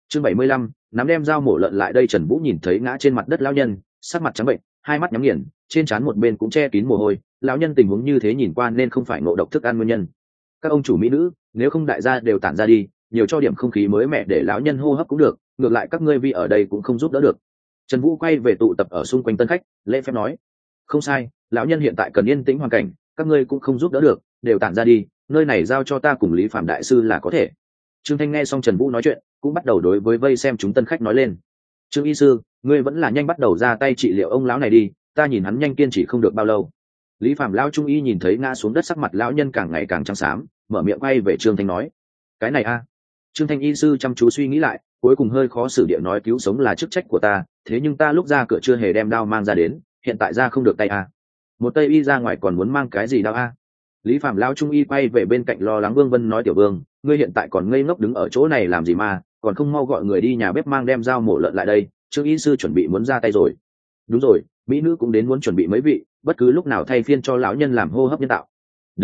Chương 75, nắm đem dao mổ lợn lại đây. Trần Vũ nhìn thấy ngã trên mặt đất lão nhân, sắc mặt trắng bệnh, hai mắt nhắm nghiền, trên trán một bên cũng che kín mồ hôi. Lão nhân tình huống như thế nhìn qua nên không phải ngộ độc thức ăn nguyên nhân. Các ông chủ mỹ nữ, nếu không đại gia đều tản ra đi, nhiều cho điểm không khí mới mẻ để lão nhân hô hấp cũng được, ngược lại các ngươi vì ở đây cũng không giúp đỡ được. Trần Vũ quay về tụ tập ở xung quanh tân khách, lễ phép nói: không sai, lão nhân hiện tại cần yên tĩnh hoàn cảnh, các ngươi cũng không giúp đỡ được, đều tản ra đi, nơi này giao cho ta cùng Lý Phạm đại sư là có thể. Trương Thanh nghe xong Trần Vũ nói chuyện, cũng bắt đầu đối với vây xem chúng tân khách nói lên: Trương y sư, ngươi vẫn là nhanh bắt đầu ra tay trị liệu ông lão này đi, ta nhìn hắn nhanh kiên trì không được bao lâu. Lý Phạm lão trung y nhìn thấy ngã xuống đất sắc mặt lão nhân càng ngày càng trắng xám, mở miệng quay về Trương Thanh nói: cái này a. Trương Thanh y sư chăm chú suy nghĩ lại, cuối cùng hơi khó xử địa nói: cứu sống là chức trách của ta, thế nhưng ta lúc ra cửa chưa hề đem đao mang ra đến, hiện tại ra không được tay a. Một tây y ra ngoài còn muốn mang cái gì đao a? Lý Phạm lão trung y quay về bên cạnh lo lắng Vương Vân nói: tiểu Vương, ngươi hiện tại còn ngây ngốc đứng ở chỗ này làm gì mà, còn không mau gọi người đi nhà bếp mang đem dao mổ lợn lại đây, Trương y sư chuẩn bị muốn ra tay rồi. Đúng rồi, mỹ nữ cũng đến muốn chuẩn bị mấy vị, bất cứ lúc nào thay phiên cho lão nhân làm hô hấp nhân tạo.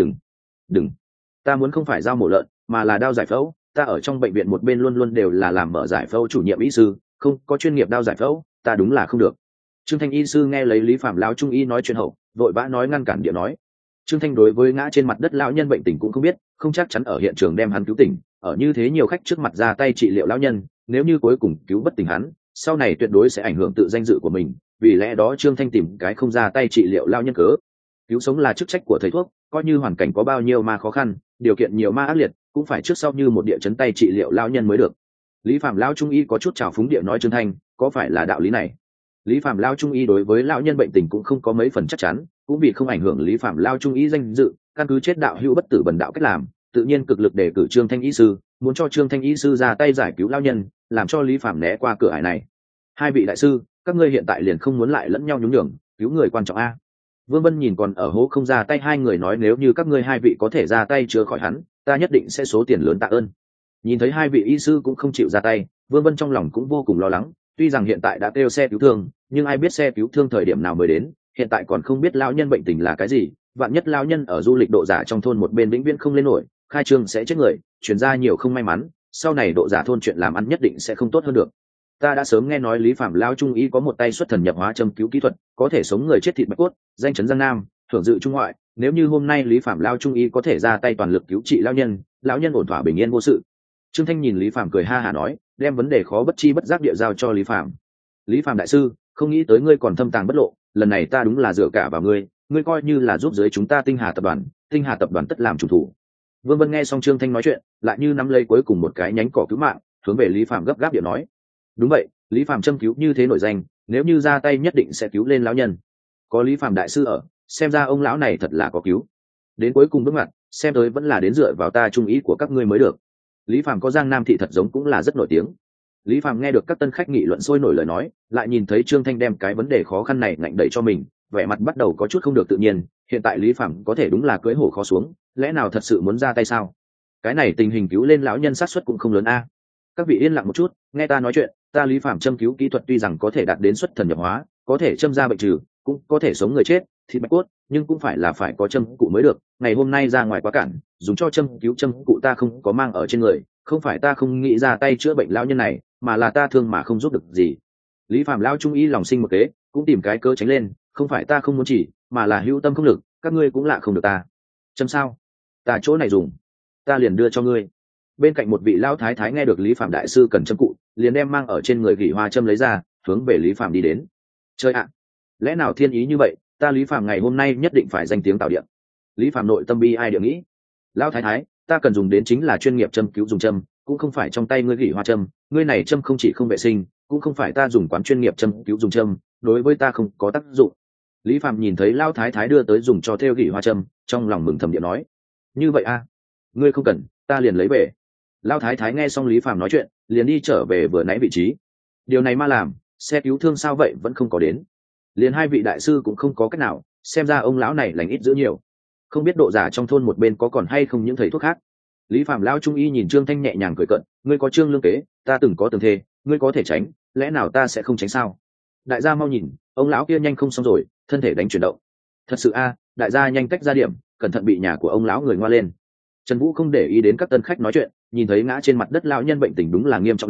Đừng, ta muốn không phải dao mổ lợn, mà là đao giải phẫu, ta ở trong bệnh viện một bên luôn luôn đều là làm mở giải phẫu chủ nhiệm y sư, không có chuyên nghiệp đao giải phẫu, ta đúng là không được. Trương Thanh y sư nghe lấy Lý Phạm lão trung y nói chuyện hậu, vội vã nói ngăn cản địa nói. Trương Thanh đối với ngã trên mặt đất lão nhân bệnh tình cũng không biết, không chắc chắn ở hiện trường đem hắn cứu tỉnh, ở như thế nhiều khách trước mặt ra tay trị liệu lão nhân, nếu như cuối cùng cứu bất tỉnh hắn, sau này tuyệt đối sẽ ảnh hưởng tự danh dự của mình, vì lẽ đó Trương Thanh tìm cái không ra tay trị liệu lão nhân cớ. Cứu sống là chức trách của thầy thuốc, coi như hoàn cảnh có bao nhiêu ma khó khăn, điều kiện nhiều ma ác liệt, cũng phải trước sau như một địa chấn tay trị liệu lão nhân mới được. Lý Phạm lão trung y có chút trào phúng địa nói: Trương Thanh, có phải là đạo lý này? Lý Phạm lão trung y đối với lão nhân bệnh tình cũng không có mấy phần chắc chắn, cũng vì không ảnh hưởng Lý Phạm lão trung y danh dự, căn cứ chết đạo hữu bất tử bần đạo cách làm, tự nhiên cực lực đề cử Trương Thanh y sư, muốn cho Trương Thanh y sư ra tay giải cứu lão nhân, làm cho Lý Phạm né qua cửa ải này. Hai vị đại sư, các ngươi hiện tại liền không muốn lại lẫn nhau nhún nhường, cứu người quan trọng a. Vương Vân nhìn còn ở hố không ra tay hai người nói: nếu như các ngươi hai vị có thể ra tay chữa khỏi hắn, ta nhất định sẽ số tiền lớn tạ ơn. Nhìn thấy hai vị y sư cũng không chịu ra tay, Vương Vân trong lòng cũng vô cùng lo lắng, tuy rằng hiện tại đã kêu xe cứu thương, nhưng ai biết xe cứu thương thời điểm nào mới đến, hiện tại còn không biết lão nhân bệnh tình là cái gì, vạn nhất lão nhân ở du lịch độ giả trong thôn một bên vĩnh viễn không lên nổi, khai trương sẽ chết người, chuyển ra nhiều không may mắn, sau này độ giả thôn chuyện làm ăn nhất định sẽ không tốt hơn được. Ta đã sớm nghe nói Lý Phạm lão trung y có một tay xuất thần nhập hóa châm cứu kỹ thuật, có thể sống người chết thịt bạch cốt, danh chấn Giang Nam, thưởng dự trung ngoại, nếu như hôm nay Lý Phạm lão trung y có thể ra tay toàn lực cứu trị lão nhân ổn thỏa bình yên vô sự. Trương Thanh nhìn Lý Phạm cười ha hả nói, đem vấn đề khó bất chi bất giác địa giao cho Lý Phạm. Lý Phạm đại sư, không nghĩ tới ngươi còn thâm tàng bất lộ, lần này ta đúng là dựa cả vào ngươi coi như là giúp dưới chúng ta Tinh Hà tập đoàn tất làm chủ thủ. Vương Vân nghe xong Trương Thanh nói chuyện, lại như nắm lấy cuối cùng một cái nhánh cỏ cứu mạng, hướng về Lý Phạm gấp gáp địa nói: đúng vậy, Lý Phạm châm cứu như thế nổi danh, nếu như ra tay nhất định sẽ cứu lên lão nhân. Có Lý Phạm đại sư ở, xem ra ông lão này thật là có cứu. Đến cuối cùng bước ngoặt, xem tới vẫn là đến dựa vào ta trung ý của các ngươi mới được. Lý Phạm có Giang Nam thị thật giống cũng là rất nổi tiếng. Lý Phạm nghe được các tân khách nghị luận sôi nổi lời nói, lại nhìn thấy Trương Thanh đem cái vấn đề khó khăn này ngạnh đẩy cho mình, vẻ mặt bắt đầu có chút không được tự nhiên. Hiện tại Lý Phạm có thể đúng là cưỡi hổ khó xuống, lẽ nào thật sự muốn ra tay sao? Cái này tình hình cứu lên lão nhân xác suất cũng không lớn a. Các vị yên lặng một chút, nghe ta nói chuyện. Ta Lý Phạm châm cứu kỹ thuật tuy rằng có thể đạt đến xuất thần nhập hóa, có thể châm ra bệnh trừ, cũng có thể sống người chết, thịt bạch cốt, nhưng cũng phải có châm cụ mới được. Ngày hôm nay ra ngoài quá cản, dùng cho châm cứu châm cụ ta không có mang ở trên người, không phải ta không nghĩ ra tay chữa bệnh lão nhân này, mà là ta thương mà không giúp được gì. Lý Phạm lão trung y lòng sinh một kế, cũng tìm cái cơ tránh lên, không phải ta không muốn chỉ, mà là hữu tâm không lực, các ngươi cũng lạ không được ta. Châm sao? Ta chỗ này dùng, ta liền đưa cho ngươi. Bên cạnh một vị lão thái thái nghe được Lý Phạm đại sư cần châm cụ, liền đem mang ở trên người gỉ hoa châm lấy ra, hướng về Lý Phạm đi đến. Chơi ạ, lẽ nào thiên ý như vậy, ta Lý Phạm ngày hôm nay nhất định phải danh tiếng tạo điện. Lý Phạm nội tâm bi ai địa nghĩ. Lão thái thái, ta cần dùng đến chính là chuyên nghiệp châm cứu dùng châm, cũng không phải trong tay ngươi gỉ hoa châm, ngươi này châm không chỉ không vệ sinh, cũng không phải ta dùng quán chuyên nghiệp châm cứu dùng châm, đối với ta không có tác dụng. Lý Phạm nhìn thấy lão thái thái đưa tới dùng cho theo gỉ hoa châm, trong lòng mừng thầm địa nói: như vậy a, ngươi không cần, ta liền lấy về. Lão thái thái nghe xong Lý Phạm nói chuyện, liền đi trở về vừa nãy vị trí. Điều này ma làm, xe cứu thương sao vậy vẫn không có đến, liền hai vị đại sư cũng không có cách nào, xem ra ông lão này lành ít dữ nhiều, không biết độ giả trong thôn một bên có còn hay không những thầy thuốc khác. Lý Phạm lão trung y nhìn Trương Thanh nhẹ nhàng cười cận, ngươi có Trương lương kế, ta từng có tường thê, ngươi có thể tránh, lẽ nào ta sẽ không tránh sao? Đại gia mau nhìn, ông lão kia nhanh không xong rồi, thân thể đánh chuyển động. Thật sự a, đại gia nhanh tách ra điểm, cẩn thận bị nhà của ông lão người ngoa lên. Trần Vũ không để ý đến các tân khách nói chuyện, nhìn thấy ngã trên mặt đất lão nhân bệnh tình đúng là nghiêm trọng lên,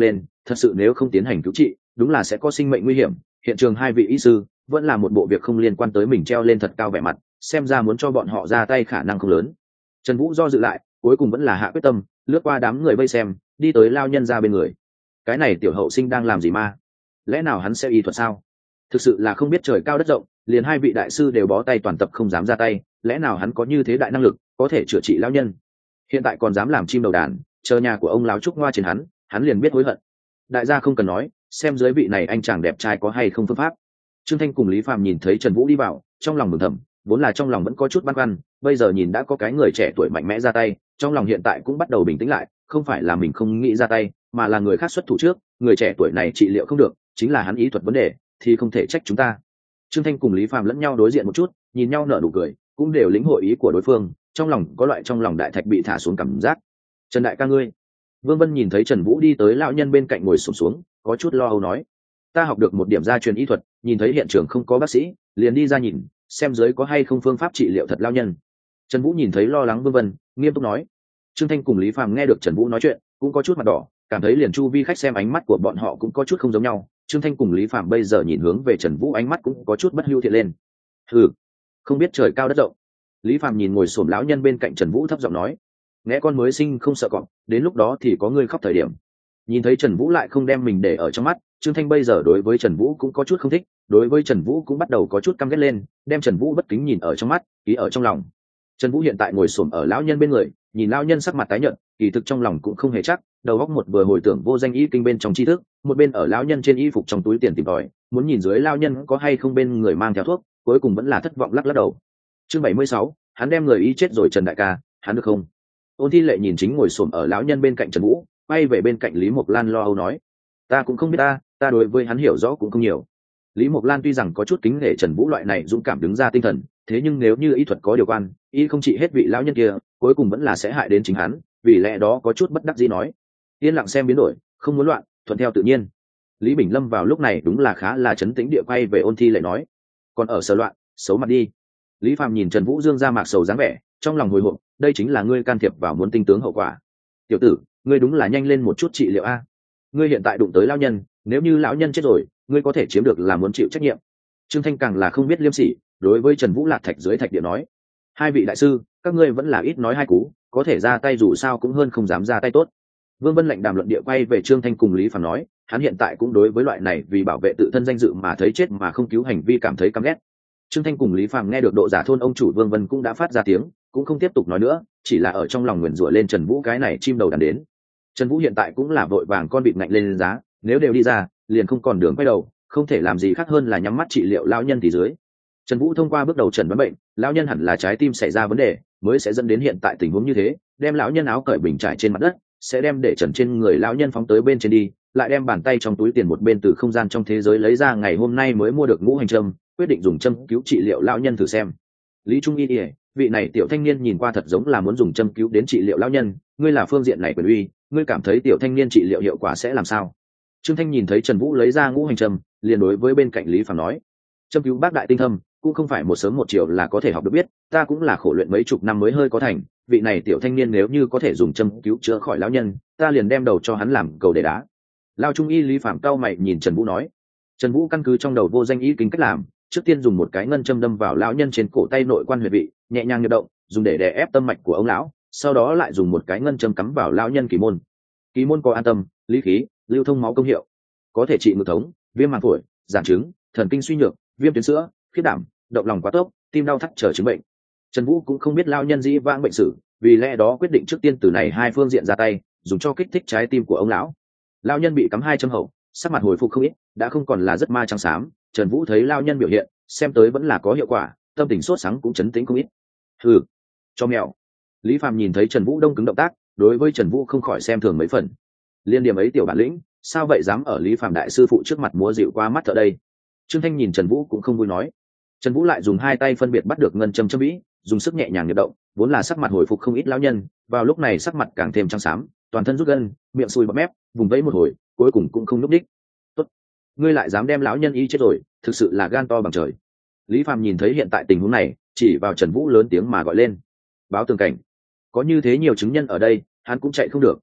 thật sự nếu không tiến hành cứu trị đúng là sẽ có sinh mệnh nguy hiểm. Hiện trường hai vị y sư vẫn là một bộ việc không liên quan tới mình treo lên thật cao vẻ mặt, xem ra muốn cho bọn họ ra tay khả năng không lớn. Trần Vũ do dự lại, cuối cùng vẫn là hạ quyết tâm, lướt qua đám người vây xem, đi tới lao nhân ra bên người. Cái này tiểu hậu sinh đang làm gì ma? Lẽ nào hắn sẽ y thuật sao? Thực sự là không biết trời cao đất rộng, liền hai vị đại sư đều bó tay toàn tập không dám ra tay, lẽ nào hắn có như thế đại năng lực có thể chữa trị lão nhân? Hiện tại còn dám làm chim đầu đàn, chờ nhà của ông lão trúc ngoa trên hắn liền biết hối hận. Đại gia không cần nói, xem dưới vị này anh chàng đẹp trai có hay không phương pháp. Trương Thanh cùng Lý Phàm nhìn thấy Trần Vũ đi vào, trong lòng mừng thầm, vốn là trong lòng vẫn có chút băn khoăn, bây giờ nhìn đã có cái người trẻ tuổi mạnh mẽ ra tay, trong lòng hiện tại cũng bắt đầu bình tĩnh lại, không phải là mình không nghĩ ra tay, mà là người khác xuất thủ trước, người trẻ tuổi này trị liệu không được, chính là hắn ý thuật vấn đề, thì không thể trách chúng ta. Trương Thanh cùng Lý Phàm lẫn nhau đối diện một chút, nhìn nhau nở nụ cười, cũng đều lĩnh hội ý của đối phương, trong lòng có loại trong lòng đại thạch bị thả xuống cảm giác. Trần đại ca ngươi. Vương Vân nhìn thấy Trần Vũ đi tới lão nhân bên cạnh ngồi xổm xuống, có chút lo âu nói: "Ta học được một điểm gia truyền y thuật, nhìn thấy hiện trường không có bác sĩ, liền đi ra nhìn, xem dưới có hay không phương pháp trị liệu thật lão nhân." Trần Vũ nhìn thấy lo lắng Vương Vân, nghiêm túc nói. Trương Thanh cùng Lý Phàm nghe được Trần Vũ nói chuyện, cũng có chút mặt đỏ, cảm thấy liền chu vi khách xem ánh mắt của bọn họ cũng có chút không giống nhau. Trương Thanh cùng Lý Phàm bây giờ nhìn hướng về Trần Vũ ánh mắt cũng có chút bất hưu thiện lên. "Hừ, không biết trời cao đất rộng." Lý Phàm nhìn ngồi xổm lão nhân bên cạnh Trần Vũ thấp giọng nói: "Nghe con mới sinh không sợ cọp, đến lúc đó thì có người khóc thời điểm." Nhìn thấy Trần Vũ lại không đem mình để ở trong mắt, Trương Thanh bây giờ đối với Trần Vũ cũng có chút không thích, đối với Trần Vũ cũng bắt đầu có chút căm ghét lên, đem Trần Vũ bất kính nhìn ở trong mắt, ký ở trong lòng. Trần Vũ hiện tại ngồi xổm ở lão nhân bên người, nhìn lão nhân sắc mặt tái nhợt, kỳ thực trong lòng cũng không hề chắc, đầu óc một vừa hồi tưởng vô danh y kinh bên trong tri thức, một bên ở lão nhân trên y phục trong túi tiền tìm tòi, muốn nhìn dưới lão nhân có hay không bên người mang theo thuốc, cuối cùng vẫn là thất vọng lắc lắc đầu. Chương 76, hắn đem người y chết rồi Trần đại ca, hắn được không? Ôn Thi Lệ nhìn chính ngồi xổm ở lão nhân bên cạnh Trần Vũ, quay về bên cạnh Lý Mộc Lan lo âu nói: "Ta cũng không biết ta đối với hắn hiểu rõ cũng không nhiều." Lý Mộc Lan tuy rằng có chút kính nể Trần Vũ loại này dũng cảm đứng ra tinh thần, thế nhưng nếu như y thuật có điều quan, y không trị hết vị lão nhân kia, cuối cùng vẫn là sẽ hại đến chính hắn, vì lẽ đó có chút bất đắc dĩ nói: "Yên lặng xem biến đổi, không muốn loạn, thuận theo tự nhiên." Lý Bình Lâm vào lúc này đúng là khá là trấn tĩnh địa quay về Ôn Thi Lệ nói: "Còn ở sở loạn, xấu mặt đi." Lý Phàm nhìn Trần Vũ dương ra mạc sầu dáng vẻ, trong lòng hồi hộp, đây chính là ngươi can thiệp vào muốn tinh tướng hậu quả. "Tiểu tử, ngươi đúng là nhanh lên một chút trị liệu a. Ngươi hiện tại đụng tới lão nhân, nếu như lão nhân chết rồi, ngươi có thể chiếm được là muốn chịu trách nhiệm." Trương Thanh càng là không biết liêm sỉ, đối với Trần Vũ lạc thạch dưới thạch địa nói: "Hai vị đại sư, các ngươi vẫn là ít nói hai cú, có thể ra tay dù sao cũng hơn không dám ra tay tốt." Vương Vân lạnh đàm luận địa quay về Trương Thanh cùng Lý Phàm nói, hắn hiện tại cũng đối với loại này vì bảo vệ tự thân danh dự mà thấy chết mà không cứu hành vi cảm thấy căm ghét. Trương Thanh cùng Lý Phàm nghe được độ giả thôn ông chủ Vương Vân cũng đã phát ra tiếng, cũng không tiếp tục nói nữa, chỉ là ở trong lòng nguyền rủa lên Trần Vũ cái này chim đầu đàn đến. Trần Vũ hiện tại cũng là vội vàng con vịt ngạnh lên giá, nếu đều đi ra, liền không còn đường quay đầu, không thể làm gì khác hơn là nhắm mắt trị liệu lão nhân thì dưới. Trần Vũ thông qua bước đầu chẩn đoán bệnh, lão nhân hẳn là trái tim xảy ra vấn đề, mới sẽ dẫn đến hiện tại tình huống như thế, đem lão nhân áo cởi bình trải trên mặt đất, sẽ đem để trần trên người lão nhân phóng tới bên trên đi, lại đem bàn tay trong túi tiền một bên từ không gian trong thế giới lấy ra ngày hôm nay mới mua được ngũ hành châm, quyết định dùng châm cứu trị liệu lão nhân thử xem. Lý Trung Y, vị này tiểu thanh niên nhìn qua thật giống là muốn dùng châm cứu đến trị liệu lão nhân, ngươi là phương diện này quyền uy, ngươi cảm thấy tiểu thanh niên trị liệu hiệu quả sẽ làm sao? Trương Thanh nhìn thấy Trần Vũ lấy ra ngũ hành châm, liền đối với bên cạnh Lý Phàm nói: "Châm cứu bác đại tinh thâm, cũng không phải một sớm một chiều là có thể học được biết, ta cũng là khổ luyện mấy chục năm mới hơi có thành, vị này tiểu thanh niên nếu như có thể dùng châm cứu chữa khỏi lão nhân, ta liền đem đầu cho hắn làm cầu để đá." Lao Trung Y Lý Phàm cau mày nhìn Trần Vũ nói. Trần Vũ căn cứ trong đầu vô danh ý kính cách làm, trước tiên dùng một cái ngân châm đâm vào lão nhân trên cổ tay nội quan huyệt vị, nhẹ nhàng nhịp động, dùng để đè ép tâm mạch của ông lão, sau đó lại dùng một cái ngân châm cắm vào lão nhân kỳ môn. Kỳ môn có an tâm, lý khí, lưu thông máu công hiệu, có thể trị ngực thống, viêm màng phổi, giảm chứng, thần kinh suy nhược, viêm tuyến sữa, khiết đảm, động lòng quá tốc, tim đau thắt trở chứng bệnh. Trần Vũ cũng không biết lão nhân dĩ vãng bệnh sử, vì lẽ đó quyết định trước tiên từ này hai phương diện ra tay, dùng cho kích thích trái tim của ông lão. Lão nhân bị cắm hai châm hậu, sắc mặt hồi phục không ít, đã không còn là rất ma trắng xám. Trần Vũ thấy lão nhân biểu hiện, xem tới vẫn là có hiệu quả, tâm tình sốt sắng cũng chấn tĩnh không ít. Hừ, cho mèo. Lý Phàm nhìn thấy Trần Vũ đông cứng động tác, đối với Trần Vũ không khỏi xem thường mấy phần. Liên điểm ấy tiểu bản lĩnh, sao vậy dám ở Lý Phàm đại sư phụ trước mặt múa dịu qua mắt thợ đây? Trương Thanh nhìn Trần Vũ cũng không vui nói. Trần Vũ lại dùng hai tay phân biệt bắt được ngân châm châm vĩ, dùng sức nhẹ nhàng nhịp động, vốn là sắc mặt hồi phục không ít lão nhân, vào lúc này sắc mặt càng thêm trắng xám, toàn thân rút gân, miệng sùi bọt mép, vùng vẫy một hồi, cuối cùng cũng không nhúc đích. Tốt, ngươi lại dám đem lão nhân y chết rồi, thực sự là gan to bằng trời. Lý Phàm nhìn thấy hiện tại tình huống này, chỉ vào Trần Vũ lớn tiếng mà gọi lên: "Báo tường cảnh!" Có như thế nhiều chứng nhân ở đây, hắn cũng chạy không được.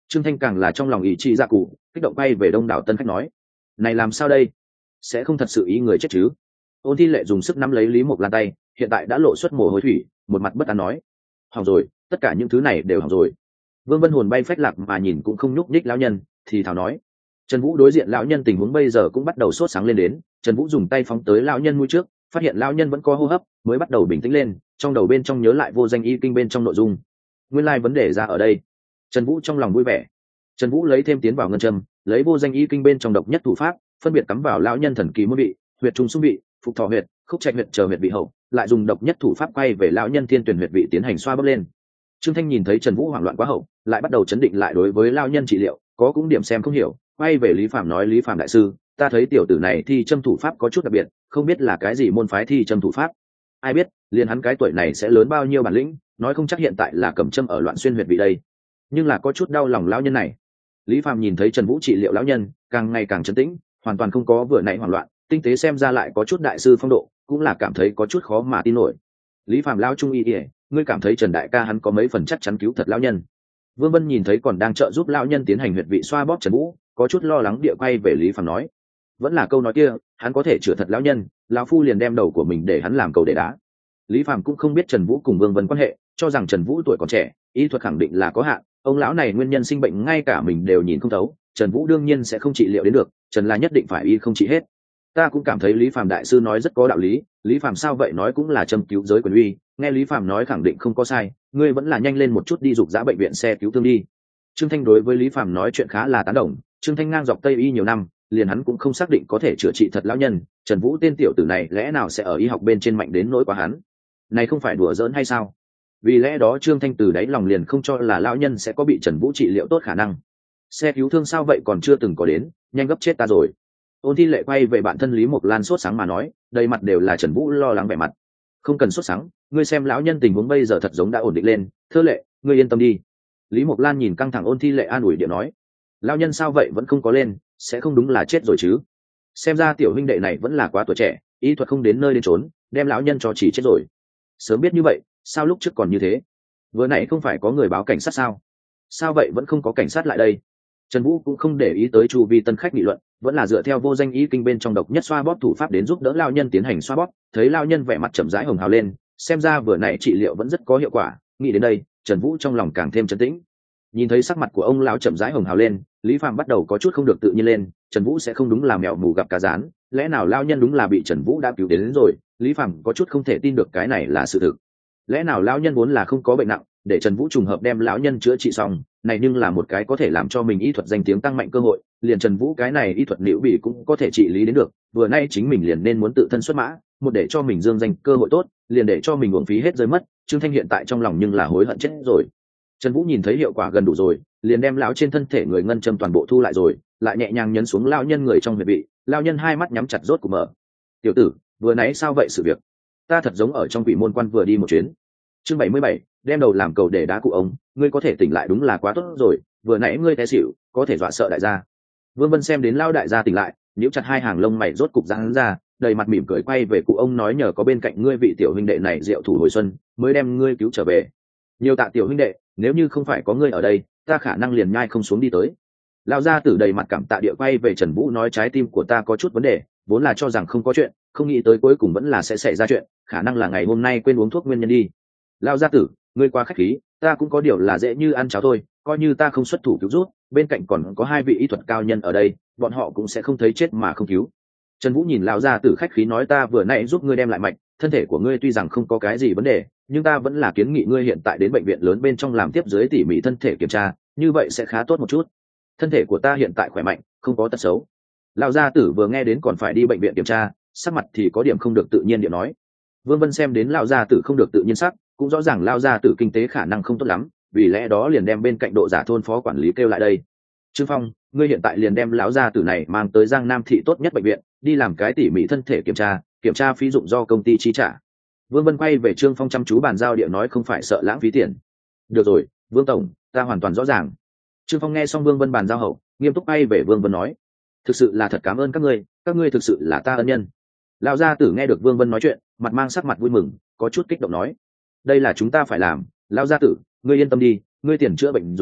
Trương Thanh càng là trong lòng ý chí dạ cụ kích động bay về đông đảo tân khách nói, này làm sao đây, sẽ không thật sự ý người chết chứ? Ôn Thi Lệ dùng sức nắm lấy Lý Mộc Lan tay, hiện tại đã lộ xuất mồ hôi thủy, một mặt bất an nói, hỏng rồi, tất cả những thứ này đều hỏng rồi. Vương Vân hồn bay phách lạc mà nhìn cũng không nhúc nhích lão nhân, thì thào nói. Trần Vũ đối diện lão nhân tình huống bây giờ cũng bắt đầu sốt sáng lên đến, Trần Vũ dùng tay phóng tới lão nhân mũi trước, phát hiện lão nhân vẫn có hô hấp, mới bắt đầu bình tĩnh lên, trong đầu bên trong nhớ lại vô danh y kinh bên trong nội dung. Nguyên lai vấn đề ra ở đây. Trần Vũ trong lòng vui vẻ. Trần Vũ lấy thêm tiến vào ngân châm, lấy vô danh y kinh bên trong độc nhất thủ pháp, phân biệt cắm vào lão nhân thần kỳ môn vị, huyệt trung xung vị, phục thọ huyệt, khúc trạch huyệt chờ huyệt vị hậu, lại dùng độc nhất thủ pháp quay về lão nhân thiên tuyển huyệt vị tiến hành xoa bóp lên. Trương Thanh nhìn thấy Trần Vũ hoảng loạn quá hậu, lại bắt đầu chấn định lại đối với lão nhân trị liệu, có cũng điểm xem không hiểu, quay về Lý Phàm nói, Lý Phàm đại sư, ta thấy tiểu tử này thi châm thủ pháp có chút đặc biệt, không biết là cái gì môn phái thi châm thủ pháp. Ai biết, liền hắn cái tuổi này sẽ lớn bao nhiêu bản lĩnh, nói không chắc hiện tại là cầm châm ở loạn xuyên huyệt vị đây. Nhưng là có chút đau lòng lão nhân này. Lý Phàm nhìn thấy Trần Vũ trị liệu lão nhân, càng ngày càng trấn tĩnh, hoàn toàn không có vừa nãy hoảng loạn, tinh tế xem ra lại có chút đại sư phong độ, cũng là cảm thấy có chút khó mà tin nổi. Lý Phàm lão trung y y, ngươi cảm thấy Trần đại ca hắn có mấy phần chắc chắn cứu thật lão nhân? Vương Vân nhìn thấy còn đang trợ giúp lão nhân tiến hành huyệt vị xoa bóp Trần Vũ, có chút lo lắng địa quay về Lý Phàm nói, vẫn là câu nói kia, hắn có thể chữa thật lão nhân, lão phu liền đem đầu của mình để hắn làm cầu để đá. Lý Phàm cũng không biết Trần Vũ cùng Vương Vân quan hệ, cho rằng Trần Vũ tuổi còn trẻ, y thuật khẳng định là có hạn, ông lão này nguyên nhân sinh bệnh ngay cả mình đều nhìn không thấu, Trần Vũ đương nhiên sẽ không trị liệu đến được, Trần là nhất định phải y không trị hết. Ta cũng cảm thấy Lý Phàm đại sư nói rất có đạo lý, Lý Phàm sao vậy nói cũng là châm cứu giới quyền uy, nghe Lý Phàm nói khẳng định không có sai, ngươi vẫn là nhanh lên một chút đi dục dã bệnh viện xe cứu thương đi. Trương Thanh đối với Lý Phàm nói chuyện khá là tán đồng, Trương Thanh ngang dọc Tây y nhiều năm, liền hắn cũng không xác định có thể chữa trị thật lão nhân, Trần Vũ tên tiểu tử này lẽ nào sẽ ở y học bên trên mạnh đến nỗi quá hắn. Này không phải đùa giỡn hay sao? Vì lẽ đó Trương Thanh từ đáy lòng liền không cho là lão nhân sẽ có bị Trần Vũ trị liệu tốt khả năng. Xe cứu thương sao vậy còn chưa từng có đến, nhanh gấp chết ta rồi. Ôn Thi Lệ quay về bạn thân Lý Mộc Lan sốt sáng mà nói, đầy mặt đều là Trần Vũ lo lắng vẻ mặt. Không cần sốt sáng, ngươi xem lão nhân tình huống bây giờ thật giống đã ổn định lên, Thơ Lệ, ngươi yên tâm đi. Lý Mộc Lan nhìn căng thẳng Ôn Thi Lệ an ủi điệu nói, lão nhân sao vậy vẫn không có lên, sẽ không đúng là chết rồi chứ? Xem ra tiểu huynh đệ này vẫn là quá tuổi trẻ, y thuật không đến nơi đến trốn, đem lão nhân cho chỉ chết rồi. Sớm biết như vậy, sao lúc trước còn như thế? Vừa nãy không phải có người báo cảnh sát sao? Sao vậy vẫn không có cảnh sát lại đây? Trần Vũ cũng không để ý tới chu vi tân khách nghị luận, vẫn là dựa theo vô danh y kinh bên trong độc nhất xoa bóp thủ pháp đến giúp đỡ lão nhân tiến hành xoa bóp, thấy lão nhân vẻ mặt chậm rãi hồng hào lên, xem ra vừa nãy trị liệu vẫn rất có hiệu quả, nghĩ đến đây, Trần Vũ trong lòng càng thêm trấn tĩnh. Nhìn thấy sắc mặt của ông lão chậm rãi hồng hào lên, Lý Phàm bắt đầu có chút không được tự nhiên lên, Trần Vũ sẽ không đúng là mèo mù gặp cá rán, lẽ nào lão nhân đúng là bị Trần Vũ đã cứu đến rồi? Lý Phàm có chút không thể tin được cái này là sự thực. Lẽ nào lão nhân vốn là không có bệnh nặng, để Trần Vũ trùng hợp đem lão nhân chữa trị xong, này nhưng là một cái có thể làm cho mình y thuật danh tiếng tăng mạnh cơ hội, liền Trần Vũ cái này y thuật liễu bị cũng có thể trị lý đến được, vừa nay chính mình liền nên muốn tự thân xuất mã, một để cho mình dương danh cơ hội tốt, liền để cho mình uổng phí hết rơi mất, Trương Thanh hiện tại trong lòng nhưng là hối hận chết rồi. Trần Vũ nhìn thấy hiệu quả gần đủ rồi, liền đem lão trên thân thể người ngân châm toàn bộ thu lại rồi, lại nhẹ nhàng nhấn xuống lão nhân người trong huyệt vị, lão nhân hai mắt nhắm chặt rốt cuộc mở. "Tiểu tử, vừa nãy sao vậy sự việc? Ta thật giống ở trong quỷ môn quan vừa đi một chuyến." Chương 77, đem đầu làm cầu để đá cụ ống, ngươi có thể tỉnh lại đúng là quá tốt rồi, vừa nãy ngươi té xỉu, có thể dọa sợ đại gia. Vương Vân xem đến lão đại gia tỉnh lại, nhíu chặt hai hàng lông mày rốt cục giãn ra, đầy mặt mỉm cười quay về cụ ông nói, nhờ có bên cạnh ngươi vị tiểu huynh đệ này diệu thủ hồi xuân, mới đem ngươi cứu trở về. Nhiều tạ tiểu huynh đệ, nếu như không phải có ngươi ở đây, ta khả năng liền nhai không xuống đi tới. Lão gia tử đầy mặt cảm tạ địa quay về Trần Vũ nói, trái tim của ta có chút vấn đề, vốn là cho rằng không có chuyện, không nghĩ tới cuối cùng vẫn là sẽ xảy ra chuyện, khả năng là ngày hôm nay quên uống thuốc nguyên nhân đi. Lão gia tử, ngươi quá khách khí, ta cũng có điều là dễ như ăn cháo thôi, coi như ta không xuất thủ cứu rút, bên cạnh còn có hai vị y thuật cao nhân ở đây, bọn họ cũng sẽ không thấy chết mà không cứu. Trần Vũ nhìn lão gia tử khách khí nói, ta vừa nãy giúp ngươi đem lại mạch, thân thể của ngươi tuy rằng không có cái gì vấn đề, nhưng ta vẫn là kiến nghị ngươi hiện tại đến bệnh viện lớn bên trong làm tiếp dưới tỉ mỉ thân thể kiểm tra, như vậy sẽ khá tốt một chút. Thân thể của ta hiện tại khỏe mạnh, không có tật xấu. Lão gia tử vừa nghe đến còn phải đi bệnh viện kiểm tra, sắc mặt thì có điểm không được tự nhiên địa nói. Vương Vân xem đến lão gia tử không được tự nhiên sắc, cũng rõ ràng lão gia tử kinh tế khả năng không tốt lắm, vì lẽ đó liền đem bên cạnh độ giả thôn phó quản lý kêu lại đây. Trương Phong, ngươi hiện tại liền đem lão gia tử này mang tới Giang Nam thị tốt nhất bệnh viện, đi làm cái tỉ mỉ thân thể kiểm tra phí dụng do công ty chi trả. Vương Vân quay về Trương Phong chăm chú bàn giao địa nói, không phải sợ lãng phí tiền. Được rồi, Vương tổng, ta hoàn toàn rõ ràng. Trương Phong nghe xong Vương Vân bàn giao hậu, nghiêm túc quay về Vương Vân nói, thực sự là thật cảm ơn các ngươi thực sự là ta ân nhân. Lão gia tử nghe được Vương Vân nói chuyện, mặt mang sắc mặt vui mừng, có chút kích động nói, đây là chúng ta phải làm, lão gia tử, ngươi yên tâm đi, ngươi tiền chữa bệnh dùng,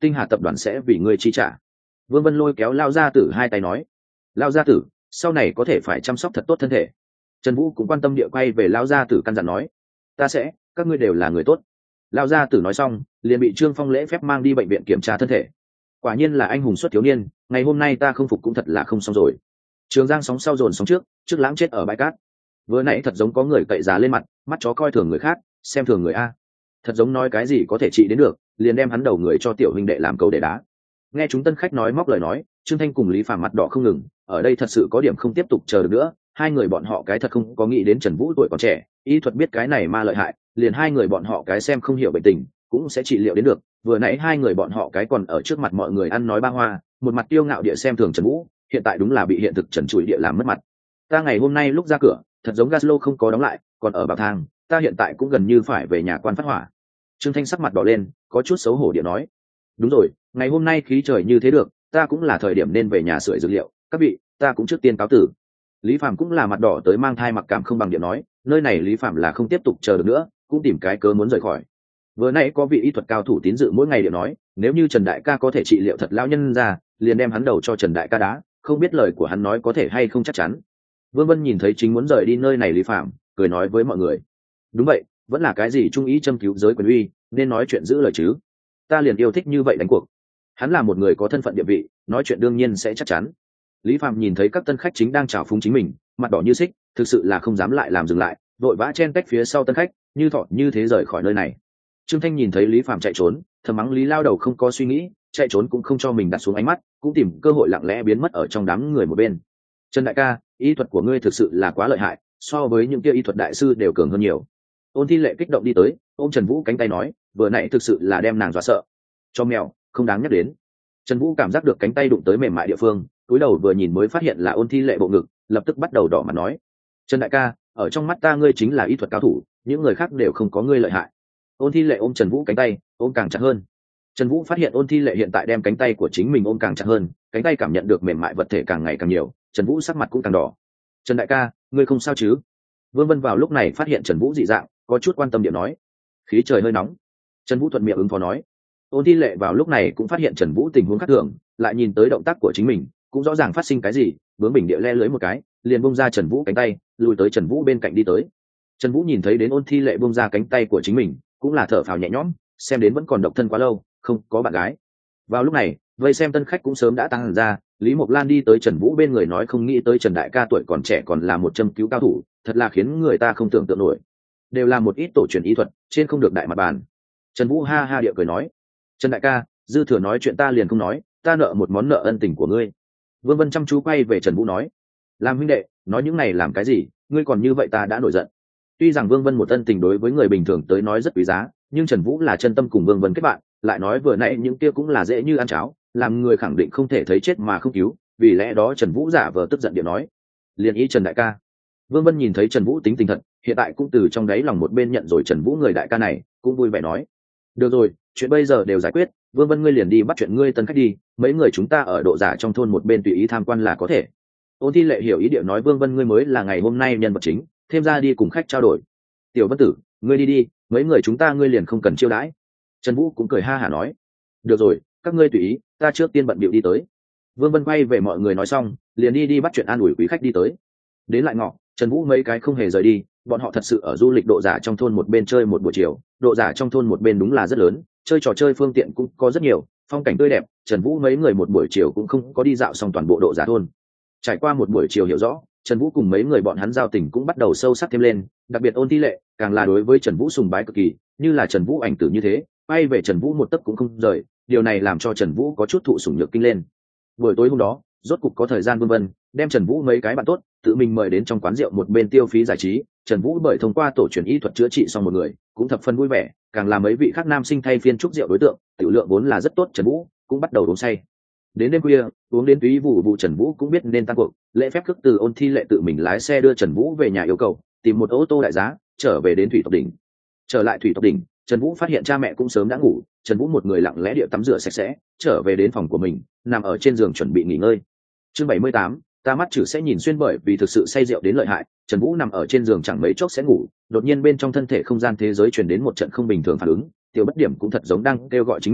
Tinh Hà tập đoàn sẽ vì ngươi chi trả. Vương Vân lôi kéo Lao gia tử hai tay nói, Lao gia tử sau này có thể phải chăm sóc thật tốt thân thể. Trần Vũ cũng quan tâm địa quay về Lao gia tử căn dặn nói, ta sẽ, các ngươi đều là người tốt. Lao gia tử nói xong liền bị Trương Phong lễ phép mang đi bệnh viện kiểm tra thân thể. Quả nhiên là anh hùng xuất thiếu niên, ngày hôm nay ta không phục cũng thật là không xong rồi. Trường Giang sóng sau dồn sóng trước lãng chết ở bãi cát. Vừa nãy thật giống có người cậy giá lên mặt, mắt chó coi thường người khác, xem thường người a. Thật giống nói cái gì có thể trị đến được, liền đem hắn đầu người cho tiểu huynh đệ làm câu để đá. Nghe chúng tân khách nói móc lời nói, Trương Thanh cùng Lý Phàm mặt đỏ không ngừng, ở đây thật sự có điểm không tiếp tục chờ được nữa, hai người bọn họ cái thật không có nghĩ đến Trần Vũ tuổi còn trẻ, y thuật biết cái này ma lợi hại, liền hai người bọn họ cái xem không hiểu bệnh tình, cũng sẽ trị liệu đến được. Vừa nãy hai người bọn họ cái còn ở trước mặt mọi người ăn nói ba hoa, một mặt tiêu ngạo địa xem thường Trần Vũ, hiện tại đúng là bị hiện thực trần trụi địa làm mất mặt. Ta ngày hôm nay lúc ra cửa, thật giống gas lô không có đóng lại, còn ở bảo thang, ta hiện tại cũng gần như phải về nhà quan phát hỏa. Trương Thanh sắc mặt đỏ lên, có chút xấu hổ địa nói, đúng rồi, ngày hôm nay khí trời như thế được, ta cũng là thời điểm nên về nhà sưởi dược liệu, các vị, ta cũng trước tiên cáo tử. Lý Phạm cũng là mặt đỏ tới mang thai mặc cảm không bằng điện nói, nơi này Lý Phạm là không tiếp tục chờ được nữa, cũng tìm cái cớ muốn rời khỏi. Vừa nãy có vị y thuật cao thủ tín dự mỗi ngày điện nói, nếu như Trần đại ca có thể trị liệu thật lão nhân ra, liền đem hắn đầu cho Trần đại ca đá, không biết lời của hắn nói có thể hay không chắc chắn. Vương Vân nhìn thấy chính muốn rời đi nơi này Lý Phạm, cười nói với mọi người, đúng vậy, vẫn là cái gì trung ý châm cứu giới quyền uy, nên nói chuyện giữ lời chứ. Ta liền yêu thích như vậy đánh cuộc. Hắn là một người có thân phận địa vị, nói chuyện đương nhiên sẽ chắc chắn. Lý Phạm nhìn thấy các tân khách chính đang chào phúng chính mình, mặt đỏ như xích, thực sự là không dám lại làm dừng lại, vội vã chen tách phía sau tân khách, như thọ như thế rời khỏi nơi này. Trương Thanh nhìn thấy Lý Phạm chạy trốn, thầm mắng Lý lao đầu không có suy nghĩ, chạy trốn cũng không cho mình đặt xuống ánh mắt, cũng tìm cơ hội lặng lẽ biến mất ở trong đám người một bên. Trần đại ca, y thuật của ngươi thực sự là quá lợi hại, so với những kia y thuật đại sư đều cường hơn nhiều. Ôn Thi Lệ kích động đi tới, ôm Trần Vũ cánh tay nói, vừa nãy thực sự là đem nàng dọa sợ. Cho mèo, không đáng nhắc đến. Trần Vũ cảm giác được cánh tay đụng tới mềm mại địa phương, cúi đầu vừa nhìn mới phát hiện là Ôn Thi Lệ bộ ngực, lập tức bắt đầu đỏ mặt nói, Trần đại ca, ở trong mắt ta ngươi chính là y thuật cao thủ, những người khác đều không có ngươi lợi hại. Ôn Thi Lệ ôm Trần Vũ cánh tay, ôm càng chặt hơn. Trần Vũ phát hiện Ôn Thi Lệ hiện tại đem cánh tay của chính mình ôm càng chặt hơn, cánh tay cảm nhận được mềm mại vật thể càng ngày càng nhiều, Trần Vũ sắc mặt cũng càng đỏ. Trần đại ca, ngươi không sao chứ? Vương Vân vào lúc này phát hiện Trần Vũ dị dạng, có chút quan tâm điện nói, khí trời hơi nóng. Trần Vũ thuận miệng ứng phó nói. Ôn Thi Lệ vào lúc này cũng phát hiện Trần Vũ tình huống khác thường, lại nhìn tới động tác của chính mình, cũng rõ ràng phát sinh cái gì, bướng bình địa le lưới một cái, liền bung ra Trần Vũ cánh tay, lùi tới Trần Vũ bên cạnh đi tới. Trần Vũ nhìn thấy đến Ôn Thi Lệ bung ra cánh tay của chính mình, cũng là thở phào nhẹ nhõm, xem đến vẫn còn độc thân quá lâu, không có bạn gái. Vào lúc này, vây xem tân khách cũng sớm đã tăng ra, Lý Mộc Lan đi tới Trần Vũ bên người nói không nghĩ tới Trần đại ca tuổi còn trẻ còn là một châm cứu cao thủ, thật là khiến người ta không tưởng tượng nổi. Đều là một ít tổ truyền y thuật, trên không được đại mặt bàn. Trần Vũ ha ha địa cười nói, Trần đại ca, dư thừa nói chuyện ta liền không nói, ta nợ một món nợ ân tình của ngươi. Vương Vân chăm chú quay về Trần Vũ nói, làm huynh đệ, nói những này làm cái gì, ngươi còn như vậy ta đã nổi giận. Tuy rằng Vương Vân một ân tình đối với người bình thường tới nói rất quý giá, nhưng Trần Vũ là chân tâm cùng Vương Vân kết bạn, lại nói vừa nãy những kia cũng là dễ như ăn cháo, làm người khẳng định không thể thấy chết mà không cứu, vì lẽ đó Trần Vũ giả vờ tức giận điện nói, liền ý Trần đại ca. Vương Vân nhìn thấy Trần Vũ tính tình thật, hiện tại cũng từ trong đáy lòng một bên nhận rồi Trần Vũ người đại ca này, cũng vui vẻ nói, được rồi, chuyện bây giờ đều giải quyết, Vương Vân ngươi liền đi bắt chuyện ngươi tân khách đi, mấy người chúng ta ở độ giả trong thôn một bên tùy ý tham quan là có thể. Ôn Thi Lệ hiểu ý địa nói, Vương Vân ngươi mới là ngày hôm nay nhân vật chính, thêm ra đi cùng khách trao đổi. Tiểu Vân Tử, ngươi đi đi, mấy người chúng ta ngươi liền không cần chiêu đãi. Trần Vũ cũng cười ha hả nói, được rồi, các ngươi tùy ý, ta trước tiên bận bịu đi tới. Vương Vân quay về mọi người nói xong, liền đi bắt chuyện an ủi quý khách đi tới. Đến lại ngọ, Trần Vũ mấy cái không hề rời đi, bọn họ thật sự ở du lịch độ giả trong thôn một bên chơi một buổi chiều, độ giả trong thôn một bên đúng là rất lớn, chơi trò chơi phương tiện cũng có rất nhiều, phong cảnh tươi đẹp, Trần Vũ mấy người một buổi chiều cũng không có đi dạo xong toàn bộ độ giả thôn. Trải qua một buổi chiều hiểu rõ, Trần Vũ cùng mấy người bọn hắn giao tình cũng bắt đầu sâu sắc thêm lên, đặc biệt Ôn Thi Lệ, càng là đối với Trần Vũ sùng bái cực kỳ, như là Trần Vũ ảnh tử như thế, bay về Trần Vũ một tấc cũng không rời, điều này làm cho Trần Vũ có chút thụ sủng nhược kinh lên. Buổi tối hôm đó, rốt cục có thời gian Vương Vân đem Trần Vũ mấy cái bạn tốt tự mình mời đến trong quán rượu một bên tiêu phí giải trí. Trần Vũ bởi thông qua tổ truyền y thuật chữa trị xong một người, cũng thập phần vui vẻ, càng làm mấy vị khác nam sinh thay phiên chúc rượu đối tượng, tiểu lượng vốn là rất tốt, Trần Vũ cũng bắt đầu uống say. Đến đêm khuya, uống đến túy vụ vụ Trần Vũ cũng biết nên tăng cuộc, lễ phép khước từ Ôn Thi Lệ tự mình lái xe đưa Trần Vũ về nhà yêu cầu tìm một ô tô đại giá trở về đến Thủy Tộc đỉnh. Trở lại Thủy Tộc đỉnh, Trần Vũ phát hiện cha mẹ cũng sớm đã ngủ, Trần Vũ một người lặng lẽ địa tắm rửa sạch sẽ, trở về đến phòng của mình, nằm ở trên giường chuẩn bị nghỉ ngơi. Chương 78, ta mắt chử sẽ nhìn xuyên, bởi vì thực sự say rượu đến lợi hại, Trần Vũ nằm ở trên giường chẳng mấy chốc sẽ ngủ, đột nhiên bên trong thân thể không gian thế giới truyền đến một trận không bình thường phản ứng, Tiểu Bất Điểm cũng thật giống đang kêu gọi chính mình,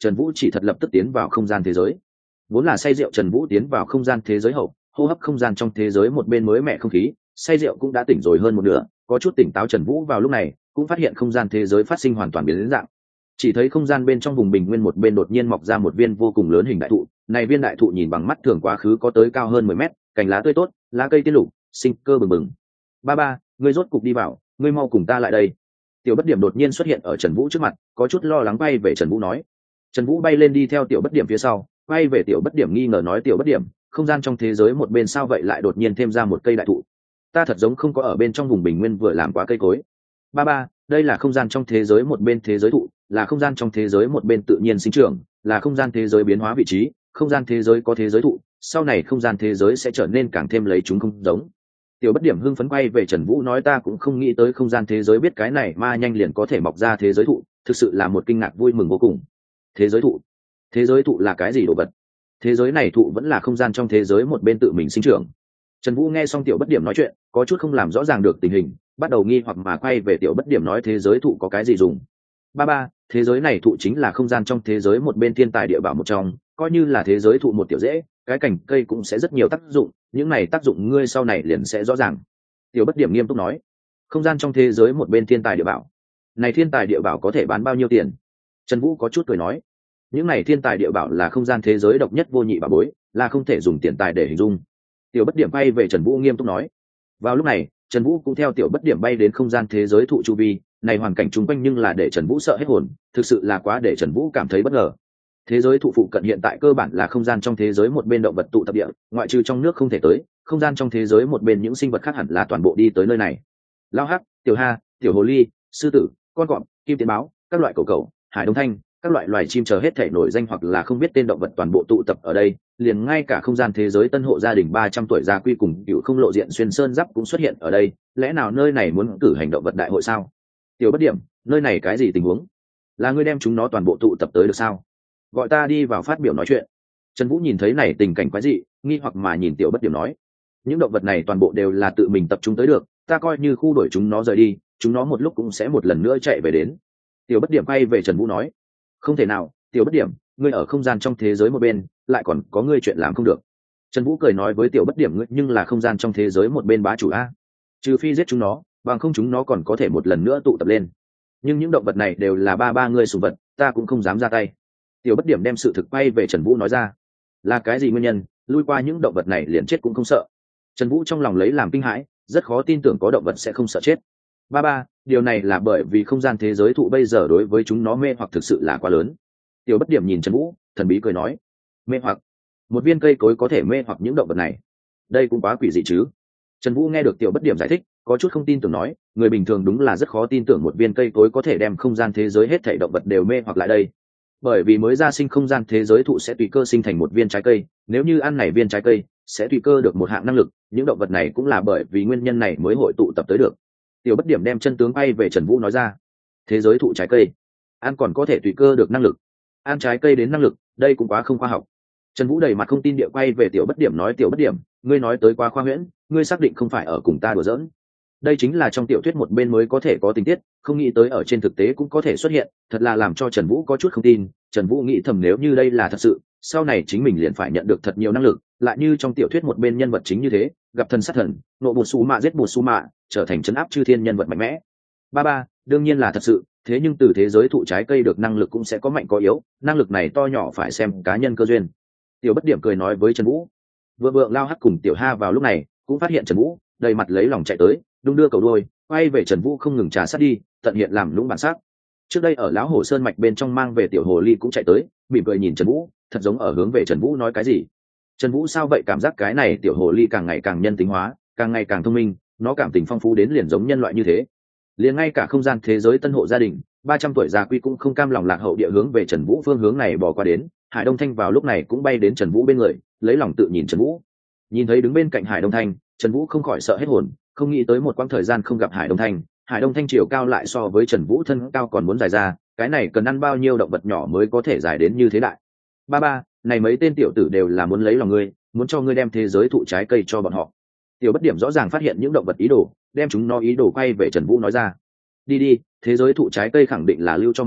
Trần Vũ chỉ thật lập tức tiến vào không gian thế giới. Vốn là say rượu Trần Vũ tiến vào không gian thế giới hậu, hô hấp không gian trong thế giới một bên mới mẻ không khí, say rượu cũng đã tỉnh rồi hơn một nửa, có chút tỉnh táo Trần Vũ vào lúc này cũng phát hiện không gian thế giới phát sinh hoàn toàn biến dạng. Chỉ thấy không gian bên trong vùng bình nguyên một bên đột nhiên mọc ra một viên vô cùng lớn hình đại thụ, này viên đại thụ nhìn bằng mắt thường quá khứ có tới cao hơn 10 mét, cành lá tươi tốt, lá cây tiên lục, sinh cơ bừng bừng. Ba ba, ngươi rốt cục đi vào, ngươi mau cùng ta lại đây. Tiểu Bất Điểm đột nhiên xuất hiện ở Trần Vũ trước mặt, có chút lo lắng bay về Trần Vũ nói. Trần Vũ bay lên đi theo Tiểu Bất Điểm phía sau, quay về Tiểu Bất Điểm nghi ngờ nói Tiểu Bất Điểm, không gian trong thế giới một bên sao vậy lại đột nhiên thêm ra một cây đại thụ? Ta thật giống không có ở bên trong vùng bình nguyên vừa làm quá cây cối. Ba ba, đây là không gian trong thế giới một bên thế giới thụ, là không gian trong thế giới một bên tự nhiên sinh trưởng, là không gian thế giới biến hóa vị trí, không gian thế giới có thế giới thụ, sau này không gian thế giới sẽ trở nên càng thêm lấy chúng không giống. Tiểu Bất Điểm hưng phấn quay về Trần Vũ nói ta cũng không nghĩ tới không gian thế giới biết cái này mà nhanh liền có thể mọc ra thế giới thụ, thực sự là một kinh ngạc vui mừng vô cùng. Thế giới thụ? Thế giới thụ là cái gì đồ vật? Thế giới này thụ vẫn là không gian trong thế giới một bên tự mình sinh trưởng. Trần Vũ nghe xong Tiểu Bất Điểm nói chuyện, có chút không làm rõ ràng được tình hình, bắt đầu nghi hoặc mà quay về Tiểu Bất Điểm nói thế giới thụ có cái gì dùng? Ba ba, thế giới này thụ chính là không gian trong thế giới một bên thiên tài địa bảo một trong, coi như là thế giới thụ một tiểu dễ, cái cành cây cũng sẽ rất nhiều tác dụng, những này tác dụng ngươi sau này liền sẽ rõ ràng. Tiểu Bất Điểm nghiêm túc nói. Không gian trong thế giới một bên thiên tài địa bảo, này thiên tài địa bảo có thể bán bao nhiêu tiền? Trần Vũ có chút cười nói. Những này thiên tài địa bảo là không gian thế giới độc nhất vô nhị bảo bối, là không thể dùng tiền tài để hình dung. Tiểu Bất Điểm bay về Trần Vũ nghiêm túc nói. Vào lúc này Trần Vũ cũng theo Tiểu Bất Điểm bay đến không gian thế giới thụ chu vi, này hoàn cảnh chung quanh nhưng là để Trần Vũ sợ hết hồn, thực sự là quá để Trần Vũ cảm thấy bất ngờ. Thế giới thụ phụ cận hiện tại cơ bản là không gian trong thế giới một bên động vật tụ tập địa, ngoại trừ trong nước không thể tới, không gian trong thế giới một bên những sinh vật khác hẳn là toàn bộ đi tới nơi này. Lao hắc, tiểu ha, tiểu hồ ly, sư tử, con cọp, kim tiến báo, các loại cẩu cẩu, hải đông thanh, các loại loài chim chờ hết thể nổi danh hoặc là không biết tên động vật toàn bộ tụ tập ở đây, liền ngay cả không gian thế giới tân hộ gia đình 300 tuổi gia quy cùng cựu không lộ diện xuyên sơn giáp cũng xuất hiện ở đây, lẽ nào nơi này muốn cử hành động vật đại hội sao? Tiểu Bất Điểm, nơi này cái gì tình huống? Là ngươi đem chúng nó toàn bộ tụ tập tới được sao? Gọi ta đi vào phát biểu nói chuyện. Trần Vũ nhìn thấy này tình cảnh quái dị, nghi hoặc mà nhìn Tiểu Bất Điểm nói, những động vật này toàn bộ đều là tự mình tập trung tới được, ta coi như khu đuổi chúng nó rời đi, chúng nó một lúc cũng sẽ một lần nữa chạy về đến. Tiểu Bất Điểm quay về Trần Vũ nói, không thể nào, Tiểu Bất Điểm, ngươi ở không gian trong thế giới một bên, lại còn có ngươi chuyện làm không được. Trần Vũ cười nói với Tiểu Bất Điểm ngươi nhưng là không gian trong thế giới một bên bá chủ a, trừ phi giết chúng nó, bằng không chúng nó còn có thể một lần nữa tụ tập lên. Nhưng những động vật này đều là ba ngươi sủng vật, ta cũng không dám ra tay. Tiểu Bất Điểm đem sự thực bay về Trần Vũ nói ra. Là cái gì nguyên nhân, lui qua những động vật này liền chết cũng không sợ? Trần Vũ trong lòng lấy làm kinh hãi, rất khó tin tưởng có động vật sẽ không sợ chết. Ba, điều này là bởi vì không gian thế giới thụ bây giờ đối với chúng nó mê hoặc thực sự là quá lớn. Tiểu Bất Điểm nhìn Trần Vũ, thần bí cười nói, mê hoặc? Một viên cây cối có thể mê hoặc những động vật này? Đây cũng quá quỷ dị chứ. Trần Vũ nghe được Tiểu Bất Điểm giải thích, có chút không tin tưởng nói, người bình thường đúng là rất khó tin tưởng một viên cây cối có thể đem không gian thế giới hết thảy động vật đều mê hoặc lại đây. Bởi vì mới ra sinh không gian thế giới thụ sẽ tùy cơ sinh thành một viên trái cây, nếu như ăn này viên trái cây sẽ tùy cơ được một hạng năng lực, những động vật này cũng là bởi vì nguyên nhân này mới hội tụ tập tới được. Tiểu Bất Điểm đem chân tướng bay về Trần Vũ nói ra, thế giới thụ trái cây ăn còn có thể tùy cơ được năng lực, ăn trái cây đến năng lực, đây cũng quá không khoa học. Trần Vũ đầy mặt không tin địa quay về Tiểu Bất Điểm nói Tiểu Bất Điểm, ngươi nói tới quá khoa huyễn, ngươi xác định không phải ở cùng ta đùa giỡn? Đây chính là trong tiểu thuyết một bên mới có thể có tình tiết, không nghĩ tới ở trên thực tế cũng có thể xuất hiện, thật là làm cho Trần Vũ có chút không tin. Trần Vũ nghĩ thầm nếu như đây là thật sự, sau này chính mình liền phải nhận được thật nhiều năng lực, lại như trong tiểu thuyết một bên nhân vật chính như thế, gặp thần sát thần, nộ bột xù mạ giết bột xù mạ, trở thành trấn áp chư thiên nhân vật mạnh mẽ. Ba, đương nhiên là thật sự, thế nhưng từ thế giới thụ trái cây được năng lực cũng sẽ có mạnh có yếu, năng lực này to nhỏ phải xem cá nhân cơ duyên. Tiểu Bất Điểm cười nói với Trần Vũ. Vượng Lao Hắc cùng Tiểu Ha vào lúc này cũng phát hiện Trần Vũ, đầy mặt lấy lòng chạy tới, đung đưa cầu đuôi, quay về Trần Vũ không ngừng trà sát đi, tận hiện làm lũng bản sắc. Trước đây ở lão hổ sơn mạch bên trong mang về tiểu hồ ly cũng chạy tới, mỉm cười nhìn Trần Vũ, thật giống ở hướng về Trần Vũ nói cái gì. Trần Vũ sao vậy, cảm giác cái này tiểu hồ ly càng ngày càng nhân tính hóa, càng ngày càng thông minh, nó cảm tình phong phú đến liền giống nhân loại như thế. Liền ngay cả không gian thế giới tân hộ gia đình 300 tuổi già quy cũng không cam lòng lạc hậu địa hướng về Trần Vũ phương hướng này bỏ qua đến. Hải Đông Thanh vào lúc này cũng bay đến Trần Vũ bên người, lấy lòng tự nhìn Trần Vũ. Nhìn thấy đứng bên cạnh Hải Đông Thanh, Trần Vũ không khỏi sợ hết hồn, không nghĩ tới một quãng thời gian không gặp Hải Đông Thanh chiều cao lại so với Trần Vũ thân cao còn muốn dài ra, cái này cần ăn bao nhiêu động vật nhỏ mới có thể dài đến như thế đại. Ba, này mấy tên tiểu tử đều là muốn lấy lòng ngươi, muốn cho ngươi đem thế giới thụ trái cây cho bọn họ. Tiểu Bất Điểm rõ ràng phát hiện những động vật ý đồ, đem chúng nó ý đồ quay về Trần Vũ nói ra. Đi, thế giới thụ trái cây khẳng định là lưu cho mình,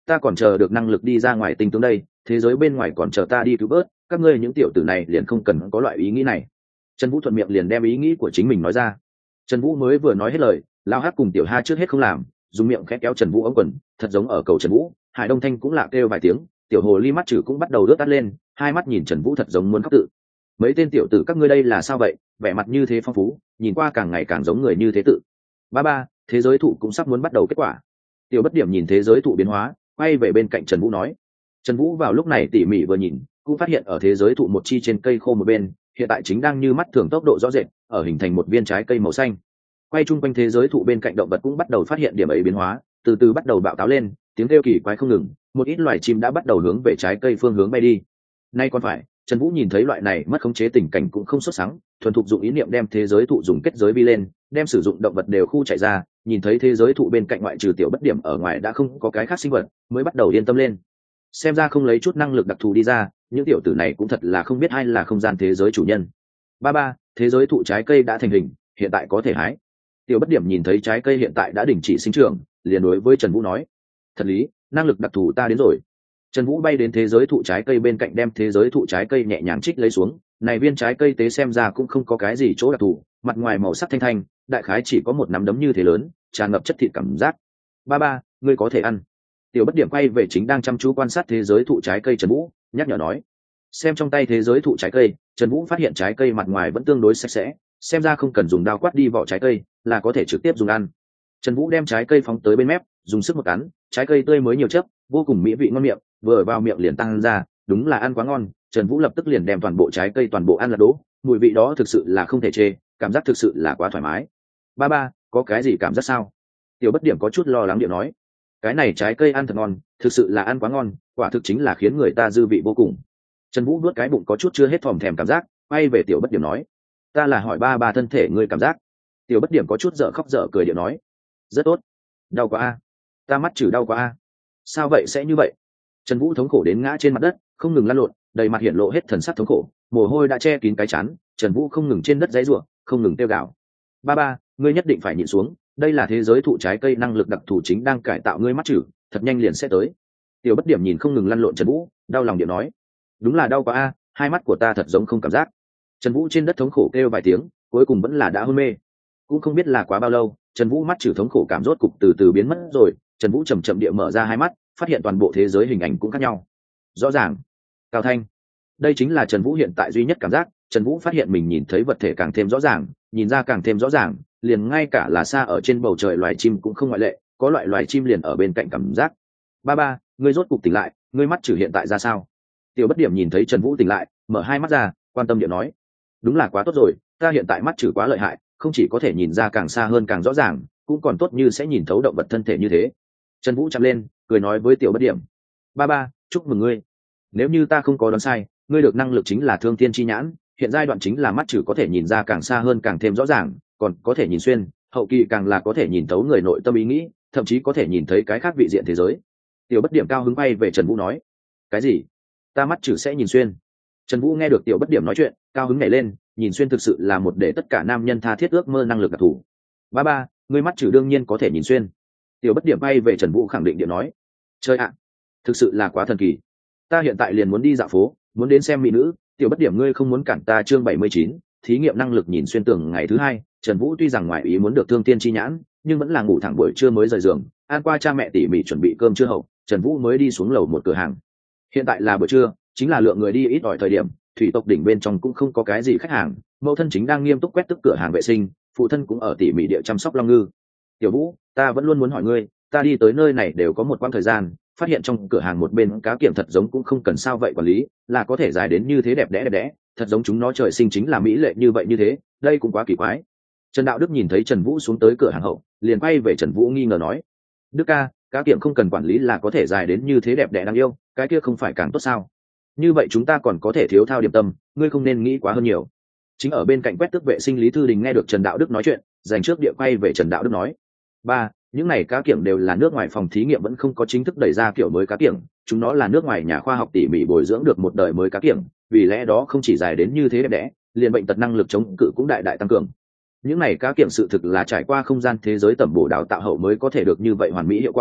ta còn chờ được năng lực đi ra ngoài tinh tướng đây, thế giới bên ngoài còn chờ ta đi cứu vớt, các ngươi những tiểu tử này liền không cần có loại ý nghĩ này. Trần Vũ thuận miệng liền đem ý nghĩ của chính mình nói ra. Trần Vũ mới vừa nói hết lời, Lão Hắc cùng Tiểu Ha trước hết không làm, dùng miệng khẽ kéo Trần Vũ ống quần, thật giống ở cầu Trần Vũ. Hải Đông Thanh cũng lạ kêu vài tiếng, Tiểu Hồ Ly mắt chữ cũng bắt đầu rớt tắt lên, hai mắt nhìn Trần Vũ thật giống muốn khóc tự. Mấy tên tiểu tử các ngươi đây là sao vậy, vẻ mặt như thế phong phú, nhìn qua càng ngày càng giống người như thế tự. Ba, thế giới thụ cũng sắp muốn bắt đầu kết quả. Tiểu Bất Điểm nhìn thế giới thụ biến hóa, quay về bên cạnh Trần Vũ nói. Trần Vũ vào lúc này tỉ mỉ vừa nhìn, cũng phát hiện ở thế giới thụ một chi trên cây khô một bên, hiện tại chính đang như mắt thường tốc độ rõ rệt, ở hình thành một viên trái cây màu xanh. Quay chung quanh thế giới thụ bên cạnh động vật cũng bắt đầu phát hiện điểm ấy biến hóa, từ từ bắt đầu bạo táo lên, tiếng kêu kỳ quái không ngừng, một ít loài chim đã bắt đầu hướng về trái cây phương hướng bay đi. Nay còn phải, Trần Vũ nhìn thấy loại này mất khống chế tình cảnh cũng không xuất sáng, thuần thục dụng ý niệm đem thế giới thụ dùng kết giới vi lên, đem sử dụng động vật đều khu chạy ra, nhìn thấy thế giới thụ bên cạnh ngoại trừ Tiểu Bất Điểm ở ngoài đã không có cái khác sinh vật, mới bắt đầu yên tâm lên. Xem ra không lấy chút năng lực đặc thù đi ra, những tiểu tử này cũng thật là không biết ai là không gian thế giới chủ nhân. Ba, thế giới thụ trái cây đã thành hình, hiện tại có thể hái. Tiểu Bất Điểm nhìn thấy trái cây hiện tại đã đình chỉ sinh trưởng, liền đối với Trần Vũ nói: "Thật lý, năng lực đặc thù ta đến rồi." Trần Vũ bay đến thế giới thụ trái cây bên cạnh đem thế giới thụ trái cây nhẹ nhàng trích lấy xuống, này viên trái cây tế xem ra cũng không có cái gì chỗ đặc thù, mặt ngoài màu sắc thanh thanh, đại khái chỉ có một nắm đấm như thế lớn, tràn ngập chất thịt cảm giác. Ba, ngươi có thể ăn. Tiểu Bất Điểm quay về chính đang chăm chú quan sát thế giới thụ trái cây Trần Vũ, nhắc nhở nói. Xem trong tay thế giới thụ trái cây, Trần Vũ phát hiện trái cây mặt ngoài vẫn tương đối sạch sẽ, xem ra không cần dùng dao quát đi vỏ trái cây, là có thể trực tiếp dùng ăn. Trần Vũ đem trái cây phóng tới bên mép, dùng sức một cắn, trái cây tươi mới nhiều chất, vô cùng mỹ vị ngon miệng, vừa vào miệng liền tăng ra, đúng là ăn quá ngon. Trần Vũ lập tức liền đem toàn bộ trái cây toàn bộ ăn là đố, mùi vị đó thực sự là không thể chê, cảm giác thực sự là quá thoải mái. Ba, có cái gì cảm giác sao? Tiểu Bất Điểm có chút lo lắng điệu nói. Cái này trái cây ăn thật ngon, thực sự là ăn quá ngon, quả thực chính là khiến người ta dư vị vô cùng. Trần Vũ nuốt cái bụng có chút chưa hết thòm thèm cảm giác, quay về Tiểu Bất Điểm nói: "Ta là hỏi ba thân thể ngươi cảm giác." Tiểu Bất Điểm có chút dở khóc dở cười điệu nói: "Rất tốt." "Đau quá a." "Ta mắt chử đau quá a." "Sao vậy sẽ như vậy?" Trần Vũ thống khổ đến ngã trên mặt đất, không ngừng lăn lộn, đầy mặt hiện lộ hết thần sắc thống khổ, mồ hôi đã che kín cái trán. Trần Vũ không ngừng trên đất giãy giụa, không ngừng kêu gào: Ba, ngươi nhất định phải nhịn xuống, đây là thế giới thụ trái cây năng lực đặc thù chính đang cải tạo ngươi mắt chử, thật nhanh liền sẽ tới." Tiểu Bất Điểm nhìn không ngừng lăn lộn Trần Vũ, đau lòng điệu nói: "Đúng là đau quá a, hai mắt của ta thật giống không cảm giác." Trần Vũ trên đất thống khổ kêu vài tiếng, cuối cùng vẫn là đã hôn mê. Cũng không biết là quá bao lâu, Trần Vũ mắt chử thống khổ cảm rốt cục từ từ biến mất rồi. Trần Vũ chậm chậm địa mở ra hai mắt, phát hiện toàn bộ thế giới hình ảnh cũng khác nhau. Rõ ràng, cao thanh, đây chính là Trần Vũ hiện tại duy nhất cảm giác. Trần Vũ phát hiện mình nhìn thấy vật thể càng thêm rõ ràng, nhìn ra càng thêm rõ ràng, liền ngay cả là xa ở trên bầu trời loài chim cũng không ngoại lệ, có loại loài chim liền ở bên cạnh cảm giác. Ba, ngươi rốt cục tỉnh lại, ngươi mắt chử hiện tại ra sao? Tiểu Bất Điểm nhìn thấy Trần Vũ tỉnh lại, mở hai mắt ra, quan tâm điệu nói: "Đúng là quá tốt rồi, ta hiện tại mắt chử quá lợi hại, không chỉ có thể nhìn ra càng xa hơn càng rõ ràng, cũng còn tốt như sẽ nhìn thấu động vật thân thể như thế." Trần Vũ chạm lên, cười nói với Tiểu Bất Điểm: Ba, chúc mừng ngươi. Nếu như ta không có đoán sai, ngươi được năng lực chính là Thương Thiên Chi Nhãn, hiện giai đoạn chính là mắt chử có thể nhìn ra càng xa hơn càng thêm rõ ràng, còn có thể nhìn xuyên, hậu kỳ càng là có thể nhìn thấu người nội tâm ý nghĩ, thậm chí có thể nhìn thấy cái khác vị diện thế giới." Tiểu Bất Điểm cao hứng bay về Trần Vũ nói: "Cái gì? Ta mắt chử sẽ nhìn xuyên?" Trần Vũ nghe được Tiểu Bất Điểm nói chuyện, cao hứng nhảy lên, nhìn xuyên thực sự là một để tất cả nam nhân tha thiết ước mơ năng lực đặc thù. Ba, ngươi mắt chử đương nhiên có thể nhìn xuyên." Tiểu Bất Điểm bay về Trần Vũ khẳng định điện nói: "Chơi ạ, thực sự là quá thần kỳ. Ta hiện tại liền muốn đi dạo phố, muốn đến xem mỹ nữ, Tiểu Bất Điểm ngươi không muốn cản ta." Chương 79, thí nghiệm năng lực nhìn xuyên tường ngày thứ hai, Trần Vũ tuy rằng ngoài ý muốn được Thương Tiên Chi Nhãn, nhưng vẫn là ngủ thẳng buổi trưa mới rời giường, ăn qua cha mẹ tỉ mỉ chuẩn bị cơm trưa hậu, Trần Vũ mới đi xuống lầu một cửa hàng. Hiện tại là buổi trưa, chính là lượng người đi ít ỏi thời điểm, thủy tộc đỉnh bên trong cũng không có cái gì khách hàng, mẫu thân chính đang nghiêm túc quét tức cửa hàng vệ sinh, phụ thân cũng ở tỉ mỉ địa chăm sóc Long Ngư. "Tiểu Vũ, ta vẫn luôn muốn hỏi ngươi, ta đi tới nơi này đều có một quãng thời gian, phát hiện trong cửa hàng một bên cá kiểm thật giống cũng không cần sao vậy quản lý, là có thể dài đến như thế đẹp đẽ, thật giống chúng nó trời sinh chính là mỹ lệ như vậy như thế, đây cũng quá kỳ quái." Trần Đạo Đức nhìn thấy Trần Vũ xuống tới cửa hàng hậu, liền quay về Trần Vũ nghi ngờ nói: "Đức ca, cá kiểm không cần quản lý là có thể dài đến như thế đẹp đẽ đáng yêu, cái kia không phải càng tốt sao? Như vậy chúng ta còn có thể thiếu thao điểm tâm, ngươi không nên nghĩ quá hơn nhiều." Chính ở bên cạnh quét tước vệ sinh Lý Thư Đình nghe được Trần Đạo Đức nói chuyện, dành trước địa quay về Trần Đạo Đức nói: "Ba, những này cá kiểm đều là nước ngoài phòng thí nghiệm vẫn không có chính thức đẩy ra kiểu mới cá kiểm, chúng nó là nước ngoài nhà khoa học tỉ mỉ bồi dưỡng được một đời mới cá kiểm, vì lẽ đó không chỉ dài đến như thế đẹp đẽ, liền bệnh tật năng lực chống cự cũng đại đại tăng cường. Những này cá kiểm sự thực là trải qua không gian thế giới tẩm bổ đào tạo hậu mới có thể được như vậy hoàn mỹ hiệu quả."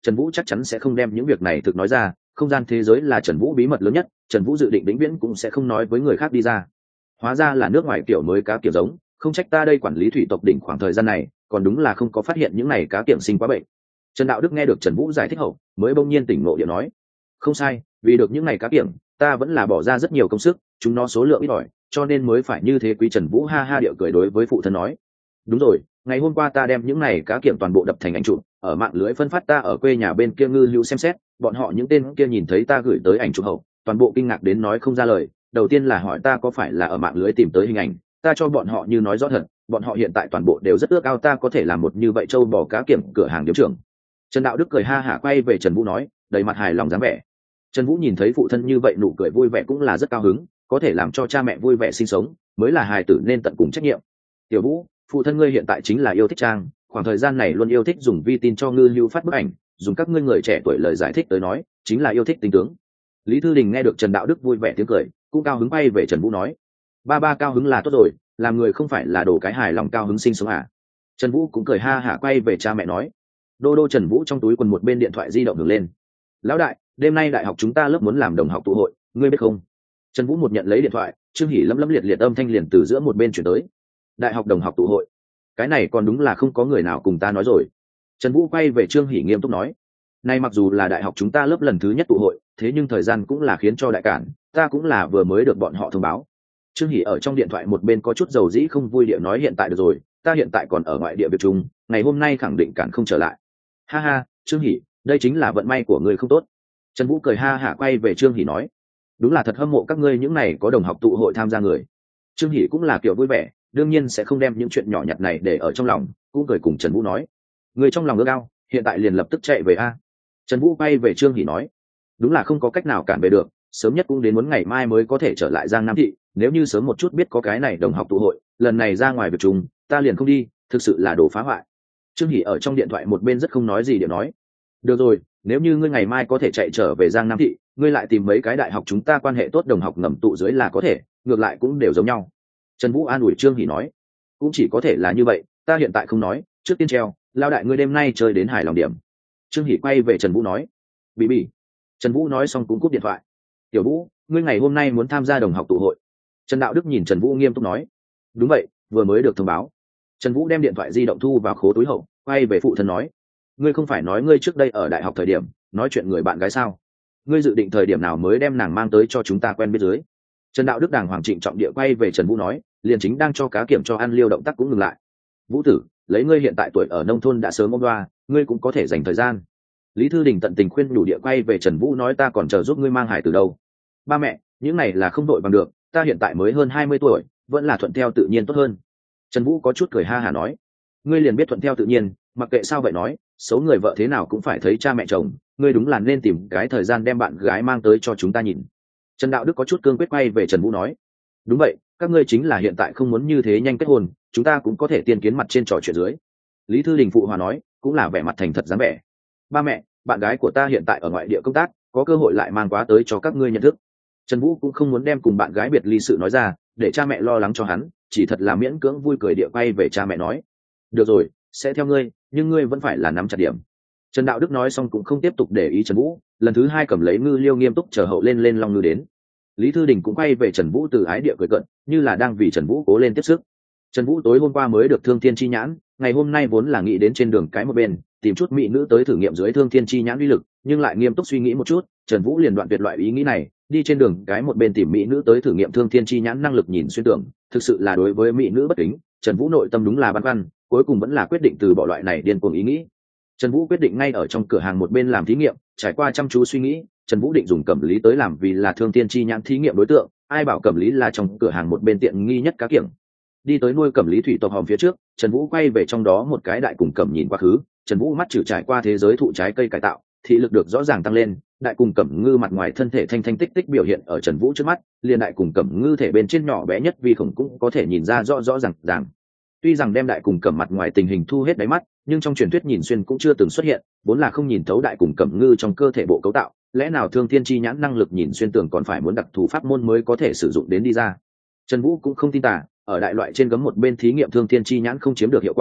Trần Vũ chắc chắn sẽ không đem những việc này thực nói ra, không gian thế giới là Trần Vũ bí mật lớn nhất, Trần Vũ dự định vĩnh viễn cũng sẽ không nói với người khác đi ra. Hóa ra là nước ngoài kiểu mới cá kiểu giống, không trách ta đây quản lý thủy tộc đỉnh khoảng thời gian này, còn đúng là không có phát hiện những này cá kiểm sinh quá bệnh. Trần Đạo Đức nghe được Trần Vũ giải thích hậu, mới bỗng nhiên tỉnh ngộ điện nói: "Không sai, vì được những này cá kiểm, ta vẫn là bỏ ra rất nhiều công sức, chúng nó số lượng ít ỏi, cho nên mới phải như thế." Quý Trần Vũ ha ha điệu cười đối với phụ thân nói: "Đúng rồi, ngày hôm qua ta đem những này cá kiểm toàn bộ đập thành ảnh chụp, ở mạng lưới phân phát ta ở quê nhà bên kia ngư hữu xem xét, bọn họ những tên kia nhìn thấy ta gửi tới ảnh chụp hậu, toàn bộ kinh ngạc đến nói không ra lời, đầu tiên là hỏi ta có phải là ở mạng lưới tìm tới hình ảnh, ta cho bọn họ như nói rõ thật, bọn họ hiện tại toàn bộ đều rất ước ao ta có thể làm một như vậy trâu bò cá kiểm cửa hàng điếm trưởng." Trần Đạo Đức cười ha hả quay về Trần Vũ nói, đầy mặt hài lòng dáng vẻ. Trần Vũ nhìn thấy phụ thân như vậy nụ cười vui vẻ cũng là rất cao hứng, có thể làm cho cha mẹ vui vẻ sinh sống mới là hài tử nên tận cùng trách nhiệm. "Tiểu Vũ, phụ thân ngươi hiện tại chính là yêu thích trang, khoảng thời gian này luôn yêu thích dùng vi tin cho ngư lưu phát bức ảnh, dùng các ngươi người trẻ tuổi lời giải thích tới nói chính là yêu thích tinh tướng." Lý Thư Đình nghe được Trần Đạo Đức vui vẻ tiếng cười, cũng cao hứng bay về Trần Vũ nói: "Ba ba cao hứng là tốt rồi, làm người không phải là đồ cái hài lòng cao hứng sinh sống à?" Trần Vũ cũng cười ha hả quay về cha mẹ nói. Đô đô Trần Vũ trong túi quần một bên điện thoại di động hưởng lên: "Lão đại, đêm nay đại học chúng ta lớp muốn làm đồng học tụ hội, ngươi biết không?" Trần Vũ một nhận lấy điện thoại, Trương Hỷ lấm lấm liệt liệt âm thanh liền từ giữa một bên chuyển tới: "Đại học đồng học tụ hội? Cái này còn đúng là không có người nào cùng ta nói rồi." Trần Vũ quay về Trương Hỷ nghiêm túc nói: "Nay mặc dù là đại học chúng ta lớp lần thứ nhất tụ hội, thế nhưng thời gian cũng là khiến cho đại cản, ta cũng là vừa mới được bọn họ thông báo." Trương Hỷ ở trong điện thoại một bên có chút dầu dĩ không vui địa nói: "Hiện tại được rồi, ta hiện tại còn ở ngoại địa việc chung, ngày hôm nay khẳng định cản không trở lại." "Ha ha, Trương Hỷ, đây chính là vận may của người không tốt." Trần Vũ cười ha hả quay về Trương Hỷ nói: "Đúng là thật hâm mộ các ngươi những này có đồng học tụ hội tham gia người." Trương Hỷ cũng là kiểu vui vẻ, đương nhiên sẽ không đem những chuyện nhỏ nhặt này để ở trong lòng, cũng cười cùng Trần Vũ nói: "Người trong lòng ước ao, hiện tại liền lập tức chạy về a." Trần Vũ quay về Trương Hỷ nói: "Đúng là không có cách nào cản về được, sớm nhất cũng đến muốn ngày mai mới có thể trở lại Giang Nam thị, nếu như sớm một chút biết có cái này đồng học tụ hội, lần này ra ngoài việc chúng ta liền không đi, thực sự là đồ phá hoại." Trương Hỷ ở trong điện thoại một bên rất không nói gì để nói: "Được rồi, nếu như ngươi ngày mai có thể chạy trở về Giang Nam thị, ngươi lại tìm mấy cái đại học chúng ta quan hệ tốt đồng học ngầm tụ dưới là có thể, ngược lại cũng đều giống nhau." Trần Vũ an ủi Trương Hỷ nói: "Cũng chỉ có thể là như vậy, ta hiện tại không nói, trước tiên treo, lao đại ngươi đêm nay chơi đến hài lòng điểm." Trương Hỷ quay về Trần Vũ nói: "Bị bị." Trần Vũ nói xong cũng cúp điện thoại. "Tiểu Vũ, ngươi ngày hôm nay muốn tham gia đồng học tụ hội?" Trần Đạo Đức nhìn Trần Vũ nghiêm túc nói: "Đúng vậy, vừa mới được thông báo." Trần Vũ đem điện thoại di động thu vào khố túi hậu, quay về phụ thân nói: "Ngươi không phải nói ngươi trước đây ở đại học thời điểm nói chuyện người bạn gái sao? Ngươi dự định thời điểm nào mới đem nàng mang tới cho chúng ta quen biết dưới?" Trần Đạo Đức đàng hoàng trịnh trọng địa quay về Trần Vũ nói, liền chính đang cho cá kiểm cho ăn liêu động tác cũng ngừng lại: "Vũ tử, lấy ngươi hiện tại tuổi ở nông thôn đã sớm ôm đoa, ngươi cũng có thể dành thời gian." Lý Thư Đình tận tình khuyên nhủ địa quay về Trần Vũ nói: "Ta còn chờ giúp ngươi mang hải từ đâu. Ba mẹ, những này là không đội bằng được, ta hiện tại mới hơn 20 tuổi, vẫn là thuận theo tự nhiên tốt hơn." Trần Vũ có chút cười ha hả nói: "Ngươi liền biết thuận theo tự nhiên, mặc kệ sao vậy nói, xấu người vợ thế nào cũng phải thấy cha mẹ chồng, ngươi đúng là nên tìm cái thời gian đem bạn gái mang tới cho chúng ta nhìn." Trần Đạo Đức có chút cương quyết quay về Trần Vũ nói: "Đúng vậy, các ngươi chính là hiện tại không muốn như thế nhanh kết hôn, chúng ta cũng có thể tiên kiến mặt trên trò chuyện dưới." Lý Thư Đình phụ hòa nói, cũng là vẻ mặt thành thật dáng vẻ: "Ba mẹ, bạn gái của ta hiện tại ở ngoại địa công tác, có cơ hội lại mang quá tới cho các ngươi nhận thức." Trần Vũ cũng không muốn đem cùng bạn gái biệt ly sự nói ra, để cha mẹ lo lắng cho hắn, chỉ thật là miễn cưỡng vui cười địa quay về cha mẹ nói: "Được rồi, sẽ theo ngươi, nhưng ngươi vẫn phải là nắm chặt điểm." Trần Đạo Đức nói xong cũng không tiếp tục để ý Trần Vũ, lần thứ hai cầm lấy ngư liêu nghiêm túc chờ hậu lên long ngư đến. Lý Thư Đình cũng quay về Trần Vũ từ ái địa cười cận, như là đang vì Trần Vũ cố lên tiếp sức. Trần Vũ tối hôm qua mới được Thương Thiên Chi Nhãn, ngày hôm nay vốn là nghĩ đến trên đường cái một bên tìm chút mỹ nữ tới thử nghiệm dưới Thương Thiên Chi Nhãn uy lực, nhưng lại nghiêm túc suy nghĩ một chút, Trần Vũ liền đoạn tuyệt loại ý nghĩ này, đi trên đường cái một bên tìm mỹ nữ tới thử nghiệm Thương Thiên Chi Nhãn năng lực nhìn xuyên tưởng, thực sự là đối với mỹ nữ bất kính. Trần Vũ nội tâm đúng là băn khoăn, cuối cùng vẫn là quyết định từ bỏ loại này điên cuồng ý nghĩ. Trần Vũ quyết định ngay ở trong cửa hàng một bên làm thí nghiệm, trải qua chăm chú suy nghĩ, Trần Vũ định dùng Cẩm Lý tới làm vì là Thương Thiên Chi Nhãn thí nghiệm đối tượng, ai bảo Cẩm Lý là trong cửa hàng một bên tiện nghi nhất cá kiểm. Đi tới nuôi Cẩm Lý thủy tộc hòm phía trước, Trần Vũ quay về trong đó một cái đại cùng cẩm nhìn quá khứ, Trần Vũ mắt trừ trải qua thế giới thụ trái cây cải tạo, thị lực được rõ ràng tăng lên, đại cùng cẩm ngư mặt ngoài thân thể thanh thanh tích tích biểu hiện ở Trần Vũ trước mắt, liền đại cùng cẩm ngư thể bên trên nhỏ bé nhất vi khổng cũng có thể nhìn ra rõ ràng. Tuy rằng đem đại cùng cẩm mặt ngoài tình hình thu hết đáy mắt, nhưng trong truyền thuyết nhìn xuyên cũng chưa từng xuất hiện, vốn là không nhìn thấu đại cùng cẩm ngư trong cơ thể bộ cấu tạo, lẽ nào Thương Thiên Chi Nhãn năng lực nhìn xuyên tưởng còn phải muốn đặc thù pháp môn mới có thể sử dụng đến đi ra. Trần Vũ cũng không tin tà, ở đại loại trên gấm một bên thí nghiệm Thương Thiên Chi Nhãn không chiếm được hiệu quả,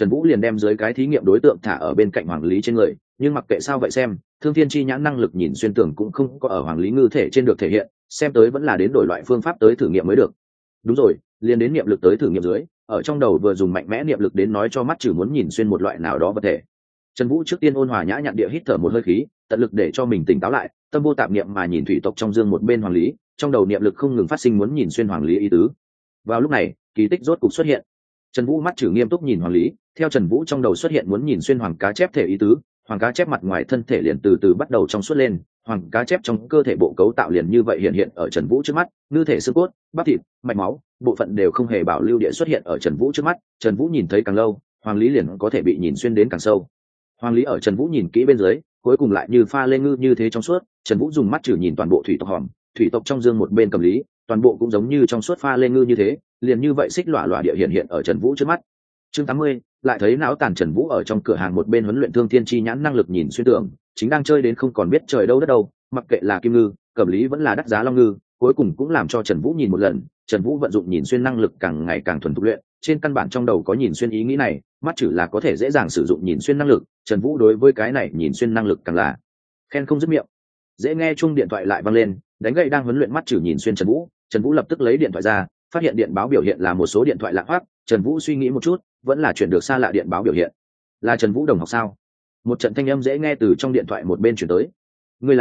Trần Vũ liền đem dưới cái thí nghiệm đối tượng thả ở bên cạnh Hoàng Lý trên người, nhưng mặc kệ sao vậy xem, Thương Thiên Chi nhãn năng lực nhìn xuyên tường cũng không có ở Hoàng Lý ngư thể trên được thể hiện, xem tới vẫn là đến đổi loại phương pháp tới thử nghiệm mới được. Đúng rồi, liền đến niệm lực tới thử nghiệm dưới, ở trong đầu vừa dùng mạnh mẽ niệm lực đến nói cho mắt trừ muốn nhìn xuyên một loại nào đó vật thể. Trần Vũ trước tiên ôn hòa nhã nhặn địa hít thở một hơi khí, tận lực để cho mình tỉnh táo lại, tâm vô tạp niệm mà nhìn thủy tộc trong dương một bên Hoàng Lý, trong đầu niệm lực không ngừng phát sinh muốn nhìn xuyên Hoàng Lý ý tứ. Vào lúc này, kỳ tích rốt cục xuất hiện. Trần Vũ mắt trừ nghiêm túc nhìn Hoàng Lý, theo Trần Vũ trong đầu xuất hiện muốn nhìn xuyên hoàng cá chép thể ý tứ, hoàng cá chép mặt ngoài thân thể liền từ từ bắt đầu trong suốt lên, hoàng cá chép trong cơ thể bộ cấu tạo liền như vậy hiện hiện ở Trần Vũ trước mắt, ngư thể xương cốt, bắp thịt, mạch máu, bộ phận đều không hề bảo lưu địa xuất hiện ở Trần Vũ trước mắt. Trần Vũ nhìn thấy càng lâu, Hoàng Lý liền có thể bị nhìn xuyên đến càng sâu. Hoàng Lý ở Trần Vũ nhìn kỹ bên dưới, cuối cùng lại như pha lên ngư như thế trong suốt. Trần Vũ dùng mắt trừ nhìn toàn bộ thủy tộc hòm, thủy tộc trong dương một bên cầm lý, toàn bộ cũng giống như trong suốt pha lên ngư như thế, liền như vậy xích lọa lọa địa hiện ở Trần Vũ trước mắt. Chương 80, lại thấy não tàn Trần Vũ ở trong cửa hàng một bên huấn luyện Thương Thiên Chi nhãn năng lực nhìn xuyên tường, chính đang chơi đến không còn biết trời đâu đất đâu, mặc kệ là kim ngư, cẩm lý vẫn là đắt giá long ngư, cuối cùng cũng làm cho Trần Vũ nhìn một lần. Trần Vũ vận dụng nhìn xuyên năng lực càng ngày càng thuần thục luyện, trên căn bản trong đầu có nhìn xuyên ý nghĩ này, mắt chữ là có thể dễ dàng sử dụng nhìn xuyên năng lực. Trần Vũ đối với cái này nhìn xuyên năng lực càng là khen không dứt miệng. Dễ nghe chuông điện thoại lại vang lên, đánh gậy đang huấn luyện mắt chữ nhìn xuyên Trần Vũ. Trần Vũ lập tức lấy điện thoại ra, phát hiện điện báo biểu hiện là một số điện thoại lạ hoắc. Trần Vũ suy nghĩ một chút, vẫn là chuyển được xa lạ điện báo biểu hiện. Là Trần Vũ đồng học sao? Một trận thanh âm dễ nghe từ trong điện thoại một bên chuyển tới. Ngươi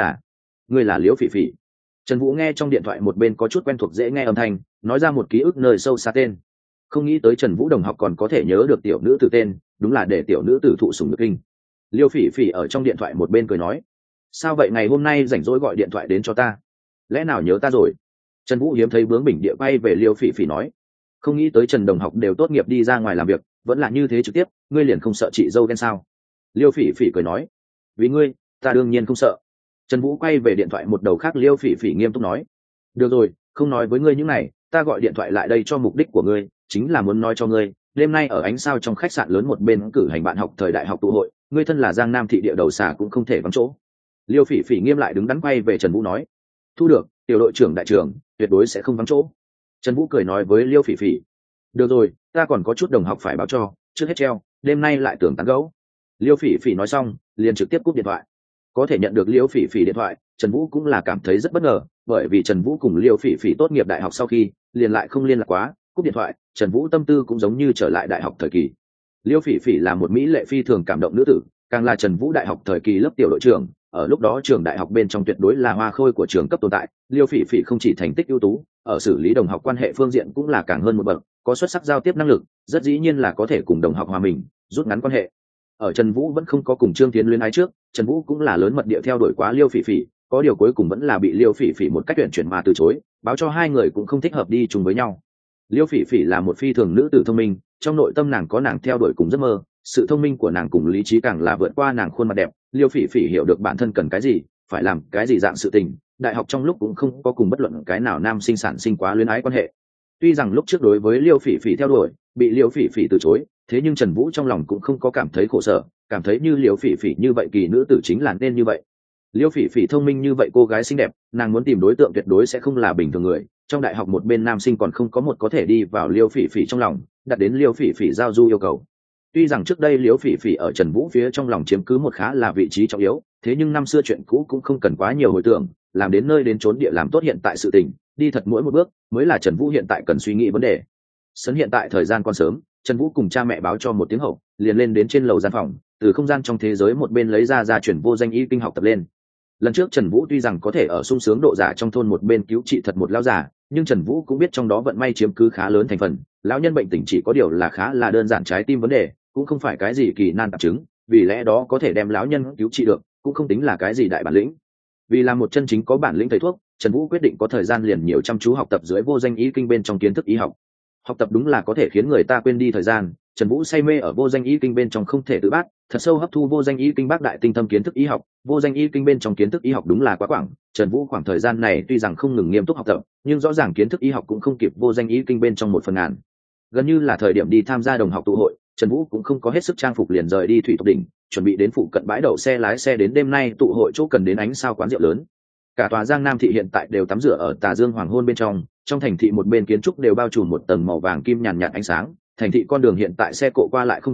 là Liễu Phỉ Phỉ. Trần Vũ nghe trong điện thoại một bên có chút quen thuộc dễ nghe âm thanh, nói ra một ký ức nơi sâu xa tên. Không nghĩ tới Trần Vũ đồng học còn có thể nhớ được tiểu nữ tử tên, đúng là để tiểu nữ tử thụ sủng nhược kinh. Liễu Phỉ Phỉ ở trong điện thoại một bên cười nói, sao vậy, ngày hôm nay rảnh rỗi gọi điện thoại đến cho ta, lẽ nào nhớ ta rồi? Trần Vũ hiếm thấy bướng bỉnh địa bay về Liễu Phỉ Phỉ nói, không nghĩ tới Trần đồng học đều tốt nghiệp đi ra ngoài làm việc, vẫn là như thế trực tiếp, ngươi liền không sợ chị dâu ghen sao? Liễu Phỉ Phỉ cười nói, vì ngươi, ta đương nhiên không sợ. Trần Vũ quay về điện thoại một đầu khác, Liễu Phỉ Phỉ nghiêm túc nói, được rồi, không nói với ngươi những này, ta gọi điện thoại lại đây cho mục đích của ngươi, chính là muốn nói cho ngươi, đêm nay ở ánh sao trong khách sạn lớn một bên cử hành bạn học thời đại học tụ hội, ngươi thân là Giang Nam thị địa đầu xà cũng không thể vắng chỗ. Liễu Phỉ Phỉ nghiêm lại đứng đắn quay về Trần Vũ nói, thu được, tiểu đội trưởng đại trưởng tuyệt đối sẽ không vắng chỗ. Trần Vũ cười nói với Liễu Phỉ Phỉ, được rồi, ta còn có chút đồng học phải báo cho, trước hết treo, đêm nay lại tưởng tán gẫu. Liễu Phỉ Phỉ nói xong, liền trực tiếp cúp điện thoại. Có thể nhận được Liễu Phỉ Phỉ điện thoại, Trần Vũ cũng là cảm thấy rất bất ngờ, bởi vì Trần Vũ cùng Liễu Phỉ Phỉ tốt nghiệp đại học sau khi, liền lại không liên lạc quá, cúp điện thoại, Trần Vũ tâm tư cũng giống như trở lại đại học thời kỳ. Liễu Phỉ Phỉ là một mỹ lệ phi thường cảm động nữ tử, càng là Trần Vũ đại học thời kỳ lớp tiểu đội trưởng, ở lúc đó trường đại học bên trong tuyệt đối là hoa khôi của trường cấp tồn tại. Liễu Phỉ Phỉ không chỉ thành tích ưu tú, ở xử lý đồng học quan hệ phương diện cũng là càng hơn một bậc, có xuất sắc giao tiếp năng lực, rất dĩ nhiên là có thể cùng đồng học hòa mình, rút ngắn quan hệ. Ở Trần Vũ vẫn không có cùng Trương Tiến luyến ái trước, Trần Vũ cũng là lớn mật địa theo đuổi quá Liễu Phỉ Phỉ, có điều cuối cùng vẫn là bị Liễu Phỉ Phỉ một cách tuyển chuyển mà từ chối, báo cho hai người cũng không thích hợp đi chung với nhau. Liễu Phỉ Phỉ là một phi thường nữ tử thông minh, trong nội tâm nàng có nàng theo đuổi cùng giấc mơ, sự thông minh của nàng cùng lý trí càng là vượt qua nàng khuôn mặt đẹp. Liễu Phỉ Phỉ hiểu được bản thân cần cái gì, phải làm cái gì dạng sự tình, đại học trong lúc cũng không có cùng bất luận cái nào nam sinh sản sinh quá luyến ái quan hệ. Tuy rằng lúc trước đối với Liễu Phỉ Phỉ theo đuổi, bị Liễu Phỉ Phỉ từ chối, thế nhưng Trần Vũ trong lòng cũng không có cảm thấy khổ sở, cảm thấy như Liễu Phỉ Phỉ như vậy kỳ nữ tử chính là nên như vậy. Liễu Phỉ Phỉ thông minh như vậy cô gái xinh đẹp, nàng muốn tìm đối tượng tuyệt đối sẽ không là bình thường người. Trong đại học một bên nam sinh còn không có một có thể đi vào Liễu Phỉ Phỉ trong lòng, đặt đến Liễu Phỉ Phỉ giao du yêu cầu. Tuy rằng trước đây Liễu Phỉ Phỉ ở Trần Vũ phía trong lòng chiếm cứ một khá là vị trí trọng yếu, thế nhưng năm xưa chuyện cũ cũng không cần quá nhiều hồi tưởng, làm đến nơi đến chốn địa làm tốt hiện tại sự tình, đi thật mỗi một bước mới là Trần Vũ hiện tại cần suy nghĩ vấn đề. Sấn hiện tại thời gian còn sớm, Trần Vũ cùng cha mẹ báo cho một tiếng hậu, liền lên đến trên lầu gian phòng, từ không gian trong thế giới một bên lấy ra gia truyền vô danh y kinh học tập lên. Lần trước Trần Vũ tuy rằng có thể ở sung sướng độ giả trong thôn một bên cứu trị thật một lão giả, nhưng Trần Vũ cũng biết trong đó vận may chiếm cứ khá lớn thành phần, lão nhân bệnh tình chỉ có điều là khá là đơn giản trái tim vấn đề, cũng không phải cái gì kỳ nan tạp chứng, vì lẽ đó có thể đem lão nhân cứu trị được, cũng không tính là cái gì đại bản lĩnh. Vì là một chân chính có bản lĩnh thầy thuốc, Trần Vũ quyết định có thời gian liền nhiều chăm chú học tập dưới vô danh y kinh bên trong kiến thức y học. Học tập đúng là có thể khiến người ta quên đi thời gian, Trần Vũ say mê ở vô danh y kinh bên trong không thể tự bắt, thật sâu hấp thu vô danh y kinh bác đại tinh thâm kiến thức y học. Vô danh y kinh bên trong kiến thức y học đúng là quá quảng, Trần Vũ khoảng thời gian này tuy rằng không ngừng nghiêm túc học tập, nhưng rõ ràng kiến thức y học cũng không kịp vô danh y kinh bên trong 1/1000. Gần như là thời điểm đi tham gia đồng học tụ hội, Trần Vũ cũng không có hết sức trang phục liền rời đi thủy tộc đỉnh, chuẩn bị đến phụ cận bãi đậu xe lái xe đến đêm nay tụ hội chỗ cần đến ánh sao quán rượu lớn. Cả tòa Giang Nam thị hiện tại đều tắm rửa ở tà dương hoàng hôn bên trong thành thị một bên kiến trúc đều bao trùm một tầng màu vàng kim nhàn nhạt ánh sáng, thành thị con đường hiện tại xe cộ qua lại không dứt,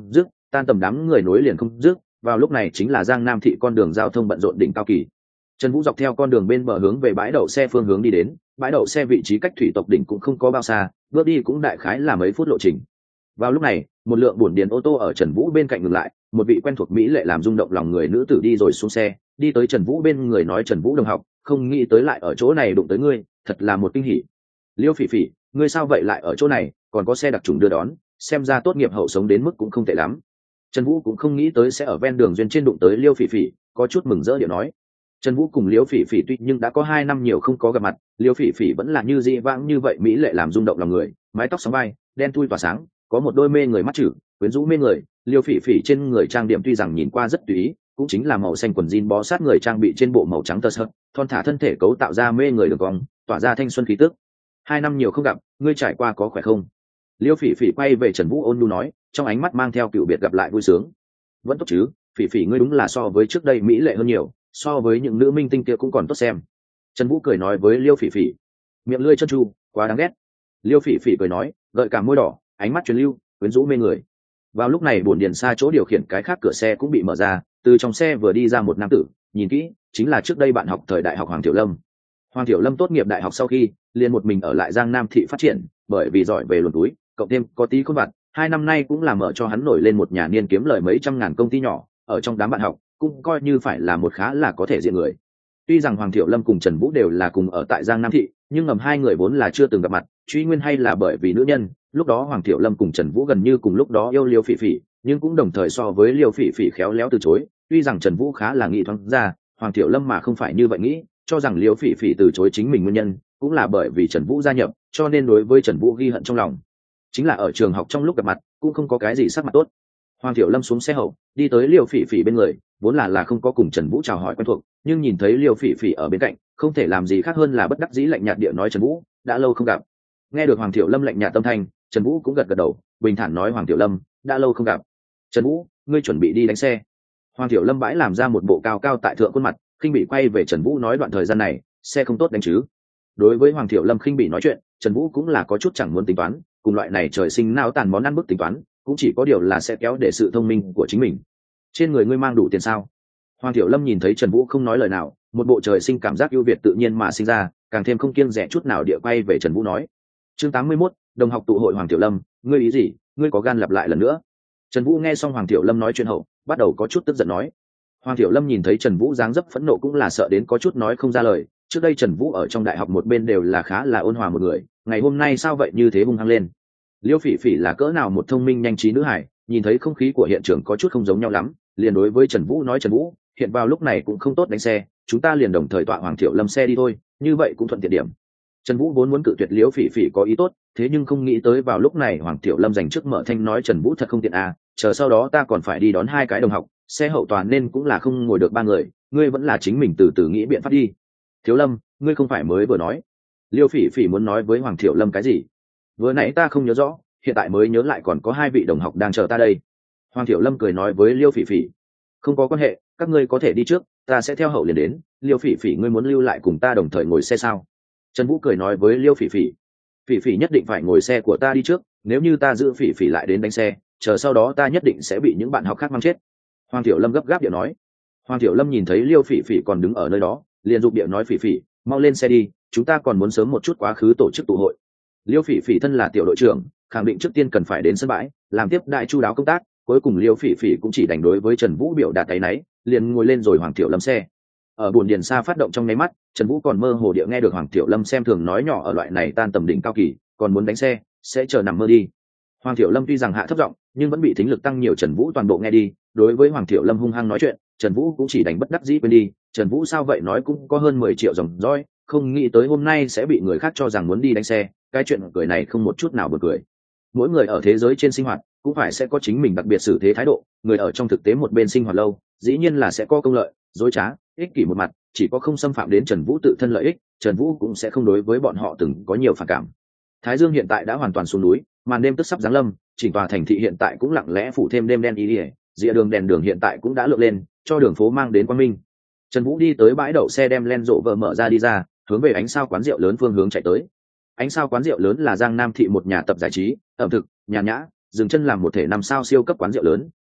tan tầm đám người nối liền không dứt. Vào lúc này chính là Giang Nam thị con đường giao thông bận rộn đỉnh cao kỳ. Trần Vũ dọc theo con đường bên bờ hướng về bãi đậu xe phương hướng đi đến. Bãi đậu xe vị trí cách thủy tộc đỉnh cũng không có bao xa, bước đi cũng đại khái là mấy phút lộ trình. Vào lúc này, một lượng bổn điền ô tô ở Trần Vũ bên cạnh ngừng lại, một vị quen thuộc mỹ lệ làm rung động lòng người nữ tử đi rồi xuống xe, đi tới Trần Vũ bên người nói: Trần Vũ đồng học, không nghĩ tới lại ở chỗ này đụng tới ngươi, thật là một kinh hỉ. Liêu Phỉ Phỉ, ngươi sao vậy lại ở chỗ này, còn có xe đặc trùng đưa đón, xem ra tốt nghiệp hậu sống đến mức cũng không tệ lắm. Trần Vũ cũng không nghĩ tới sẽ ở ven đường duyên trên đụng tới Liêu Phỉ Phỉ, có chút mừng rỡ điệu nói. Trần Vũ cùng Liêu Phỉ Phỉ tuy nhưng đã có 2 năm nhiều không có gặp mặt, Liêu Phỉ Phỉ vẫn là như dị vãng như vậy mỹ lệ làm rung động lòng người, mái tóc sóng vai, đen thui tỏa sáng, có một đôi mê người mắt chữ, quyến rũ mê người. Liêu Phỉ Phỉ trên người trang điểm tuy rằng nhìn qua rất tùy ý, cũng chính là màu xanh quần jean bó sát người trang bị trên bộ màu trắng tơ sợi, thon thả thân thể cấu tạo ra mê người đường cong, tỏa ra thanh xuân khí tức. 2 năm nhiều không gặp, ngươi trải qua có khỏe không? Liêu Phỉ Phỉ quay về Trần Vũ ôn nhu nói, trong ánh mắt mang theo cựu biệt gặp lại vui sướng. Vẫn tốt chứ, Phỉ Phỉ ngươi đúng là so với trước đây mỹ lệ hơn nhiều, so với những nữ minh tinh kia cũng còn tốt xem. Trần Vũ cười nói với Liêu Phỉ Phỉ. Miệng lưỡi chân chu, quá đáng ghét. Liêu Phỉ Phỉ cười nói, gợi cả môi đỏ, ánh mắt truyền lưu, quyến rũ mê người. Vào lúc này bồn điền xa chỗ điều khiển cái khác cửa xe cũng bị mở ra, từ trong xe vừa đi ra một nam tử, nhìn kỹ, chính là trước đây bạn học thời đại học Hoàng Tiểu Lâm. Hoàng Tiểu Lâm tốt nghiệp đại học sau khi, liền một mình ở lại Giang Nam thị phát triển, bởi vì giỏi về luồn túi, cộng thêm có tí khôn vặt, 2 năm nay cũng làm mở cho hắn nổi lên một nhà niên kiếm lời mấy trăm ngàn công ty nhỏ, ở trong đám bạn học, cũng coi như phải là một khá là có thể diện người. Tuy rằng Hoàng Tiểu Lâm cùng Trần Vũ đều là cùng ở tại Giang Nam thị, nhưng ngầm hai người vốn là chưa từng gặp mặt, truy nguyên hay là bởi vì nữ nhân, lúc đó Hoàng Tiểu Lâm cùng Trần Vũ gần như cùng lúc đó yêu Liêu Phỉ Phỉ, nhưng cũng đồng thời so với Liêu Phỉ Phỉ khéo léo từ chối. Tuy rằng Trần Vũ khá là nghĩ thoáng ra, Hoàng Tiểu Lâm mà không phải như vậy nghĩ, cho rằng Liêu Phỉ Phỉ từ chối chính mình nguyên nhân, cũng là bởi vì Trần Vũ gia nhập, cho nên đối với Trần Vũ ghi hận trong lòng. Chính là ở trường học trong lúc gặp mặt, cũng không có cái gì sắc mặt tốt. Hoàng Tiểu Lâm xuống xe hậu, đi tới Liêu Phỉ Phỉ bên người, vốn là không có cùng Trần Vũ chào hỏi quen thuộc, nhưng nhìn thấy Liêu Phỉ Phỉ ở bên cạnh, không thể làm gì khác hơn là bất đắc dĩ lạnh nhạt địa nói: Trần Vũ, đã lâu không gặp. Nghe được Hoàng Tiểu Lâm lạnh nhạt tâm thanh, Trần Vũ cũng gật gật đầu, bình thản nói: Hoàng Tiểu Lâm, đã lâu không gặp. Trần Vũ, ngươi chuẩn bị đi đánh xe? Hoàng Tiểu Lâm bãi làm ra một bộ cao cao tại thượng khuôn mặt, khinh bị quay về Trần Vũ nói: đoạn thời gian này, xe không tốt đánh chứ? Đối với Hoàng Tiểu Lâm khinh bị nói chuyện, Trần Vũ cũng là có chút chẳng muốn tính toán, cùng loại này trời sinh não tàn món ăn bức tính toán, cũng chỉ có điều là sẽ kéo để sự thông minh của chính mình. Trên người ngươi mang đủ tiền sao? Hoàng Tiểu Lâm nhìn thấy Trần Vũ không nói lời nào, một bộ trời sinh cảm giác ưu việt tự nhiên mà sinh ra, càng thêm không kiêng dè chút nào địa quay về Trần Vũ nói. Chương 81, đồng học tụ hội. Hoàng Tiểu Lâm, ngươi ý gì? Ngươi có gan lặp lại lần nữa? Trần Vũ nghe xong Hoàng Tiểu Lâm nói chuyện hậu, bắt đầu có chút tức giận nói. Hoàng Tiểu Lâm nhìn thấy Trần Vũ dáng dấp phẫn nộ cũng là sợ đến có chút nói không ra lời, trước đây Trần Vũ ở trong đại học một bên đều là khá là ôn hòa một người, ngày hôm nay sao vậy như thế hung hăng lên. Liêu Phỉ Phỉ là cỡ nào một thông minh nhanh trí nữ hải, nhìn thấy không khí của hiện trường có chút không giống nhau lắm, liền đối với Trần Vũ nói: Trần Vũ, hiện vào lúc này cũng không tốt đánh xe, chúng ta liền đồng thời tọa Hoàng Tiểu Lâm xe đi thôi, như vậy cũng thuận tiện điểm. Trần Vũ vốn muốn cự tuyệt Liêu Phỉ Phỉ có ý tốt, thế nhưng không nghĩ tới vào lúc này Hoàng Tiểu Lâm dành trước mở thanh nói: Trần Vũ thật không tiện à, chờ sau đó ta còn phải đi đón 2 cái đồng học, xe hậu toàn nên cũng là không ngồi được 3 người, ngươi vẫn là chính mình từ từ nghĩ biện pháp đi. Thiếu Lâm, ngươi không phải mới vừa nói? Liêu Phỉ Phỉ muốn nói với Hoàng Tiểu Lâm cái gì? Vừa nãy ta không nhớ rõ, hiện tại mới nhớ lại còn có 2 vị đồng học đang chờ ta đây. Hoàng Tiểu Lâm cười nói với Liêu Phỉ Phỉ. Không có quan hệ, các ngươi có thể đi trước, ta sẽ theo hậu liền đến. Liêu Phỉ Phỉ, ngươi muốn lưu lại cùng ta đồng thời ngồi xe sao? Trần Vũ cười nói với Liêu Phỉ Phỉ. Phỉ Phỉ nhất định phải ngồi xe của ta đi trước, nếu như ta giữ Phỉ Phỉ lại đến đánh xe, chờ sau đó ta nhất định sẽ bị những bạn học khác mang chết. Hoàng Tiểu Lâm gấp gáp điệu nói. Hoàng Tiểu Lâm nhìn thấy Liêu Phỉ Phỉ còn đứng ở nơi đó, liền giục điệu nói: Phỉ Phỉ, mau lên xe đi, chúng ta còn muốn sớm một chút quá khứ tổ chức tụ hội. Liêu Phỉ Phỉ thân là tiểu đội trưởng, khẳng định trước tiên cần phải đến sân bãi làm tiếp đại chu đáo công tác, cuối cùng Liêu Phỉ Phỉ cũng chỉ đành đối với Trần Vũ biểu đạt áy náy, liền ngồi lên rồi Hoàng Tiểu Lâm xe. Ở buồn điền xa phát động trong nháy mắt, Trần Vũ còn mơ hồ địa nghe được Hoàng Tiểu Lâm xem thường nói nhỏ ở loại này tan tầm đỉnh cao kỳ, còn muốn đánh xe, sẽ chờ nằm mơ đi. Hoàng Tiểu Lâm tuy rằng hạ thấp giọng, nhưng vẫn bị thính lực tăng nhiều Trần Vũ toàn bộ nghe đi, đối với Hoàng Tiểu Lâm hung hăng nói chuyện, Trần Vũ cũng chỉ đành bất đắc dĩ quên đi. Trần Vũ sao vậy nói cũng có hơn 10 triệu dòng dõi, không nghĩ tới hôm nay sẽ bị người khác cho rằng muốn đi đánh xe, cái chuyện cười này không một chút nào buồn cười. Mỗi người ở thế giới trên sinh hoạt cũng phải sẽ có chính mình đặc biệt xử thế thái độ, người ở trong thực tế một bên sinh hoạt lâu, dĩ nhiên là sẽ có công lợi, dối trá, ích kỷ một mặt, chỉ có không xâm phạm đến Trần Vũ tự thân lợi ích, Trần Vũ cũng sẽ không đối với bọn họ từng có nhiều phản cảm. Thái Dương hiện tại đã hoàn toàn xuống núi, màn đêm tức sắp giáng lâm, chỉnh tòa thành thị hiện tại cũng lặng lẽ phủ thêm đêm đen y ỉa, rìa đường đèn đường hiện tại cũng đã lượn lên, cho đường phố mang đến quang minh. Trần Vũ đi tới bãi đậu xe đem Land Rover mở ra đi ra, hướng về Ánh Sao quán rượu lớn phương hướng chạy tới. Ánh Sao quán rượu lớn là Giang Nam thị một nhà tập giải trí, ẩm thực, nhàn nhã, dừng chân làm một thể 5 sao siêu cấp quán rượu lớn,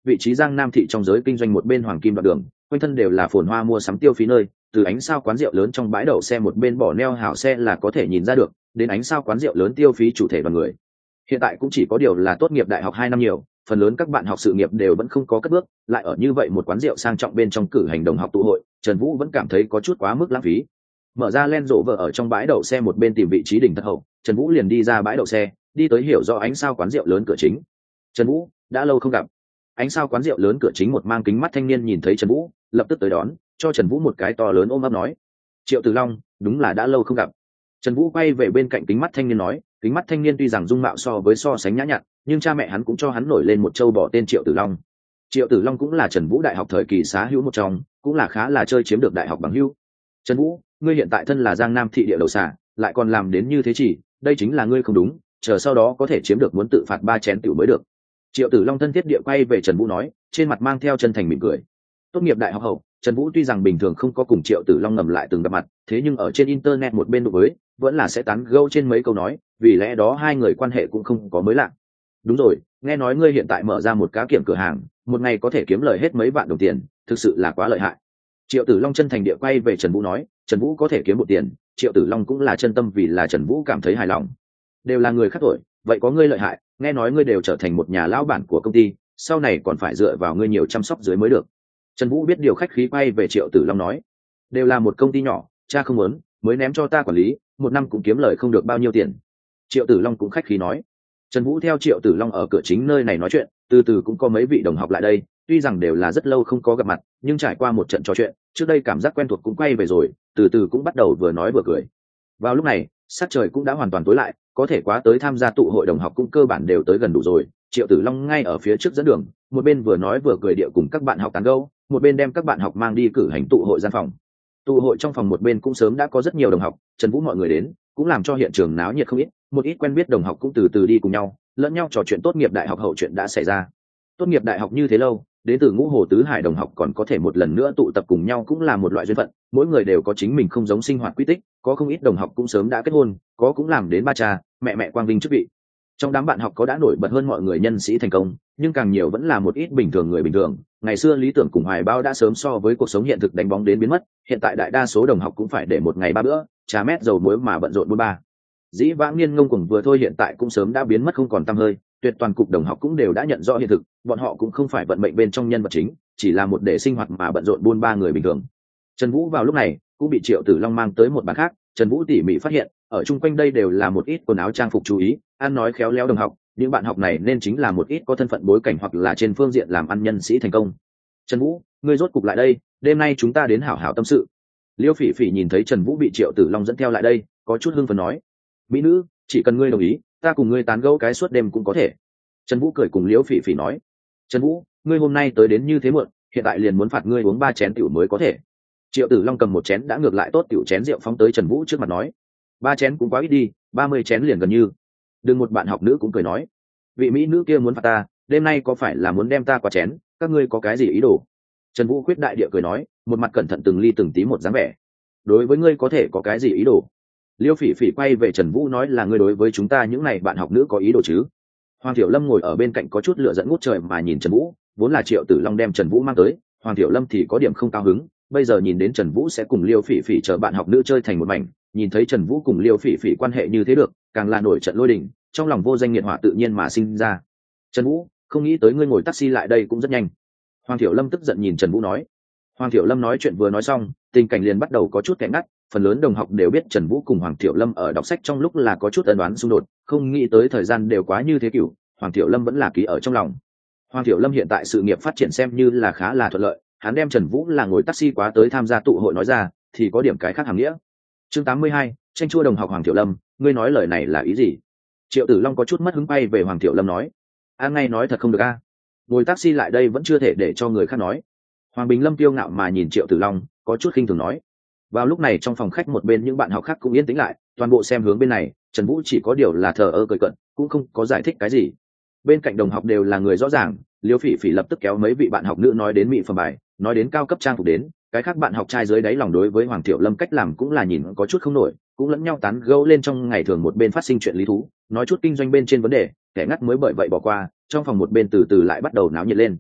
vị trí Giang Nam thị trong giới kinh doanh một bên hoàng kim đoạn đường, quanh thân đều là phồn hoa mua sắm tiêu phí nơi, từ ánh sao quán rượu lớn trong bãi đậu xe một bên bỏ neo hảo xe là có thể nhìn ra được, đến ánh sao quán rượu lớn tiêu phí chủ thể đoàn người. Hiện tại cũng chỉ có điều là tốt nghiệp đại học 2 năm nhiều, phần lớn các bạn học sự nghiệp đều vẫn không có cất bước, lại ở như vậy một quán rượu sang trọng bên trong cử hành đồng học tụ hội, Trần Vũ vẫn cảm thấy có chút quá mức lãng phí. Mở ra Land Rover ở trong bãi đậu xe một bên tìm vị trí đỉnh thật hậu, Trần Vũ liền đi ra bãi đậu xe, đi tới hiểu rõ ánh sao quán rượu lớn cửa chính. Trần Vũ, đã lâu không gặp. Ánh sao quán rượu lớn cửa chính một mang kính mắt thanh niên nhìn thấy Trần Vũ, lập tức tới đón, cho Trần Vũ một cái to lớn ôm ấp nói: "Triệu Tử Long, đúng là đã lâu không gặp." Trần Vũ quay về bên cạnh kính mắt thanh niên nói, kính mắt thanh niên tuy rằng dung mạo so sánh nhã nhặn, nhưng cha mẹ hắn cũng cho hắn nổi lên một châu bò tên Triệu Tử Long. Triệu Tử Long cũng là Trần Vũ đại học thời kỳ xá hữu một trong, cũng là khá là chơi chiếm được đại học bằng hữu. "Trần Vũ, ngươi hiện tại thân là Giang Nam thị địa đầu xả, lại còn làm đến như thế chỉ, đây chính là ngươi không đúng, chờ sau đó có thể chiếm được muốn tự phạt 3 chén tiểu mới được." Triệu Tử Long thân thiết địa quay về Trần Vũ nói, trên mặt mang theo chân thành mỉm cười. Tốt nghiệp đại học hậu, Trần Vũ tuy rằng bình thường không có cùng Triệu Tử Long ngầm lại từng gặp mặt, thế nhưng ở trên internet một bên đối với, vẫn là sẽ tán gẫu trên mấy câu nói, vì lẽ đó hai người quan hệ cũng không có mới lạ. "Đúng rồi, nghe nói ngươi hiện tại mở ra một cá kiểm cửa hàng, một ngày có thể kiếm lời hết mấy vạn đồng tiền, thực sự là quá lợi hại." Triệu Tử Long chân thành địa quay về Trần Vũ nói, Trần Vũ có thể kiếm một tiền, Triệu Tử Long cũng là chân tâm vì là Trần Vũ cảm thấy hài lòng. "Đều là người khác tuổi, vậy có ngươi lợi hại, nghe nói ngươi đều trở thành một nhà lão bản của công ty, sau này còn phải dựa vào ngươi nhiều chăm sóc dưới mới được." Trần Vũ biết điều khách khí quay về Triệu Tử Long nói, "Đều là một công ty nhỏ, cha không muốn, mới ném cho ta quản lý, một năm cũng kiếm lời không được bao nhiêu tiền." Triệu Tử Long cũng khách khí nói. Trần Vũ theo Triệu Tử Long ở cửa chính nơi này nói chuyện, từ từ cũng có mấy vị đồng học lại đây, tuy rằng đều là rất lâu không có gặp mặt, nhưng trải qua một trận trò chuyện, trước đây cảm giác quen thuộc cũng quay về rồi, từ từ cũng bắt đầu vừa nói vừa cười. Vào lúc này, sắc trời cũng đã hoàn toàn tối lại, có thể quá tới tham gia tụ hội đồng học cũng cơ bản đều tới gần đủ rồi. Triệu Tử Long ngay ở phía trước dẫn đường, một bên vừa nói vừa cười địa cùng các bạn học tán gẫu, một bên đem các bạn học mang đi cử hành tụ hội gian phòng. Tụ hội trong phòng một bên cũng sớm đã có rất nhiều đồng học, Trần Vũ mọi người đến, cũng làm cho hiện trường náo nhiệt không ít, một ít quen biết đồng học cũng từ từ đi cùng nhau, lẫn nhau trò chuyện tốt nghiệp đại học hậu chuyện đã xảy ra. Tốt nghiệp đại học như thế lâu, đến từ Ngũ Hồ Tứ Hải đồng học còn có thể một lần nữa tụ tập cùng nhau cũng là một loại duyên phận, mỗi người đều có chính mình không giống sinh hoạt quy tích, có không ít đồng học cũng sớm đã kết hôn, có cũng làm đến ba cha, mẹ quang vinh chức vị. Trong đám bạn học có đã nổi bật hơn mọi người nhân sĩ thành công, nhưng càng nhiều vẫn là một ít bình thường người bình thường. Ngày xưa lý tưởng cùng hoài bão đã sớm so với cuộc sống hiện thực đánh bóng đến biến mất, hiện tại đại đa số đồng học cũng phải để một ngày 3 bữa, trà mét dầu muối mà bận rộn 43. Dĩ vãng niên ngông cuồng vừa thôi hiện tại cũng sớm đã biến mất không còn tăm hơi, tuyệt toàn cục đồng học cũng đều đã nhận rõ hiện thực, bọn họ cũng không phải vận mệnh bên trong nhân vật chính, chỉ là một để sinh hoạt mà bận rộn buôn ba người bình thường. Trần Vũ vào lúc này cũng bị Triệu Tử Long mang tới một bàn khác, Trần Vũ tỉ mỉ phát hiện, ở chung quanh đây đều là một ít quần áo trang phục chú ý, ăn nói khéo léo đồng học, những bạn học này nên chính là một ít có thân phận bối cảnh hoặc là trên phương diện làm ăn nhân sĩ thành công. "Trần Vũ, ngươi rốt cục lại đây, đêm nay chúng ta đến hảo hảo tâm sự." Liêu Phỉ Phỉ nhìn thấy Trần Vũ bị Triệu Tử Long dẫn theo lại đây, có chút hưng phấn nói, "Mỹ nữ, chỉ cần ngươi đồng ý, ta cùng ngươi tán gẫu cái suốt đêm cũng có thể." Trần Vũ cười cùng Liêu Phỉ Phỉ nói, "Trần Vũ, ngươi hôm nay tới đến như thế muộn, hiện tại liền muốn phạt ngươi uống 3 chén rượu mới có thể." Triệu Tử Long cầm một chén đã ngược lại tốt rượu chén rượu phóng tới Trần Vũ trước mặt nói, "3 chén cũng quá ít đi, 30 chén liền gần như." Đừng một bạn học nữ cũng cười nói, "Vị mỹ nữ kia muốn phạt ta, đêm nay có phải là muốn đem ta qua chén, các ngươi có cái gì ý đồ?" Trần Vũ khuyết đại địa cười nói, một mặt cẩn thận từng ly từng tí một dáng vẻ. "Đối với ngươi có thể có cái gì ý đồ?" Liêu Phỉ Phỉ quay về Trần Vũ nói, "là ngươi đối với chúng ta những này bạn học nữ có ý đồ chứ?" Hoàng Thiểu Lâm ngồi ở bên cạnh có chút lửa giận ngút trời mà nhìn Trần Vũ, vốn là Triệu Tử Long đem Trần Vũ mang tới, Hoàng Thiểu Lâm thì có điểm không cao hứng, bây giờ nhìn đến Trần Vũ sẽ cùng Liêu Phỉ Phỉ chờ bạn học nữ chơi thành một mảnh, nhìn thấy Trần Vũ cùng Liêu Phỉ Phỉ quan hệ như thế được, càng là nổi trận lôi đình, trong lòng vô danh nghiệt hỏa tự nhiên mà sinh ra. "Trần Vũ, không nghĩ tới ngươi ngồi taxi lại đây cũng rất nhanh." Hoàng Thiểu Lâm tức giận nhìn Trần Vũ nói. Hoàng Thiểu Lâm nói chuyện vừa nói xong, tình cảnh liền bắt đầu có chút kẽ ngắt, phần lớn đồng học đều biết Trần Vũ cùng Hoàng Thiểu Lâm ở đọc sách trong lúc là có chút ân oán xung đột, không nghĩ tới thời gian đều quá như thế kiểu, Hoàng Thiểu Lâm vẫn là ký ở trong lòng. Hoàng Thiểu Lâm hiện tại sự nghiệp phát triển xem như là khá là thuận lợi, hắn đem Trần Vũ là ngồi taxi quá tới tham gia tụ hội nói ra, thì có điểm cái khác hàm nghĩa. Chương 82, tranh chua đồng học Hoàng Thiểu Lâm, ngươi nói lời này là ý gì? Triệu Tử Long có chút mất hứng bay về Hoàng Thiểu Lâm nói, "A ngay nói thật không được a. Ngồi taxi lại đây vẫn chưa thể để cho người khác nói." Hoàng Bình Lâm kiêu ngạo mà nhìn Triệu Tử Long, có chút khinh thường nói. Vào lúc này trong phòng khách một bên những bạn học khác cũng yên tĩnh lại, toàn bộ xem hướng bên này, Trần Vũ chỉ có điều là thờ ơ cười cợt, cũng không có giải thích cái gì. Bên cạnh đồng học đều là người rõ ràng, Liêu Phỉ Phỉ lập tức kéo mấy vị bạn học nữ nói đến mỹ phẩm bài, nói đến cao cấp trang phục đến, cái khác bạn học trai dưới đáy lòng đối với Hoàng Thiểu Lâm cách làm cũng là nhìn có chút không nổi, cũng lẫn nhau tán gẫu lên trong ngày thường một bên phát sinh chuyện lý thú, nói chút kinh doanh bên trên vấn đề, kẻ ngắt mới bởi vậy bỏ qua, trong phòng một bên từ từ lại bắt đầu náo nhiệt lên.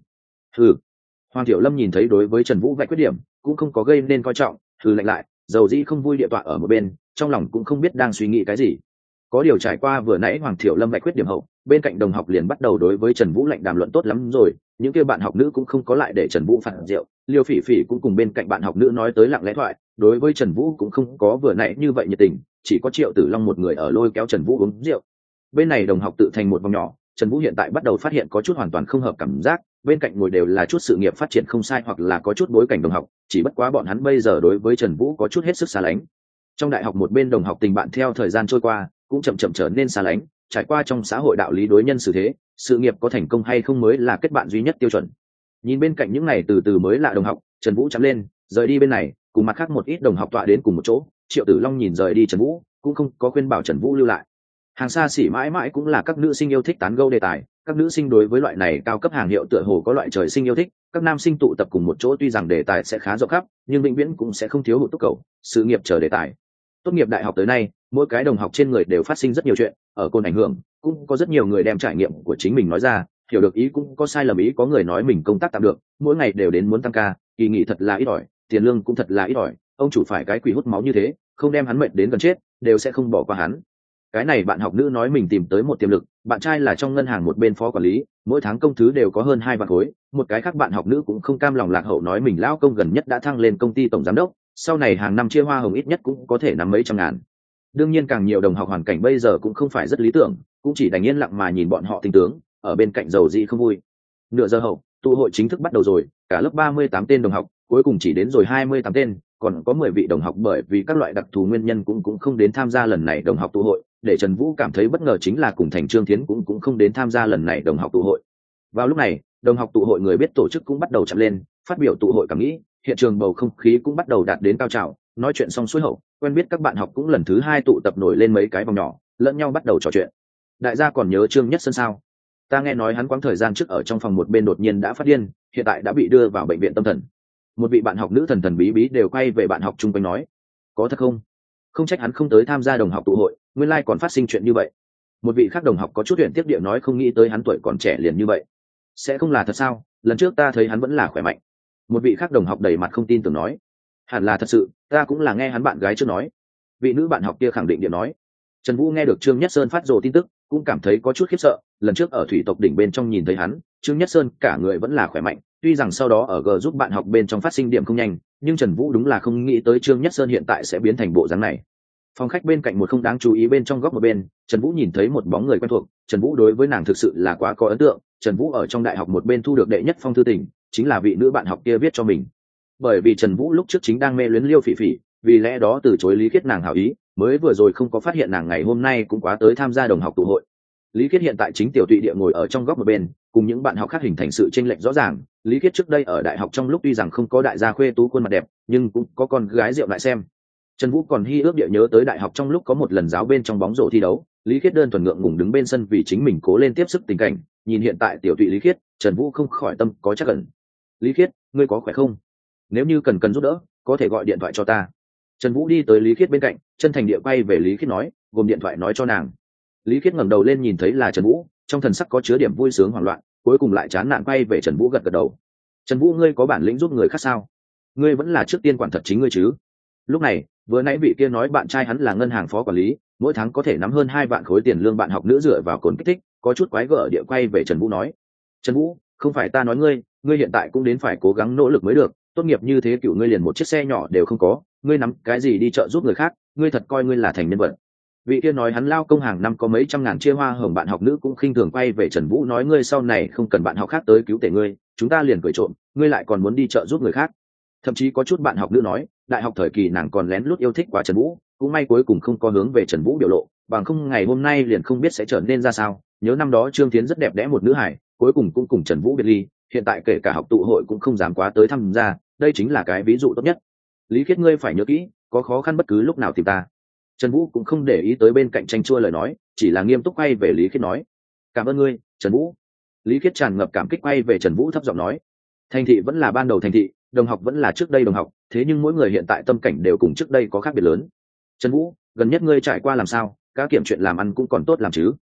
Ừ. Hoàng Thiệu Lâm nhìn thấy đối với Trần Vũ vạch khuyết điểm cũng không có gây nên coi trọng, thử lạnh lại, dầu dĩ không vui địa tọa ở một bên, trong lòng cũng không biết đang suy nghĩ cái gì. Có điều trải qua vừa nãy Hoàng Thiệu Lâm vạch khuyết điểm hậu, bên cạnh đồng học liền bắt đầu đối với Trần Vũ lạnh đàm luận tốt lắm rồi, những kia bạn học nữ cũng không có lại để Trần Vũ phản rượu, Liêu Phỉ Phỉ cũng cùng bên cạnh bạn học nữ nói tới lặng lẽ thoại, đối với Trần Vũ cũng không có vừa nãy như vậy nhiệt tình, chỉ có Triệu Tử Long một người ở lôi kéo Trần Vũ uống rượu. Bên này đồng học tự thành một vòng nhỏ, Trần Vũ hiện tại bắt đầu phát hiện có chút hoàn toàn không hợp cảm giác, bên cạnh ngồi đều là chút sự nghiệp phát triển không sai hoặc là có chút bối cảnh đồng học, chỉ bất quá bọn hắn bây giờ đối với Trần Vũ có chút hết sức xa lánh. Trong đại học một bên đồng học tình bạn theo thời gian trôi qua cũng chậm chậm trở nên xa lánh, trải qua trong xã hội đạo lý đối nhân xử thế, sự nghiệp có thành công hay không mới là kết bạn duy nhất tiêu chuẩn. Nhìn bên cạnh những này từ từ mới lạ đồng học, Trần Vũ chắm lên, rời đi bên này, cùng mặt khác một ít đồng học tọa đến cùng một chỗ. Triệu Tử Long nhìn rời đi Trần Vũ, cũng không có khuyên bảo Trần Vũ lưu lại. Hàng xa xỉ mãi mãi cũng là các nữ sinh yêu thích tán gẫu đề tài, các nữ sinh đối với loại này cao cấp hàng hiệu tựa hồ có loại trời sinh yêu thích, các nam sinh tụ tập cùng một chỗ tuy rằng đề tài sẽ khá rộng khắp, nhưng vĩnh viễn cũng sẽ không thiếu hụt túc cầu, sự nghiệp chờ đề tài. Tốt nghiệp đại học tới nay, mỗi cái đồng học trên người đều phát sinh rất nhiều chuyện, ở cồn ảnh hưởng, cũng có rất nhiều người đem trải nghiệm của chính mình nói ra, hiểu được ý cũng có sai lầm ý, có người nói mình công tác tạm được, mỗi ngày đều đến muốn tăng ca, kỳ nghỉ thật là ít ỏi, tiền lương cũng thật là ít ỏi, ông chủ phải cái quỷ hút máu như thế, không đem hắn mệt đến gần chết, đều sẽ không bỏ qua hắn. Cái này bạn học nữ nói mình tìm tới một tiềm lực, bạn trai là trong ngân hàng một bên phó quản lý, mỗi tháng công thứ đều có hơn 2 vạn khối. Một cái khác bạn học nữ cũng không cam lòng lạc hậu nói mình lão công gần nhất đã thăng lên công ty tổng giám đốc, sau này hàng năm chia hoa hồng ít nhất cũng có thể nắm mấy trăm ngàn. Đương nhiên càng nhiều đồng học hoàn cảnh bây giờ cũng không phải rất lý tưởng, cũng chỉ đành yên lặng mà nhìn bọn họ tinh tướng, ở bên cạnh dầu dị không vui. Nửa giờ hậu, tụ hội chính thức bắt đầu rồi, cả lớp 38 tên đồng học, cuối cùng chỉ đến rồi 28 tên, còn có 10 vị đồng học bởi vì các loại đặc thù nguyên nhân cũng không đến tham gia lần này đồng học tụ hội, để Trần Vũ cảm thấy bất ngờ chính là cùng Thành Trương Thiến cũng không đến tham gia lần này đồng học tụ hội. Vào lúc này, đồng học tụ hội người biết tổ chức cũng bắt đầu chậm lên, phát biểu tụ hội cảm nghĩ, hiện trường bầu không khí cũng bắt đầu đạt đến cao trào, nói chuyện xong xuôi hậu, quen biết các bạn học cũng lần thứ 2 tụ tập nổi lên mấy cái vòng nhỏ, lẫn nhau bắt đầu trò chuyện. Đại gia còn nhớ Trương Nhất Sơn sao? Ta nghe nói hắn quãng thời gian trước ở trong phòng một bên đột nhiên đã phát điên, hiện tại đã bị đưa vào bệnh viện tâm thần. Một vị bạn học nữ thần thần bí bí đều quay về bạn học chung quanh nói, có thật không? Không trách hắn không tới tham gia đồng học tụ hội, nguyên lai còn phát sinh chuyện như vậy. Một vị khác đồng học có chút chuyện tiếp địa nói không nghĩ tới hắn tuổi còn trẻ liền như vậy. Sẽ không là thật sao? Lần trước ta thấy hắn vẫn là khỏe mạnh. Một vị khác đồng học đầy mặt không tin tưởng nói, hẳn là thật sự, ta cũng là nghe hắn bạn gái chưa nói. Vị nữ bạn học kia khẳng định điện nói. Trần Vũ nghe được Trương Nhất Sơn phát rồ tin tức, cũng cảm thấy có chút khiếp sợ. Lần trước ở thủy tộc đỉnh bên trong nhìn thấy hắn, Trương Nhất Sơn cả người vẫn là khỏe mạnh, tuy rằng sau đó ở G giúp bạn học bên trong phát sinh điểm không nhanh, nhưng Trần Vũ đúng là không nghĩ tới Trương Nhất Sơn hiện tại sẽ biến thành bộ dáng này. Phòng khách bên cạnh một không đáng chú ý bên trong góc một bên, Trần Vũ nhìn thấy một bóng người quen thuộc. Trần Vũ đối với nàng thực sự là quá có ấn tượng. Trần Vũ ở trong đại học một bên thu được đệ nhất phong thư tình, chính là vị nữ bạn học kia viết cho mình. Bởi vì Trần Vũ lúc trước chính đang mê luyến Liêu Phỉ Phỉ, vì lẽ đó từ chối Lý Khiết nàng hảo ý, mới vừa rồi không có phát hiện nàng ngày hôm nay cũng quá tới tham gia đồng học tụ hội. Lý Khiết hiện tại chính tiểu tụy địa ngồi ở trong góc một bên, cùng những bạn học khác hình thành sự chênh lệch rõ ràng. Lý Khiết trước đây ở đại học trong lúc tuy rằng không có đại gia khuê tú khuôn mặt đẹp, nhưng cũng có con gái rượu lại xem. Trần Vũ còn hy ước địa nhớ tới đại học trong lúc có một lần giáo bên trong bóng rổ thi đấu, Lý Khiết đơn thuần ngượng ngùng đứng bên sân vì chính mình cố lên tiếp sức tình cảnh, nhìn hiện tại tiểu tụy Lý Khiết, Trần Vũ không khỏi tâm có chắc ẩn. Lý Khiết, ngươi có khỏe không? Nếu như cần giúp đỡ, có thể gọi điện thoại cho ta. Trần Vũ đi tới Lý Khiết bên cạnh, chân thành địa quay về Lý Khiết nói, gồm điện thoại nói cho nàng. Lý Khiết ngẩng đầu lên nhìn thấy là Trần Vũ, trong thần sắc có chứa điểm vui sướng hoảng loạn, cuối cùng lại chán nản quay về Trần Vũ gật đầu. Trần Vũ, ngươi có bản lĩnh giúp người khác sao? Ngươi vẫn là trước tiên quản thật chính ngươi chứ? Lúc này, vừa nãy vị kia nói bạn trai hắn là ngân hàng phó quản lý, mỗi tháng có thể nắm hơn 2 vạn khối tiền lương, bạn học nữ dựa vào cồn kích thích, có chút quái gở địa quay về Trần Vũ nói. Trần Vũ, không phải ta nói ngươi hiện tại cũng đến phải cố gắng nỗ lực mới được, tốt nghiệp như thế cựu ngươi liền một chiếc xe nhỏ đều không có, ngươi nắm cái gì đi chợ giúp người khác, ngươi thật coi ngươi là thành nhân vật. Vị kia nói hắn lao công hàng năm có mấy trăm ngàn chia hoa hồng, bạn học nữ cũng khinh thường quay về Trần Vũ nói, ngươi sau này không cần bạn học khác tới cứu tể ngươi, chúng ta liền cười trộm, ngươi lại còn muốn đi chợ giúp người khác. Thậm chí có chút bạn học nữ nói, đại học thời kỳ nàng còn lén lút yêu thích quá Trần Vũ, cũng may cuối cùng không có hướng về Trần Vũ biểu lộ, bằng không ngày hôm nay liền không biết sẽ trở nên ra sao. Nhớ năm đó Trương Thiến rất đẹp đẽ một nữ hải, cuối cùng cũng cùng Trần Vũ biệt ly, hiện tại kể cả học tụ hội cũng không dám quá tới tham gia, đây chính là cái ví dụ tốt nhất. Lý Khiết, ngươi phải nhớ kỹ, có khó khăn bất cứ lúc nào tìm ta. Trần Vũ cũng không để ý tới bên cạnh tranh chua lời nói, chỉ là nghiêm túc quay về Lý Khiết nói, cảm ơn ngươi, Trần Vũ. Lý Khiết tràn ngập cảm kích quay về Trần Vũ thấp giọng nói, thành thị vẫn là ban đầu thành thị, đồng học vẫn là trước đây đồng học, thế nhưng mỗi người hiện tại tâm cảnh đều cùng trước đây có khác biệt lớn. Trần Vũ, gần nhất ngươi trải qua làm sao, cá kiểm chuyện làm ăn cũng còn tốt làm chứ?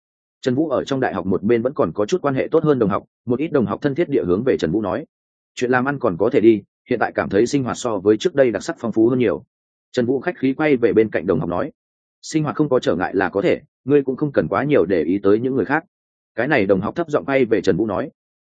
Trần Vũ ở trong đại học một bên vẫn còn có chút quan hệ tốt hơn đồng học, một ít đồng học thân thiết địa hướng về Trần Vũ nói, chuyện làm ăn còn có thể đi, hiện tại cảm thấy sinh hoạt so với trước đây đặc sắc phong phú hơn nhiều. Trần Vũ khách khí quay về bên cạnh đồng học nói, sinh hoạt không có trở ngại là có thể, ngươi cũng không cần quá nhiều để ý tới những người khác. Cái này đồng học thấp giọng quay về Trần Vũ nói.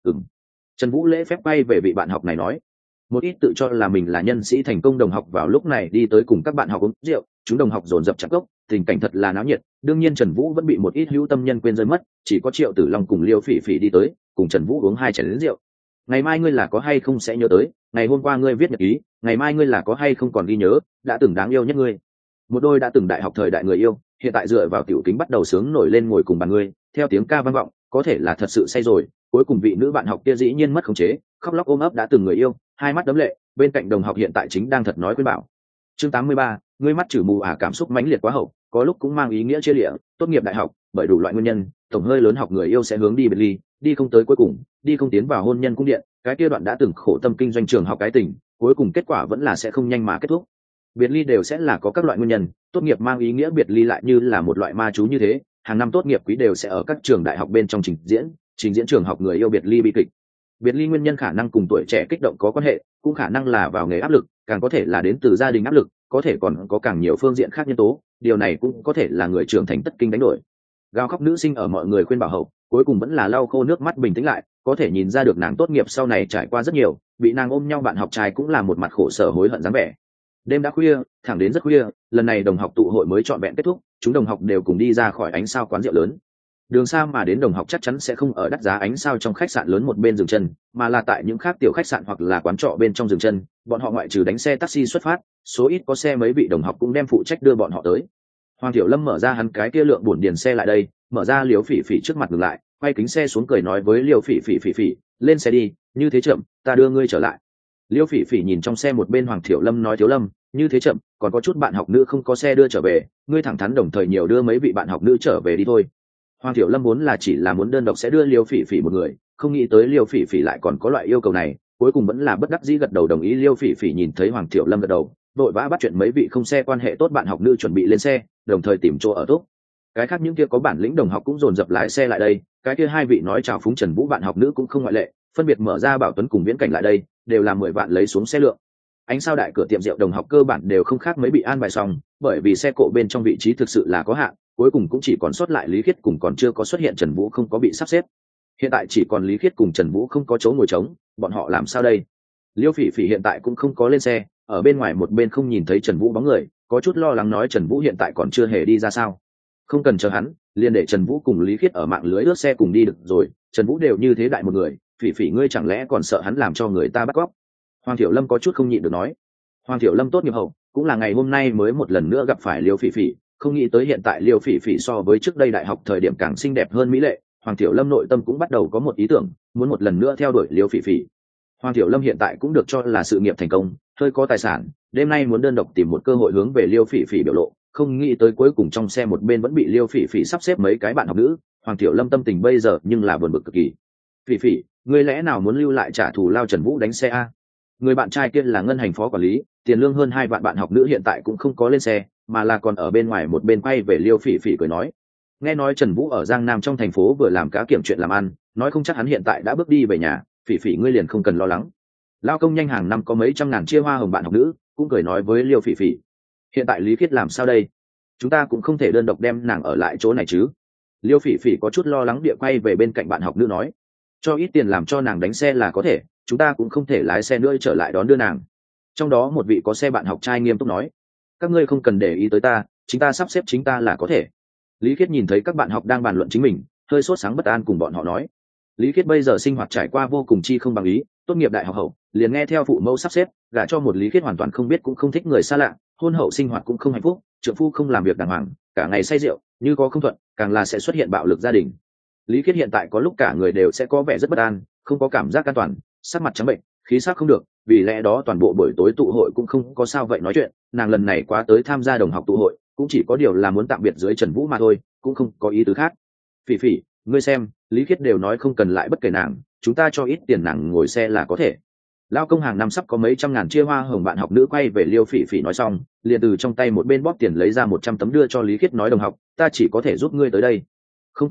Trần Vũ lễ phép quay về vị bạn học này nói. Một ít tự cho là mình là nhân sĩ thành công đồng học vào lúc này đi tới cùng các bạn học uống rượu, chúng đồng học dồn dập chặt gốc, tình cảnh thật là náo nhiệt. Đương nhiên Trần Vũ vẫn bị một ít hữu tâm nhân quên rơi mất, chỉ có Triệu Tử Long cùng Liêu Phỉ Phỉ đi tới, cùng Trần Vũ uống 2 chén rượu. Ngày mai ngươi là có hay không sẽ nhớ tới, ngày hôm qua ngươi viết nhật ký, ngày mai ngươi là có hay không còn ghi nhớ, đã từng đáng yêu nhất ngươi. Một đôi đã từng đại học thời đại người yêu, hiện tại dựa vào tiểu kính bắt đầu sướng nổi lên ngồi cùng bàn ngươi, theo tiếng ca vang vọng, có thể là thật sự say rồi. Cuối cùng vị nữ bạn học kia dĩ nhiên mất khống chế, khóc lóc ôm ấp đã từng người yêu, hai mắt đấm lệ, bên cạnh đồng học hiện tại chính đang thật nói khuyên bảo. Chương 83, ngươi mắt trừ mù cảm xúc mãnh liệt quá hậu, có lúc cũng mang ý nghĩa chia lìa, tốt nghiệp đại học, bởi đủ loại nguyên nhân, tổng hơi lớn học người yêu sẽ hướng đi biệt ly, đi không tới cuối cùng, đi không tiến vào hôn nhân cung điện, cái kia đoạn đã từng khổ tâm kinh doanh trường học cái tình, cuối cùng kết quả vẫn là sẽ không nhanh mà kết thúc. Biệt ly đều sẽ là có các loại nguyên nhân, tốt nghiệp mang ý nghĩa biệt ly lại như là một loại ma chú như thế, hàng năm tốt nghiệp quý đều sẽ ở các trường đại học bên trong trình diễn trường học người yêu biệt ly bi kịch. Biệt ly nguyên nhân khả năng cùng tuổi trẻ kích động có quan hệ, cũng khả năng là vào nghề áp lực, càng có thể là đến từ gia đình áp lực, có thể còn có càng nhiều phương diện khác nhân tố, điều này cũng có thể là người trưởng thành tất kinh đánh đổi. Gào khóc nữ sinh ở mọi người khuyên bảo hậu, cuối cùng vẫn là lau khô nước mắt bình tĩnh lại, có thể nhìn ra được nàng tốt nghiệp sau này trải qua rất nhiều, bị nàng ôm nhau bạn học trai cũng là một mặt khổ sở hối hận dáng vẻ. Đêm đã khuya, thẳng đến rất khuya, lần này đồng học tụ hội mới trọn vẹn kết thúc, chúng đồng học đều cùng đi ra khỏi ánh sao quán rượu lớn. Đường xa mà đến đồng học chắc chắn sẽ không ở đắt giá ánh sao trong khách sạn lớn một bên dừng chân, mà là tại những khác tiểu khách sạn hoặc là quán trọ bên trong dừng chân. Bọn họ ngoại trừ đánh xe taxi xuất phát, số ít có xe mấy vị đồng học cũng đem phụ trách đưa bọn họ tới. Hoàng Tiểu Lâm mở ra hắn cái kia lượng bổn điền xe lại đây, mở ra Liêu Phỉ Phỉ trước mặt ngừng lại, quay kính xe xuống cười nói với Liêu Phỉ Phỉ, lên xe đi, như thế chậm, ta đưa ngươi trở lại. Liêu Phỉ Phỉ nhìn trong xe một bên Hoàng Tiểu Lâm nói, Thiếu Lâm, như thế chậm, còn có chút bạn học nữ không có xe đưa trở về, ngươi thẳng thắn đồng thời nhiều đưa mấy vị bạn học nữ trở về đi thôi. Hoàng Tiểu Lâm vốn là chỉ là muốn đơn độc sẽ đưa Liêu Phỉ Phỉ một người, không nghĩ tới Liêu Phỉ Phỉ lại còn có loại yêu cầu này, cuối cùng vẫn là bất đắc dĩ gật đầu đồng ý. Liêu Phỉ Phỉ nhìn thấy Hoàng Tiểu Lâm gật đầu, vội vã bắt chuyện mấy vị không xe quan hệ tốt bạn học nữ chuẩn bị lên xe, đồng thời tìm chỗ ở tốt. Cái khác những kia có bản lĩnh đồng học cũng dồn dập lái xe lại đây, cái kia hai vị nói chào phúng Trần Vũ bạn học nữ cũng không ngoại lệ, phân biệt mở ra Bảo Tuấn cùng Viễn Cảnh lại đây, đều là 10 vạn lấy xuống xe lượng. Ánh sao đại cửa tiệm rượu đồng học cơ bản đều không khác mấy bị an bài xong, bởi vì xe cộ bên trong vị trí thực sự là có hạn, cuối cùng cũng chỉ còn sót lại Lý Khiết cùng còn chưa có xuất hiện Trần Vũ không có bị sắp xếp. Hiện tại chỉ còn Lý Khiết cùng Trần Vũ không có chỗ ngồi trống, bọn họ làm sao đây? Liêu Phỉ Phỉ hiện tại cũng không có lên xe, ở bên ngoài một bên không nhìn thấy Trần Vũ bóng người, có chút lo lắng nói Trần Vũ hiện tại còn chưa hề đi ra sao? Không cần chờ hắn, liền để Trần Vũ cùng Lý Khiết ở mạng lưới ướt xe cùng đi được rồi, Trần Vũ đều như thế đại một người, Phỉ Phỉ ngươi chẳng lẽ còn sợ hắn làm cho người ta bắt cóc? Hoàng Thiểu Lâm có chút không nhịn được nói. Hoàng Thiểu Lâm tốt nghiệp hậu, cũng là ngày hôm nay mới một lần nữa gặp phải Liêu Phỉ Phỉ, không nghĩ tới hiện tại Liêu Phỉ Phỉ so với trước đây đại học thời điểm càng xinh đẹp hơn mỹ lệ, Hoàng Thiểu Lâm nội tâm cũng bắt đầu có một ý tưởng, muốn một lần nữa theo đuổi Liêu Phỉ Phỉ. Hoàng Thiểu Lâm hiện tại cũng được cho là sự nghiệp thành công, hơi có tài sản, đêm nay muốn đơn độc tìm một cơ hội hướng về Liêu Phỉ Phỉ biểu lộ, không nghĩ tới cuối cùng trong xe một bên vẫn bị Liêu Phỉ Phỉ sắp xếp mấy cái bạn học nữ, Hoàng Thiểu Lâm tâm tình bây giờ nhưng là buồn bực cực kỳ. Phỉ Phỉ, ngươi lẽ nào muốn lưu lại trả thù lao Trần Vũ đánh xe a? Người bạn trai kia là ngân hành phó quản lý, tiền lương hơn 2 vạn bạn học nữ hiện tại cũng không có lên xe, mà là còn ở bên ngoài một bên quay về Liêu Phỉ Phỉ cười nói. Nghe nói Trần Vũ ở Giang Nam trong thành phố vừa làm cá kiểm chuyện làm ăn, nói không chắc hắn hiện tại đã bước đi về nhà, Phỉ Phỉ ngươi liền không cần lo lắng. Lao công nhanh hàng năm có mấy trăm ngàn chia hoa hồng bạn học nữ, cũng cười nói với Liêu Phỉ Phỉ. Hiện tại Lý Khiết làm sao đây? Chúng ta cũng không thể đơn độc đem nàng ở lại chỗ này chứ. Liêu Phỉ Phỉ có chút lo lắng địa quay về bên cạnh bạn học nữ nói. Cho ít tiền làm cho nàng đánh xe là có thể, chúng ta cũng không thể lái xe nữa trở lại đón đưa nàng. Trong đó một vị có xe bạn học trai nghiêm túc nói. Các ngươi không cần để ý tới ta, chính ta sắp xếp chính ta là có thể. Lý Khiết nhìn thấy các bạn học đang bàn luận chính mình, hơi sốt sáng bất an cùng bọn họ nói. Lý Khiết bây giờ sinh hoạt trải qua vô cùng chi không bằng ý, tốt nghiệp đại học hậu, liền nghe theo phụ mẫu sắp xếp, gả cho một Lý Khiết hoàn toàn không biết cũng không thích người xa lạ, hôn hậu sinh hoạt cũng không hạnh phúc, trượng phu không làm việc đàng hoàng, cả ngày say rượu, như có không thuận, càng là sẽ xuất hiện bạo lực gia đình. Lý Khiết hiện tại có lúc cả người đều sẽ có vẻ rất bất an, không có cảm giác an toàn, sắc mặt trắng bệnh, khí sắc không được, vì lẽ đó toàn bộ buổi tối tụ hội cũng không có sao vậy nói chuyện, nàng lần này quá tới tham gia đồng học tụ hội, cũng chỉ có điều là muốn tạm biệt dưới Trần Vũ mà thôi, cũng không có ý tứ khác. Phỉ Phỉ, ngươi xem, Lý Khiết đều nói không cần lại bất kể nàng, chúng ta cho ít tiền nàng ngồi xe là có thể. Lao công hàng năm sắp có mấy trăm ngàn chia hoa hồng bạn học nữ quay về Liêu Phỉ Phỉ nói xong, liền từ trong tay một bên bóp tiền lấy ra 100 tấm đưa cho Lý Khiết nói đồng học, ta chỉ có thể giúp ngươi tới đây. Không cần,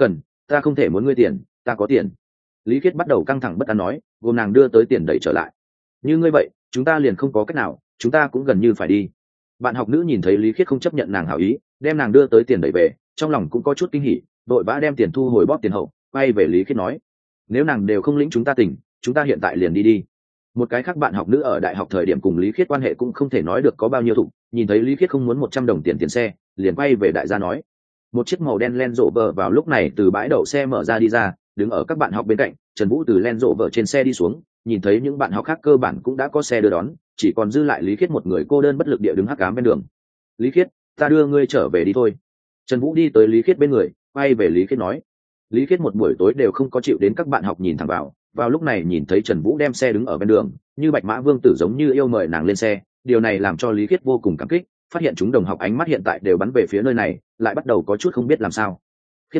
ta không thể muốn ngươi tiền, ta có tiền. Lý Khiết bắt đầu căng thẳng bất an nói, gồm nàng đưa tới tiền đẩy trở lại. Như ngươi vậy chúng ta liền không có cách nào, chúng ta cũng gần như phải đi. Bạn học nữ nhìn thấy Lý Khiết không chấp nhận nàng hảo ý, đem nàng đưa tới tiền đẩy về, trong lòng cũng có chút kinh hỉ, đội vã đem tiền thu hồi bóp tiền hậu, quay về Lý Khiết nói, nếu nàng đều không lĩnh chúng ta tỉnh, chúng ta hiện tại liền đi đi. Một cái khác bạn học nữ ở đại học thời điểm cùng Lý Khiết quan hệ cũng không thể nói được có bao nhiêu thục, nhìn thấy Lý Khiết không muốn 100 đồng tiền xe, liền quay về đại gia nói. Một chiếc màu đen Land Rover vào lúc này từ bãi đậu xe mở ra đi ra, đứng ở các bạn học bên cạnh. Trần Vũ từ Land Rover trên xe đi xuống, nhìn thấy những bạn học khác cơ bản cũng đã có xe đưa đón, chỉ còn dư lại Lý Khiết một người cô đơn bất lực địa đứng hắc ám bên đường. Lý Khiết, ta đưa ngươi trở về đi thôi. Trần Vũ đi tới Lý Khiết bên người, quay về Lý Khiết nói. Lý Khiết một buổi tối đều không có chịu đến các bạn học nhìn thẳng vào lúc này nhìn thấy Trần Vũ đem xe đứng ở bên đường, như bạch mã vương tử giống như yêu mời nàng lên xe, điều này làm cho Lý Khiết vô cùng cảm kích, phát hiện chúng đồng học ánh mắt hiện tại đều bắn về phía nơi này, lại bắt đầu có chút không biết làm sao. Khiếp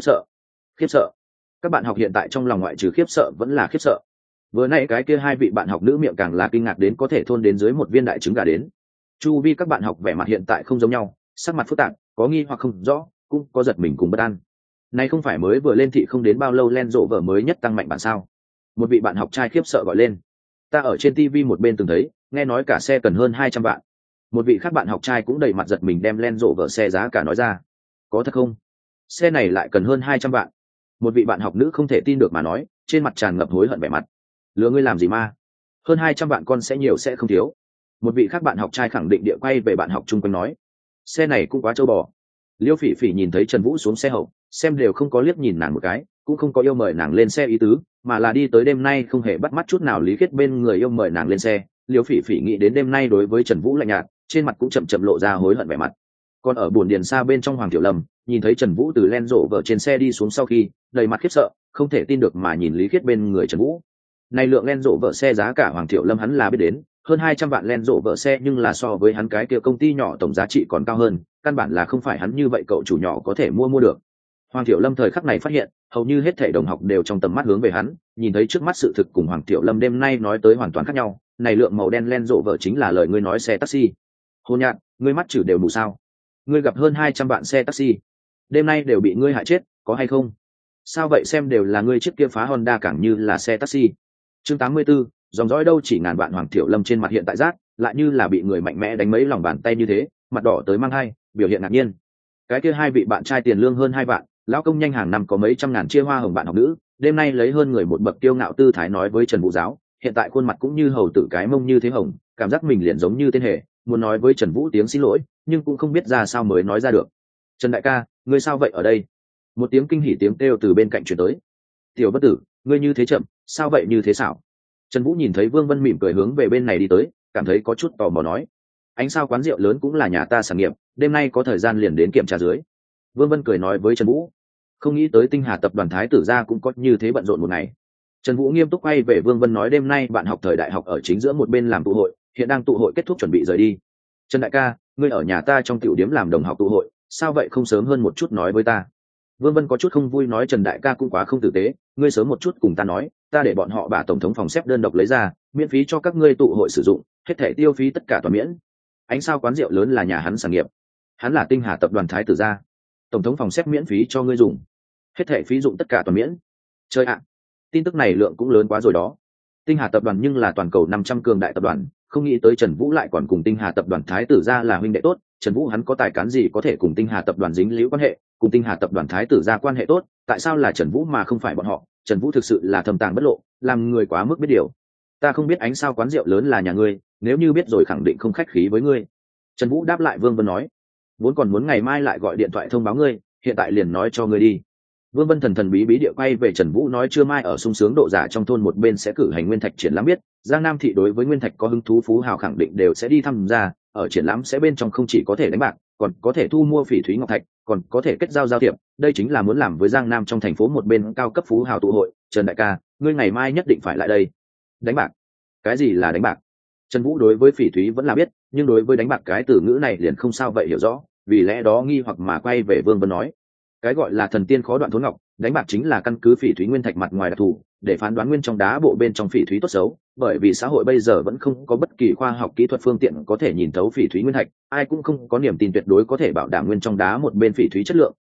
sợ. Các bạn học hiện tại trong lòng ngoại trừ khiếp sợ vẫn là khiếp sợ. Vừa nãy cái kia hai vị bạn học nữ miệng càng là kinh ngạc đến có thể thôn đến dưới một viên đại trứng gà đến. Chu vi các bạn học vẻ mặt hiện tại không giống nhau, sắc mặt phức tạp, có nghi hoặc không rõ, cũng có giật mình cùng bất an. Này không phải mới vừa lên thị không đến bao lâu Land Rover mới nhất tăng mạnh bản sao? Một vị bạn học trai khiếp sợ gọi lên. Ta ở trên TV một bên từng thấy, nghe nói cả xe cần hơn 200 vạn. Một vị khác bạn học trai cũng đầy mặt giật mình đem Land Rover xe giá cả nói ra. Có thật không? Xe này lại cần hơn 200 vạn. Một vị bạn học nữ không thể tin được mà nói, trên mặt tràn ngập hối hận vẻ mặt. Lừa ngươi làm gì ma? Hơn 200 vạn con sẽ nhiều sẽ không thiếu. Một vị khác bạn học trai khẳng định địa quay về bạn học chung quanh nói. Xe này cũng quá trâu bò. Liêu Phỉ Phỉ nhìn thấy Trần Vũ xuống xe hậu, xem đều không có liếc nhìn nàng một cái, cũng không có yêu mời nàng lên xe ý tứ, mà là đi tới đêm nay không hề bắt mắt chút nào Lý Khiết bên người yêu mời nàng lên xe. Liêu Phỉ Phỉ nghĩ đến đêm nay đối với Trần Vũ lạnh nhạt, trên mặt cũng chậm lộ ra hối hận vẻ mặt. Còn ở buồn điền xa bên trong Hoàng Tiểu Lâm, nhìn thấy Trần Vũ từ Land Rover trên xe đi xuống sau khi, đầy mặt khiếp sợ, không thể tin được mà nhìn Lý Khiết bên người Trần Vũ. Này lượng Land Rover xe giá cả Hoàng Tiểu Lâm hắn là biết đến, hơn 200 vạn Land Rover xe nhưng là so với hắn cái kia công ty nhỏ tổng giá trị còn cao hơn, căn bản là không phải hắn như vậy cậu chủ nhỏ có thể mua được. Hoàng Tiểu Lâm thời khắc này phát hiện, hầu như hết thảy đồng học đều trong tầm mắt hướng về hắn, nhìn thấy trước mắt sự thực cùng Hoàng Tiểu Lâm đêm nay nói tới hoàn toàn khác nhau, này lượng màu đen Land Rover chính là lời ngươi nói xe taxi. Hôn nhạn, ngươi mắt chữ đều mù sao? Ngươi gặp hơn 200 vạn xe taxi, đêm nay đều bị ngươi hại chết, có hay không? Sao vậy xem đều là ngươi chiếc kia phá Honda cảng như là xe taxi. Chương 84, dòng dõi đâu chỉ ngàn vạn. Hoàng Tiểu Lâm trên mặt hiện tại rát, lại như là bị người mạnh mẽ đánh mấy lòng bàn tay như thế, mặt đỏ tới mang hai, biểu hiện ngạc nhiên. Cái kia hai vị bạn trai tiền lương hơn 2 vạn, lão công nhanh hàng năm có mấy trăm ngàn chia hoa hồng bạn học nữ, đêm nay lấy hơn người một bậc kiêu ngạo tư thái nói với Trần Vũ giáo, hiện tại khuôn mặt cũng như hầu tử cái mông như thế hồng, cảm giác mình liền giống như tên hề, muốn nói với Trần Vũ tiếng xin lỗi, nhưng cũng không biết ra sao mới nói ra được. Trần đại ca, ngươi sao vậy ở đây? Một tiếng kinh hỉ tiếng kêu từ bên cạnh truyền tới. Tiểu bất tử, ngươi như thế chậm, sao vậy như thế xảo? Trần Vũ nhìn thấy Vương Vân mỉm cười hướng về bên này đi tới, cảm thấy có chút tò mò nói. Ánh sao quán rượu lớn cũng là nhà ta sản nghiệp, đêm nay có thời gian liền đến kiểm tra dưới. Vương Vân cười nói với Trần Vũ. Không nghĩ tới Tinh Hà tập đoàn Thái tử gia cũng có như thế bận rộn một ngày. Trần Vũ nghiêm túc quay về Vương Vân nói đêm nay bạn học thời đại học ở chính giữa một bên làm tụ hội, hiện đang tụ hội kết thúc chuẩn bị rời đi. Trần đại ca, ngươi ở nhà ta trong tiểu điếm làm đồng học tụ hội, sao vậy không sớm hơn một chút nói với ta? Vương Vân có chút không vui nói Trần đại ca cũng quá không tử tế, ngươi sớm một chút cùng ta nói, ta để bọn họ bà tổng thống phòng xếp đơn độc lấy ra, miễn phí cho các ngươi tụ hội sử dụng, hết thảy tiêu phí tất cả toàn miễn. Ánh sao quán rượu lớn là nhà hắn sản nghiệp, hắn là Tinh Hà tập đoàn Thái tử gia, tổng thống phòng xếp miễn phí cho ngươi dùng, hết thảy phí dụng tất cả toàn miễn. Chơi ạ, tin tức này lượng cũng lớn quá rồi đó. Tinh Hà tập đoàn nhưng là toàn cầu 500 cường đại tập đoàn, không nghĩ tới Trần Vũ lại còn cùng Tinh Hà tập đoàn Thái tử gia là huynh đệ tốt. Trần Vũ hắn có tài cán gì có thể cùng Tinh Hà tập đoàn dính líu quan hệ, cùng Tinh Hà tập đoàn Thái tử gia quan hệ tốt, tại sao là Trần Vũ mà không phải bọn họ? Trần Vũ thực sự là thâm tàng bất lộ, làm người quá mức biết điều. Ta không biết ánh sao quán rượu lớn là nhà ngươi, nếu như biết rồi khẳng định không khách khí với ngươi. Trần Vũ đáp lại Vương Vân nói, vốn còn muốn ngày mai lại gọi điện thoại thông báo ngươi, hiện tại liền nói cho ngươi đi. Vương Vân thần thần bí bí địa quay về Trần Vũ nói trưa mai ở sung sướng độ giả trong thôn một bên sẽ cử hành nguyên thạch triển lãm, biết Giang Nam thị đối với nguyên thạch có hứng thú phú hào khẳng định đều sẽ đi tham gia. Ở triển lãm sẽ bên trong không chỉ có thể đánh bạc, còn có thể thu mua phỉ thúy ngọc thạch, còn có thể kết giao thiệp, đây chính là muốn làm với Giang Nam trong thành phố một bên cao cấp phú hào tụ hội. Trần đại ca, ngươi ngày mai nhất định phải lại đây. Đánh bạc? Cái gì là đánh bạc? Trần Vũ đối với phỉ thúy vẫn là biết, nhưng đối với đánh bạc cái từ ngữ này liền không sao vậy hiểu rõ, vì lẽ đó nghi hoặc mà quay về Vương Vân nói, cái gọi là thần tiên khó đoạn thốn ngọc, đánh bạc chính là căn cứ phỉ thúy nguyên thạch mặt ngoài đặc thù để phán đoán nguyên trong đá bộ bên trong phỉ thúy tốt xấu, bởi vì xã hội bây giờ vẫn không có bất kỳ khoa học kỹ thuật phương tiện có thể nhìn thấu phỉ thúy nguyên thạch, ai cũng không có niềm tin tuyệt đối có thể bảo đảm nguyên trong đá một bên phỉ thúy chất lượng,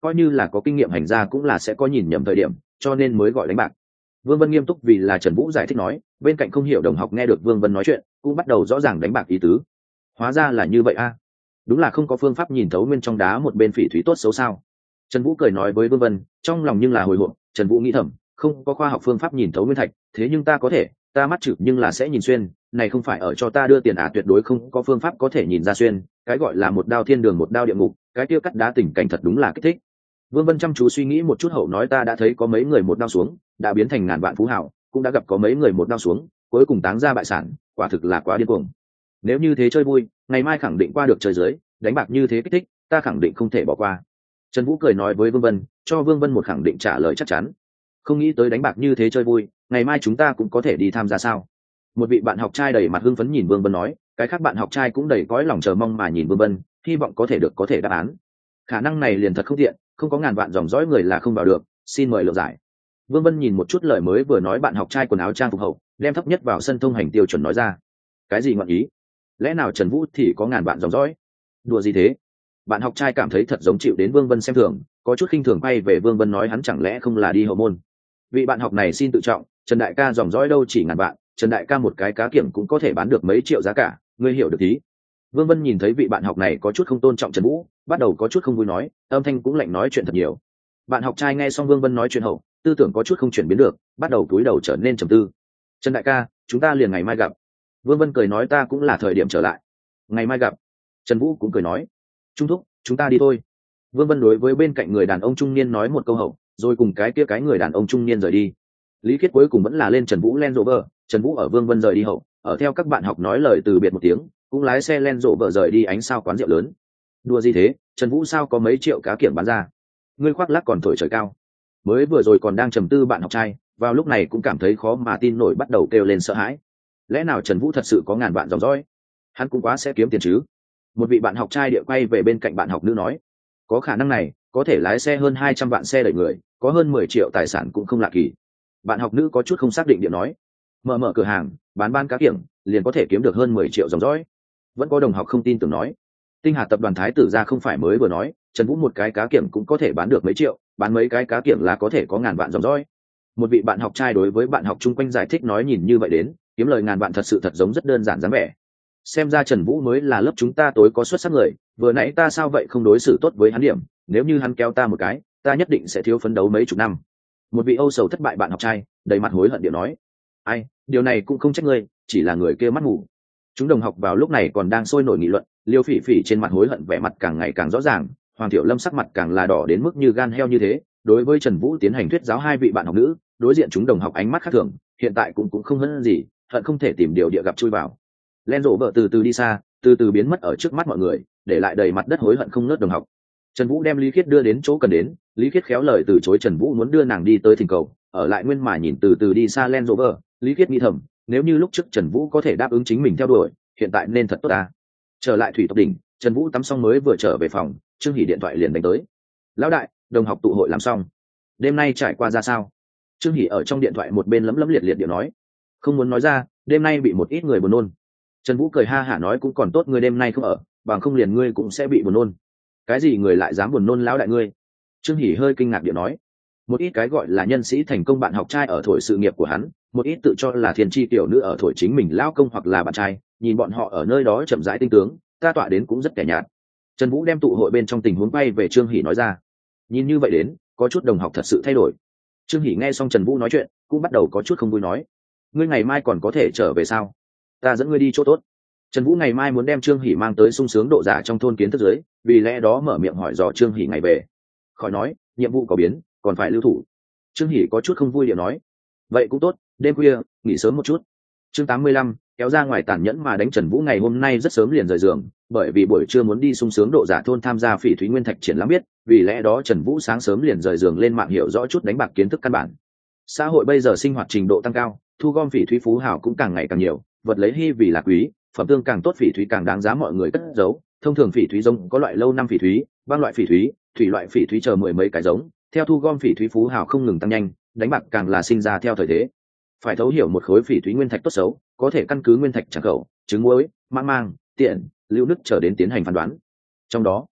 coi như là có kinh nghiệm hành gia cũng là sẽ có nhìn nhầm thời điểm, cho nên mới gọi đánh bạc. Vương Vân nghiêm túc vì là Trần Vũ giải thích nói, bên cạnh không hiểu đồng học nghe được Vương Vân nói chuyện cũng bắt đầu rõ ràng đánh bạc ý tứ. Hóa ra là như vậy a, đúng là không có phương pháp nhìn thấu nguyên trong đá một bên phỉ thúy tốt xấu sao. Trần Vũ cười nói với Vương Vân, trong lòng nhưng là hồi hộp. Trần Vũ nghĩ thầm, không có khoa học phương pháp nhìn thấu nguyên thạch, thế nhưng ta có thể, ta mắt trực nhưng là sẽ nhìn xuyên, này không phải ở cho ta đưa tiền à, tuyệt đối không có phương pháp có thể nhìn ra xuyên, cái gọi là một đao thiên đường một đao địa ngục, cái kia cắt đá tình cảnh thật đúng là kích thích. Vương Vân chăm chú suy nghĩ một chút hậu nói, ta đã thấy có mấy người một đao xuống đã biến thành ngàn vạn phú hảo, cũng đã gặp có mấy người một đao xuống cuối cùng táng ra bại sản, quả thực là quá điên cuồng. Nếu như thế chơi vui, ngày mai khẳng định qua được chơi dưới, đánh bạc như thế kích thích, ta khẳng định không thể bỏ qua. Trần Vũ cười nói với Vương Vân, cho Vương Vân một khẳng định trả lời chắc chắn. Không nghĩ tới đánh bạc như thế chơi vui, ngày mai chúng ta cũng có thể đi tham gia sao? Một vị bạn học trai đầy mặt hưng phấn nhìn Vương Vân nói, cái khác bạn học trai cũng đầy cõi lòng chờ mong mà nhìn Vương Vân, hy vọng có thể đáp án. Khả năng này liền thật không tiện, không có ngàn vạn dòng dõi người là không vào được, xin mời lượng giải. Vương Vân nhìn một chút lời mới vừa nói bạn học trai quần áo trang phục hậu, đem thấp nhất vào sân thông hành tiêu chuẩn nói ra. Cái gì ngọn ý? Lẽ nào Trần Vũ thì có ngàn vạn dòng dõi? Đùa gì thế? Bạn học trai cảm thấy thật giống chịu đến Vương Vân xem thường, có chút khinh thường quay về Vương Vân nói, hắn chẳng lẽ không là đi hậu môn? Vị bạn học này xin tự trọng, Trần đại ca dòng dõi đâu chỉ ngàn vạn, Trần đại ca một cái cá kiểm cũng có thể bán được mấy triệu giá cả, ngươi hiểu được tí. Vương Vân nhìn thấy vị bạn học này có chút không tôn trọng Trần Vũ, bắt đầu có chút không vui nói, âm thanh cũng lạnh nói chuyện thật nhiều. Bạn học trai nghe xong Vương Vân nói chuyện hậu, tư tưởng có chút không chuyển biến được, bắt đầu cúi đầu trở nên trầm tư. Trần đại ca, chúng ta liền ngày mai gặp. Vương Vân cười nói, ta cũng là thời điểm trở lại. Ngày mai gặp. Trần Vũ cũng cười nói, Trung thúc, chúng ta đi thôi. Vương Vân đối với bên cạnh người đàn ông trung niên nói một câu hậu, rồi cùng cái kia cái người đàn ông trung niên rời đi. Lý Khiết cuối cùng vẫn là lên Trần Vũ Land Rover, Trần Vũ ở Vương Vân rời đi hậu, ở theo các bạn học nói lời từ biệt một tiếng, cũng lái xe Land Rover rời đi ánh sao quán rượu lớn. Đùa gì thế, Trần Vũ sao có mấy triệu cá kiểm bán ra? Ngươi khoác lác còn thổi trời cao. Mới vừa rồi còn đang trầm tư bạn học trai, vào lúc này cũng cảm thấy khó mà tin nổi, bắt đầu kêu lên sợ hãi. Lẽ nào Trần Vũ thật sự có ngàn vạn dòng dõi? Hắn cũng quá sẽ kiếm tiền chứ. Một vị bạn học trai địa quay về bên cạnh bạn học nữ nói, có khả năng này, có thể lái xe hơn 200 vạn xe đẩy người, có hơn 10 triệu tài sản cũng không lạ kỳ. Bạn học nữ có chút không xác định địa nói, mở cửa hàng bán cá kiểm liền có thể kiếm được hơn 10 triệu dòng dõi. Vẫn có đồng học không tin tưởng nói, Tinh Hà tập đoàn Thái tử gia không phải mới vừa nói Trần Vũ một cái cá kiểm cũng có thể bán được mấy triệu, bán mấy cái cá kiểm là có thể có ngàn vạn dòng dõi. Một vị bạn học trai đối với bạn học chung quanh giải thích nói, nhìn như vậy đến kiếm lời ngàn vạn thật sự thật giống rất đơn giản dáng vẻ. Xem ra Trần Vũ mới là lớp chúng ta tối có xuất sắc người, vừa nãy ta sao vậy không đối xử tốt với hắn điểm, nếu như hắn kéo ta một cái, ta nhất định sẽ thiếu phấn đấu mấy chục năm. Một vị âu sầu thất bại bạn học trai đầy mặt hối hận điệu nói, ai, điều này cũng không trách ngươi, chỉ là người kia mắt ngủ. Chúng đồng học vào lúc này còn đang sôi nổi nghị luận, Liêu Phỉ Phỉ trên mặt hối hận vẻ mặt càng ngày càng rõ ràng, Hoàng Tiểu Lâm sắc mặt càng là đỏ đến mức như gan heo như thế. Đối với Trần Vũ tiến hành thuyết giáo hai vị bạn học nữ, đối diện chúng đồng học ánh mắt khác thường, hiện tại cũng không hơn gì, hận không thể tìm điều địa gặp chui vào. Len rộ vợ từ từ đi xa, từ từ biến mất ở trước mắt mọi người, để lại đầy mặt đất hối hận không ngớt đồng học. Trần Vũ đem Lý Khiết đưa đến chỗ cần đến, Lý Khiết khéo lời từ chối Trần Vũ muốn đưa nàng đi tới thỉnh cầu, ở lại nguyên mà nhìn từ từ đi xa Len rộ vợ. Lý Khiết nghĩ thầm, nếu như lúc trước Trần Vũ có thể đáp ứng chính mình theo đuổi, hiện tại nên thật tốt ta. Trở lại thủy tộc đỉnh, Trần Vũ tắm xong mới vừa trở về phòng, Trương Hỷ điện thoại liền đánh tới. Lão đại, đồng học tụ hội làm xong, đêm nay trải qua ra sao? Trương Hỷ ở trong điện thoại một bên lấm lấm liệt liệt điệu nói, không muốn nói ra, đêm nay bị một ít người buồn nôn. Trần Vũ cười ha hả nói, cũng còn tốt ngươi đêm nay không ở, bằng không liền ngươi cũng sẽ bị buồn nôn. Cái gì người lại dám buồn nôn lão đại ngươi? Trương Hỷ hơi kinh ngạc điệu nói, một ít cái gọi là nhân sĩ thành công bạn học trai ở thổi sự nghiệp của hắn, một ít tự cho là thiên tri tiểu nữ ở thổi chính mình lão công hoặc là bạn trai, nhìn bọn họ ở nơi đó chậm rãi tinh tướng, ta tọa đến cũng rất kẻ nhạt. Trần Vũ đem tụ hội bên trong tình huống bay về Trương Hỷ nói ra. Nhìn như vậy đến, có chút đồng học thật sự thay đổi. Trương Hỷ nghe xong Trần Vũ nói chuyện, cũng bắt đầu có chút không vui nói, ngươi ngày mai còn có thể trở về sao? Ta dẫn ngươi đi chỗ tốt. Trần Vũ ngày mai muốn đem Trương Hỷ mang tới sung sướng độ giả trong thôn kiến thức dưới, vì lẽ đó mở miệng hỏi dò Trương Hỷ ngày về. Khỏi nói, nhiệm vụ có biến, còn phải lưu thủ. Trương Hỷ có chút không vui điệu nói, vậy cũng tốt, đêm khuya nghỉ sớm một chút. Chương 85, kéo ra ngoài tàn nhẫn mà đánh. Trần Vũ ngày hôm nay rất sớm liền rời giường, bởi vì buổi trưa muốn đi sung sướng độ giả thôn tham gia phỉ thúy nguyên thạch triển lãm biết, vì lẽ đó Trần Vũ sáng sớm liền rời giường lên mạng hiểu rõ chút đánh bạc kiến thức căn bản. Xã hội bây giờ sinh hoạt trình độ tăng cao, thu gom phỉ thúy phú hào cũng càng ngày càng nhiều, vật lấy hy vì là quý, phẩm tương càng tốt phỉ thúy càng đáng giá mọi người cất giấu. Thông thường phỉ thúy giống có loại lâu năm phỉ thúy, băng loại phỉ thúy, thủy loại phỉ thúy chờ mười mấy cái giống, theo thu gom phỉ thúy phú hào không ngừng tăng nhanh, đánh bạc càng là sinh ra theo thời thế. Phải thấu hiểu một khối phỉ thúy nguyên thạch tốt xấu, có thể căn cứ nguyên thạch tràng khẩu, trứng muối, mang tiện, lưu nứt trở đến tiến hành phán đoán. Trong đó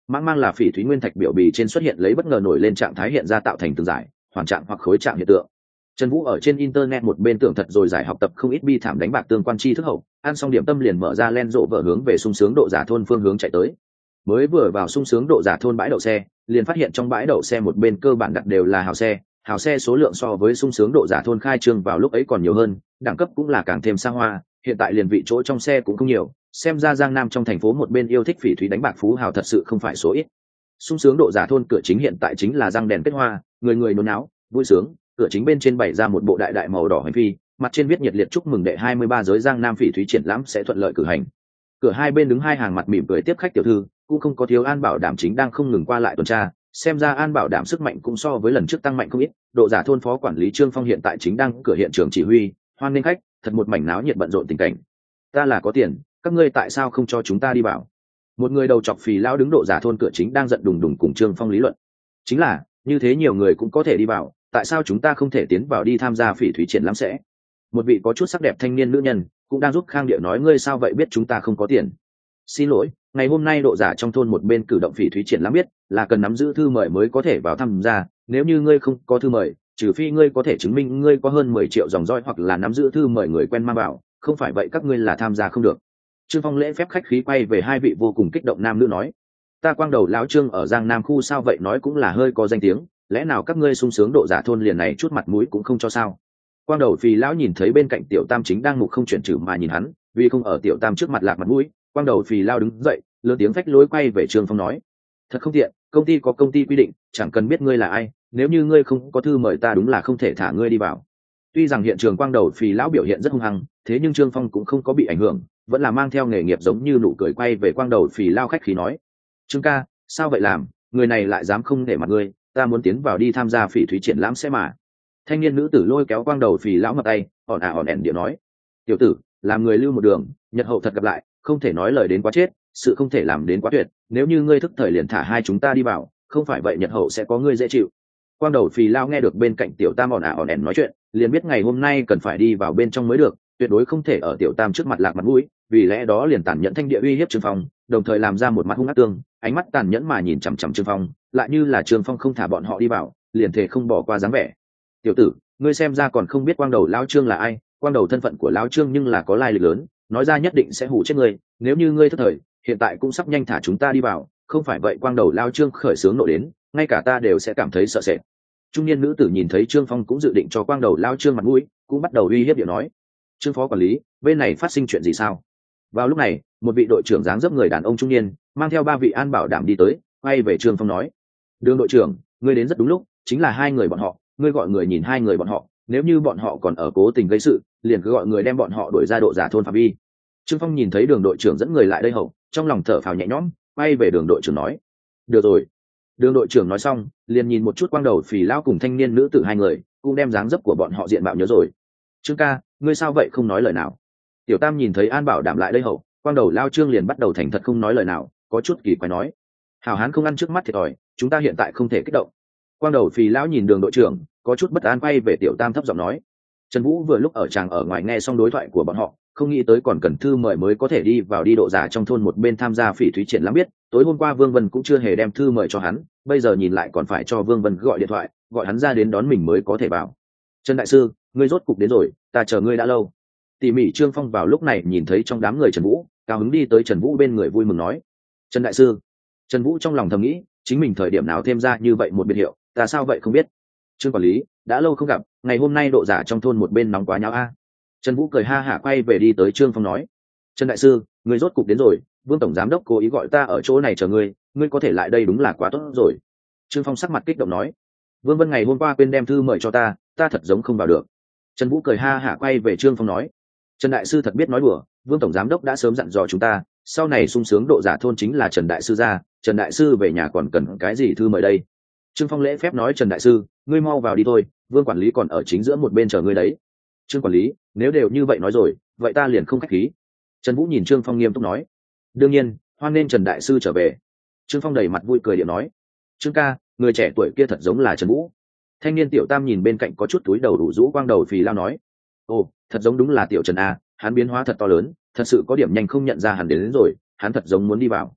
Mãng mang là phỉ thúy nguyên thạch biểu bì trên xuất hiện lấy bất ngờ nổi lên trạng thái hiện ra tạo thành từng giải hoàn trạng hoặc khối trạng hiện tượng. Trần Vũ ở trên internet một bên tưởng thật rồi giải học tập không ít bi thảm đánh bạc tương quan tri thức hậu, ăn xong điểm tâm liền mở ra len rộ vợ hướng về sung sướng độ giả thôn phương hướng chạy tới. Mới vừa vào sung sướng độ giả thôn bãi đậu xe, liền phát hiện trong bãi đậu xe một bên cơ bản đặt đều là hào xe số lượng so với sung sướng độ giả thôn khai trương vào lúc ấy còn nhiều hơn, đẳng cấp cũng là càng thêm xa hoa, hiện tại liền vị chỗ trong xe cũng không nhiều, xem ra Giang Nam trong thành phố một bên yêu thích phỉ thúy đánh bạc phú hào thật sự không phải số ít. Sung sướng độ giả thôn cửa chính hiện tại chính là răng đèn kết hoa, người người nôn náo, vui sướng, cửa chính bên trên bày ra một bộ đại đại màu đỏ hành phi, mặt trên viết nhiệt liệt chúc mừng đệ 23 giới Giang Nam phỉ thúy triển lãm sẽ thuận lợi cử hành. Cửa hai bên đứng hai hàng mặt mỉm cười tiếp khách tiểu thư, cũng không có thiếu An Bảo Đảm chính đang không ngừng qua lại tuần tra, xem ra An Bảo Đảm sức mạnh cũng so với lần trước tăng mạnh không ít. Độ giả thôn phó quản lý Trương Phong hiện tại chính đang cửa hiện trường chỉ huy, hoan nghênh khách, thật một mảnh náo nhiệt bận rộn tình cảnh. Ta là có tiền, các ngươi tại sao không cho chúng ta đi vào? Một người đầu chọc phì lão đứng độ giả thôn cửa chính đang giận đùng đùng cùng Trương Phong lý luận. Chính là, như thế nhiều người cũng có thể đi vào, tại sao chúng ta không thể tiến vào đi tham gia phỉ thúy triển lãm sẽ? Một vị có chút sắc đẹp thanh niên nữ nhân cũng đang giúp Khang Địa nói, ngươi sao vậy biết chúng ta không có tiền? Xin lỗi, ngày hôm nay độ giả trong thôn một bên cử động phỉ thúy triển lãm biết là cần nắm giữ thư mời mới có thể vào tham gia, nếu như ngươi không có thư mời, trừ phi ngươi có thể chứng minh ngươi có hơn 10 triệu dòng dõi hoặc là nắm giữ thư mời người quen mang vào, không phải vậy các ngươi là tham gia không được. Trương Phong lễ phép khách khí quay về hai vị vô cùng kích động nam nữ nói, ta quang đầu lão Trương ở Giang Nam khu sao vậy nói cũng là hơi có danh tiếng, lẽ nào các ngươi sung sướng độ giả thôn liền này chút mặt mũi cũng không cho sao? Quang đầu phì lão nhìn thấy bên cạnh tiểu tam chính đang mục không chuyển trừ mà nhìn hắn, vì không ở tiểu tam trước mặt lạc mặt mũi, quang đầu phì lao đứng dậy lớn tiếng phách lối quay về Trương Phong nói, thật không tiện, công ty có công ty quy định, chẳng cần biết ngươi là ai, nếu như ngươi không có thư mời ta đúng là không thể thả ngươi đi vào. Tuy rằng hiện trường quang đầu phì lão biểu hiện rất hung hăng, thế nhưng Trương Phong cũng không có bị ảnh hưởng, vẫn là mang theo nghề nghiệp giống như nụ cười quay về quang đầu phì lao khách khí nói, Trương ca, sao vậy làm, người này lại dám không để mặt ngươi, ta muốn tiến vào đi tham gia phỉ thúy triển lãm sẽ mà. Thanh niên nữ tử lôi kéo quang đầu phì lão mặt tay, ỏn ẻn điện nói, tiểu tử, làm người lưu một đường, nhật hậu thật gặp lại, không thể nói lời đến quá chết, sự không thể làm đến quá tuyệt, nếu như ngươi thức thời liền thả hai chúng ta đi vào, không phải vậy nhật hậu sẽ có ngươi dễ chịu. Quang đầu phì lao nghe được bên cạnh tiểu tam ỏn ẻn nói chuyện, liền biết ngày hôm nay cần phải đi vào bên trong mới được, tuyệt đối không thể ở tiểu tam trước mặt lạc mặt mũi, vì lẽ đó liền tàn nhẫn thanh địa uy hiếp Trương Phong, đồng thời làm ra một mặt hung ác tương, ánh mắt tàn nhẫn mà nhìn chằm chằm Trương Phong, lại như là Trương Phong không thả bọn họ đi vào, liền thể không bỏ qua dáng vẻ. Tiểu tử, ngươi xem ra còn không biết quang đầu lão Trương là ai, quang đầu thân phận của lão Trương nhưng là có lai lịch lớn, nói ra nhất định sẽ hù chết ngươi, nếu như ngươi thất thời, hiện tại cũng sắp nhanh thả chúng ta đi vào, không phải vậy quang đầu lão Trương khởi sướng nộ đến, ngay cả ta đều sẽ cảm thấy sợ sệt. Trung niên nữ tử nhìn thấy Trương Phong cũng dự định cho quang đầu lão Trương mặt mũi, cũng bắt đầu uy hiếp điệu nói, Trương phó quản lý, bên này phát sinh chuyện gì sao? Vào lúc này, một vị đội trưởng dáng dấp người đàn ông trung niên mang theo 3 vị An Bảo Đảm đi tới, quay về Trương Phong nói, đường đội trưởng, ngươi đến rất đúng lúc, chính là hai người bọn họ, ngươi gọi người nhìn hai người bọn họ, nếu như bọn họ còn ở cố tình gây sự, liền cứ gọi người đem bọn họ đuổi ra độ giả thôn phạm vi. Trương Phong nhìn thấy đường đội trưởng dẫn người lại đây hậu, trong lòng thở phào nhẹ nhõm, quay về đường đội trưởng nói, được rồi. Đường đội trưởng nói xong, liền nhìn một chút quang đầu phì lão cùng thanh niên nữ tử hai người, cũng đem dáng dấp của bọn họ diện mạo nhớ rồi. Trương ca, ngươi sao vậy không nói lời nào? Tiểu tam nhìn thấy An Bảo Đảm lại đây hậu, quang đầu lao Trương liền bắt đầu thành thật không nói lời nào, có chút kỳ quái nói, hảo hán không ăn trước mắt thiệt thòi, chúng ta hiện tại không thể kích động. Quang đầu phì lão nhìn đường đội trưởng, có chút bất an quay về tiểu tam thấp giọng nói, Trần Vũ vừa lúc ở tràng ở ngoài nghe xong đối thoại của bọn họ, không nghĩ tới còn cần thư mời mới có thể đi vào đi độ giả trong thôn một bên tham gia phỉ thúy triển lãm biết, tối hôm qua Vương Vân cũng chưa hề đem thư mời cho hắn, bây giờ nhìn lại còn phải cho Vương Vân gọi điện thoại, gọi hắn ra đến đón mình mới có thể vào. Trần đại sư, ngươi rốt cục đến rồi, ta chờ ngươi đã lâu. Tỉ mỉ Trương Phong vào lúc này nhìn thấy trong đám người Trần Vũ, cao hứng đi tới Trần Vũ bên người vui mừng nói, Trần đại sư. Trần Vũ trong lòng thầm nghĩ, chính mình thời điểm nào thêm ra như vậy một biệt hiệu, ta sao vậy không biết. Trương quản lý, đã lâu không gặp, ngày hôm nay độ giả trong thôn một bên nóng quá nháo a. Trần Vũ cười ha hả quay về đi tới Trương Phong nói, Trần đại sư, ngươi rốt cục đến rồi, Vương tổng giám đốc cố ý gọi ta ở chỗ này chờ ngươi, ngươi có thể lại đây đúng là quá tốt rồi. Trương Phong sắc mặt kích động nói, Vương Vân ngày hôm qua quên đem thư mời cho ta thật giống không vào được. Trần Vũ cười ha hả quay về Trương Phong nói, Trần đại sư thật biết nói đùa, Vương tổng giám đốc đã sớm dặn dò chúng ta, sau này sung sướng độ giả thôn chính là Trần đại sư ra, Trần đại sư về nhà còn cần cái gì thư mời đây. Trương Phong lễ phép nói, Trần đại sư, ngươi mau vào đi thôi, Vương quản lý còn ở chính giữa một bên chờ ngươi đấy. Trương quản lý, nếu đều như vậy nói rồi, vậy ta liền không khách khí. Trần Vũ nhìn Trương Phong nghiêm túc nói, đương nhiên, hoan nên Trần đại sư trở về. Trương Phong đầy mặt vui cười điệu nói, Trương ca, người trẻ tuổi kia thật giống là Trần Vũ. Thanh niên tiểu tam nhìn bên cạnh có chút túi đầu đủ rũ quang đầu phì lao nói, ồ, thật giống đúng là tiểu Trần a, hắn biến hóa thật to lớn, thật sự có điểm nhanh không nhận ra hắn đến rồi, hắn thật giống muốn đi vào.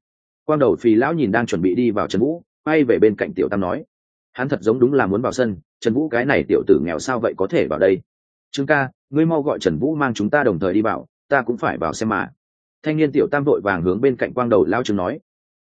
Quang đầu phì lão nhìn đang chuẩn bị đi vào Trần Vũ, quay về bên cạnh Tiểu Tam nói, hắn thật giống đúng là muốn vào sân. Trần Vũ cái này tiểu tử nghèo sao vậy có thể vào đây? Trương ca, ngươi mau gọi Trần Vũ mang chúng ta đồng thời đi vào, ta cũng phải vào xem mà. Thanh niên Tiểu Tam vội vàng hướng bên cạnh Quang đầu lão Trương nói,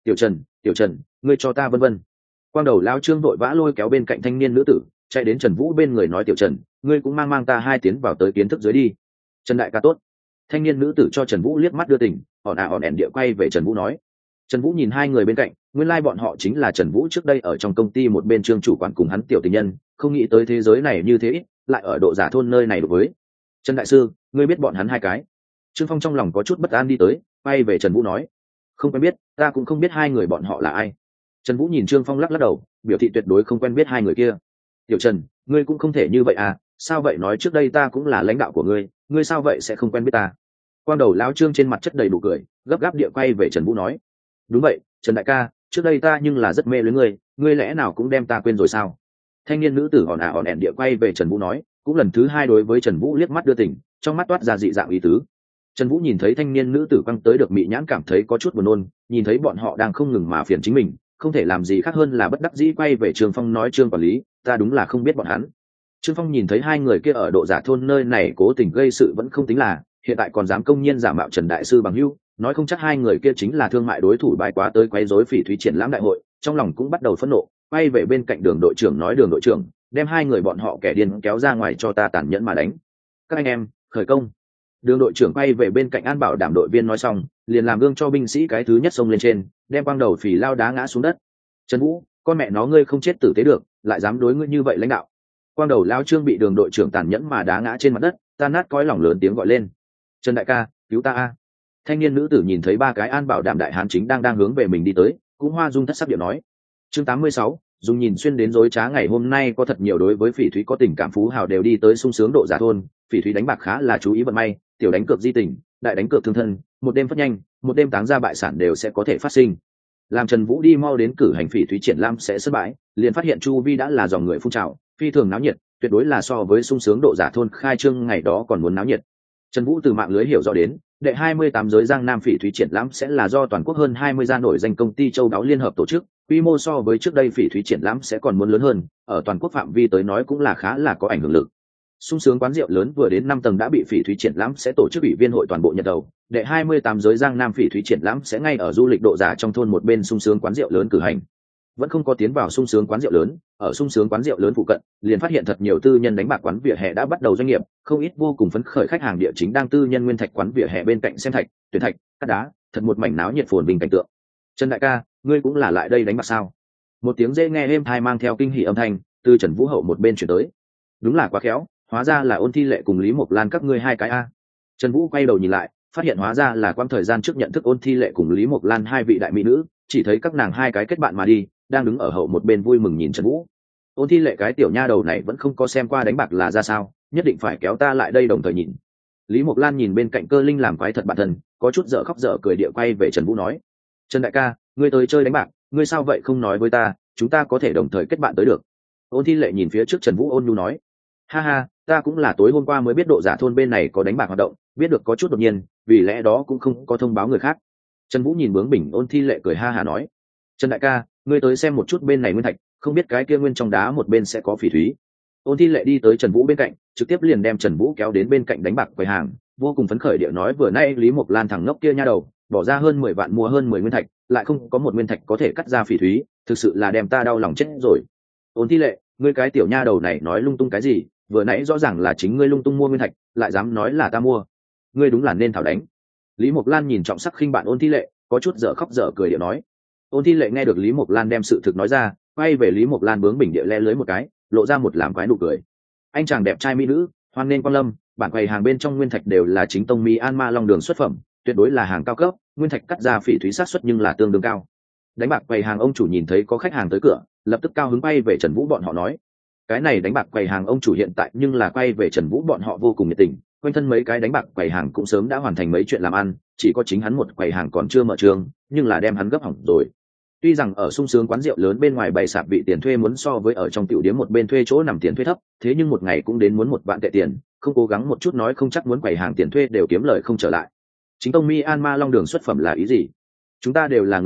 Tiểu Trần, ngươi cho ta vân vân. Quang đầu lão Trương vội vã lôi kéo bên cạnh thanh niên nữ tử, chạy đến Trần Vũ bên người nói, Tiểu Trần, ngươi cũng mang ta hai tiến vào tới kiến thức dưới đi. Trần đại ca tốt. Thanh niên nữ tử cho Trần Vũ liếc mắt đưa tình, ỏn ẻn địa quay về Trần Vũ nói. Trần Vũ nhìn hai người bên cạnh, nguyên lai bọn họ chính là Trần Vũ trước đây ở trong công ty một bên Trương chủ quản cùng hắn tiểu tình nhân, không nghĩ tới thế giới này như thế, lại ở độ giả thôn nơi này đối với. Trần đại sư, ngươi biết bọn hắn hai cái? Trương Phong trong lòng có chút bất an đi tới, quay về Trần Vũ nói, không quen biết, ta cũng không biết hai người bọn họ là ai. Trần Vũ nhìn Trương Phong lắc đầu, biểu thị tuyệt đối không quen biết hai người kia. Tiểu Trần, ngươi cũng không thể như vậy à, sao vậy, nói trước đây ta cũng là lãnh đạo của ngươi sao vậy sẽ không quen biết ta? Quang đầu lão Trương trên mặt chất đầy đủ cười, gấp gáp địa quay về Trần Vũ nói, đúng vậy, Trần đại ca, trước đây ta nhưng là rất mê lưới ngươi lẽ nào cũng đem ta quên rồi sao? Thanh niên nữ tử ỏn ẻn địa quay về Trần Vũ nói, cũng lần thứ hai đối với Trần Vũ liếc mắt đưa tình, trong mắt toát ra dị dạng ý tứ. Trần Vũ nhìn thấy thanh niên nữ tử quăng tới được mị nhãn, cảm thấy có chút buồn nôn, nhìn thấy bọn họ đang không ngừng mà phiền chính mình, không thể làm gì khác hơn là bất đắc dĩ quay về Trương Phong nói, Trương quản lý, ta đúng là không biết bọn hắn. Trương Phong nhìn thấy hai người kia ở độ giả thôn nơi này cố tình gây sự vẫn không tính là, hiện tại còn dám công nhiên giả mạo Trần đại sư bằng hữu, nói không chắc hai người kia chính là thương mại đối thủ bài quá tới quấy rối Phỉ Thúy triển lãm đại hội, trong lòng cũng bắt đầu phẫn nộ, quay về bên cạnh Đường đội trưởng nói, Đường đội trưởng, đem hai người bọn họ kẻ điên kéo ra ngoài cho ta tàn nhẫn mà đánh. Các anh em, khởi công. Đường đội trưởng quay về bên cạnh An Bảo đảm đội viên nói xong, liền làm gương cho binh sĩ cái thứ nhất xông lên trên, đem Quang đầu phì lao đá ngã xuống đất. Trần Vũ, con mẹ nó ngươi không chết tử tế được, lại dám đối ngươi như vậy lãnh đạo. Quang đầu lao Trương bị Đường đội trưởng tàn nhẫn mà đá ngã trên mặt đất, tan nát cõi lòng lớn tiếng gọi lên, Trần đại ca, cứu ta a. Thanh niên nữ tử nhìn thấy ba cái An Bảo đảm đại hán chính đang hướng về mình đi tới, cũng hoa dung thất sắc điệu nói. Chương 86, dùng nhìn xuyên đến dối trá, ngày hôm nay có thật nhiều đối với Phỉ Thúy có tình cảm phú hào đều đi tới sung sướng độ giả thôn. Phỉ Thúy đánh bạc khá là chú ý vận may, tiểu đánh cược di tình, đại đánh cược thương thân, một đêm phát nhanh, một đêm táng ra bại sản đều sẽ có thể phát sinh. Làm Trần Vũ đi mau đến cử hành Phỉ Thúy triển lãm sẽ sân bãi, liền phát hiện chu vi đã là dòng người phun trào, phi thường náo nhiệt, tuyệt đối là so với sung sướng độ giả thôn khai trương ngày đó còn muốn náo nhiệt. Trần Vũ từ mạng lưới hiểu rõ đến, đệ 28 giới Giang Nam Phỉ Thúy triển lãm sẽ là do toàn quốc hơn 20 gia nổi danh công ty châu đáo liên hợp tổ chức, quy mô so với trước đây Phỉ Thúy triển lãm sẽ còn muốn lớn hơn, ở toàn quốc phạm vi tới nói cũng là khá là có ảnh hưởng lực. Sung sướng quán rượu lớn vừa đến 5 tầng đã bị Phỉ Thúy triển lãm sẽ tổ chức ủy viên hội toàn bộ nhận đầu, đệ 28 giới Giang Nam Phỉ Thúy triển lãm sẽ ngay ở du lịch độ giả trong thôn một bên sung sướng quán rượu lớn cử hành. Vẫn không có tiến vào sung sướng quán rượu lớn, ở sung sướng quán rượu lớn phụ cận, liền phát hiện thật nhiều tư nhân đánh bạc quán vỉa hè đã bắt đầu doanh nghiệp, không ít vô cùng phấn khởi khách hàng địa chính đang tư nhân nguyên thạch quán vỉa hè bên cạnh xem thạch, tuyển thạch, cắt đá, thật một mảnh náo nhiệt phồn vinh cảnh tượng. Trần đại ca, ngươi cũng là lại đây đánh bạc sao? Một tiếng dễ nghe êm tai mang theo kinh hỉ âm thanh từ Trần Vũ hậu một bên chuyển tới. Đúng là quá khéo, hóa ra là Ôn Thi Lệ cùng Lý Mộc Lan các ngươi hai cái a. Trần Vũ quay đầu nhìn lại, phát hiện hóa ra là quãng thời gian trước nhận thức Ôn Thi Lệ cùng Lý Mộc Lan hai vị đại mỹ nữ, chỉ thấy các nàng hai cái kết bạn mà đi, đang đứng ở hậu một bên vui mừng nhìn Trần Vũ. Ôn Thi Lệ cái tiểu nha đầu này vẫn không có xem qua đánh bạc là ra sao, nhất định phải kéo ta lại đây đồng thời nhìn. Lý Mộc Lan nhìn bên cạnh Cơ Linh làm quái thật bản thân, có chút dở khóc dở cười địa quay về Trần Vũ nói, Trần đại ca, ngươi tới chơi đánh bạc, ngươi sao vậy không nói với ta, chúng ta có thể đồng thời kết bạn tới được. Ôn Thi Lệ nhìn phía trước Trần Vũ ôn nhu nói, ha ha, ta cũng là tối hôm qua mới biết độ giả thôn bên này có đánh bạc hoạt động, biết được có chút đột nhiên, vì lẽ đó cũng không có thông báo người khác. Trần Vũ nhìn bướng bỉnh Ôn Thi Lệ cười ha hà nói, Trần đại ca, ngươi tới xem một chút bên này nguyên thạch, không biết cái kia nguyên trong đá một bên sẽ có phỉ thúy. Ôn Thi Lệ đi tới Trần Vũ bên cạnh, trực tiếp liền đem Trần Vũ kéo đến bên cạnh đánh bạc quầy hàng, vô cùng phấn khởi địa nói, vừa nay Lý Mộc Lan thằng ngốc kia nha đầu, bỏ ra hơn 10 vạn mua hơn 10 nguyên thạch, lại không có một nguyên thạch có thể cắt ra phỉ thúy, thực sự là đem ta đau lòng chết rồi. Ôn Thi Lệ, ngươi cái tiểu nha đầu này nói lung tung cái gì, vừa nãy rõ ràng là chính ngươi lung tung mua nguyên thạch, lại dám nói là ta mua. Ngươi đúng là nên thảo đánh. Lý Mộc Lan nhìn trọng sắc khinh bạn Ôn Thi Lệ, có chút dở khóc dở cười địa nói. Ôn Thi Lệ nghe được Lý Mộc Lan đem sự thực nói ra, quay về Lý Mộc Lan bướng bỉnh địa le lưới một cái, lộ ra một làm quái nụ cười. Anh chàng đẹp trai mỹ nữ, hoan nên quan lâm, bản quầy hàng bên trong nguyên thạch đều là chính tông Myanmar Long Đường xuất phẩm, tuyệt đối là hàng cao cấp, nguyên thạch cắt ra phỉ thúy xác suất nhưng là tương đương cao. Đánh bạc quầy hàng ông chủ nhìn thấy có khách hàng tới cửa, lập tức cao hứng bay về Trần Vũ bọn họ nói, cái này đánh bạc quầy hàng ông chủ hiện tại nhưng là quay về Trần Vũ bọn họ vô cùng nhiệt tình, quanh thân mấy cái đánh bạc quầy hàng cũng sớm đã hoàn thành mấy chuyện làm ăn, chỉ có chính hắn một quầy hàng còn chưa mở trường, nhưng là đem hắn gấp hỏng rồi. Tuy rằng ở sung sướng quán rượu lớn bên ngoài bày sạp vị tiền thuê muốn so với ở trong tiểu điếm một bên thuê chỗ nằm tiền thuê thấp, thế nhưng một ngày cũng đến muốn 1 vạn tệ tiền, không cố gắng một chút nói không chắc muốn quầy hàng tiền thuê đều kiếm lời không trở lại. Chính tông Myanmar Long Đường xuất phẩm là ý gì? Chúng ta đều là người mới,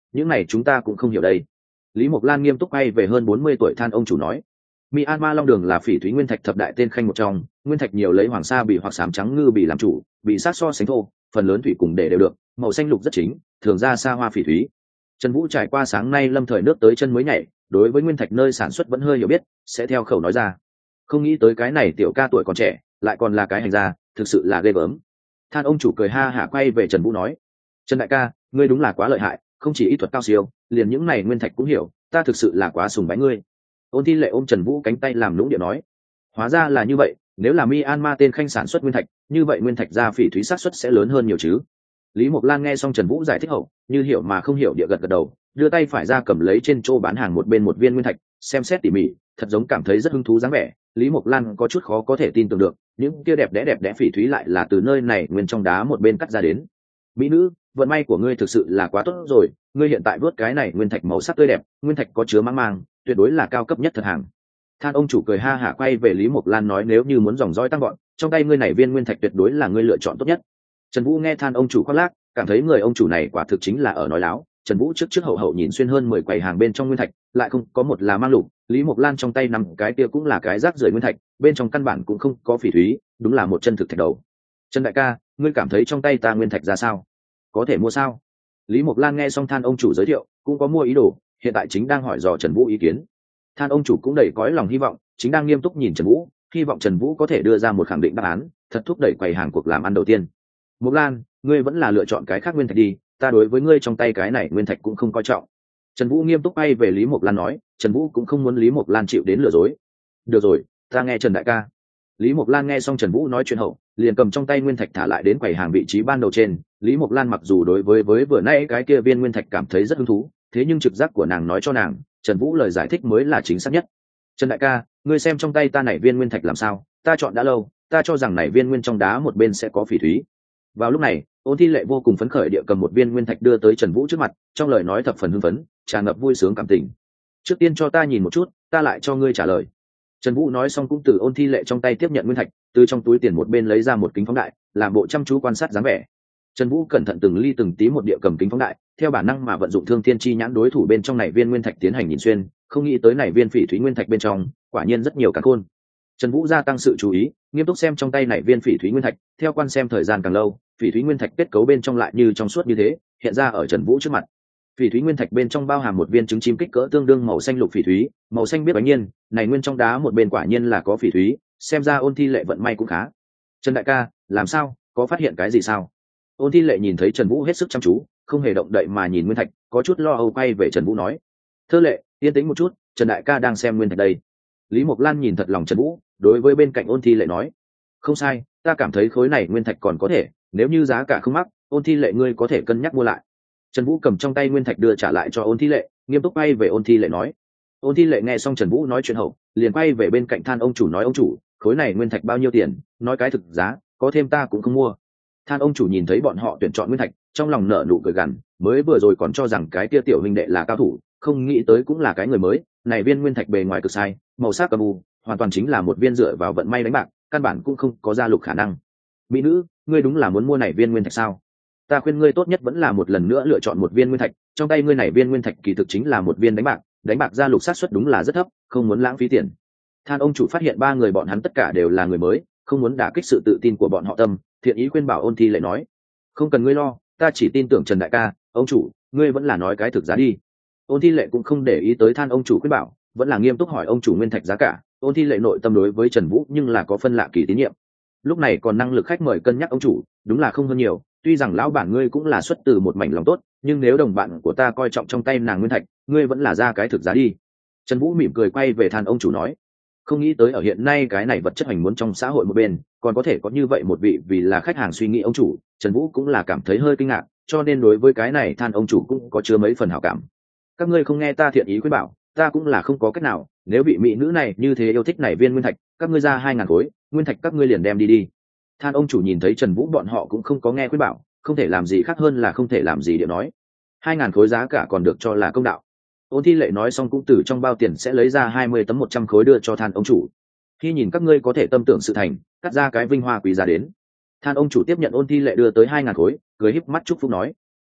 những này chúng ta cũng không hiểu đây. Lý Mộc Lan nghiêm túc bay về hơn 40 tuổi than ông chủ nói. Myanmar long đường là phỉ thúy nguyên thạch thập đại tên khanh một trong, nguyên thạch nhiều lấy hoàng sa bì hoặc xám trắng ngư bì làm chủ, bị sát so sánh thô, phần lớn thủy cùng để đều được, màu xanh lục rất chính, thường ra xa hoa phỉ thúy. Trần Vũ trải qua sáng nay lâm thời nước tới chân mới nhảy, đối với nguyên thạch nơi sản xuất vẫn hơi hiểu biết, sẽ theo khẩu nói ra. Không nghĩ tới cái này tiểu ca tuổi còn trẻ, lại còn là cái hành gia, thực sự là ghê gớm. Than ông chủ cười ha hả quay về Trần Vũ nói: "Trần đại ca, ngươi đúng là quá lợi hại, không chỉ ý thuật cao siêu, liền những này nguyên thạch cũng hiểu, ta thực sự là quá sùng bái ngươi." Ôn Thi Lệ ôm Trần Vũ cánh tay làm lũng điệu nói: "Hóa ra là như vậy, nếu là Myanmar tên khanh sản xuất nguyên thạch, như vậy nguyên thạch ra phỉ thúy xác suất sẽ lớn hơn nhiều chứ?" Lý Mộc Lan nghe xong Trần Vũ giải thích hậu, như hiểu mà không hiểu địa gật gật đầu, đưa tay phải ra cầm lấy trên chỗ bán hàng một bên một viên nguyên thạch, xem xét tỉ mỉ, thật giống cảm thấy rất hứng thú dáng vẻ. Lý Mộc Lan có chút khó có thể tin tưởng được, những kia đẹp đẽ phỉ thúy lại là từ nơi này nguyên trong đá một bên cắt ra đến. "Mỹ nữ, vận may của ngươi thực sự là quá tốt rồi, ngươi hiện tại vớt cái này nguyên thạch màu sắc tươi đẹp, nguyên thạch có chứa mang mang, tuyệt đối là cao cấp nhất thật hàng." Than ông chủ cười ha hả quay về Lý Mộc Lan nói: "Nếu như muốn dòng dõi tăng gọn, trong tay ngươi này viên nguyên thạch tuyệt đối là ngươi lựa chọn tốt nhất." Trần Vũ nghe Than ông chủ khoác lác, cảm thấy người ông chủ này quả thực chính là ở nói láo. Trần Vũ trước hậu nhìn xuyên hơn 10 quầy hàng bên trong nguyên thạch, lại không có một là mang lục, Lý Mộc Lan trong tay nằm cái kia cũng là cái rác rưởi nguyên thạch, bên trong căn bản cũng không có phỉ thúy, đúng là một chân thực thạch đầu. "Trần đại ca, ngươi cảm thấy trong tay ta nguyên thạch ra sao? Có thể mua sao?" Lý Mộc Lan nghe xong Than ông chủ giới thiệu, cũng có mua ý đồ, hiện tại chính đang hỏi dò Trần Vũ ý kiến. Than ông chủ cũng đầy cõi lòng hy vọng, chính đang nghiêm túc nhìn Trần Vũ, hy vọng Trần Vũ có thể đưa ra một khẳng định đáp án, thật thúc đẩy quầy hàng cuộc làm ăn đầu tiên. "Mộc Lan, ngươi vẫn là lựa chọn cái khác nguyên thạch đi, ta đối với ngươi trong tay cái này nguyên thạch cũng không coi trọng." Trần Vũ nghiêm túc bay về Lý Mộc Lan nói, Trần Vũ cũng không muốn Lý Mộc Lan chịu đến lừa dối. "Được rồi, ta nghe Trần đại ca." Lý Mộc Lan nghe xong Trần Vũ nói chuyện hậu, liền cầm trong tay nguyên thạch thả lại đến quầy hàng vị trí ban đầu trên. Lý Mộc Lan mặc dù đối với vừa nãy cái kia viên nguyên thạch cảm thấy rất hứng thú, thế nhưng trực giác của nàng nói cho nàng, Trần Vũ lời giải thích mới là chính xác nhất. "Trần đại ca, ngươi xem trong tay ta này viên nguyên thạch làm sao? Ta chọn đã lâu, ta cho rằng này viên nguyên trong đá một bên sẽ có phỉ thúy." Vào lúc này, Ôn Thi Lệ vô cùng phấn khởi địa cầm một viên nguyên thạch đưa tới Trần Vũ trước mặt, trong lời nói thập phần hưng phấn, tràn ngập vui sướng cảm tình. "Trước tiên cho ta nhìn một chút, ta lại cho ngươi trả lời." Trần Vũ nói xong cũng từ Ôn Thi Lệ trong tay tiếp nhận nguyên thạch, từ trong túi tiền một bên lấy ra một kính phóng đại, làm bộ chăm chú quan sát dáng vẻ. Trần Vũ cẩn thận từng ly từng tí một địa cầm kính phóng đại, theo bản năng mà vận dụng Thương Thiên Chi nhãn đối thủ bên trong này viên nguyên thạch tiến hành nhìn xuyên, không nghĩ tới này viên phỉ thúy nguyên thạch bên trong, quả nhiên rất nhiều càn khôn. Trần Vũ gia tăng sự chú ý, nghiêm túc xem trong tay này viên phỉ thúy nguyên thạch, theo quan xem thời gian càng lâu, phỉ thúy nguyên thạch kết cấu bên trong lại như trong suốt như thế, hiện ra ở Trần Vũ trước mặt. Phỉ thúy nguyên thạch bên trong bao hàm một viên trứng chim kích cỡ tương đương màu xanh lục phỉ thúy, màu xanh biết bánh nhiên, này nguyên trong đá một bên quả nhiên là có phỉ thúy, xem ra Ôn Thi Lệ vận may cũng khá. "Trần đại ca, làm sao, có phát hiện cái gì sao?" Ôn Thi Lệ nhìn thấy Trần Vũ hết sức chăm chú, không hề động đậy mà nhìn nguyên thạch, có chút lo âu quay về Trần Vũ nói: "Thơ Lệ, yên tĩnh một chút, Trần đại ca đang xem nguyên thạch đây." Lý Mộc Lan nhìn thật lòng Trần Vũ, đối với bên cạnh Ôn Thi Lệ nói: "Không sai, ta cảm thấy khối này nguyên thạch còn có thể, nếu như giá cả không mắc, Ôn Thi Lệ ngươi có thể cân nhắc mua lại." Trần Vũ cầm trong tay nguyên thạch đưa trả lại cho Ôn Thi Lệ, nghiêm túc quay về Ôn Thi Lệ nói. Ôn Thi Lệ nghe xong Trần Vũ nói chuyện hậu, liền quay về bên cạnh Than ông chủ nói: "Ông chủ, khối này nguyên thạch bao nhiêu tiền, nói cái thực giá, có thêm ta cũng không mua." Than ông chủ nhìn thấy bọn họ tuyển chọn nguyên thạch, trong lòng nở nụ cười gằn, mới vừa rồi còn cho rằng cái tia tiểu huynh đệ là cao thủ, không nghĩ tới cũng là cái người mới. Này viên nguyên thạch bề ngoài cực sai, màu sắc âm u, hoàn toàn chính là một viên dựa vào vận may đánh bạc, căn bản cũng không có gia lục khả năng. "Mỹ nữ, ngươi đúng là muốn mua này viên nguyên thạch sao? Ta khuyên ngươi tốt nhất vẫn là một lần nữa lựa chọn một viên nguyên thạch, trong tay ngươi này viên nguyên thạch kỳ thực chính là một viên đánh bạc gia lục xác suất đúng là rất thấp, không muốn lãng phí tiền." Than ông chủ phát hiện ba người bọn hắn tất cả đều là người mới, không muốn đả kích sự tự tin của bọn họ tâm, thiện ý khuyên bảo Ôn Thi Lệ nói: "Không cần ngươi lo, ta chỉ tin tưởng Trần đại ca, ông chủ, ngươi vẫn là nói cái thực giá đi." Ôn Thi Lệ cũng không để ý tới Than ông chủ khuyên bảo, vẫn là nghiêm túc hỏi ông chủ nguyên thạch giá cả. Ôn Thi Lệ nội tâm đối với Trần Vũ nhưng là có phân lạ kỳ tín nhiệm. Lúc này còn năng lực khách mời cân nhắc ông chủ, đúng là không hơn nhiều, tuy rằng lão bản ngươi cũng là xuất từ một mảnh lòng tốt, nhưng nếu đồng bạn của ta coi trọng trong tay nàng nguyên thạch, ngươi vẫn là ra cái thực giá đi. Trần Vũ mỉm cười quay về Than ông chủ nói. Không nghĩ tới ở hiện nay cái này vật chất hành muốn trong xã hội một bên, còn có thể có như vậy một vị vì là khách hàng suy nghĩ ông chủ, Trần Vũ cũng là cảm thấy hơi kinh ngạc, cho nên đối với cái này Than ông chủ cũng có chứa mấy phần hảo cảm. Các ngươi không nghe ta thiện ý khuyên bảo, ta cũng là không có cách nào, nếu vị mỹ nữ này như thế yêu thích này viên nguyên thạch, các ngươi ra 2000 khối, nguyên thạch các ngươi liền đem đi đi. Than ông chủ nhìn thấy Trần Vũ bọn họ cũng không có nghe khuyên bảo, không thể làm gì khác hơn là không thể làm gì điều nói. 2000 khối giá cả còn được cho là công đạo. Ôn Thi Lệ nói xong cũng từ trong bao tiền sẽ lấy ra 20 tấm 100 khối đưa cho Than ông chủ. Khi nhìn các ngươi có thể tâm tưởng sự thành, cắt ra cái vinh hoa quý giá đến. Than ông chủ tiếp nhận Ôn Thi Lệ đưa tới 2000 khối, cười híp mắt chúc phúc nói: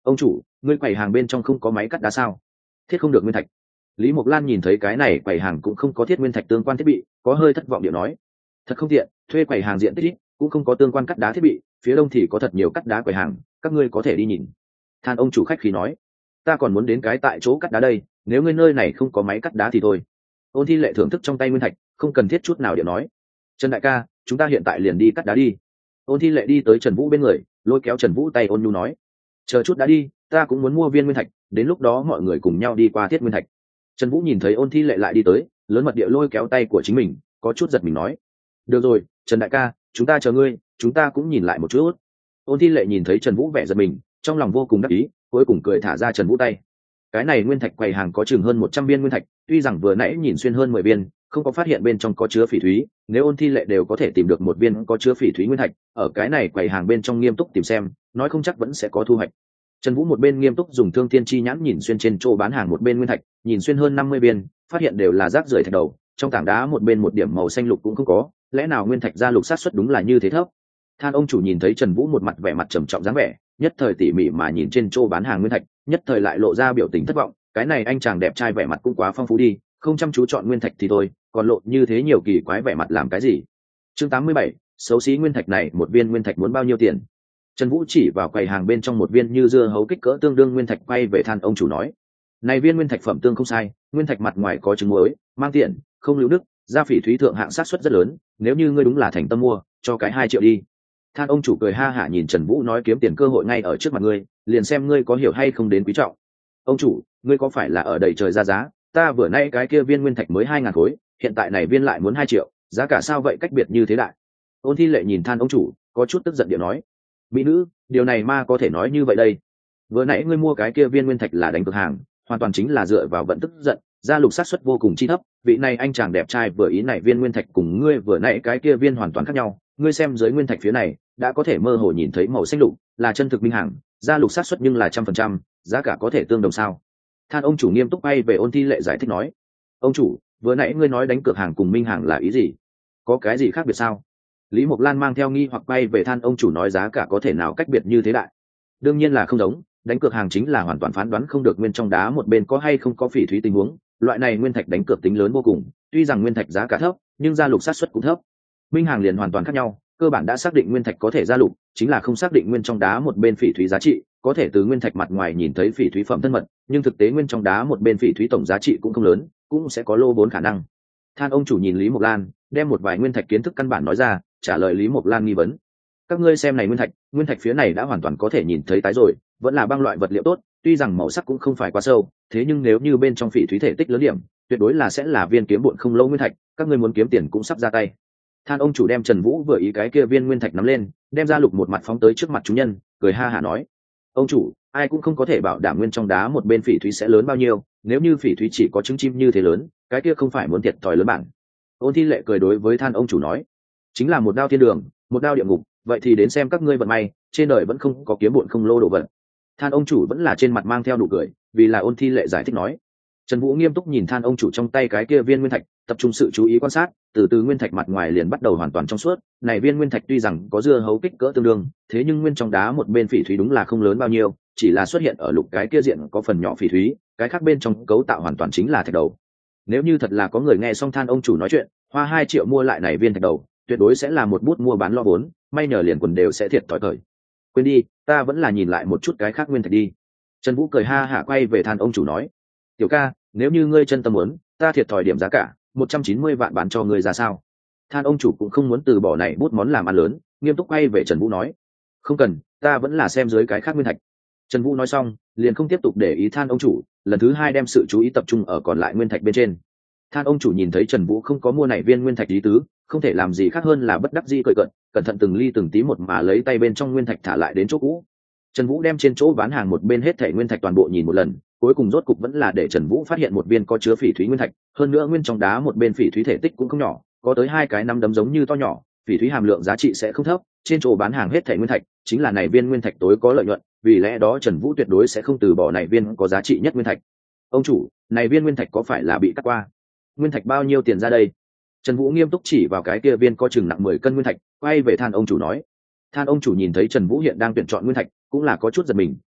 ông chủ, ngươi quầy hàng bên trong không có máy cắt đá sao? Thiết không được nguyên thạch. Lý Mộc Lan nhìn thấy cái này quầy hàng cũng không có thiết nguyên thạch tương quan thiết bị, có hơi thất vọng điệu nói: thật không tiện, thuê quầy hàng diện tích ít, cũng không có tương quan cắt đá thiết bị, phía đông thì có thật nhiều cắt đá quầy hàng, các ngươi có thể đi nhìn. Than ông chủ khách khí nói: ta còn muốn đến cái tại chỗ cắt đá đây, nếu ngươi nơi này không có máy cắt đá thì thôi. Ôn Thi Lệ thưởng thức trong tay nguyên thạch, không cần thiết chút nào điệu nói: Trần đại ca, chúng ta hiện tại liền đi cắt đá đi. Ôn Thi Lệ đi tới Trần Vũ bên người, lôi kéo Trần Vũ tay ôn nhu nói: chờ chút đã đi, ta cũng muốn mua viên nguyên thạch, đến lúc đó mọi người cùng nhau đi qua thiết nguyên thạch. Trần Vũ nhìn thấy Ôn Thi Lệ lại đi tới, lớn mật địa lôi kéo tay của chính mình, có chút giật mình nói: được rồi, Trần đại ca, chúng ta chờ ngươi, chúng ta cũng nhìn lại một chút. Ôn Thi Lệ nhìn thấy Trần Vũ vẻ giật mình, trong lòng vô cùng đắc ý, cuối cùng cười thả ra Trần Vũ tay. Cái này nguyên thạch quầy hàng có chừng hơn 100 viên nguyên thạch, tuy rằng vừa nãy nhìn xuyên hơn 10 viên, không có phát hiện bên trong có chứa phỉ thúy, nếu Ôn Thi Lệ đều có thể tìm được một viên có chứa phỉ thúy nguyên thạch, ở cái này quầy hàng bên trong nghiêm túc tìm xem, nói không chắc vẫn sẽ có thu hoạch. Trần Vũ một bên nghiêm túc dùng thương thiên chi nhãn nhìn xuyên trên chỗ bán hàng một bên nguyên thạch, nhìn xuyên hơn 50 viên, phát hiện đều là rác rưởi thạch đầu, trong tảng đá một bên một điểm màu xanh lục cũng không có, lẽ nào nguyên thạch ra lục sát suất đúng là như thế thấp. Than ông chủ nhìn thấy Trần Vũ một mặt vẻ mặt trầm trọng dáng vẻ, nhất thời tỉ mỉ mà nhìn trên chỗ bán hàng nguyên thạch, nhất thời lại lộ ra biểu tình thất vọng, cái này anh chàng đẹp trai vẻ mặt cũng quá phong phú đi, không chăm chú chọn nguyên thạch thì thôi, còn lộ như thế nhiều kỳ quái vẻ mặt làm cái gì. Chương 87, xấu xí nguyên thạch này, một viên nguyên thạch muốn bao nhiêu tiền? Trần Vũ chỉ vào quầy hàng bên trong một viên như dưa hấu kích cỡ tương đương nguyên thạch, quay về Than ông chủ nói: này viên nguyên thạch phẩm tương không sai, nguyên thạch mặt ngoài có trứng muối, mang tiền, không lưu đức, gia phỉ thúy thượng hạng sát suất rất lớn, nếu như ngươi đúng là thành tâm mua, cho cái 2 triệu đi. Than ông chủ cười ha hả nhìn Trần Vũ nói: kiếm tiền cơ hội ngay ở trước mặt ngươi, liền xem ngươi có hiểu hay không đến quý trọng. Ông chủ, ngươi có phải là ở đầy trời ra giá, ta vừa nãy cái kia viên nguyên thạch mới 2.000 khối, hiện tại này viên lại muốn 2 triệu, giá cả sao vậy, cách biệt như thế đại. Ôn Thi Lệ nhìn Than ông chủ, có chút tức giận điệu nói: mỹ nữ, điều này ma có thể nói như vậy đây? Vừa nãy ngươi mua cái kia viên nguyên thạch là đánh cược hàng, hoàn toàn chính là dựa vào vận tức giận, gia lục sát suất vô cùng chi thấp, vị này anh chàng đẹp trai vừa ý này viên nguyên thạch cùng ngươi vừa nãy cái kia viên hoàn toàn khác nhau, ngươi xem dưới nguyên thạch phía này đã có thể mơ hồ nhìn thấy màu xanh lục, là chân thực minh hàng, gia lục sát suất nhưng là 100%, giá cả có thể tương đồng sao? Than ông chủ nghiêm túc bay về Ôn Thi Lệ giải thích nói: ông chủ, vừa nãy ngươi nói đánh cược hàng cùng minh hàng là ý gì? Có cái gì khác biệt sao? Lý Mộc Lan mang theo nghi hoặc bay về Than ông chủ nói: giá cả có thể nào cách biệt như thế đại? Đương nhiên là không giống, đánh cược hàng chính là hoàn toàn phán đoán không được nguyên trong đá một bên có hay không có phỉ thúy tình huống, loại này nguyên thạch đánh cược tính lớn vô cùng, tuy rằng nguyên thạch giá cả thấp, nhưng gia lục sát suất cũng thấp. Minh hàng liền hoàn toàn khác nhau, cơ bản đã xác định nguyên thạch có thể gia lục, chính là không xác định nguyên trong đá một bên phỉ thúy giá trị, có thể từ nguyên thạch mặt ngoài nhìn thấy phỉ thúy phẩm thân mật, nhưng thực tế nguyên trong đá một bên phỉ thúy tổng giá trị cũng không lớn, cũng sẽ có lô vốn khả năng. Than ông chủ nhìn Lý Mộc Lan, đem một vài nguyên thạch kiến thức căn bản nói ra, trả lời Lý Mộc Lan nghi vấn. Các ngươi xem này nguyên thạch phía này đã hoàn toàn có thể nhìn thấy tái rồi, vẫn là băng loại vật liệu tốt, tuy rằng màu sắc cũng không phải quá sâu, thế nhưng nếu như bên trong phỉ thúy thể tích lớn điểm, tuyệt đối là sẽ là viên kiếm bộn không lâu nguyên thạch, các ngươi muốn kiếm tiền cũng sắp ra tay. Than ông chủ đem Trần Vũ vừa ý cái kia viên nguyên thạch nắm lên, đem ra lục một mặt phóng tới trước mặt chúng nhân, cười ha hả nói: ông chủ, ai cũng không có thể bảo đảm nguyên trong đá một bên phỉ thúy sẽ lớn bao nhiêu, nếu như phỉ thúy chỉ có trứng chim như thế lớn, cái kia không phải muốn thiệt thòi lớn bản. Ôn Thi Lệ cười đối với Than ông chủ nói: chính là một đao thiên đường, một đao địa ngục, vậy thì đến xem các ngươi vận may, trên đời vẫn không có kiếm bộn không lô đồ vật. Than ông chủ vẫn là trên mặt mang theo nụ cười, vì là Ôn Thi Lệ giải thích nói. Trần Vũ nghiêm túc nhìn Than ông chủ trong tay cái kia viên nguyên thạch, tập trung sự chú ý quan sát, từ từ nguyên thạch mặt ngoài liền bắt đầu hoàn toàn trong suốt, này viên nguyên thạch tuy rằng có dưa hấu kích cỡ tương đương, thế nhưng nguyên trong đá một bên phỉ thúy đúng là không lớn bao nhiêu, chỉ là xuất hiện ở lục cái kia diện có phần nhỏ phỉ thúy, cái khác bên trong cấu tạo hoàn toàn chính là thạch đầu. Nếu như thật là có người nghe xong Than ông chủ nói chuyện, hoa 2 triệu mua lại này viên thạch đầu, tuyệt đối sẽ là một bút mua bán lo vốn, may nhờ liền quần đều sẽ thiệt thòi cởi. Quên đi, ta vẫn là nhìn lại một chút cái khác nguyên thạch đi. Trần Vũ cười ha hả quay về Than ông chủ nói: tiểu ca, nếu như ngươi chân tâm muốn, ta thiệt thòi điểm giá cả 190 vạn bán cho ngươi ra sao? Than ông chủ cũng không muốn từ bỏ này bút món làm ăn lớn, nghiêm túc quay về Trần Vũ nói: không cần, ta vẫn là xem dưới cái khác nguyên thạch. Trần Vũ nói xong, liền không tiếp tục để ý Than ông chủ, lần thứ 2 đem sự chú ý tập trung ở còn lại nguyên thạch bên trên. Than ông chủ nhìn thấy Trần Vũ không có mua này viên nguyên thạch ý tứ, không thể làm gì khác hơn là bất đắc dĩ cười cợt, cẩn thận từng ly từng tí một mà lấy tay bên trong nguyên thạch thả lại đến chỗ cũ. Trần Vũ đem trên chỗ bán hàng một bên hết thảy nguyên thạch toàn bộ nhìn một lần, cuối cùng rốt cục vẫn là để Trần Vũ phát hiện một viên có chứa phỉ thúy nguyên thạch, hơn nữa nguyên trong đá một bên phỉ thúy thể tích cũng không nhỏ, có tới 2 cái nắm đấm giống như to nhỏ, phỉ thúy hàm lượng giá trị sẽ không thấp, trên chỗ bán hàng hết thảy nguyên thạch, chính là này viên nguyên thạch tối có lợi nhuận, vì lẽ đó Trần Vũ tuyệt đối sẽ không từ bỏ này viên có giá trị nhất nguyên thạch. Ông chủ, này viên nguyên thạch có phải là bị cắt qua? Nguyên thạch bao nhiêu tiền ra đây? Trần Vũ nghiêm túc chỉ vào cái kia viên có chừng nặng 10 cân nguyên thạch, quay về Than ông chủ nói. Than ông chủ nhìn thấy Trần Vũ hiện đang tuyển chọn nguyên thạch, cũng là có chút giật mình,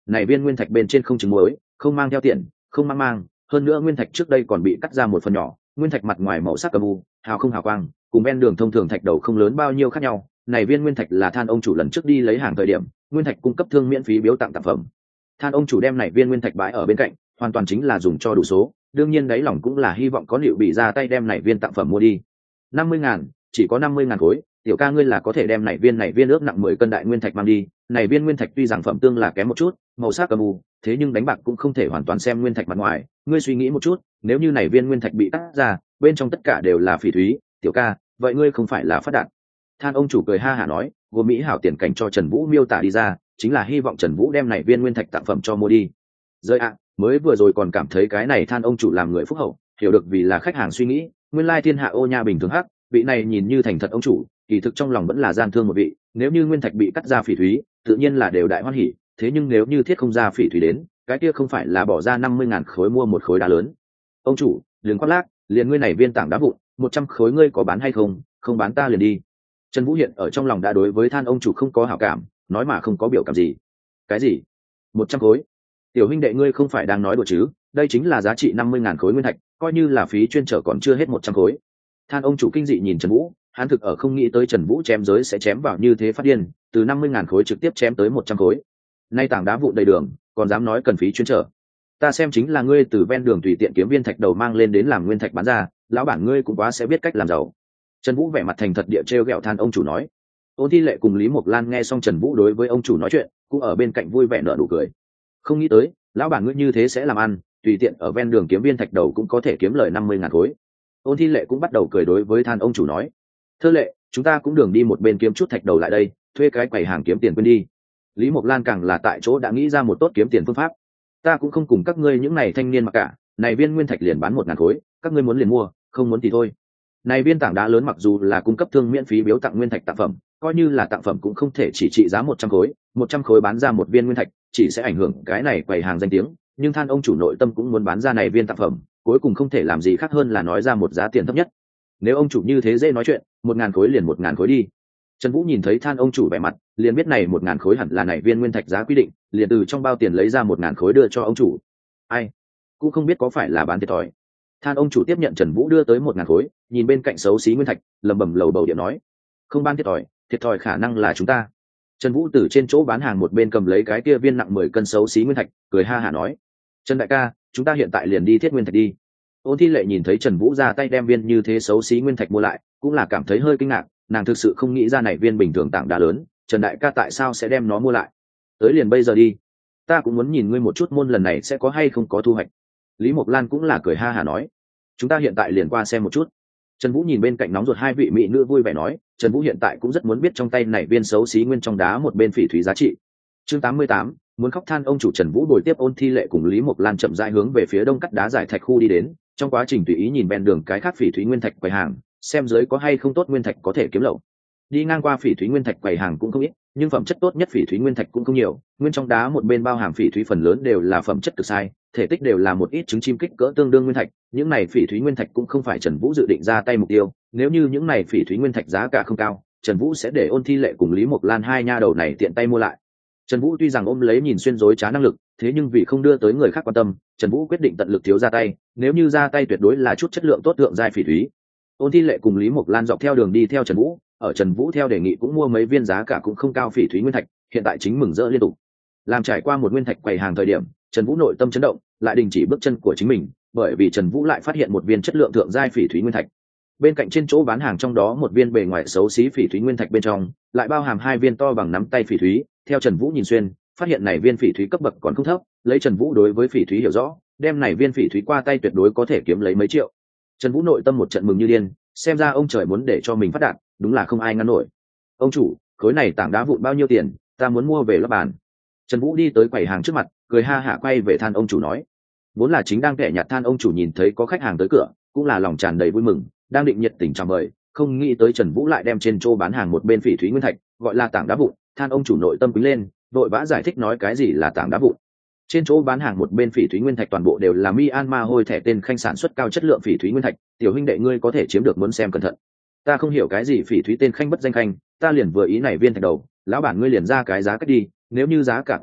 này viên nguyên thạch bên trên không trứng muối, không mang theo tiền, không mang, hơn nữa nguyên thạch trước đây còn bị cắt ra một phần nhỏ, nguyên thạch mặt ngoài màu sắc âm u, hào không hào quang, cùng ven đường thông thường thạch đầu không lớn bao nhiêu khác nhau. Này viên nguyên thạch là Than ông chủ lần trước đi lấy hàng thời điểm, nguyên thạch cung cấp thương miễn phí biếu tặng tặng phẩm. Than ông chủ đem này viên nguyên thạch bãi ở bên cạnh, hoàn toàn chính là dùng cho đủ số, đương nhiên đáy lòng cũng là hy vọng có liệu bị ra tay đem này viên tặng phẩm mua đi. 50.000, chỉ có 50.000 khối, tiểu ca ngươi là có thể đem này viên ước nặng 10 cân đại nguyên thạch mang đi. Này viên nguyên thạch tuy rằng phẩm tương là kém một chút, màu sắc âm u, thế nhưng đánh bạc cũng không thể hoàn toàn xem nguyên thạch mặt ngoài, ngươi suy nghĩ một chút, nếu như này viên nguyên thạch bị cắt ra, bên trong tất cả đều là phỉ thúy, tiểu ca, vậy ngươi không phải là phát đạt. Than ông chủ cười ha hả nói, gồm mỹ hảo tiền cảnh cho Trần Vũ miêu tả đi ra, chính là hy vọng Trần Vũ đem này viên nguyên thạch tặng phẩm cho mua đi. Rơi ạ, mới vừa rồi còn cảm thấy cái này Than ông chủ làm người phúc hậu, hiểu được vì là khách hàng suy nghĩ, nguyên lai thiên hạ ô nha bình thường hắc, vị này nhìn như thành thật ông chủ, kỳ thực trong lòng vẫn là gian thương một vị, nếu như nguyên thạch bị cắt ra phỉ thúy, tự nhiên là đều đại hoan hỉ, thế nhưng nếu như thiết không ra phỉ thúy đến, cái kia không phải là bỏ ra 50.000 khối mua một khối đá lớn. Ông chủ, đừng khoác lác, liền ngươi này viên tảng đá vụn, 100 khối ngươi có bán hay không, không bán ta liền đi. Trần Vũ hiện ở trong lòng đã đối với Than ông chủ không có hảo cảm, nói mà không có biểu cảm gì. Cái gì? 100 khối? Tiểu huynh đệ ngươi không phải đang nói đùa chứ? Đây chính là giá trị 50.000 khối nguyên thạch, coi như là phí chuyên trở còn chưa hết 100 khối. Than ông chủ kinh dị nhìn Trần Vũ, hắn thực ở không nghĩ tới Trần Vũ chém giới sẽ chém vào như thế phát điên, từ 50.000 khối trực tiếp chém tới 100 khối. Nay tảng đá vụn đầy đường, còn dám nói cần phí chuyên trở. Ta xem chính là ngươi từ ven đường tùy tiện kiếm viên thạch đầu mang lên đến làm nguyên thạch bán ra, lão bản ngươi cũng quá sẽ biết cách làm giàu. Trần Vũ vẻ mặt thành thật địa trêu ghẹo Than ông chủ nói. Ôn Thi Lệ cùng Lý Mộc Lan nghe xong Trần Vũ đối với ông chủ nói chuyện, cũng ở bên cạnh vui vẻ nở nụ cười. Không nghĩ tới, lão bản ngươi như thế sẽ làm ăn, tùy tiện ở ven đường kiếm viên thạch đầu cũng có thể kiếm lời 50.000 khối. Ôn Thi Lệ cũng bắt đầu cười đối với Than ông chủ nói. Thơ Lệ, chúng ta cũng đường đi một bên kiếm chút thạch đầu lại đây, thuê cái quầy hàng kiếm tiền quên đi. Lý Mộc Lan càng là tại chỗ đã nghĩ ra một tốt kiếm tiền phương pháp. Ta cũng không cùng các ngươi những này thanh niên mà cả, này viên nguyên thạch liền bán 1.000 khối, các ngươi muốn liền mua, không muốn thì thôi. Này viên tảng đá lớn mặc dù là cung cấp thương miễn phí biếu tặng nguyên thạch tặng phẩm, coi như là tặng phẩm cũng không thể chỉ trị giá 100 khối, 100 khối bán ra một viên nguyên thạch, chỉ sẽ ảnh hưởng cái này quầy hàng danh tiếng, nhưng Than ông chủ nội tâm cũng muốn bán ra này viên tặng phẩm, cuối cùng không thể làm gì khác hơn là nói ra một giá tiền thấp nhất. Nếu ông chủ như thế dễ nói chuyện, 1.000 khối liền 1.000 khối đi. Trần Vũ nhìn thấy Than ông chủ vẻ mặt, liền biết này 1.000 khối hẳn là này viên nguyên thạch giá quy định, liền từ trong bao tiền lấy ra 1.000 khối đưa cho ông chủ. Ai, cũng không biết có phải là bán thiệt thòi. Than ông chủ tiếp nhận Trần Vũ đưa tới 1.000 khối, nhìn bên cạnh xấu xí nguyên thạch, lẩm bẩm lầu bầu điện nói: "Không bán thiệt thòi khả năng là chúng ta." Trần Vũ từ trên chỗ bán hàng một bên cầm lấy cái kia viên nặng 10 cân xấu xí nguyên thạch, cười ha hả nói: "Trần đại ca, chúng ta hiện tại liền đi thiết nguyên thạch đi." Ôn Thi Lệ nhìn thấy Trần Vũ ra tay đem viên như thế xấu xí nguyên thạch mua lại, cũng là cảm thấy hơi kinh ngạc, nàng thực sự không nghĩ ra này viên bình thường tảng đá lớn, Trần đại ca tại sao sẽ đem nó mua lại. Tới liền bây giờ đi, ta cũng muốn nhìn ngươi một chút môn lần này sẽ có hay không có thu hoạch. Lý Mộc Lan cũng là cười ha hả nói: "Chúng ta hiện tại liền qua xem một chút." Trần Vũ nhìn bên cạnh nóng ruột hai vị mỹ nữ vui vẻ nói, Trần Vũ hiện tại cũng rất muốn biết trong tay này viên xấu xí nguyên trong đá một bên phỉ thúy giá trị. Chương 88, muốn khóc than ông chủ. Trần Vũ bồi tiếp Ôn Thi Lệ cùng Lý Mộc Lan chậm rãi hướng về phía đông cắt đá giải thạch khu đi đến, trong quá trình tùy ý nhìn ven đường cái khác phỉ thúy nguyên thạch quầy hàng, xem dưới có hay không tốt nguyên thạch có thể kiếm lậu. Đi ngang qua phỉ thúy nguyên thạch quầy hàng cũng không ít, nhưng phẩm chất tốt nhất phỉ thúy nguyên thạch cũng không nhiều, nguyên trong đá một bên bao hàm phỉ thúy phần lớn đều là phẩm chất cực sai, thể tích đều là một ít trứng chim kích cỡ tương đương nguyên thạch, những này phỉ thúy nguyên thạch cũng không phải Trần Vũ dự định ra tay mục tiêu, nếu như những này phỉ thúy nguyên thạch giá cả không cao, Trần Vũ sẽ để Ôn Thi Lệ cùng Lý Mộc Lan hai nha đầu này tiện tay mua lại. Trần Vũ tuy rằng ôm lấy nhìn xuyên dối trá năng lực, thế nhưng vì không đưa tới người khác quan tâm, Trần Vũ quyết định tận lực thiếu ra tay, nếu như ra tay tuyệt đối là chút chất lượng tốt thượng giai phỉ thúy. Ôn Thi Lệ cùng Lý Mộc Lan dọc theo đường đi theo Trần Vũ, ở Trần Vũ theo đề nghị cũng mua mấy viên giá cả cũng không cao phỉ thúy nguyên thạch, hiện tại chính mừng rỡ liên tục. Làm trải qua một nguyên thạch quầy hàng thời điểm, Trần Vũ nội tâm chấn động, lại đình chỉ bước chân của chính mình, bởi vì Trần Vũ lại phát hiện một viên chất lượng thượng giai phỉ thúy nguyên thạch. Bên cạnh trên chỗ bán hàng trong đó một viên bề ngoài xấu xí phỉ thúy nguyên thạch bên trong, lại bao hàm hai viên to bằng nắm tay phỉ thúy, theo Trần Vũ nhìn xuyên, phát hiện này viên phỉ thúy cấp bậc còn không thấp, lấy Trần Vũ đối với phỉ thúy hiểu rõ, đem này viên phỉ thúy qua tay tuyệt đối có thể kiếm lấy mấy triệu. Trần Vũ nội tâm một trận mừng như điên, xem ra ông trời muốn để cho mình phát đạt, đúng là không ai ngăn nổi. Ông chủ, khối này tảng đá vụn bao nhiêu tiền, ta muốn mua về lắp bàn. Trần Vũ đi tới quầy hàng trước mặt, cười ha hả quay về Than ông chủ nói. Vốn là chính đang kẻ nhạt Than ông chủ nhìn thấy có khách hàng tới cửa, cũng là lòng tràn đầy vui mừng, đang định nhiệt tình chào mời, không nghĩ tới Trần Vũ lại đem trên chỗ bán hàng một bên phỉ thúy nguyên thạch, gọi là tảng đá vụn. Than ông chủ nội tâm quý lên, vội vã giải thích nói cái gì là tảng đá vụn. Trên chỗ bán hàng một bên phỉ thúy nguyên thạch toàn bộ đều là Myanmar hôi thẻ tên khanh sản xuất cao chất lượng phỉ thúy nguyên thạch, tiểu huynh đệ ngươi có thể chiếm được muốn xem cẩn thận. Ta không hiểu cái gì phỉ thúy tên khanh bất danh khanh, ta liền vừa ý này viên thạch đầu, lão bản ngươi liền ra cái giá cách đi, nếu như giá cả quá cao,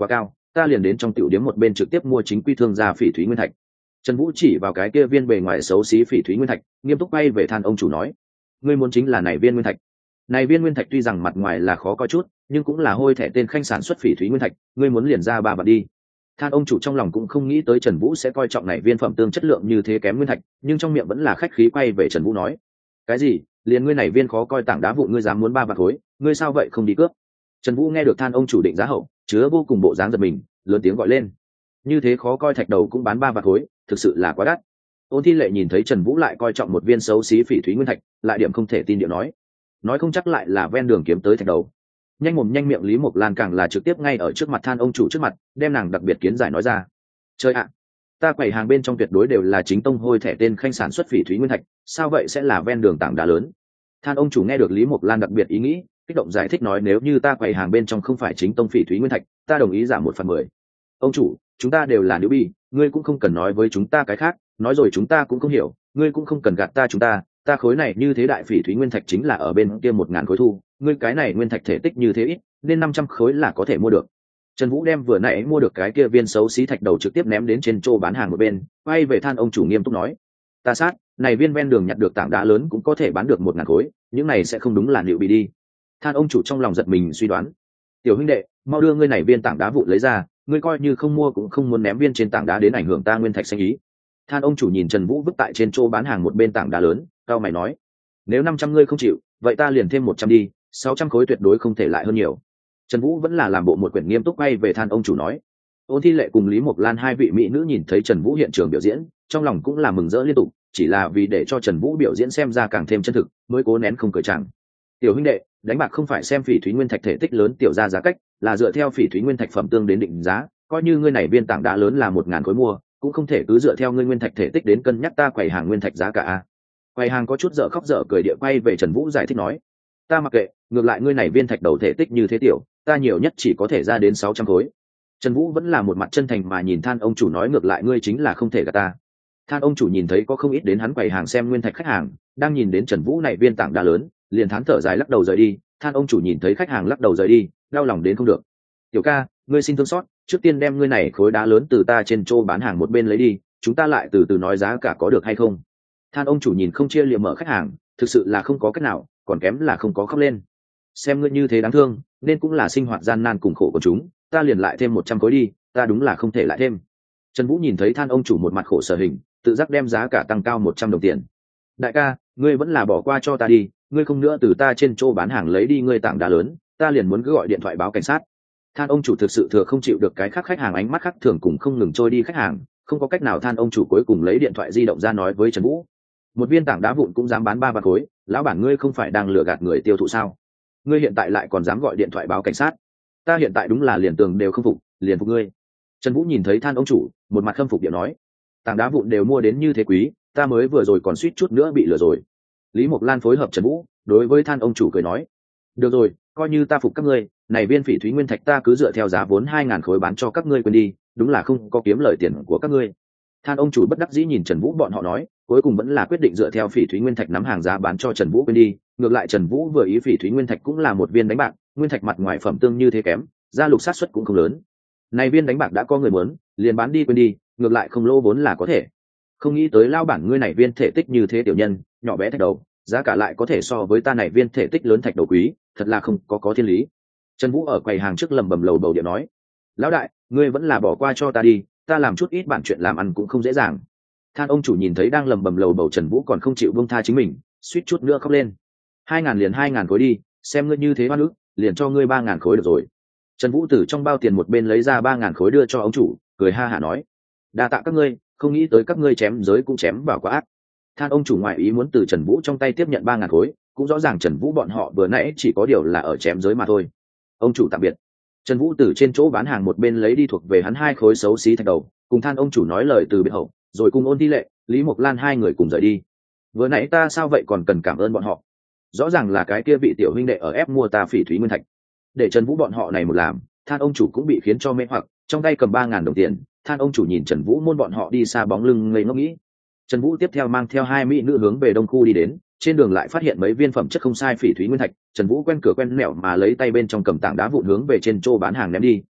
ta liền đến trong tiểu điếm một bên trực tiếp mua chính quy thương gia phỉ thúy nguyên thạch. Trần Vũ chỉ vào cái kia viên bề ngoài xấu xí phỉ thúy nguyên thạch, nghiêm túc bay về Than ông chủ nói: ngươi muốn chính là này viên nguyên thạch. Này viên nguyên thạch tuy rằng mặt ngoài là khó coi chút, nhưng cũng là hôi thẻ tên khanh sản xuất phỉ thúy nguyên thạch, ngươi muốn liền ra ba bạc đi. Than ông chủ trong lòng cũng không nghĩ tới Trần Vũ sẽ coi trọng này viên phẩm tương chất lượng như thế kém nguyên thạch, nhưng trong miệng vẫn là khách khí quay về Trần Vũ nói: cái gì? Liền ngươi này viên khó coi tảng đá vụn ngươi dám muốn ba bạc khối, ngươi sao vậy không đi cướp? Trần Vũ nghe được Than ông chủ định giá hậu, chứa vô cùng bộ dáng giật mình, lớn tiếng gọi lên: như thế khó coi thạch đầu cũng bán ba bạc khối, thực sự là quá đắt. Ôn Thi Lệ nhìn thấy Trần Vũ lại coi trọng một viên xấu xí phỉ thúy nguyên thạch, lại điểm không thể tin điệu nói không chắc lại là ven đường kiếm tới thạch đầu. Nhanh mồm nhanh miệng Lý Mộc Lan càng là trực tiếp ngay ở trước mặt Than ông chủ trước mặt, đem nàng đặc biệt kiến giải nói ra. Chơi ạ, ta quầy hàng bên trong tuyệt đối đều là chính tông hôi thẻ tên khanh sản xuất phỉ thúy nguyên thạch, sao vậy sẽ là ven đường tảng đá lớn? Than ông chủ nghe được Lý Mộc Lan đặc biệt ý nghĩ, kích động giải thích nói: nếu như ta quầy hàng bên trong không phải chính tông phỉ thúy nguyên thạch, ta đồng ý giảm 1/10. Ông chủ, chúng ta đều là nữ bi, ngươi cũng không cần nói với chúng ta cái khác, nói rồi chúng ta cũng không hiểu, ngươi cũng không cần gạt ta, chúng ta khối này như thế đại phỉ thúy nguyên thạch chính là ở bên kia 1000 khối thu, ngươi cái này nguyên thạch thể tích như thế ít, nên 500 khối là có thể mua được. Trần Vũ đem vừa nãy mua được cái kia viên xấu xí thạch đầu trực tiếp ném đến trên chỗ bán hàng một bên, quay về Than ông chủ nghiêm túc nói: ta sát, này viên ven đường nhặt được tảng đá lớn cũng có thể bán được 1000 khối, những này sẽ không đúng là liệu bị đi. Than ông chủ trong lòng giật mình suy đoán: tiểu huynh đệ, mau đưa ngươi này viên tảng đá vụn lấy ra, ngươi coi như không mua cũng không muốn ném viên trên tảng đá đến ảnh hưởng ta nguyên thạch sinh ý. Than ông chủ nhìn Trần Vũ vứt tại trên chỗ bán hàng một bên tảng đá lớn, cao mày nói: nếu 500 ngươi không chịu, vậy ta liền thêm 100 đi, 600 khối tuyệt đối không thể lại hơn nhiều. Trần Vũ vẫn là làm bộ một quyển nghiêm túc quay về Than ông chủ nói. Ôn Thi Lệ cùng Lý Mộc Lan hai vị mỹ nữ nhìn thấy Trần Vũ hiện trường biểu diễn, trong lòng cũng là mừng rỡ liên tục, chỉ là vì để cho Trần Vũ biểu diễn xem ra càng thêm chân thực, mới cố nén không cười chẳng. Tiểu huynh đệ, đánh bạc không phải xem phỉ thúy nguyên thạch thể tích lớn tiểu ra giá cách, là dựa theo phỉ thúy nguyên thạch phẩm tương đến định giá, coi như ngươi này viên tảng đá lớn là 1000 khối mua, cũng không thể cứ dựa theo ngươi nguyên thạch thể tích đến cân nhắc ta quầy hàng nguyên thạch giá cả a. Quầy hàng có chút dở khóc dở cười địa quay về Trần Vũ giải thích nói: ta mặc kệ, ngược lại ngươi này viên thạch đầu thể tích như thế tiểu, ta nhiều nhất chỉ có thể ra đến 600 khối. Trần Vũ vẫn là một mặt chân thành mà nhìn Than ông chủ nói: ngược lại ngươi chính là không thể gạt ta. Than ông chủ nhìn thấy có không ít đến hắn quầy hàng xem nguyên thạch khách hàng, đang nhìn đến Trần Vũ này viên tảng đá lớn, liền thán thở dài lắc đầu rời đi. Than ông chủ nhìn thấy khách hàng lắc đầu rời đi, đau lòng đến không được. Tiểu ca, ngươi xin thương xót, trước tiên đem ngươi này khối đá lớn từ ta trên chỗ bán hàng một bên lấy đi, chúng ta lại từ từ nói giá cả có được hay không? Than ông chủ nhìn không chia liệm mở khách hàng, thực sự là không có cách nào, còn kém là không có khóc lên. Xem ngươi như thế đáng thương, nên cũng là sinh hoạt gian nan cùng khổ của chúng, ta liền lại thêm 100 khối đi, ta đúng là không thể lại thêm. Trần Vũ nhìn thấy Than ông chủ một mặt khổ sở hình, tự giác đem giá cả tăng cao 100 đồng tiền. Đại ca, ngươi vẫn là bỏ qua cho ta đi, ngươi không nữa từ ta trên chỗ bán hàng lấy đi ngươi tảng đá lớn, ta liền muốn cứ gọi điện thoại báo cảnh sát. Than ông chủ thực sự thừa không chịu được cái khác khách hàng ánh mắt khác thường cùng không ngừng trôi đi khách hàng, không có cách nào Than ông chủ cuối cùng lấy điện thoại di động ra nói với Trần Vũ: một viên tảng đá vụn cũng dám bán 3 vạn khối, lão bản ngươi không phải đang lừa gạt người tiêu thụ sao? Ngươi hiện tại lại còn dám gọi điện thoại báo cảnh sát? Ta hiện tại đúng là liền tường đều không phục, liền phục ngươi. Trần Vũ nhìn thấy Than ông chủ, một mặt khâm phục điệu nói: tảng đá vụn đều mua đến như thế quý, ta mới vừa rồi còn suýt chút nữa bị lừa rồi. Lý Mộc Lan phối hợp Trần Vũ, đối với Than ông chủ cười nói: được rồi, coi như ta phục các ngươi, này viên phỉ thúy nguyên thạch ta cứ dựa theo giá vốn 2000 khối bán cho các ngươi quên đi, đúng là không có kiếm lời tiền của các ngươi. Than ông chủ bất đắc dĩ nhìn Trần Vũ bọn họ nói, cuối cùng vẫn là quyết định dựa theo phỉ thúy nguyên thạch nắm hàng giá bán cho Trần Vũ quên đi, ngược lại Trần Vũ vừa ý phỉ thúy nguyên thạch cũng là một viên đánh bạc, nguyên thạch mặt ngoài phẩm tương như thế kém, ra lục sát suất cũng không lớn. Này viên đánh bạc đã có người muốn, liền bán đi quên đi, ngược lại không lỗ vốn là có thể. Không nghĩ tới lao bản ngươi này viên thể tích như thế tiểu nhân, nhỏ bé thạch đầu, giá cả lại có thể so với ta này viên thể tích lớn thạch đầu quý, thật là không có thiên lý. Trần Vũ ở quầy hàng trước lầm bầm lầu bầu điện nói: lão đại, ngươi vẫn là bỏ qua cho ta đi, ta làm chút ít bản chuyện làm ăn cũng không dễ dàng. Than ông chủ nhìn thấy đang lầm bầm lầu bầu Trần Vũ còn không chịu buông tha chính mình, suýt chút nữa khóc lên. 2000 liền 2000 khối đi, xem ngươi như thế oan ức, liền cho ngươi 3000 khối được rồi. Trần Vũ từ trong bao tiền một bên lấy ra 3000 khối đưa cho ông chủ, cười ha hả nói: đa tạ các ngươi, không nghĩ tới các ngươi chém giới cũng chém vào quá ác. Than ông chủ ngoại ý muốn từ Trần Vũ trong tay tiếp nhận 3000 khối, cũng rõ ràng Trần Vũ bọn họ vừa nãy chỉ có điều là ở chém giới mà thôi. Ông chủ tạm biệt. Trần Vũ từ trên chỗ bán hàng một bên lấy đi thuộc về hắn 2 khối xấu xí thạch đầu, cùng Than ông chủ nói lời từ biệt hậu, rồi cùng Ôn Thi Lệ, Lý Mộc Lan hai người cùng rời đi. Vừa nãy ta sao vậy còn cần cảm ơn bọn họ? Rõ ràng là cái kia vị tiểu huynh đệ ở ép mua ta phỉ thúy nguyên thạch. Để Trần Vũ bọn họ này một làm, Than ông chủ cũng bị khiến cho mê hoặc, trong tay cầm 3000 đồng tiền, Than ông chủ nhìn Trần Vũ môn bọn họ đi xa bóng lưng ngây ngốc nghĩ. Trần Vũ tiếp theo mang theo 2 mỹ nữ hướng về đông khu đi đến, trên đường lại phát hiện mấy viên phẩm chất không sai phỉ thúy nguyên thạch, Trần Vũ quen cửa quen nẻo mà lấy tay bên trong cầm tảng đá vụn hướng về trên chỗ bán hàng ném đi,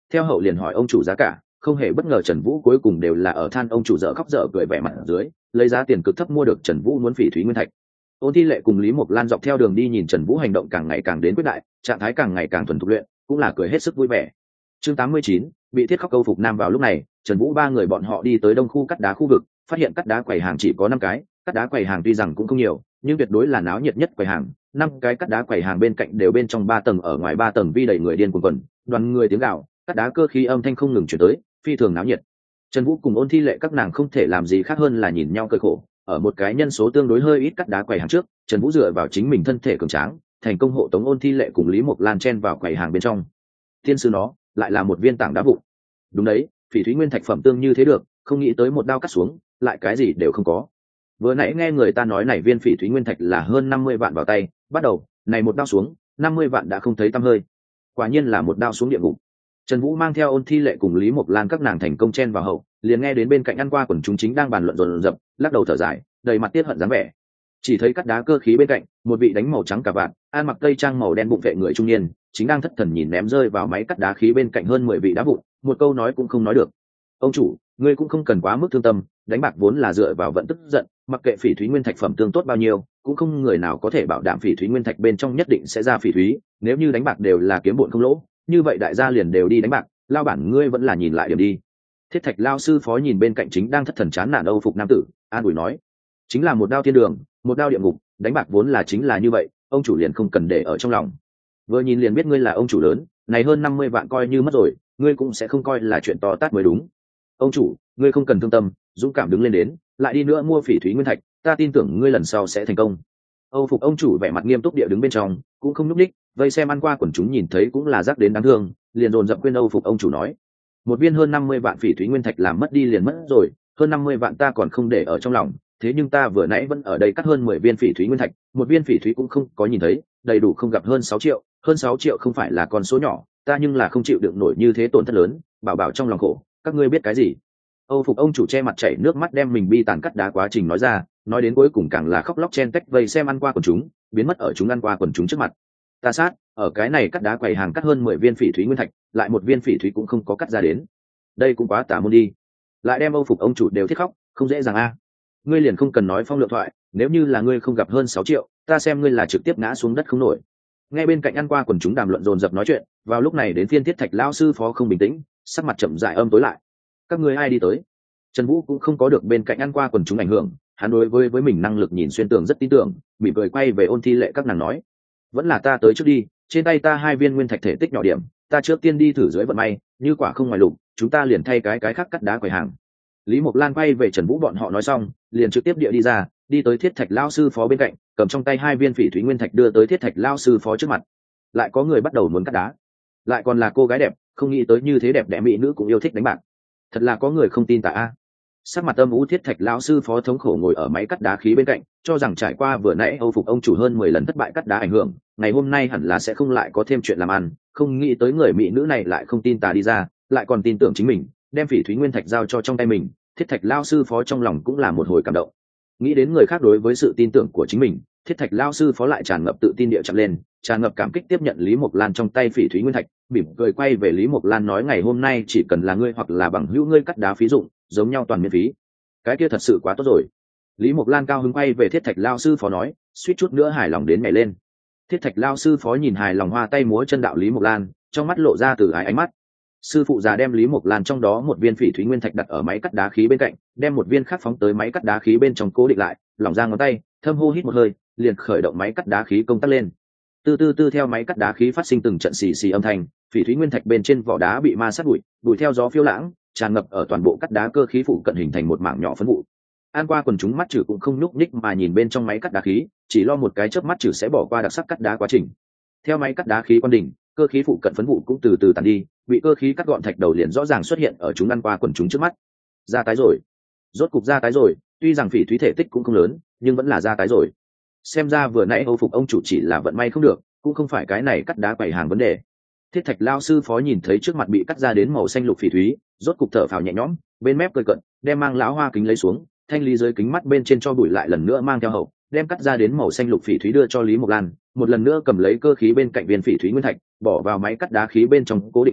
theo hậu liền hỏi ông chủ giá cả. Không hề bất ngờ Trần Vũ cuối cùng đều là ở than ông chủ dở khóc dở cười vẻ mặt ở dưới, lấy giá tiền cực thấp mua được Trần Vũ muốn phỉ thúy nguyên thạch. Ôn Thi Lệ cùng Lý Mộc Lan dọc theo đường đi nhìn Trần Vũ hành động càng ngày càng đến quyết đại, trạng thái càng ngày càng thuần thục luyện, cũng là cười hết sức vui vẻ. Chương 89, bị thiết khóc câu phục nam. Vào lúc này, Trần Vũ ba người bọn họ đi tới đông khu cắt đá khu vực, phát hiện cắt đá quầy hàng chỉ có 5 cái, cắt đá quầy hàng tuy rằng cũng không nhiều, nhưng tuyệt đối là náo nhiệt nhất quầy hàng. 5 cái cắt đá quầy hàng bên cạnh đều bên trong 3 tầng, ở ngoài 3 tầng vi đầy người điên cuồng quần, đoàn người tiếng gào, cắt đá cơ khí âm thanh không ngừng truyền tới, phi thường náo nhiệt. Trần Vũ cùng Ôn Thi Lệ các nàng không thể làm gì khác hơn là nhìn nhau cười khổ. Ở một cái nhân số tương đối hơi ít cắt đá quầy hàng trước, Trần Vũ dựa vào chính mình thân thể cường tráng, thành công hộ tống Ôn Thi Lệ cùng Lý Mộc Lan chen vào quầy hàng bên trong. Thiên sư nó lại là một viên tảng đá vụn. Đúng đấy, phỉ thúy nguyên thạch phẩm tương như thế được, không nghĩ tới một đao cắt xuống, lại cái gì đều không có. Vừa nãy nghe người ta nói này viên phỉ thúy nguyên thạch là hơn 50 vạn vào tay, bắt đầu, này một đao xuống, 50 vạn đã không thấy tăm hơi. Quả nhiên là một đao xuống địa ngục. Trần Vũ mang theo Ôn Thi Lệ cùng Lý Mộc Lan các nàng thành công chen vào hậu, liền nghe đến bên cạnh ăn qua quần chúng chính đang bàn luận dồn dập, lắc đầu thở dài, đầy mặt tiết hận dáng vẻ. Chỉ thấy cắt đá cơ khí bên cạnh, một vị đánh màu trắng cả vạt, ăn mặc tây trang màu đen bụng vệ người trung niên, chính đang thất thần nhìn ném rơi vào máy cắt đá khí bên cạnh hơn 10 vị đá vụn, một câu nói cũng không nói được. Ông chủ, ngươi cũng không cần quá mức thương tâm, đánh bạc vốn là dựa vào vận tức giận, mặc kệ phỉ thúy nguyên thạch phẩm tương tốt bao nhiêu, cũng không người nào có thể bảo đảm phỉ thúy nguyên thạch bên trong nhất định sẽ ra phỉ thúy, nếu như đánh bạc đều là kiếm bộn không lỗ, như vậy đại gia liền đều đi đánh bạc, lao bản ngươi vẫn là nhìn lại điểm đi. Thiết Thạch lao sư phó nhìn bên cạnh chính đang thất thần chán nản Âu phục nam tử, an ủi nói, chính là một đao thiên đường, một đao địa ngục, đánh bạc vốn là chính là như vậy, ông chủ liền không cần để ở trong lòng. Vừa nhìn liền biết ngươi là ông chủ lớn, này hơn 50 vạn coi như mất rồi, ngươi cũng sẽ không coi là chuyện to tát mới đúng. Ông chủ, ngươi không cần thương tâm, dũng cảm đứng lên đến, lại đi nữa mua phỉ thúy nguyên thạch, ta tin tưởng ngươi lần sau sẽ thành công. Âu phục ông chủ vẻ mặt nghiêm túc địa đứng bên trong, cũng không nhúc nhích, vây xem ăn qua quần chúng nhìn thấy cũng là giác đến đáng thương, liền dồn dập khuyên Âu phục ông chủ nói, một viên hơn 50 vạn phỉ thúy nguyên thạch làm mất đi liền mất rồi, hơn 50 vạn ta còn không để ở trong lòng, thế nhưng ta vừa nãy vẫn ở đây cắt hơn 10 viên phỉ thúy nguyên thạch, một viên phỉ thúy cũng không có nhìn thấy, đầy đủ không gặp hơn 6 triệu, hơn 6 triệu không phải là con số nhỏ, ta nhưng là không chịu đựng nổi như thế tổn thất lớn, bảo bảo trong lòng khổ, các ngươi biết cái gì? Âu phục ông chủ che mặt chảy nước mắt đem mình bi tàn cắt đá quá trình nói ra, nói đến cuối cùng càng là khóc lóc chen tách vây xem ăn qua quần chúng, biến mất ở chúng ăn qua quần chúng trước mặt. Ta sát, ở cái này cắt đá quầy hàng cắt hơn 10 viên phỉ thúy nguyên thạch, lại một viên phỉ thúy cũng không có cắt ra đến. Đây cũng quá tà môn đi. Lại đem Âu phục ông chủ đều thiết khóc, không dễ dàng a. Ngươi liền không cần nói phong lượng thoại, nếu như là ngươi không gặp hơn 6 triệu, ta xem ngươi là trực tiếp ngã xuống đất không nổi. Nghe bên cạnh ăn qua quần chúng đàm luận dồn dập nói chuyện, vào lúc này đến phiên Thiết Thạch lão sư phó không bình tĩnh, sắc mặt chậm rãi âm tối lại. Các ngươi ai đi tới? Trần Vũ cũng không có được bên cạnh ăn qua quần chúng ảnh hưởng, hắn đối với mình năng lực nhìn xuyên tường rất tin tưởng, mỉm cười quay về Ôn Thi Lệ các nàng nói, vẫn là ta tới trước đi, trên tay ta 2 viên nguyên thạch thể tích nhỏ điểm, ta trước tiên đi thử dưới vận may, như quả không ngoài lục, chúng ta liền thay cái khác cắt đá quầy hàng. Lý Mộc Lan quay về Trần Vũ bọn họ nói xong, liền trực tiếp địa đi ra, đi tới Thiết Thạch lão sư phó bên cạnh, cầm trong tay 2 viên phỉ thúy nguyên thạch đưa tới Thiết Thạch lão sư phó trước mặt. Lại có người bắt đầu muốn cắt đá, lại còn là cô gái đẹp, không nghĩ tới như thế đẹp đẽ mỹ nữ cũng yêu thích đánh bạc, thật là có người không tin tà a. Sắc mặt âm u Thiết Thạch lão sư phó thống khổ ngồi ở máy cắt đá khí bên cạnh, cho rằng trải qua vừa nãy Âu phục ông chủ hơn 10 lần thất bại cắt đá ảnh hưởng, ngày hôm nay hẳn là sẽ không lại có thêm chuyện làm ăn, không nghĩ tới người mỹ nữ này lại không tin tà đi ra, lại còn tin tưởng chính mình, đem phỉ thúy nguyên thạch giao cho trong tay mình. Thiết Thạch lão sư phó trong lòng cũng là một hồi cảm động. Nghĩ đến người khác đối với sự tin tưởng của chính mình, Thiết Thạch lão sư phó lại tràn ngập tự tin địa chạm lên, tràn ngập cảm kích tiếp nhận Lý Mộc Lan trong tay phỉ thúy nguyên thạch, mỉm cười quay về Lý Mộc Lan nói, ngày hôm nay chỉ cần là ngươi hoặc là bằng hữu ngươi cắt đá phí dụng, giống nhau toàn miễn phí. Cái kia thật sự quá tốt rồi. Lý Mộc Lan cao hứng quay về Thiết Thạch lão sư phó nói, suýt chút nữa hài lòng đến nhảy lên. Thiết Thạch lão sư phó nhìn hài lòng hoa tay múa chân đạo Lý Mộc Lan, trong mắt lộ ra từ ái ánh mắt. Sư phụ già đem Lý Mộc Lan trong đó một viên phỉ thúy nguyên thạch đặt ở máy cắt đá khí bên cạnh, đem một viên khác phóng tới máy cắt đá khí bên trong cố định lại, lỏng ra ngón tay, thâm hô hít một hơi, liền khởi động máy cắt đá khí công tắc lên. Từ từ theo máy cắt đá khí phát sinh từng trận xì xì âm thanh, phỉ thúy nguyên thạch bên trên vỏ đá bị ma sát bụi, bụi theo gió phiêu lãng, tràn ngập ở toàn bộ cắt đá cơ khí phụ cận hình thành một mảng nhỏ phấn vụ. An qua quần chúng mắt chử cũng không nhúc nhích mà nhìn bên trong máy cắt đá khí, chỉ lo một cái chớp mắt chử sẽ bỏ qua đặc sắc cắt đá quá trình. Theo máy cắt đá khí quan đỉnh, cơ khí phụ cận phấn vụ cũng từ từ tàn đi, bị cơ khí cắt gọn thạch đầu liền rõ ràng xuất hiện ở chúng ăn qua quần chúng trước mắt. Ra tái rồi, rốt cục ra tái rồi, tuy rằng phỉ thúy thể tích cũng không lớn, nhưng vẫn là ra tái rồi. Xem ra vừa nãy Âu phục ông chủ chỉ là vận may không được, cũng không phải cái này cắt đá quầy hàng vấn đề. Thiết Thạch lão sư phó nhìn thấy trước mặt bị cắt ra đến màu xanh lục phỉ thúy, rốt cục thở phào nhẹ nhõm, bên mép cười cận, đem mang lão hoa kính lấy xuống, thanh lý dưới kính mắt bên trên cho bụi lại lần nữa mang theo hậu, đem cắt ra đến màu xanh lục phỉ thúy đưa cho Lý Mộc Lan, một lần nữa cầm lấy cơ khí bên cạnh viên phỉ thúy nguyên thạch, bỏ vào máy cắt đá khí bên trong cố định lại,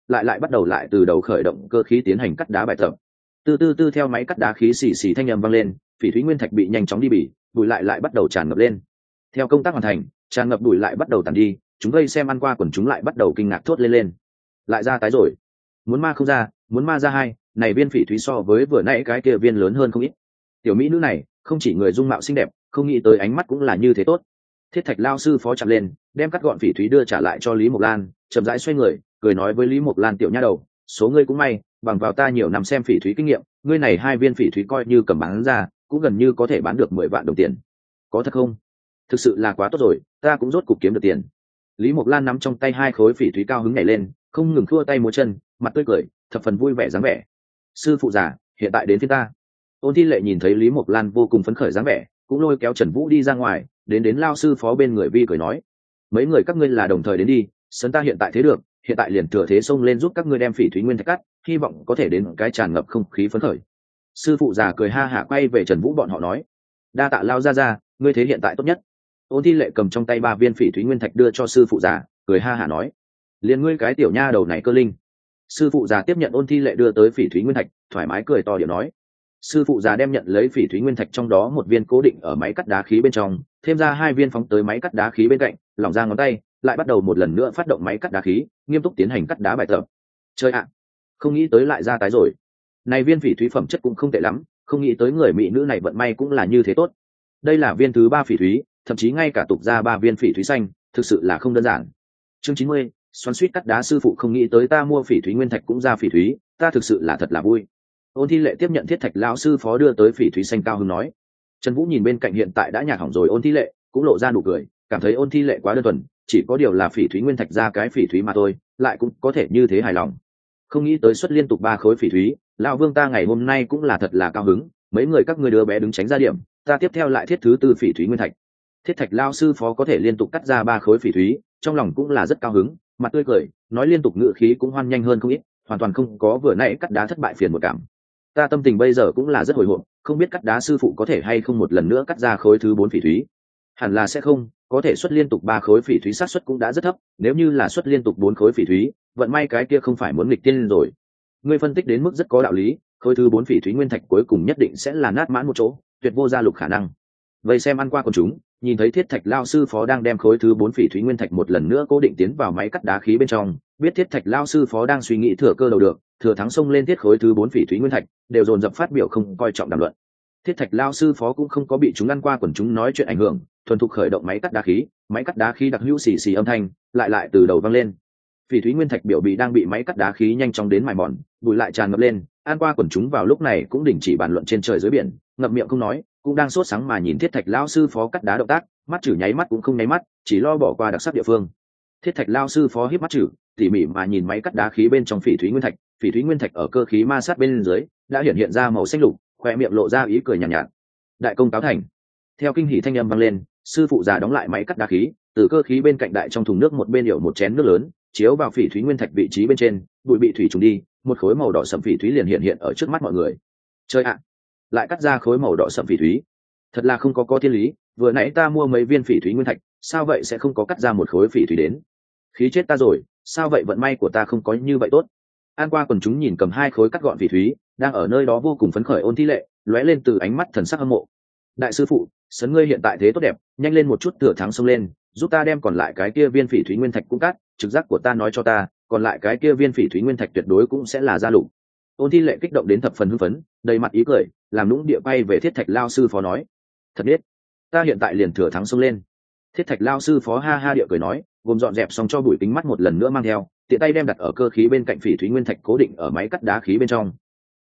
lại bắt đầu lại từ đầu khởi động cơ khí tiến hành cắt đá bài tập. Từ theo máy cắt đá khí xì xì thanh âm vang lên, phỉ thúy nguyên thạch bị nhanh chóng đi bỉ, bụi lại bắt đầu tràn ngập lên. Theo công tác hoàn thành, tràn ngập bụi lại bắt đầu tàn đi, chúng vây xem ăn qua quần chúng lại bắt đầu kinh ngạc thốt lên. Lại ra tái rồi, muốn ma không ra, muốn ma ra hai, này viên phỉ thúy so với vừa nãy cái kia viên lớn hơn không ít. Tiểu mỹ nữ này không chỉ người dung mạo xinh đẹp, không nghĩ tới ánh mắt cũng là như thế tốt. Thiết thạch lao sư phó chạm lên, đem cắt gọn phỉ thúy đưa trả lại cho Lý Mộc Lan, chậm rãi xoay người, cười nói với Lý Mộc Lan, tiểu nha đầu, số ngươi cũng may, bằng vào ta nhiều năm xem phỉ thúy kinh nghiệm, ngươi này hai viên phỉ thúy coi như cầm bán ra, cũng gần như có thể bán được 10 vạn đồng tiền. Có thật không? Thực sự là quá tốt rồi, ta cũng rốt cục kiếm được tiền. Lý Mộc Lan nắm trong tay hai khối phỉ thúy cao hứng nhảy lên, không ngừng khua tay múa chân, mặt tươi cười, thập phần vui vẻ dáng vẻ. Sư phụ già, hiện tại đến phía ta. Ôn Thi Lệ nhìn thấy Lý Mộc Lan vô cùng phấn khởi dáng vẻ, cũng lôi kéo Trần Vũ đi ra ngoài, đến lao sư phó bên người vi cười nói: mấy người các ngươi là đồng thời đến đi, sân ta hiện tại thế được, hiện tại liền thừa thế xông lên giúp các ngươi đem phỉ thúy nguyên thạch cắt, hy vọng có thể đến cái tràn ngập không khí phấn khởi. Sư phụ già cười ha hả quay về Trần Vũ bọn họ nói: đa tạ lao ra, ngươi thế hiện tại tốt nhất. Ôn Thi Lệ cầm trong tay 3 viên phỉ thúy nguyên thạch đưa cho sư phụ già, cười ha hả nói: liền ngươi cái tiểu nha đầu này cơ linh. Sư phụ già tiếp nhận Ôn Thi Lệ đưa tới phỉ thúy nguyên thạch, thoải mái cười to điệu nói. Sư phụ già đem nhận lấy phỉ thúy nguyên thạch, trong đó một viên cố định ở máy cắt đá khí bên trong, thêm ra 2 viên phóng tới máy cắt đá khí bên cạnh, lỏng ra ngón tay, lại bắt đầu một lần nữa phát động máy cắt đá khí, nghiêm túc tiến hành cắt đá bài tập. Chơi ạ, không nghĩ tới lại ra tái rồi. Này viên phỉ thúy phẩm chất cũng không tệ lắm, không nghĩ tới người mỹ nữ này vận may cũng là như thế tốt. Đây là viên thứ 3 phỉ thúy, thậm chí ngay cả tục ra 3 viên phỉ thúy xanh, thực sự là không đơn giản. Chương 90, xoắn suýt cắt đá sư phụ không nghĩ tới ta mua phỉ thúy nguyên thạch cũng ra phỉ thúy, ta thực sự là thật là vui. Ôn Thi Lệ tiếp nhận thiết thạch lão sư phó đưa tới phỉ thúy xanh cao hứng nói. Trần Vũ nhìn bên cạnh hiện tại đã nhạt hỏng rồi Ôn Thi Lệ, cũng lộ ra nụ cười, cảm thấy Ôn Thi Lệ quá đơn thuần, chỉ có điều là phỉ thúy nguyên thạch ra cái phỉ thúy mà thôi, lại cũng có thể như thế hài lòng. Không nghĩ tới xuất liên tục 3 khối phỉ thúy, lão Vương ta ngày hôm nay cũng là thật là cao hứng, mấy người các ngươi đứa bé đứng tránh ra điểm, ta tiếp theo lại thiết thứ 4 phỉ thúy nguyên thạch. Thiết thạch lão sư phó có thể liên tục cắt ra 3 khối phỉ thúy, trong lòng cũng là rất cao hứng, mặt tươi cười, nói liên tục ngữ khí cũng hoan nhanh hơn không ít, hoàn toàn không có vừa nãy cắt đá thất bại phiền một cảm. Ta tâm tình bây giờ cũng là rất hồi hộp, không biết cắt đá sư phụ có thể hay không một lần nữa cắt ra khối thứ 4 phỉ thúy. Hẳn là sẽ không, có thể xuất liên tục 3 khối phỉ thúy xác suất cũng đã rất thấp, nếu như là xuất liên tục 4 khối phỉ thúy, vận may cái kia không phải muốn nghịch tiên rồi. Ngươi phân tích đến mức rất có đạo lý, khối thứ 4 phỉ thúy nguyên thạch cuối cùng nhất định sẽ là nát mãn một chỗ, tuyệt vô gia lục khả năng. Vậy xem ăn qua con chúng, nhìn thấy thiết thạch lao sư phó đang đem khối thứ 4 phỉ thúy nguyên thạch một lần nữa cố định tiến vào máy cắt đá khí bên trong, biết thiết thạch lao sư phó đang suy nghĩ thừa cơ đầu được, thừa thắng xông lên thiết khối thứ 4 phỉ thúy nguyên thạch, đều dồn dập phát biểu không coi trọng đàm luận. Thiết thạch lao sư phó cũng không có bị chúng ăn qua quần chúng nói chuyện ảnh hưởng, thuần thục khởi động máy cắt đá khí đặc hữu xì xì âm thanh lại từ đầu vang lên. Phỉ thúy nguyên thạch biểu bị đang bị máy cắt đá khí nhanh chóng đến mài mòn, bụi lại tràn ngập lên, ăn qua quần chúng vào lúc này cũng đình chỉ bàn luận trên trời dưới biển, ngậm miệng không nói, cũng đang sốt sáng mà nhìn thiết thạch lao sư phó cắt đá động tác, mắt chử nháy mắt cũng không nháy mắt, chỉ lo bỏ qua đặc sắc địa phương. Thiết thạch lao sư phó híp mắt chử, tỉ mỉ mà nhìn máy cắt đá khí bên trong phỉ thúy nguyên thạch ở cơ khí ma sát bên dưới đã hiện ra màu xanh lục, khoe miệng lộ ra ý cười nhàn nhạt. Đại công cáo thành. Theo kinh hỉ thanh âm vang lên, sư phụ già đóng lại máy cắt đá khí, từ cơ khí bên cạnh đại trong thùng nước một bên đổ một chén nước lớn, chiếu vào phỉ thúy nguyên thạch vị trí bên trên, bụi bị thủy trùng đi, một khối màu đỏ sẫm phỉ thúy liền hiện ở trước mắt mọi người. Chơi ạ, lại cắt ra khối màu đỏ sẫm phỉ thúy, thật là không có thiên lý, vừa nãy ta mua mấy viên phỉ thúy nguyên thạch, sao vậy sẽ không có cắt ra một khối phỉ thúy đến? Khí chết ta rồi, sao vậy vận may của ta không có như vậy tốt. An qua quần chúng nhìn cầm 2 khối cắt gọn phỉ thúy, đang ở nơi đó vô cùng phấn khởi Ôn Thi Lệ, lóe lên từ ánh mắt thần sắc hâm mộ. Đại sư phụ, sấn ngươi hiện tại thế tốt đẹp, nhanh lên một chút thừa thắng xông lên, giúp ta đem còn lại cái kia viên phỉ thúy nguyên thạch cũng cắt, trực giác của ta nói cho ta, còn lại cái kia viên phỉ thúy nguyên thạch tuyệt đối cũng sẽ là gia lục. Ôn Thi Lệ kích động đến thập phần hưng phấn, đầy mặt ý cười, làm nũng địa bay về thiết thạch lao sư phó nói: thật biết, ta hiện tại liền thừa thắng xông lên. Thiết thạch lao sư phó ha ha địa cười nói, gồm dọn dẹp xong cho bụi kính mắt một lần nữa mang theo, tiện tay đem đặt ở cơ khí bên cạnh phỉ thúy nguyên thạch cố định ở máy cắt đá khí bên trong.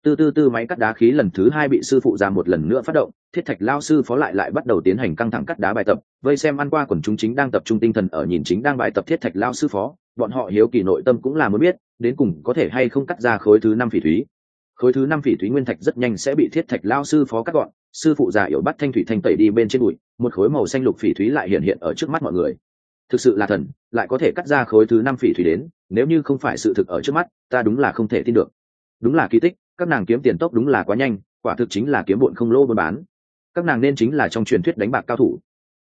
Từ máy cắt đá khí lần thứ 2 bị sư phụ ra một lần nữa phát động, thiết thạch lao sư phó lại bắt đầu tiến hành căng thẳng cắt đá bài tập, vây xem ăn qua quần chúng chính đang tập trung tinh thần ở nhìn chính đang bài tập thiết thạch lao sư phó, bọn họ hiếu kỳ nội tâm cũng là muốn biết đến cùng có thể hay không cắt ra khối thứ 5 phỉ thúy. Khối thứ 5 phỉ thúy nguyên thạch rất nhanh sẽ bị thiết thạch lao sư phó cắt gọn, sư phụ già yểu bắt thanh thủy thanh tẩy đi bên trên bụi, một khối màu xanh lục phỉ thúy lại hiện ở trước mắt mọi người. Thực sự là thần, lại có thể cắt ra khối thứ 5 phỉ thúy đến, nếu như không phải sự thực ở trước mắt, ta đúng là không thể tin được. Đúng là kỳ tích, các nàng kiếm tiền tốc đúng là quá nhanh, quả thực chính là kiếm bộn không lỗ buôn bán. Các nàng nên chính là trong truyền thuyết đánh bạc cao thủ.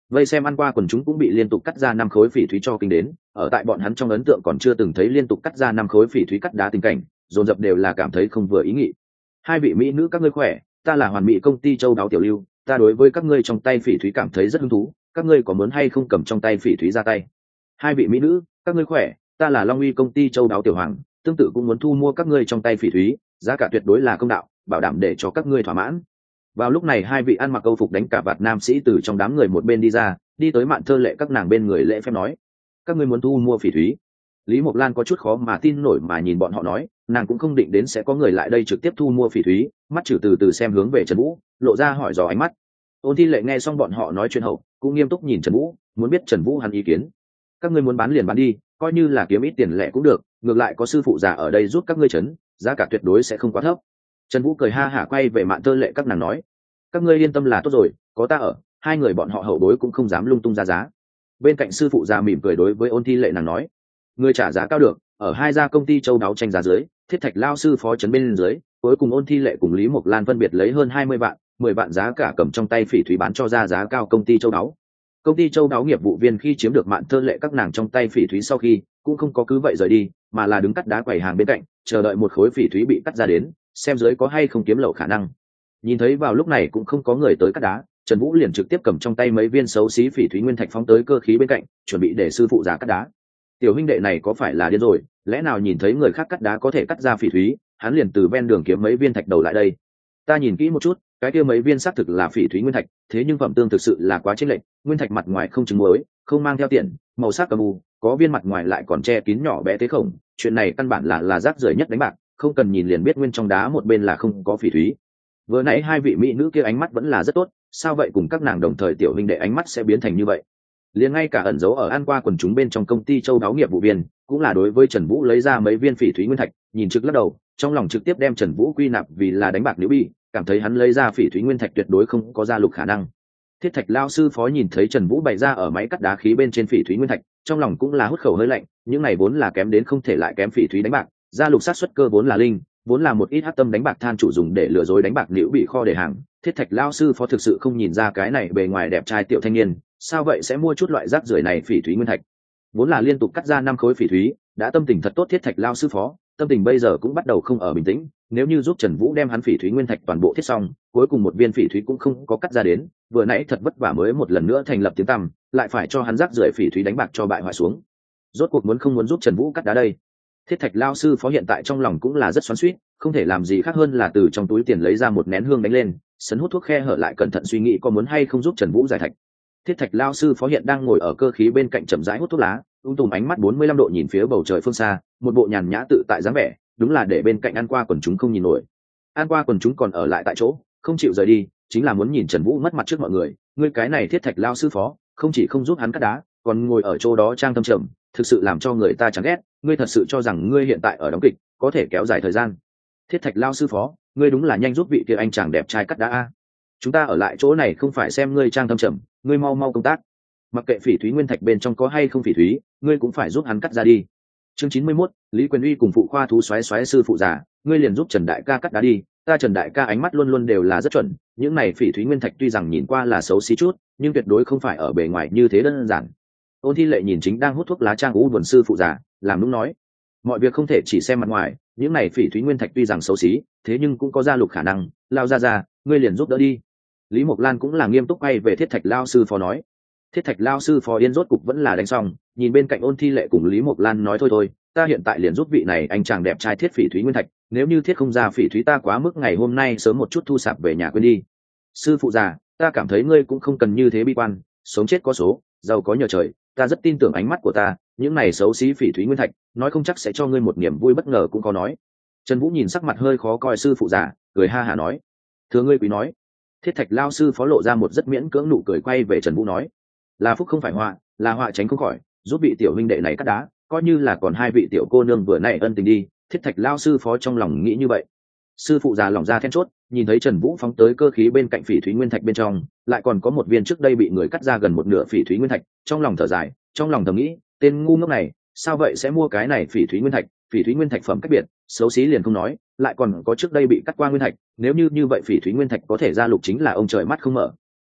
Vây xem ăn qua quần chúng cũng bị liên tục cắt ra 5 khối phỉ thúy cho kinh đến, ở tại bọn hắn trong ấn tượng còn chưa từng thấy liên tục cắt ra 5 khối phỉ thúy cắt đá tình cảnh, dồn dập đều là cảm thấy không vừa ý nghĩ. Hai vị mỹ nữ các ngươi khỏe, ta là Hoàn Mỹ công ty Châu Đáo Tiểu Lưu, ta đối với các ngươi trong tay phỉ thúy cảm thấy rất hứng thú, các ngươi có muốn hay không cầm trong tay phỉ thúy ra tay? Hai vị mỹ nữ, các ngươi khỏe, ta là Long Uy công ty Châu Đáo Tiểu Hoàng, tương tự cũng muốn thu mua các ngươi trong tay phỉ thúy, giá cả tuyệt đối là công đạo, bảo đảm để cho các ngươi thỏa mãn. Vào lúc này hai vị ăn mặc câu phục đánh cả vạt nam sĩ từ trong đám người một bên đi ra, đi tới Mạn Thơ Lệ các nàng bên người lễ phép nói: các ngươi muốn thu mua phỉ thúy? Lý Mộc Lan có chút khó mà tin nổi mà nhìn bọn họ nói, nàng cũng không định đến sẽ có người lại đây trực tiếp thu mua phỉ thúy, mắt chử từ từ xem hướng về Trần Vũ, lộ ra hỏi dò ánh mắt. Ôn Thi Lệ nghe xong bọn họ nói chuyện hậu, cũng nghiêm túc nhìn Trần Vũ, muốn biết Trần Vũ hắn ý kiến. Các ngươi muốn bán liền bán đi, coi như là kiếm ít tiền lẻ cũng được, ngược lại có sư phụ già ở đây giúp các ngươi chấn, giá cả tuyệt đối sẽ không quá thấp. Trần Vũ cười ha hả quay về Mạn Thơ Lệ các nàng nói: các ngươi yên tâm là tốt rồi, có ta ở, hai người bọn họ hậu bối cũng không dám lung tung ra giá. Bên cạnh sư phụ già mỉm cười đối với Ôn Thi Lệ nàng nói: người trả giá cao được, ở hai gia công ty Châu Đáo tranh giá dưới, Thiết Thạch lao sư phó chấn bên dưới, cuối cùng Ôn Thi Lệ cùng Lý Mộc Lan phân biệt lấy hơn 20 vạn, 10 vạn giá cả cầm trong tay phỉ thúy bán cho ra giá cao công ty Châu Đáo. Công ty Châu Đáo nghiệp vụ viên khi chiếm được Mạn Thơ Lệ các nàng trong tay phỉ thúy sau khi, cũng không có cứ vậy rời đi, mà là đứng cắt đá quầy hàng bên cạnh, chờ đợi một khối phỉ thúy bị cắt ra đến, xem dưới có hay không kiếm lậu khả năng. Nhìn thấy vào lúc này cũng không có người tới cắt đá, Trần Vũ liền trực tiếp cầm trong tay mấy viên xấu xí phỉ thúy nguyên thạch phóng tới cơ khí bên cạnh, chuẩn bị để sư phụ già cắt đá. Tiểu huynh đệ này có phải là điên rồi, lẽ nào nhìn thấy người khác cắt đá có thể cắt ra phỉ thúy, hắn liền từ ven đường kiếm mấy viên thạch đầu lại đây. Ta nhìn kỹ một chút, cái kia mấy viên xác thực là phỉ thúy nguyên thạch, thế nhưng phẩm tương thực sự là quá chênh lệch, nguyên thạch mặt ngoài không chứng muối, không mang theo tiền, màu sắc âm u, có viên mặt ngoài lại còn che kín nhỏ bé thế khổng, chuyện này căn bản là rác rưởi nhất đánh bạc, không cần nhìn liền biết nguyên trong đá một bên là không có phỉ thúy. Vừa nãy hai vị mỹ nữ kia ánh mắt vẫn là rất tốt, sao vậy cùng các nàng đồng thời tiểu huynh đệ ánh mắt sẽ biến thành như vậy? Liền ngay cả ẩn dấu ở ăn qua quần chúng bên trong công ty Châu Đáo nghiệp vụ viên, cũng là đối với Trần Vũ lấy ra mấy viên phỉ thúy nguyên thạch, nhìn trực lắc đầu, trong lòng trực tiếp đem Trần Vũ quy nạp vì là đánh bạc liễu bi, cảm thấy hắn lấy ra phỉ thúy nguyên thạch tuyệt đối không có ra lục khả năng. Thiết Thạch lao sư phó nhìn thấy Trần Vũ bày ra ở máy cắt đá khí bên trên phỉ thúy nguyên thạch, trong lòng cũng là hút khẩu hơi lạnh, những này vốn là kém đến không thể lại kém phỉ thúy đánh bạc, ra lục sát suất cơ vốn là linh, vốn là một ít hắc tâm đánh bạc than chủ dùng để lừa dối đánh bạc liễu bị kho để hàng. Thiết Thạch lao sư phó thực sự không nhìn ra cái này bề ngoài đẹp trai tiểu thanh niên, sao vậy sẽ mua chút loại rác rưởi này phỉ thúy nguyên thạch. Vốn là liên tục cắt ra 5 khối phỉ thúy, đã tâm tình thật tốt Thiết Thạch lao sư phó, tâm tình bây giờ cũng bắt đầu không ở bình tĩnh, nếu như giúp Trần Vũ đem hắn phỉ thúy nguyên thạch toàn bộ thiết xong, cuối cùng một viên phỉ thúy cũng không có cắt ra đến, vừa nãy thật vất vả mới một lần nữa thành lập tiếng tăm, lại phải cho hắn rác rưởi phỉ thúy đánh bạc cho bại hoại xuống. Rốt cuộc muốn không muốn giúp Trần Vũ cắt đá đây? Thiết Thạch lao sư phó hiện tại trong lòng cũng là rất xoắn xuýt, không thể làm gì khác hơn là từ trong túi tiền lấy ra một nén hương đánh lên, sấn hút thuốc khe hở lại cẩn thận suy nghĩ có muốn hay không giúp Trần Vũ giải thạch. Thiết Thạch lao sư phó hiện đang ngồi ở cơ khí bên cạnh chậm rãi hút thuốc lá, tùm ánh mắt 45 độ nhìn phía bầu trời phương xa, một bộ nhàn nhã tự tại dáng vẻ, đúng là để bên cạnh ăn qua quần chúng không nhìn nổi. Ăn qua quần chúng còn ở lại tại chỗ, không chịu rời đi, chính là muốn nhìn Trần Vũ mất mặt trước mọi người. Ngươi cái này Thiết Thạch lao sư phó, không chỉ không giúp hắn cắt đá, còn ngồi ở chỗ đó trang tâm trầm, thực sự làm cho người ta chán ghét. Ngươi thật sự cho rằng ngươi hiện tại ở đóng kịch có thể kéo dài thời gian? Thiết Thạch lao sư phó, ngươi đúng là nhanh giúp vị kia anh chàng đẹp trai cắt đá a. Chúng ta ở lại chỗ này không phải xem ngươi trang tâm trầm, ngươi mau mau công tác. Mặc kệ phỉ thúy nguyên thạch bên trong có hay không phỉ thúy, ngươi cũng phải giúp hắn cắt ra đi. Chương 91, Lý Quyền Uy cùng phụ khoa thú xoáy xoáy sư phụ già, ngươi liền giúp Trần đại ca cắt đá đi. Ta Trần đại ca ánh mắt luôn luôn đều là rất chuẩn, những này phỉ thúy nguyên thạch tuy rằng nhìn qua là xấu xí chút, nhưng tuyệt đối không phải ở bề ngoài như thế đơn giản. Ôn Thi Lệ nhìn chính đang hút thuốc lá trang u buồn sư phụ già, làm nũng nói: mọi việc không thể chỉ xem mặt ngoài, những này phỉ thúy nguyên thạch tuy rằng xấu xí, thế nhưng cũng có ra lục khả năng, lao ra, ngươi liền giúp đỡ đi. Lý Mộc Lan cũng là nghiêm túc quay về Thiết Thạch lao sư phó nói. Thiết Thạch lao sư phó yên rốt cục vẫn là đánh xong, nhìn bên cạnh Ôn Thi Lệ cùng Lý Mộc Lan nói thôi, ta hiện tại liền giúp vị này anh chàng đẹp trai thiết phỉ thúy nguyên thạch, nếu như thiết không ra phỉ thúy ta quá mức ngày hôm nay sớm một chút thu sạp về nhà quên đi. Sư phụ già, ta cảm thấy ngươi cũng không cần như thế bi quan, sống chết có số, giàu có nhờ trời, ta rất tin tưởng ánh mắt của ta, những này xấu xí phỉ thúy nguyên thạch, nói không chắc sẽ cho ngươi một niềm vui bất ngờ cũng có nói. Trần Vũ nhìn sắc mặt hơi khó coi sư phụ già, cười ha hả nói: thưa ngươi quý nói. Thiết Thạch lao sư phó lộ ra một rất miễn cưỡng nụ cười quay về Trần Vũ nói: là phúc không phải họa, là họa tránh không khỏi, giúp vị tiểu huynh đệ này cắt đá, coi như là còn hai vị tiểu cô nương vừa nãy ân tình đi. Thiết Thạch lao sư phó trong lòng nghĩ như vậy. Sư phụ già lòng ra then chốt, nhìn thấy Trần Vũ phóng tới cơ khí bên cạnh phỉ thúy nguyên thạch bên trong, lại còn có một viên trước đây bị người cắt ra gần một nửa phỉ thúy nguyên thạch, trong lòng thở dài, trong lòng thầm nghĩ, tên ngu ngốc này, sao vậy sẽ mua cái này phỉ thúy nguyên thạch? Phỉ thúy nguyên thạch phẩm cách biệt, xấu xí liền không nói, lại còn có trước đây bị cắt qua nguyên thạch, nếu như vậy phỉ thúy nguyên thạch có thể ra lục chính là ông trời mắt không mở.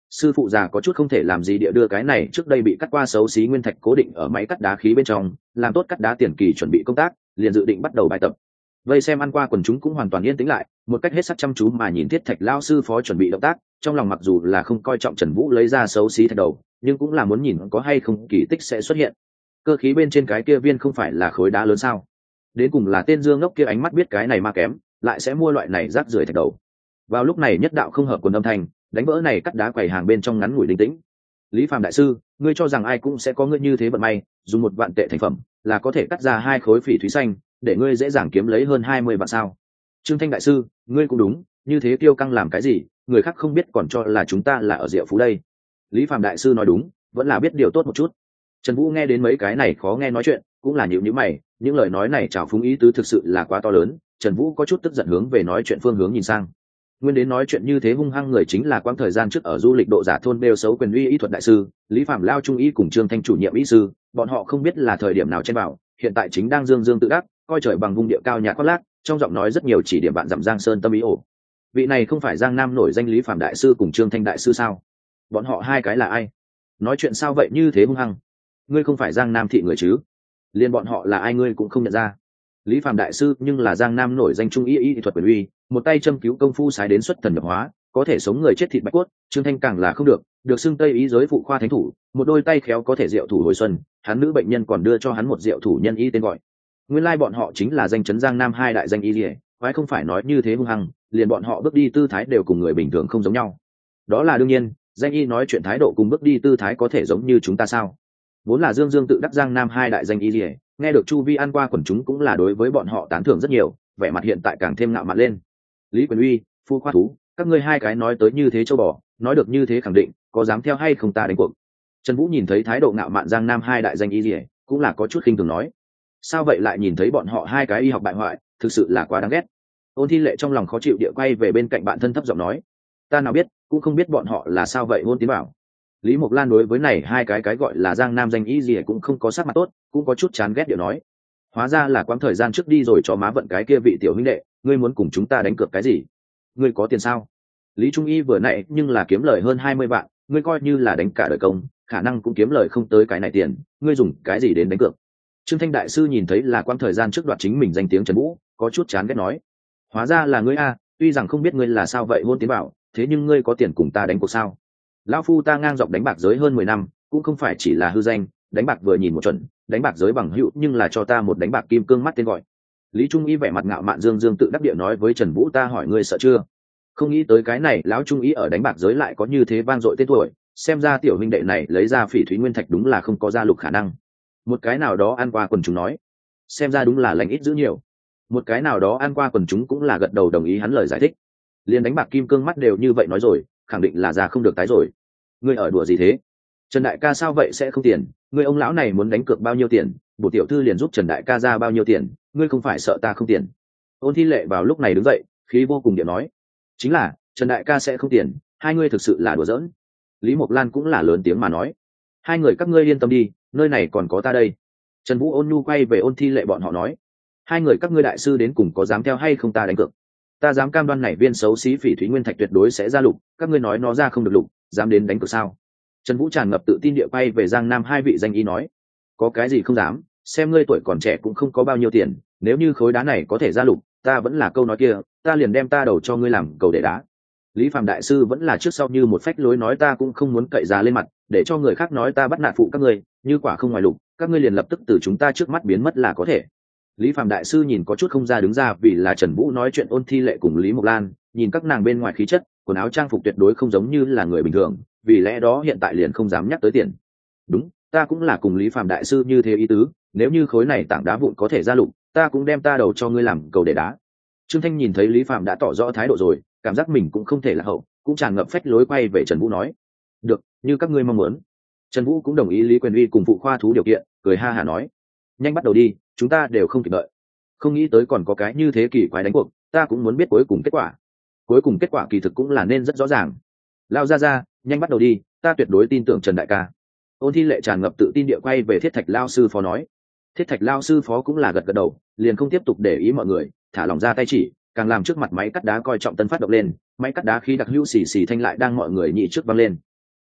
Sư phụ già có chút không thể làm gì địa đưa cái này trước đây bị cắt qua xấu xí nguyên thạch cố định ở máy cắt đá khí bên trong, làm tốt cắt đá tiền kỳ chuẩn bị công tác, liền dự định bắt đầu bài tập. Vây xem ăn qua quần chúng cũng hoàn toàn yên tĩnh lại, một cách hết sức chăm chú mà nhìn Thiết Thạch lão sư phó chuẩn bị động tác, trong lòng mặc dù là không coi trọng Trần Vũ lấy ra xấu xí thạch đầu, nhưng cũng là muốn nhìn có hay không kỳ tích sẽ xuất hiện. Cơ khí bên trên cái kia viên không phải là khối đá lớn sao? Đến cùng là tên Dương ngốc kia ánh mắt biết cái này ma kém, lại sẽ mua loại này rác rưởi thạch đầu. Vào lúc này nhất đạo không hợp quần âm thanh, đánh vỡ này cắt đá quầy hàng bên trong ngắn ngủi đình tĩnh. Lý Phàm đại sư, ngươi cho rằng ai cũng sẽ có ngươi như thế vận may, dùng 1 vạn tệ thành phẩm là có thể cắt ra 2 khối phỉ thúy xanh, để ngươi dễ dàng kiếm lấy hơn 20 vạn sao? Trương Thanh đại sư, ngươi cũng đúng, như thế tiêu căng làm cái gì, người khác không biết còn cho là chúng ta là ở Diệu Phú đây. Lý Phàm đại sư nói đúng, vẫn là biết điều tốt một chút. Trần Vũ nghe đến mấy cái này khó nghe nói chuyện, cũng là nhíu nhíu mày, những lời nói này trào phúng ý tứ thực sự là quá to lớn. Trần Vũ có chút tức giận hướng về nói chuyện phương hướng nhìn sang. Nguyên đến nói chuyện như thế hung hăng người chính là quãng thời gian trước ở du lịch độ giả thôn bêu xấu quyền uy y thuật đại sư Lý Phạm lao trung y cùng Trương Thanh chủ nhiệm y sư, bọn họ không biết là thời điểm nào chen vào, hiện tại chính đang dương dương tự đắc, coi trời bằng vùng địa cao nhạc khoác lác, trong giọng nói rất nhiều chỉ điểm bạn dặm Giang Sơn tâm ý ổ. Vị này không phải Giang Nam nổi danh Lý Phạm đại sư cùng Trương Thanh đại sư sao? Bọn họ hai cái là ai? Nói chuyện sao vậy như thế hung hăng? Ngươi không phải Giang Nam thị người chứ? Liên bọn họ là ai ngươi cũng không nhận ra. Lý Phạm đại sư nhưng là Giang Nam nổi danh trung y y thuật quyền uy, một tay châm cứu công phu sái đến xuất thần nhập hóa, có thể sống người chết thịt bạch cốt. Trương Thanh càng là không được xưng Tây y giới phụ khoa thánh thủ, một đôi tay khéo có thể diệu thủ hồi xuân, hắn nữ bệnh nhân còn đưa cho hắn một diệu thủ nhân y tên gọi. Nguyên lai bọn họ chính là danh chấn Giang Nam hai đại danh y liễu, quái không phải nói như thế hung hăng, liền bọn họ bước đi tư thái đều cùng người bình thường không giống nhau. Đó là đương nhiên, danh y nói chuyện thái độ cùng bước đi tư thái có thể giống như chúng ta sao? Vốn là Dương Dương tự đắc Giang Nam hai đại danh y liễu, nghe được chu vi ăn qua quần chúng cũng là đối với bọn họ tán thưởng rất nhiều, vẻ mặt hiện tại càng thêm ngạo mạn lên. Lý Quyền Uy, Phu Khoa Thú, các ngươi hai cái nói tới như thế châu bò, nói được như thế khẳng định, có dám theo hay không ta đánh cuộc? Trần Vũ nhìn thấy thái độ ngạo mạn Giang Nam hai đại danh y liễu, cũng là có chút khinh thường nói. Sao vậy lại nhìn thấy bọn họ hai cái y học bại hoại, thực sự là quá đáng ghét. Ôn Thi Lệ trong lòng khó chịu địa quay về bên cạnh bạn thân thấp giọng nói, ta nào biết, cũng không biết bọn họ là sao vậy. Hôn Tiến bảo. Lý Mộc Lan đối với này hai cái gọi là Giang Nam danh y gì cũng không có sắc mặt tốt, cũng có chút chán ghét điệu nói, hóa ra là quãng thời gian trước đi rồi cho má vận cái kia vị tiểu huynh đệ, ngươi muốn cùng chúng ta đánh cược cái gì? Ngươi có tiền sao? Lý Trung Y vừa nãy nhưng là kiếm lời hơn 20 vạn, ngươi coi như là đánh cả đời công, khả năng cũng kiếm lời không tới cái này tiền, ngươi dùng cái gì đến đánh cược? Trương Thanh đại sư nhìn thấy là quãng thời gian trước đoạt chính mình danh tiếng Trần Vũ, có chút chán ghét nói, hóa ra là ngươi a, tuy rằng không biết ngươi là sao vậy. Hôn Tiến bảo, thế nhưng ngươi có tiền cùng ta đánh cuộc sao? Lão phu ta ngang dọc đánh bạc giới hơn 10 năm, cũng không phải chỉ là hư danh, đánh bạc vừa nhìn một chuẩn, đánh bạc giới bằng hữu nhưng là cho ta một đánh bạc kim cương mắt tên gọi. Lý Trung Y vẻ mặt ngạo mạn dương dương tự đắc địa nói với Trần Vũ, ta hỏi ngươi sợ chưa? Không nghĩ tới cái này lão Trung Y ở đánh bạc giới lại có như thế vang dội tên tuổi, xem ra tiểu huynh đệ này lấy ra phỉ thúy nguyên thạch đúng là không có gia lục khả năng. Một cái nào đó ăn qua quần chúng nói, xem ra đúng là lành ít giữ nhiều. Một cái nào đó ăn qua quần chúng cũng là gật đầu đồng ý hắn lời giải thích. Liên đánh bạc kim cương mắt đều như vậy nói rồi, khẳng định là già không được tái rồi. Ngươi ở đùa gì thế? Trần đại ca sao vậy sẽ không tiền? Ngươi ông lão này muốn đánh cược bao nhiêu tiền, bổ tiểu thư liền giúp Trần đại ca ra bao nhiêu tiền, ngươi không phải sợ ta không tiền? Ôn Thi Lệ vào lúc này đứng dậy, khí vô cùng điện nói, chính là Trần đại ca sẽ không tiền, hai ngươi thực sự là đùa giỡn. Lý Mộc Lan cũng là lớn tiếng mà nói, hai người các ngươi yên tâm đi, nơi này còn có ta đây. Trần Vũ ôn nhu quay về Ôn Thi Lệ bọn họ nói, hai người các ngươi đại sư đến cùng có dám theo hay không ta đánh cược? Ta dám cam đoan này viên xấu xí phỉ thúy nguyên thạch tuyệt đối sẽ ra lục, các ngươi nói nó ra không được lục, dám đến đánh cược sao? Trần Vũ tràn ngập tự tin địa quay về Giang Nam hai vị danh y nói, có cái gì không dám, xem ngươi tuổi còn trẻ cũng không có bao nhiêu tiền, nếu như khối đá này có thể ra lục, ta vẫn là câu nói kia, ta liền đem ta đầu cho ngươi làm cầu để đá. Lý Phạm đại sư vẫn là trước sau như một phách lối nói, ta cũng không muốn cậy già lên mặt, để cho người khác nói ta bắt nạt phụ các ngươi, như quả không ngoài lục, các ngươi liền lập tức từ chúng ta trước mắt biến mất là có thể. Lý Phạm đại sư nhìn có chút không ra đứng ra, vì là Trần Vũ nói chuyện. Ôn Thi Lệ cùng Lý Mộc Lan nhìn các nàng bên ngoài khí chất, quần áo trang phục tuyệt đối không giống như là người bình thường, vì lẽ đó hiện tại liền không dám nhắc tới tiền. Đúng, ta cũng là cùng Lý Phạm đại sư như thế ý tứ, nếu như khối này tảng đá vụn có thể ra lục, ta cũng đem ta đầu cho ngươi làm cầu để đá. Trương Thanh nhìn thấy Lý Phạm đã tỏ rõ thái độ rồi, cảm giác mình cũng không thể là hậu, cũng tràn ngập phách lối quay về Trần Vũ nói, được, như các ngươi mong muốn. Trần Vũ cũng đồng ý Lý Quyền Uy cùng phụ khoa thú điều kiện, cười ha hả nói, nhanh bắt đầu đi, chúng ta đều không kịp đợi. Không nghĩ tới còn có cái như thế kỳ quái đánh cuộc, ta cũng muốn biết cuối cùng kết quả. Cuối cùng kết quả kỳ thực cũng là nên rất rõ ràng. Lao ra, nhanh bắt đầu đi, ta tuyệt đối tin tưởng Trần đại ca. Ôn Thi Lệ tràn ngập tự tin địa quay về Thiết Thạch lao sư phó nói. Thiết Thạch lao sư phó cũng là gật gật đầu, liền không tiếp tục để ý mọi người, thả lỏng ra tay chỉ, càng làm trước mặt máy cắt đá coi trọng tân phát động lên, máy cắt đá khí đặc hữu xì xì thanh lại đang mọi người nhị trước văng lên.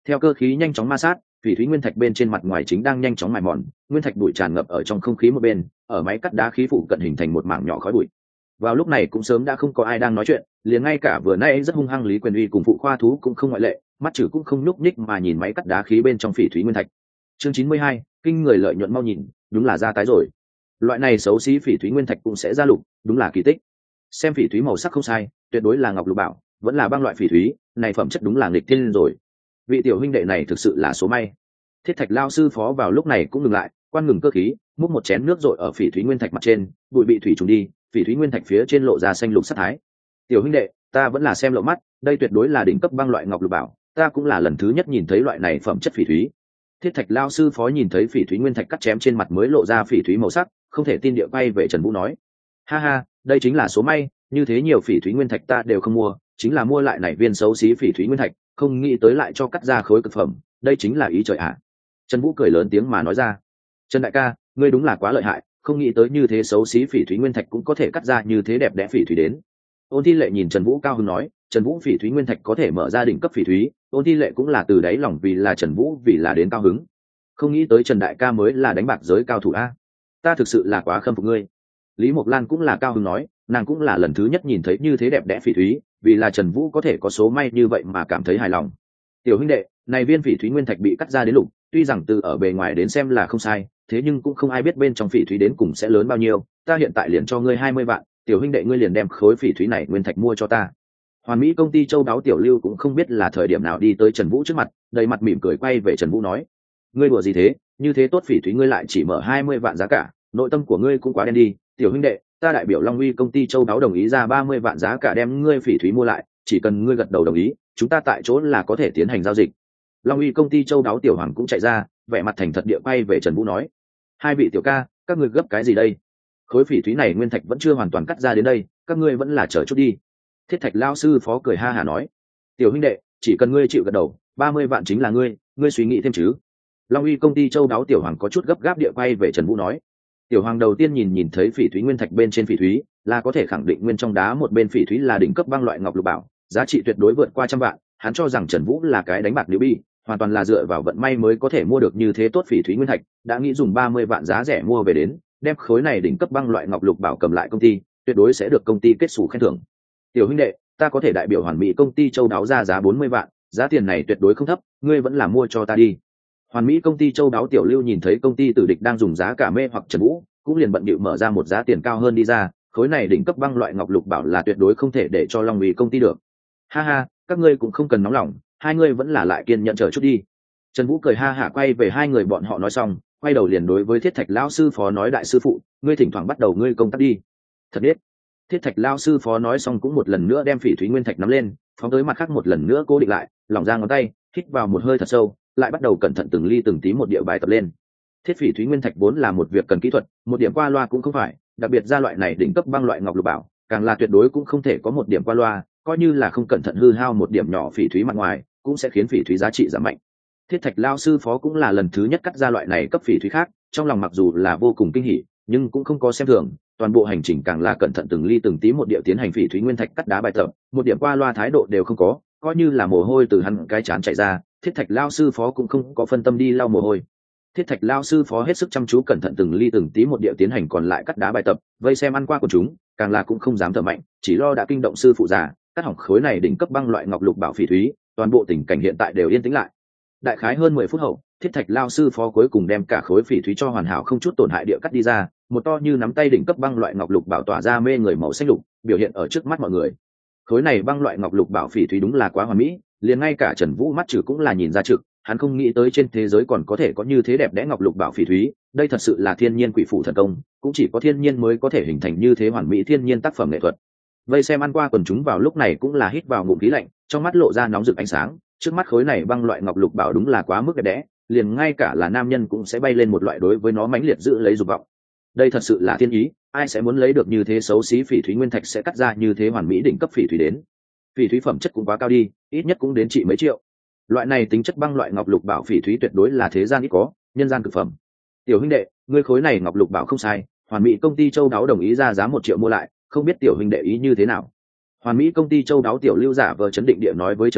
Theo cơ khí nhanh chóng ma sát, phỉ thúy nguyên thạch bên trên mặt ngoài chính đang nhanh chóng mài mòn, nguyên thạch bụi tràn ngập ở trong không khí một bên, ở máy cắt đá khí phụ cận hình thành một mảng nhỏ khói bụi. Vào lúc này cũng sớm đã không có ai đang nói chuyện, liền ngay cả vừa nay rất hung hăng Lý Quyền Uy cùng phụ khoa thú cũng không ngoại lệ, mắt chữ cũng không nhúc nhích mà nhìn máy cắt đá khí bên trong phỉ thúy nguyên thạch. Chương 92, kinh người lợi nhuận mau nhìn, đúng là ra tái rồi. Loại này xấu xí phỉ thúy nguyên thạch cũng sẽ ra lục, đúng là kỳ tích. Xem phỉ thúy màu sắc không sai, tuyệt đối là ngọc lục bảo, vẫn là băng loại phỉ thúy, này phẩm chất đúng là nghịch thiên rồi. Vị tiểu huynh đệ này thực sự là số may. Thiết Thạch lao sư phó vào lúc này cũng ngừng lại, quan ngừng cơ khí, múc một chén nước rội ở phỉ thúy nguyên thạch mặt trên, bụi bị thủy trùng đi, phỉ thúy nguyên thạch phía trên lộ ra xanh lục sắc thái. Tiểu huynh đệ, ta vẫn là xem lộ mắt, đây tuyệt đối là đỉnh cấp băng loại ngọc lục bảo, ta cũng là lần thứ nhất nhìn thấy loại này phẩm chất phỉ thúy. Thiết Thạch lao sư phó nhìn thấy phỉ thúy nguyên thạch cắt chém trên mặt mới lộ ra phỉ thúy màu sắc, không thể tin địa bay về Trần Vũ nói: ha ha, đây chính là số may, như thế nhiều phỉ thúy nguyên thạch ta đều không mua, chính là mua lại này viên xấu xí phỉ thúy nguyên thạch, không nghĩ tới lại cho cắt ra khối cực phẩm, đây chính là ý trời ạ. Trần Vũ cười lớn tiếng mà nói ra: Trần đại ca, ngươi đúng là quá lợi hại, không nghĩ tới như thế xấu xí phỉ thúy nguyên thạch cũng có thể cắt ra như thế đẹp đẽ phỉ thúy đến. Ôn Thi Lệ nhìn Trần Vũ cao hứng nói: Trần Vũ phỉ thúy nguyên thạch có thể mở ra đỉnh cấp phỉ thúy, Ôn Thi Lệ cũng là từ đáy lòng vì là Trần Vũ vì là đến cao hứng. Không nghĩ tới Trần đại ca mới là đánh bạc giới cao thủ a, ta thực sự là quá khâm phục ngươi. Lý Mộc Lan cũng là cao hứng nói, nàng cũng là lần thứ nhất nhìn thấy như thế đẹp đẽ phỉ thúy, vì là Trần Vũ có thể có số may như vậy mà cảm thấy hài lòng. Tiểu huynh đệ, này viên phỉ thúy nguyên thạch bị cắt ra đến lục, tuy rằng từ ở bề ngoài đến xem là không sai, thế nhưng cũng không ai biết bên trong phỉ thúy đến cùng sẽ lớn bao nhiêu, ta hiện tại liền cho ngươi 20 vạn, tiểu huynh đệ ngươi liền đem khối phỉ thúy này nguyên thạch mua cho ta. Hoàn Mỹ công ty châu đáo Tiểu Lưu cũng không biết là thời điểm nào đi tới Trần Vũ trước mặt, đầy mặt mỉm cười quay về Trần Vũ nói: ngươi đùa gì thế, như thế tốt phỉ thúy ngươi lại chỉ mở 20 vạn giá cả, nội tâm của ngươi cũng quá đen đi, tiểu huynh đệ, ta đại biểu Long Uy công ty châu đáo đồng ý ra 30 vạn giá cả đem ngươi phỉ thúy mua lại, chỉ cần ngươi gật đầu đồng ý, chúng ta tại chỗ là có thể tiến hành giao dịch. Long Uy công ty châu đáo Tiểu Hoàng cũng chạy ra, vẻ mặt thành thật địa quay về Trần Vũ nói: hai vị tiểu ca, các ngươi gấp cái gì đây? Khối phỉ thúy này nguyên thạch vẫn chưa hoàn toàn cắt ra đến đây, các ngươi vẫn là chờ chút đi. Thiết Thạch lao sư phó cười ha hả nói: tiểu huynh đệ, chỉ cần ngươi chịu gật đầu, 30 vạn chính là ngươi suy nghĩ thêm chứ. Long Uy công ty châu đáo Tiểu Hoàng có chút gấp gáp địa quay về Trần Vũ nói. Tiểu Hoàng đầu tiên nhìn thấy phỉ thúy nguyên thạch bên trên phỉ thúy, là có thể khẳng định nguyên trong đá một bên phỉ thúy là đỉnh cấp băng loại ngọc lục bảo, giá trị tuyệt đối vượt qua 100 vạn, hắn cho rằng Trần Vũ là cái đánh bạc newbie, hoàn toàn là dựa vào vận may mới có thể mua được như thế tốt phỉ thúy nguyên thạch, đã nghĩ dùng 30 vạn giá rẻ mua về đến, đem khối này đỉnh cấp băng loại ngọc lục bảo cầm lại công ty, tuyệt đối sẽ được công ty kết sủ khen thưởng. Tiểu huynh đệ, ta có thể đại biểu Hoàn Mỹ công ty châu đáo ra giá 40 vạn, giá tiền này tuyệt đối không thấp, ngươi vẫn là mua cho ta đi. Hoàn Mỹ công ty châu đáo Tiểu Lưu nhìn thấy công ty tử địch đang dùng giá cả mê hoặc Trần Vũ, cũng liền bận bịu mở ra một giá tiền cao hơn đi ra, khối này đỉnh cấp băng loại ngọc lục bảo là tuyệt đối không thể để cho Long Uy công ty được. Ha ha, các ngươi cũng không cần nóng lòng, hai ngươi vẫn là lại kiên nhẫn chờ chút đi. Trần Vũ cười ha hả quay về hai người bọn họ nói xong, quay đầu liền đối với Thiết Thạch lão sư phó nói: đại sư phụ, ngươi thỉnh thoảng bắt đầu ngươi công tác đi. Thật biết. Thiết Thạch lão sư phó nói xong cũng một lần nữa đem phỉ thúy nguyên thạch nắm lên, phóng tới mặt khác một lần nữa cố định lại, lỏng ra ngón tay, hít vào một hơi thật sâu, lại bắt đầu cẩn thận từng ly từng tí một địa bài tập lên. Thiết phỉ thúy nguyên thạch vốn là một việc cần kỹ thuật, một điểm qua loa cũng không phải, đặc biệt ra loại này đỉnh cấp băng loại ngọc lục bảo, càng là tuyệt đối cũng không thể có một điểm qua loa, coi như là không cẩn thận hư hao một điểm nhỏ phỉ thúy mặt ngoài, cũng sẽ khiến phỉ thúy giá trị giảm mạnh. Thiết Thạch lao sư phó cũng là lần thứ nhất cắt ra loại này cấp phỉ thúy khác, trong lòng mặc dù là vô cùng kinh hỉ, nhưng cũng không có xem thường, toàn bộ hành trình càng là cẩn thận từng ly từng tí một địa tiến hành phỉ thúy nguyên thạch cắt đá bài tập, một điểm qua loa thái độ đều không có, coi như là mồ hôi từ hắn cái trán chảy ra, Thiết Thạch lao sư phó cũng không có phân tâm đi lau mồ hôi. Thiết Thạch lao sư phó hết sức chăm chú cẩn thận từng ly từng tí một địa tiến hành còn lại cắt đá bài tập, vây xem ăn qua của chúng, càng là cũng không dám thở mạnh, chỉ lo đã kinh động sư phụ già, cắt hỏng khối này đỉnh cấp băng loại ngọc lục bảo phỉ thúy, toàn bộ tình cảnh hiện tại đều yên tĩnh lại. Đại khái hơn 10 phút hậu, Thiết Thạch lao sư phó cuối cùng đem cả khối phỉ thúy cho hoàn hảo không chút tổn hại địa cắt đi ra, một to như nắm tay đỉnh cấp băng loại ngọc lục bảo tỏa ra mê người màu xanh lục, biểu hiện ở trước mắt mọi người. Khối này băng loại ngọc lục bảo phỉ thúy đúng là quá hoàn mỹ, liền ngay cả Trần Vũ mắt trừ cũng là nhìn ra trực, hắn không nghĩ tới trên thế giới còn có thể có như thế đẹp đẽ ngọc lục bảo phỉ thúy, đây thật sự là thiên nhiên quỷ phủ thần công, cũng chỉ có thiên nhiên mới có thể hình thành như thế hoàn mỹ thiên nhiên tác phẩm nghệ thuật. Vây xem ăn qua quần chúng vào lúc này cũng là hít vào ngụm khí lạnh, trong mắt lộ ra nóng rực ánh sáng, trước mắt khối này băng loại ngọc lục bảo đúng là quá mức đẹp đẽ, liền ngay cả là nam nhân cũng sẽ bay lên một loại đối với nó mãnh liệt giữ lấy dục vọng. Đây thật sự là thiên ý, ai sẽ muốn lấy được như thế xấu xí phỉ thúy nguyên thạch sẽ cắt ra như thế hoàn mỹ đỉnh cấp phỉ thúy đến. Phỉ thúy phẩm chất cũng quá cao đi, ít nhất cũng đến trị mấy triệu. Loại này tính chất băng loại ngọc lục bảo phỉ thúy tuyệt đối là thế gian ít có, nhân gian cực phẩm. Tiểu huynh đệ, ngươi khối này ngọc lục bảo không sai, Hoàn Mỹ công ty châu đáo đồng ý ra giá 1 triệu mua lại, không biết tiểu huynh đệ ý như thế nào. Hoàn Mỹ công ty châu đáo Tiểu Lưu giả vờ chấn định địa nói với Trần Vũ,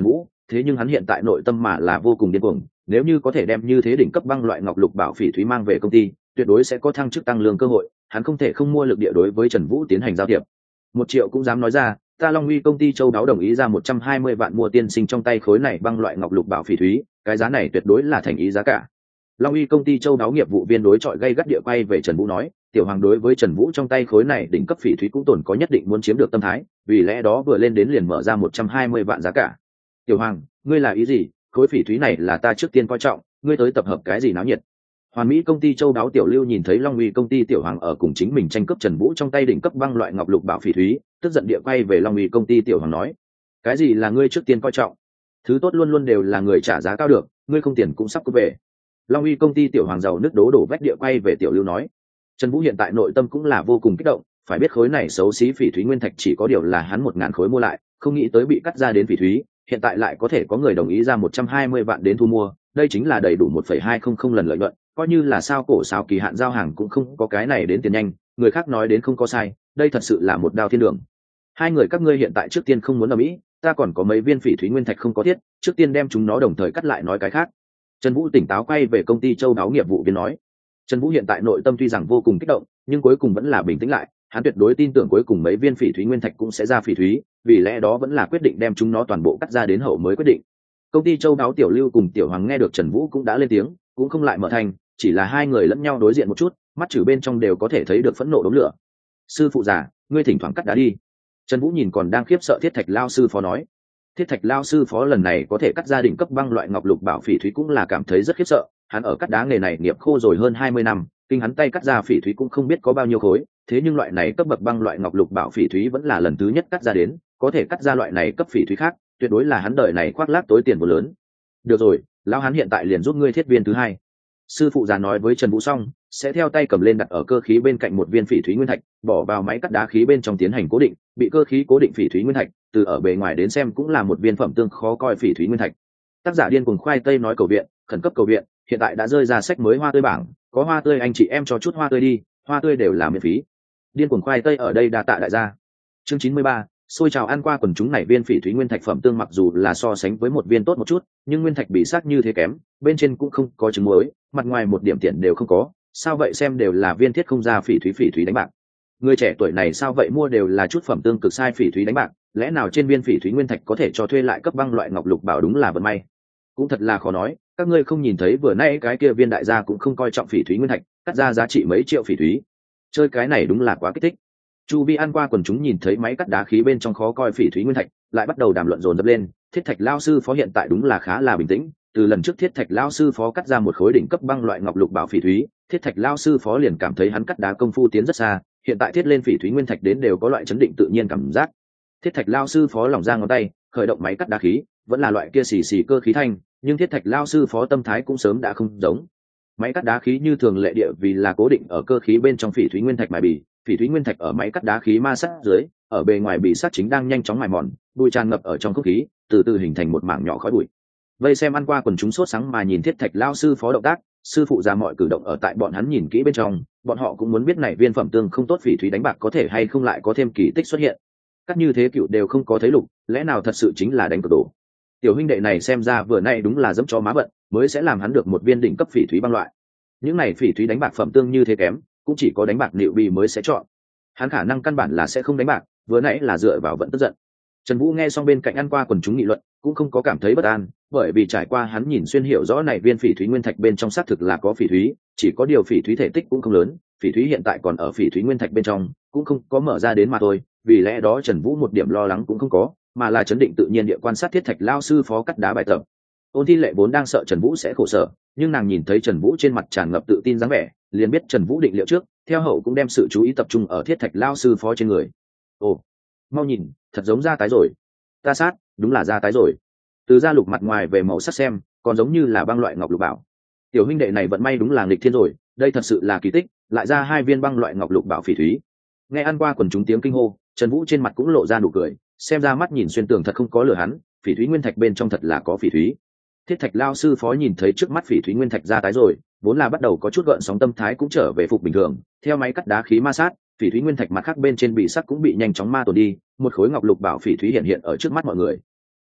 thế nhưng hắn hiện tại nội tâm mà là vô cùng điên cuồng, nếu như có thể đem như thế đỉnh cấp băng loại ngọc lục bảo phỉ thúy mang về công ty, tuyệt đối sẽ có thăng chức tăng lương cơ hội, hắn không thể không mua lực địa đối với Trần Vũ tiến hành giao thiệp. 1 triệu cũng dám nói ra, ta Long Uy công ty châu đáo đồng ý ra 120 vạn mua tiên sinh trong tay khối này băng loại ngọc lục bảo phỉ thúy, cái giá này tuyệt đối là thành ý giá cả. Long Uy công ty châu đáo nghiệp vụ viên đối chọi gay gắt địa quay về Trần Vũ nói, tiểu hoàng đối với Trần Vũ trong tay khối này đỉnh cấp phỉ thúy cũng tồn có nhất định muốn chiếm được tâm thái, vì lẽ đó vừa lên đến liền mở ra 120 vạn giá cả. Tiểu hoàng, ngươi là ý gì? Khối phỉ thúy này là ta trước tiên coi trọng, ngươi tới tập hợp cái gì náo nhiệt? Hoàn Mỹ công ty châu đáo tiểu Lưu nhìn thấy Long Uy công ty tiểu hoàng ở cùng chính mình tranh cướp Trần Vũ trong tay đỉnh cấp băng loại ngọc lục bảo phỉ thúy, tức giận địa quay về Long Uy công ty tiểu hoàng nói, cái gì là ngươi trước tiên coi trọng? Thứ tốt luôn luôn đều là người trả giá cao được, ngươi không tiền cũng sắp cướp về. Long Uy công ty tiểu hoàng giàu nước đổ vách địa quay về tiểu Lưu nói. Trần Vũ hiện tại nội tâm cũng là vô cùng kích động, phải biết khối này xấu xí phỉ thúy nguyên thạch chỉ có điều là hắn 1000 khối mua lại, không nghĩ tới bị cắt ra đến phỉ thúy, hiện tại lại có thể có người đồng ý ra 120 vạn đến thu mua, đây chính là đầy đủ 1,200 lần lợi nhuận, coi như là sao cổ xào kỳ hạn giao hàng cũng không có cái này đến tiền nhanh, người khác nói đến không có sai, đây thật sự là một đao thiên đường. Hai người các ngươi hiện tại trước tiên không muốn ở Mỹ, ta còn có mấy viên phỉ thúy nguyên thạch không có thiết, trước tiên đem chúng nó đồng thời cắt lại nói cái khác. Trần Vũ tỉnh táo quay về công ty châu đáo nghiệp vụ viên nói. Trần Vũ hiện tại nội tâm tuy rằng vô cùng kích động, nhưng cuối cùng vẫn là bình tĩnh lại, hắn tuyệt đối tin tưởng cuối cùng mấy viên phỉ thúy nguyên thạch cũng sẽ ra phỉ thúy, vì lẽ đó vẫn là quyết định đem chúng nó toàn bộ cắt ra đến hậu mới quyết định. Công ty châu đáo tiểu Lưu cùng tiểu Hoàng nghe được Trần Vũ cũng đã lên tiếng, cũng không lại mở thành, chỉ là hai người lẫn nhau đối diện một chút, mắt trừ bên trong đều có thể thấy được phẫn nộ đốm lửa. Sư phụ già, ngươi thỉnh thoảng cắt đá đi. Trần Vũ nhìn còn đang khiếp sợ Thiết Thạch Lao sư phó nói. Thiết Thạch Lao sư phó lần này có thể cắt ra đỉnh cấp băng loại ngọc lục bảo phỉ thúy cũng là cảm thấy rất khiếp sợ, hắn ở cắt đá nghề này nghiệp khô rồi hơn 20 năm, kinh hắn tay cắt ra phỉ thúy cũng không biết có bao nhiêu khối, thế nhưng loại này cấp bậc băng loại ngọc lục bảo phỉ thúy vẫn là lần thứ nhất cắt ra đến, có thể cắt ra loại này cấp phỉ thúy khác, tuyệt đối là hắn đời này khoác lác tối tiền vô lớn. Được rồi, lão hắn hiện tại liền giúp ngươi thiết viên thứ hai. Sư phụ già nói với Trần Vũ xong, sẽ theo tay cầm lên đặt ở cơ khí bên cạnh một viên phỉ thúy nguyên thạch, bỏ vào máy cắt đá khí bên trong tiến hành cố định, bị cơ khí cố định phỉ thúy nguyên thạch, từ ở bề ngoài đến xem cũng là một viên phẩm tương khó coi phỉ thúy nguyên thạch. Tác giả điên cuồng khoai tây nói cầu viện, khẩn cấp cầu viện, hiện tại đã rơi ra sách mới hoa tươi bảng, có hoa tươi anh chị em cho chút hoa tươi đi, hoa tươi đều là miễn phí. Điên cuồng khoai tây ở đây đa tạ đại gia. Chương 93, xôi trào ăn qua quần chúng này viên phỉ thúy nguyên thạch phẩm tương mặc dù là so sánh với một viên tốt một chút, nhưng nguyên thạch bị sắc như thế kém, bên trên cũng không có trứng muối, mặt ngoài một điểm tiền đều không có, sao vậy xem đều là viên thiết không ra phỉ thúy đánh bạc. Người trẻ tuổi này sao vậy mua đều là chút phẩm tương cực sai phỉ thúy đánh bạc, lẽ nào trên viên phỉ thúy nguyên thạch có thể cho thuê lại cấp băng loại ngọc lục bảo đúng là vận may. Cũng thật là khó nói, các ngươi không nhìn thấy vừa nãy cái kia viên đại gia cũng không coi trọng phỉ thúy nguyên thạch, cắt ra giá trị mấy triệu phỉ thúy. Chơi cái này đúng là quá kích thích. Chu vi ăn qua quần chúng nhìn thấy máy cắt đá khí bên trong khó coi phỉ thúy nguyên thạch, lại bắt đầu đàm luận dồn dập lên. Thiết Thạch Lao sư phó hiện tại đúng là khá là bình tĩnh, từ lần trước Thiết Thạch Lao sư phó cắt ra một khối đỉnh cấp băng loại ngọc lục bảo phỉ thúy, Thiết Thạch Lao sư phó liền cảm thấy hắn cắt đá công phu tiến rất xa, hiện tại thiết lên phỉ thúy nguyên thạch đến đều có loại chấn định tự nhiên cảm giác. Thiết Thạch Lao sư phó lỏng ra ngón tay, khởi động máy cắt đá khí, vẫn là loại kia xì xì cơ khí thanh, nhưng Thiết Thạch Lao sư phó tâm thái cũng sớm đã không giống. Máy cắt đá khí như thường lệ địa vì là cố định ở cơ khí bên trong phỉ thúy nguyên thạch mài bì, phỉ thúy nguyên thạch ở máy cắt đá khí ma sát dưới, ở bề ngoài bị sát chính đang nhanh chóng mài mòn, bụi tràn ngập ở trong không khí, từ từ hình thành một mảng nhỏ khói bụi. Vây xem ăn qua quần chúng sốt sáng mà nhìn Thiết Thạch Lao sư phó động tác, sư phụ ra mọi cử động ở tại bọn hắn nhìn kỹ bên trong, bọn họ cũng muốn biết này viên phẩm tương không tốt phỉ thúy đánh bạc có thể hay không lại có thêm kỳ tích xuất hiện. Các như thế cựu đều không có thấy lục, lẽ nào thật sự chính là đánh cược đổ. Tiểu huynh đệ này xem ra vừa nay đúng là dẫm cho má bận, mới sẽ làm hắn được một viên đỉnh cấp phỉ thúy băng loại. Những này phỉ thúy đánh bạc phẩm tương như thế kém, cũng chỉ có đánh bạc liệu bì mới sẽ chọn. Hắn khả năng căn bản là sẽ không đánh bạc, vừa nãy là dựa vào vận tức giận. Trần Vũ nghe xong bên cạnh ăn qua quần chúng nghị luận, cũng không có cảm thấy bất an, bởi vì trải qua hắn nhìn xuyên hiểu rõ này viên phỉ thúy nguyên thạch bên trong xác thực là có phỉ thúy, chỉ có điều phỉ thúy thể tích cũng không lớn, phỉ thúy hiện tại còn ở phỉ thúy nguyên thạch bên trong, cũng không có mở ra đến mà thôi, vì lẽ đó Trần Vũ một điểm lo lắng cũng không có, mà là chấn định tự nhiên địa quan sát Thiết Thạch Lao sư phó cắt đá bài tập. Ôn Thi Lệ vốn đang sợ Trần Vũ sẽ khổ sở, nhưng nàng nhìn thấy Trần Vũ trên mặt tràn ngập tự tin dáng vẻ, liền biết Trần Vũ định liệu trước, theo hậu cũng đem sự chú ý tập trung ở Thiết Thạch Lao sư phó trên người. Ồ, mau nhìn, thật giống da tái rồi. Ta sát, đúng là da tái rồi. Từ da lục mặt ngoài về màu sắc xem, còn giống như là băng loại ngọc lục bảo. Tiểu huynh đệ này vận may đúng là nghịch thiên rồi, đây thật sự là kỳ tích, lại ra 2 viên băng loại ngọc lục bảo phỉ thúy. Nghe ăn qua quần chúng tiếng kinh hô, Trần Vũ trên mặt cũng lộ ra nụ cười, xem ra mắt nhìn xuyên tường thật không có lừa hắn, phỉ thúy nguyên thạch bên trong thật là có phỉ thúy. Thiết Thạch Lao sư phó nhìn thấy trước mắt phỉ thúy nguyên thạch ra tái rồi, vốn là bắt đầu có chút gợn sóng tâm thái cũng trở về phục bình thường, theo máy cắt đá khí ma sát, phỉ thúy nguyên thạch mặt khác bên trên bị sắc cũng bị nhanh chóng ma tổn đi, một khối ngọc lục bảo phỉ thúy hiện hiện ở trước mắt mọi người.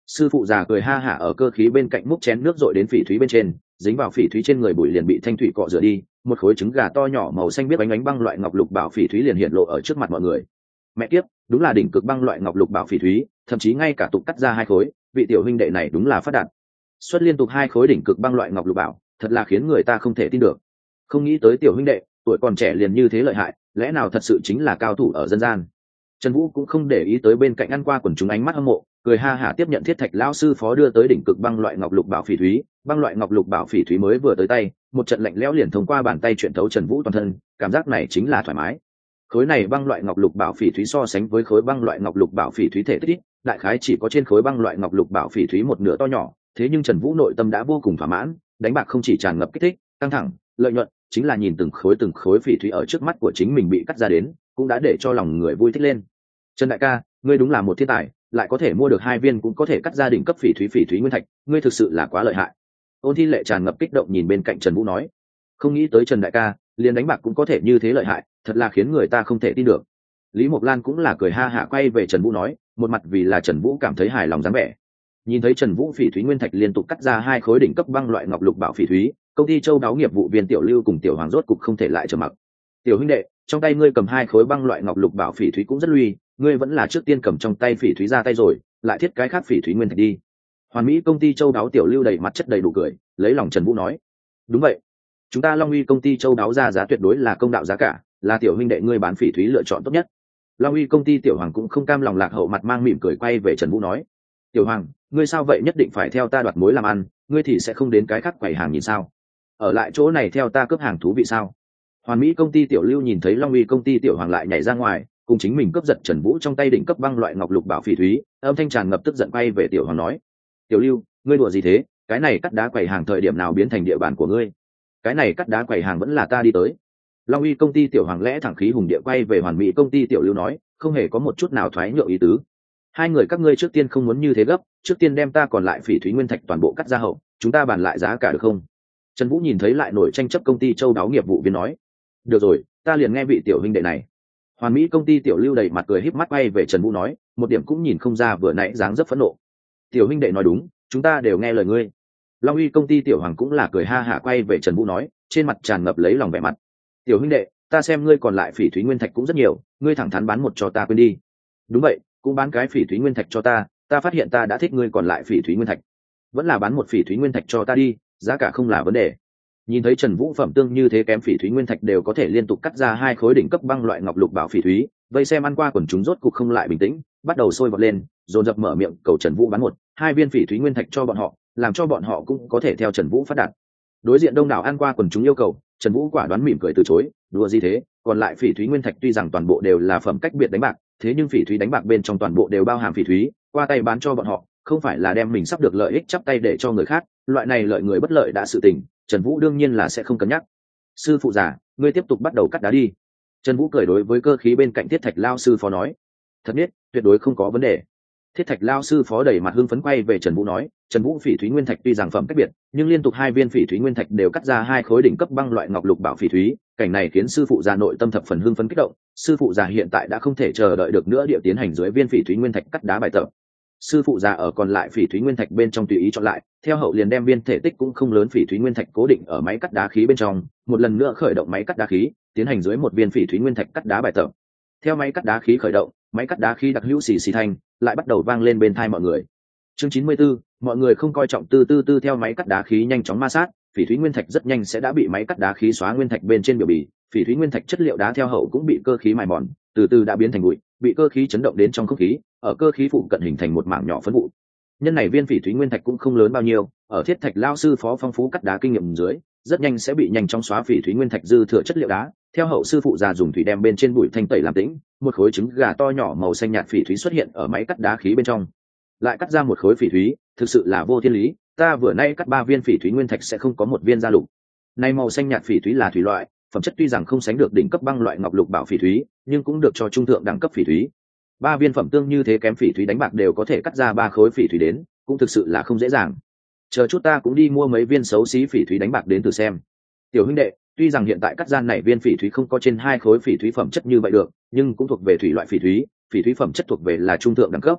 Sư phụ già cười ha hả ở cơ khí bên cạnh múc chén nước dội đến phỉ thúy bên trên, dính vào phỉ thúy trên người bụi liền bị thanh thủy cọ rửa đi, một khối trứng gà to nhỏ màu xanh biếc bánh ánh băng loại ngọc lục bảo phỉ thúy liền hiện lộ ở trước mặt mọi người. Mẹ kiếp, đúng là đỉnh cực băng loại ngọc lục bảo phỉ thúy, thậm chí ngay cả tục cắt ra hai khối, vị tiểu huynh đệ này đúng là phát đạt. Xuất liên tục hai khối đỉnh cực băng loại ngọc lục bảo, thật là khiến người ta không thể tin được. Không nghĩ tới tiểu huynh đệ, tuổi còn trẻ liền như thế lợi hại, lẽ nào thật sự chính là cao thủ ở dân gian. Trần Vũ cũng không để ý tới bên cạnh ăn qua quần chúng ánh mắt hâm mộ, cười ha hả tiếp nhận thiết thạch lão sư phó đưa tới đỉnh cực băng loại ngọc lục bảo phỉ thúy. Băng loại ngọc lục bảo phỉ thúy mới vừa tới tay, một trận lạnh lẽo liền thông qua bàn tay chuyển thấu Trần Vũ toàn thân, cảm giác này chính là thoải mái. Khối này băng loại ngọc lục bảo phỉ thúy so sánh với khối băng loại ngọc lục bảo phỉ thúy thể tích, đại khái chỉ có trên khối băng loại ngọc lục bảo phỉ thúy một nửa to nhỏ, thế nhưng Trần Vũ nội tâm đã vô cùng thỏa mãn, đánh bạc không chỉ tràn ngập kích thích, căng thẳng, lợi nhuận, chính là nhìn từng khối phỉ thúy ở trước mắt của chính mình bị cắt ra đến, cũng đã để cho lòng người vui thích lên. Trần đại ca, ngươi đúng là một thiên tài, lại có thể mua được 2 viên cũng có thể cắt ra đỉnh cấp phỉ thúy nguyên thạch, ngươi thực sự là quá lợi hại. Ôn Thi Lệ tràn ngập kích động nhìn bên cạnh Trần Vũ nói, không nghĩ tới Trần đại ca, liền đánh bạc cũng có thể như thế lợi hại, thật là khiến người ta không thể tin được. Lý Mộc Lan cũng là cười ha hả quay về Trần Vũ nói, một mặt vì là Trần Vũ cảm thấy hài lòng dáng vẻ. Nhìn thấy Trần Vũ phỉ thúy nguyên thạch liên tục cắt ra 2 khối đỉnh cấp băng loại ngọc lục bảo phỉ thúy, công ty Châu Đáo nghiệp vụ viên Tiểu Lưu cùng Tiểu Hoàng rốt cục không thể lại trầm mặc. Tiểu huynh đệ, trong tay ngươi cầm 2 khối băng loại ngọc lục bảo phỉ thúy cũng rất lui, ngươi vẫn là trước tiên cầm trong tay phỉ thúy ra tay rồi, lại thiết cái khác phỉ thúy nguyên thạch đi. Hoàn Mỹ công ty Châu Đáo Tiểu Lưu đầy mặt chất đầy đủ cười, lấy lòng Trần Vũ nói, đúng vậy, chúng ta Long Uy công ty Châu Đáo ra giá tuyệt đối là công đạo giá cả, là tiểu huynh đệ ngươi bán phỉ thúy lựa chọn tốt nhất. Long Uy công ty Tiểu Hoàng cũng không cam lòng lạc hậu, mặt mang mỉm cười quay về Trần Vũ nói, Tiểu Hoàng, ngươi sao vậy, nhất định phải theo ta đoạt mối làm ăn, ngươi thì sẽ không đến cái khác quầy hàng nhìn sao? Ở lại chỗ này theo ta cướp hàng thú vị sao? Hoàn Mỹ công ty Tiểu Lưu nhìn thấy Long Uy công ty Tiểu Hoàng lại nhảy ra ngoài, cùng chính mình cướp giật Trần Vũ trong tay đỉnh cấp băng loại ngọc lục bảo phỉ thúy, âm thanh tràn ngập tức giận quay về Tiểu Hoàng nói, Tiểu Lưu, ngươi đùa gì thế, cái này cắt đá quầy hàng thời điểm nào biến thành địa bàn của ngươi? Cái này cắt đá quầy hàng vẫn là ta đi tới. Long Uy công ty Tiểu Hoàng lẽ thẳng khí hùng địa quay về Hoàn Mỹ công ty Tiểu Lưu nói, không hề có một chút nào thoái nhượng ý tứ. Hai người các ngươi trước tiên không muốn như thế gấp, trước tiên đem ta còn lại phỉ thúy nguyên thạch toàn bộ cắt ra hậu, chúng ta bàn lại giá cả được không? Trần Vũ nhìn thấy lại nổi tranh chấp công ty Châu Đáo nghiệp vụ viên nói, được rồi, ta liền nghe vị tiểu huynh đệ này. Hoàn Mỹ công ty Tiểu Lưu đầy mặt cười híp mắt quay về Trần Vũ nói, một điểm cũng nhìn không ra vừa nãy dáng dấp phẫn nộ. Tiểu huynh đệ nói đúng, chúng ta đều nghe lời ngươi. Long Uy công ty Tiểu Hoàng cũng là cười ha hả quay về Trần Vũ nói, trên mặt tràn ngập lấy lòng vẻ mặt. Tiểu huynh đệ, ta xem ngươi còn lại phỉ thúy nguyên thạch cũng rất nhiều, ngươi thẳng thắn bán một cho ta quên đi. Đúng vậy, cũng bán cái phỉ thúy nguyên thạch cho ta, ta phát hiện ta đã thích ngươi còn lại phỉ thúy nguyên thạch. Vẫn là bán một phỉ thúy nguyên thạch cho ta đi, giá cả không là vấn đề. Nhìn thấy Trần Vũ phẩm tương như thế kém phỉ thúy nguyên thạch đều có thể liên tục cắt ra 2 khối đỉnh cấp băng loại ngọc lục bảo phỉ thúy, vây xem ăn qua quần chúng rốt cục không lại bình tĩnh, bắt đầu sôi vọt lên, dồn dập mở miệng cầu Trần Vũ bán 1-2 viên phỉ thúy nguyên thạch cho bọn họ, làm cho bọn họ cũng có thể theo Trần Vũ phát đạt. Đối diện đông đảo ăn qua quần chúng yêu cầu, Trần Vũ quả đoán mỉm cười từ chối, đùa gì thế, còn lại phỉ thúy nguyên thạch tuy rằng toàn bộ đều là phẩm cách biệt đánh bạc, thế nhưng phỉ thúy đánh bạc bên trong toàn bộ đều bao hàm phỉ thúy, qua tay bán cho bọn họ, không phải là đem mình sắp được lợi ích chắp tay để cho người khác, loại này lợi người bất lợi đã sự tình, Trần Vũ đương nhiên là sẽ không cân nhắc. Sư phụ già, ngươi tiếp tục bắt đầu cắt đá đi. Trần Vũ cười đối với cơ khí bên cạnh Thiết Thạch lao sư phó nói, thật biết, tuyệt đối không có vấn đề. Thiết Thạch lao sư phó đầy mặt hưng phấn quay về Trần Vũ nói, Trần Vũ phỉ thúy nguyên thạch tuy rằng phẩm cách biệt, nhưng liên tục 2 viên phỉ thúy nguyên thạch đều cắt ra 2 khối đỉnh cấp băng loại ngọc lục bảo phỉ thúy, cảnh này khiến sư phụ già nội tâm thập phần hưng phấn kích động, sư phụ già hiện tại đã không thể chờ đợi được nữa địa tiến hành dưới viên phỉ thúy nguyên thạch cắt đá bài tập. Sư phụ già ở còn lại phỉ thúy nguyên thạch bên trong tùy ý chọn lại, theo hậu liền đem viên thể tích cũng không lớn phỉ thúy nguyên thạch cố định ở máy cắt đá khí bên trong, một lần nữa khởi động máy cắt đá khí, tiến hành dưới một viên phỉ thúy nguyên thạch cắt đá bài tập. Theo máy cắt đá khí khởi động, máy cắt đá khí đặc hữu xì xì thanh lại bắt đầu vang lên bên tai mọi người. Chương 94, mọi người không coi trọng tư theo máy cắt đá khí nhanh chóng ma sát, phỉ thúy nguyên thạch rất nhanh sẽ đã bị máy cắt đá khí xóa nguyên thạch bên trên biểu bì, phỉ thúy nguyên thạch chất liệu đá theo hậu cũng bị cơ khí mài mòn, từ từ đã biến thành bụi, bị cơ khí chấn động đến trong không khí, ở cơ khí phụ cận hình thành một mảng nhỏ phấn vụ. Nhân này viên phỉ thúy nguyên thạch cũng không lớn bao nhiêu, ở Thiết Thạch lao sư phó phong phú cắt đá kinh nghiệm dưới, rất nhanh sẽ bị nhanh chóng xóa phỉ thúy nguyên thạch dư thừa chất liệu đá. Theo hậu sư phụ già dùng thủy đem bên trên bụi thanh tẩy làm tĩnh, một khối trứng gà to nhỏ màu xanh nhạt phỉ thúy xuất hiện ở máy cắt đá khí bên trong. Lại cắt ra một khối phỉ thúy, thực sự là vô thiên lý, ta vừa nay cắt 3 viên phỉ thúy nguyên thạch sẽ không có một viên da lục. Này màu xanh nhạt phỉ thúy là thủy loại, phẩm chất tuy rằng không sánh được đỉnh cấp băng loại ngọc lục bảo phỉ thúy, nhưng cũng được cho trung thượng đẳng cấp phỉ thúy. 3 viên phẩm tương như thế kém phỉ thúy đánh bạc đều có thể cắt ra 3 khối phỉ thúy đến, cũng thực sự là không dễ dàng. Chờ chút ta cũng đi mua mấy viên xấu xí phỉ thúy đánh bạc đến thử xem. Tiểu huynh đệ, tuy rằng hiện tại cắt gian này viên phỉ thúy không có trên 2 khối phỉ thúy phẩm chất như vậy được, nhưng cũng thuộc về thủy loại phỉ thúy phẩm chất thuộc về là trung thượng đẳng cấp.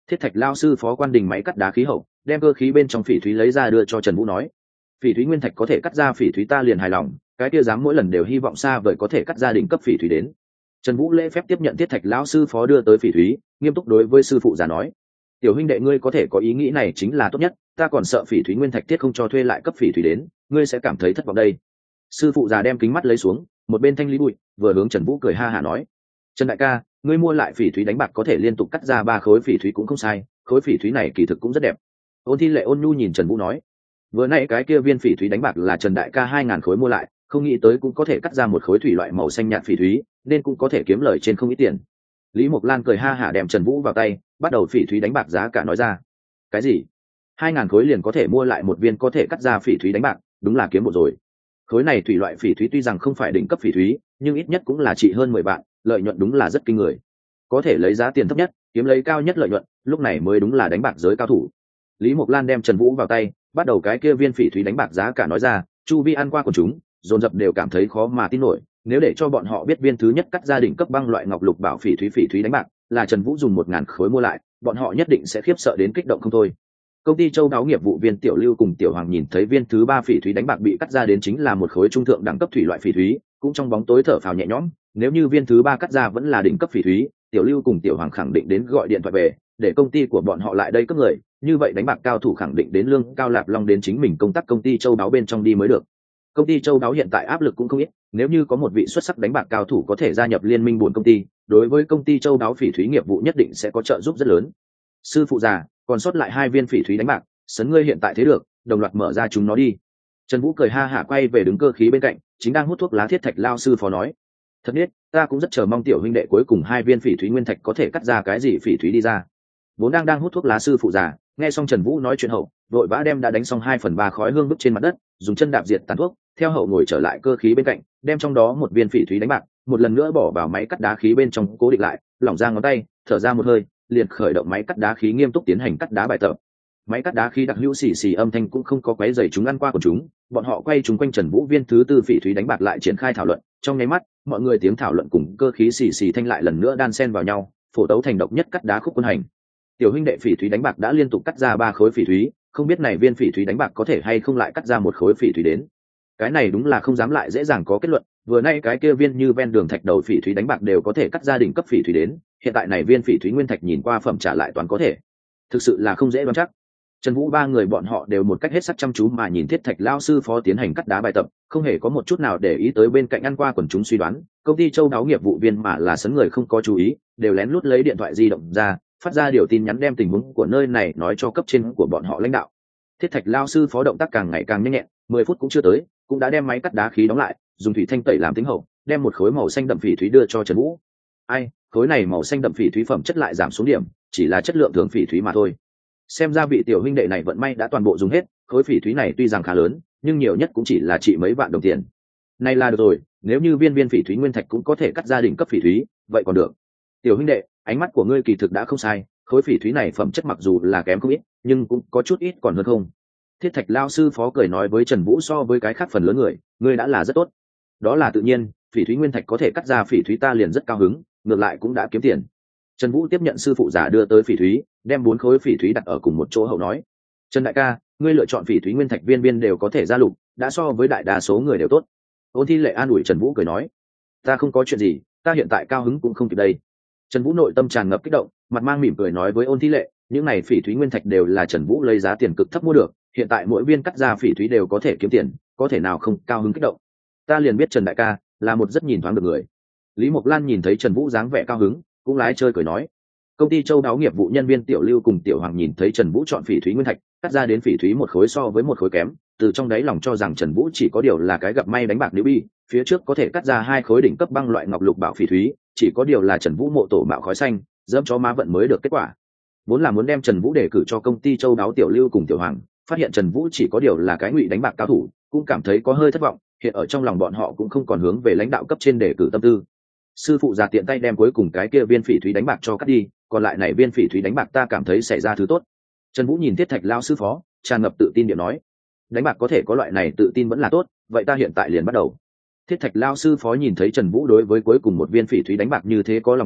Thiết thạch lao sư phó quan đình máy cắt đá khí hậu, đem cơ khí bên trong phỉ thúy lấy ra đưa cho Trần Vũ nói, phỉ thúy nguyên thạch có thể cắt ra phỉ thúy ta liền hài lòng, cái kia dám mỗi lần đều hy vọng xa vời có thể cắt ra đỉnh cấp phỉ thúy đến. Trần Vũ lễ phép tiếp nhận thiết thạch lão sư phó đưa tới phỉ thúy, nghiêm túc đối với sư phụ già nói, tiểu huynh đệ ngươi có thể có ý nghĩ này chính là tốt nhất, ta còn sợ phỉ thúy nguyên thạch tiết không cho thuê lại cấp phỉ thúy đến, ngươi sẽ cảm thấy thất vọng đây. Sư phụ già đem kính mắt lấy xuống, một bên thanh lý bụi, vừa hướng Trần Vũ cười ha hả nói, Trần đại ca, ngươi mua lại phỉ thúy đánh bạc có thể liên tục cắt ra 3 khối phỉ thúy cũng không sai, khối phỉ thúy này kỳ thực cũng rất đẹp. Ôn Thi Lệ ôn nhu nhìn Trần Vũ nói, vừa nãy cái kia viên phỉ thúy đánh bạc là Trần đại ca 2000 khối mua lại, không nghĩ tới cũng có thể cắt ra một khối thủy loại màu xanh nhạt phỉ thúy, nên cũng có thể kiếm lời trên không ít tiền. Lý Mộc Lan cười ha hả đem Trần Vũ vào tay, bắt đầu phỉ thúy đánh bạc giá cả nói ra. Cái gì? 2000 khối liền có thể mua lại một viên có thể cắt ra phỉ thúy đánh bạc, đúng là kiếm một rồi. Khối này thủy loại phỉ thúy tuy rằng không phải đỉnh cấp phỉ thúy, nhưng ít nhất cũng là trị hơn 10 vạn, lợi nhuận đúng là rất kinh người. Có thể lấy giá tiền thấp nhất, kiếm lấy cao nhất lợi nhuận, lúc này mới đúng là đánh bạc giới cao thủ. Lý Mộc Lan đem Trần Vũ vào tay, bắt đầu cái kia viên phỉ thúy đánh bạc giá cả nói ra, chu vi ăn qua của chúng, dồn dập đều cảm thấy khó mà tin nổi, nếu để cho bọn họ biết viên thứ nhất cắt gia đình cấp băng loại ngọc lục bảo phỉ thúy đánh bạc là Trần Vũ dùng 1000 khối mua lại, bọn họ nhất định sẽ khiếp sợ đến kích động không thôi. Công ty Châu Đáo nghiệp vụ viên Tiểu Lưu cùng Tiểu Hoàng nhìn thấy viên thứ 3 phỉ thúy đánh bạc bị cắt ra đến chính là một khối trung thượng đẳng cấp thủy loại phỉ thúy, cũng trong bóng tối thở phào nhẹ nhõm, nếu như viên thứ 3 cắt ra vẫn là đỉnh cấp phỉ thúy, Tiểu Lưu cùng Tiểu Hoàng khẳng định đến gọi điện thoại về, để công ty của bọn họ lại đây cấp người, như vậy đánh bạc cao thủ khẳng định đến lương cao lạp long đến chính mình công tác công ty Châu Đáo bên trong đi mới được. Công ty Châu Đáo hiện tại áp lực cũng không ít, nếu như có một vị xuất sắc đánh bạc cao thủ có thể gia nhập liên minh buồn công ty, đối với công ty Châu Đáo phỉ thúy nghiệp vụ nhất định sẽ có trợ giúp rất lớn. Sư phụ già, còn sót lại 2 viên phỉ thúy đánh bạc, sấn ngươi hiện tại thế được, đồng loạt mở ra chúng nó đi. Trần Vũ cười ha hả quay về đứng cơ khí bên cạnh, chính đang hút thuốc lá thiết thạch lao sư phó nói, thật biết, ta cũng rất chờ mong tiểu huynh đệ cuối cùng 2 viên phỉ thúy nguyên thạch có thể cắt ra cái gì phỉ thúy đi ra. Vốn đang hút thuốc lá sư phụ già, nghe xong Trần Vũ nói chuyện hậu, vội vã đem đã đánh xong 2/3 khói hương bức trên mặt đất, dùng chân đạp diệt tàn thuốc, theo hậu ngồi trở lại cơ khí bên cạnh, đem trong đó một viên phỉ thúy đánh bạc, một lần nữa bỏ vào máy cắt đá khí bên trong cố định lại, lỏng ra ngón tay, thở ra một hơi, liền khởi động máy cắt đá khí nghiêm túc tiến hành cắt đá bài tập. Máy cắt đá khí đặc hữu xì xì âm thanh cũng không có quấy rầy chúng ăn qua của chúng, bọn họ quay chúng quanh Trần Vũ viên thứ 4 phỉ thúy đánh bạc lại triển khai thảo luận, trong nháy mắt, mọi người tiếng thảo luận cùng cơ khí xì xì thanh lại lần nữa đan xen vào nhau, phổ tấu thành độc nhất cắt đá khúc quân hành. Tiểu huynh đệ phỉ thúy đánh bạc đã liên tục cắt ra 3 khối phỉ thúy, không biết này viên phỉ thúy đánh bạc có thể hay không lại cắt ra một khối phỉ thúy đến. Cái này đúng là không dám lại dễ dàng có kết luận, vừa nay cái kia viên như ven đường thạch đầu phỉ thúy đánh bạc đều có thể cắt ra đỉnh cấp phỉ thúy đến, hiện tại này viên phỉ thúy nguyên thạch nhìn qua phẩm trả lại toàn có thể. Thực sự là không dễ đoán chắc. Trần Vũ 3 người bọn họ đều một cách hết sức chăm chú mà nhìn thiết thạch lao sư phó tiến hành cắt đá bài tập, không hề có một chút nào để ý tới bên cạnh ăn qua quần chúng suy đoán, công ty Châu Đáo nghiệp vụ viên mà là sấn người không có chú ý, đều lén lút lấy điện thoại di động ra, phát ra điều tin nhắn đem tình huống của nơi này nói cho cấp trên của bọn họ lãnh đạo. Thiết thạch lao sư phó động tác càng ngày càng nhanh nhẹn, 10 phút cũng chưa tới, cũng đã đem máy cắt đá khí đóng lại, dùng thủy thanh tẩy làm tính hậu, đem một khối màu xanh đậm phỉ thúy đưa cho Trần Vũ. Ai, khối này màu xanh đậm phỉ thúy phẩm chất lại giảm xuống điểm, chỉ là chất lượng thường phỉ thúy mà thôi. Xem ra vị tiểu huynh đệ này vận may đã toàn bộ dùng hết, khối phỉ thúy này tuy rằng khá lớn, nhưng nhiều nhất cũng chỉ là trị mấy vạn đồng tiền. Này là được rồi, nếu như viên phỉ thúy nguyên thạch cũng có thể cắt ra đỉnh cấp phỉ thúy, vậy còn được. Tiểu huynh đệ, ánh mắt của ngươi kỳ thực đã không sai, khối phỉ thúy này phẩm chất mặc dù là kém không ít, nhưng cũng có chút ít còn hơn không. Thiết thạch lao sư phó cười nói với Trần Vũ, so với cái khác phần lớn người, ngươi đã là rất tốt. Đó là tự nhiên, phỉ thúy nguyên thạch có thể cắt ra phỉ thúy ta liền rất cao hứng, ngược lại cũng đã kiếm tiền. Trần Vũ tiếp nhận sư phụ giả đưa tới phỉ thúy, đem 4 khối phỉ thúy đặt ở cùng một chỗ hậu nói, Trần đại ca, ngươi lựa chọn phỉ thúy nguyên thạch viên đều có thể ra lục, đã so với đại đa số người đều tốt. Ôn Thi Lệ an ủi Trần Vũ cười nói, ta không có chuyện gì, ta hiện tại cao hứng cũng không kịp đây. Trần Vũ nội tâm tràn ngập kích động, mặt mang mỉm cười nói với Ôn Thi Lệ, những này phỉ thúy nguyên thạch đều là Trần Vũ lấy giá tiền cực thấp mua được, hiện tại mỗi viên cắt ra phỉ thúy đều có thể kiếm tiền, có thể nào không cao hứng kích động. Ta liền biết Trần đại ca là một rất nhìn thoáng được người. Lý Mộc Lan nhìn thấy Trần Vũ dáng vẻ cao hứng, cũng lái chơi cười nói. Công ty Châu Đáo nghiệp vụ nhân viên Tiểu Lưu cùng Tiểu Hoàng nhìn thấy Trần Vũ chọn phỉ thúy nguyên thạch, cắt ra đến phỉ thúy một khối so với một khối kém, từ trong đáy lòng cho rằng Trần Vũ chỉ có điều là cái gặp may đánh bạc nữ bi, phía trước có thể cắt ra 2 khối đỉnh cấp băng loại ngọc lục bảo phỉ thúy, chỉ có điều là Trần Vũ mộ tổ mạo khói xanh, dẫm cho má vận mới được kết quả. Vốn là muốn đem Trần Vũ đề cử cho công ty Châu Đáo Tiểu Lưu cùng Tiểu Hoàng, phát hiện Trần Vũ chỉ có điều là cái ngụy đánh bạc cao thủ, cũng cảm thấy có hơi thất vọng, hiện ở trong lòng bọn họ cũng không còn hướng về lãnh đạo cấp trên đề cử tâm tư. Sư phụ già tiện tay đem cuối cùng cái kia viên phỉ thúy đánh bạc cho cắt đi, còn lại này viên phỉ thúy đánh bạc ta cảm thấy xảy ra thứ tốt. Trần Vũ nhìn Thiết thạch lao sư phó, tràn ngập tự tin điệu nói, đánh bạc có thể có loại này tự tin vẫn là tốt, vậy ta hiện tại liền bắt đầu. Thiết thạch lao sư phó nhìn thấy Trần Vũ đối với cuối cùng một viên phỉ thúy đánh bạc như thế có lòng tin,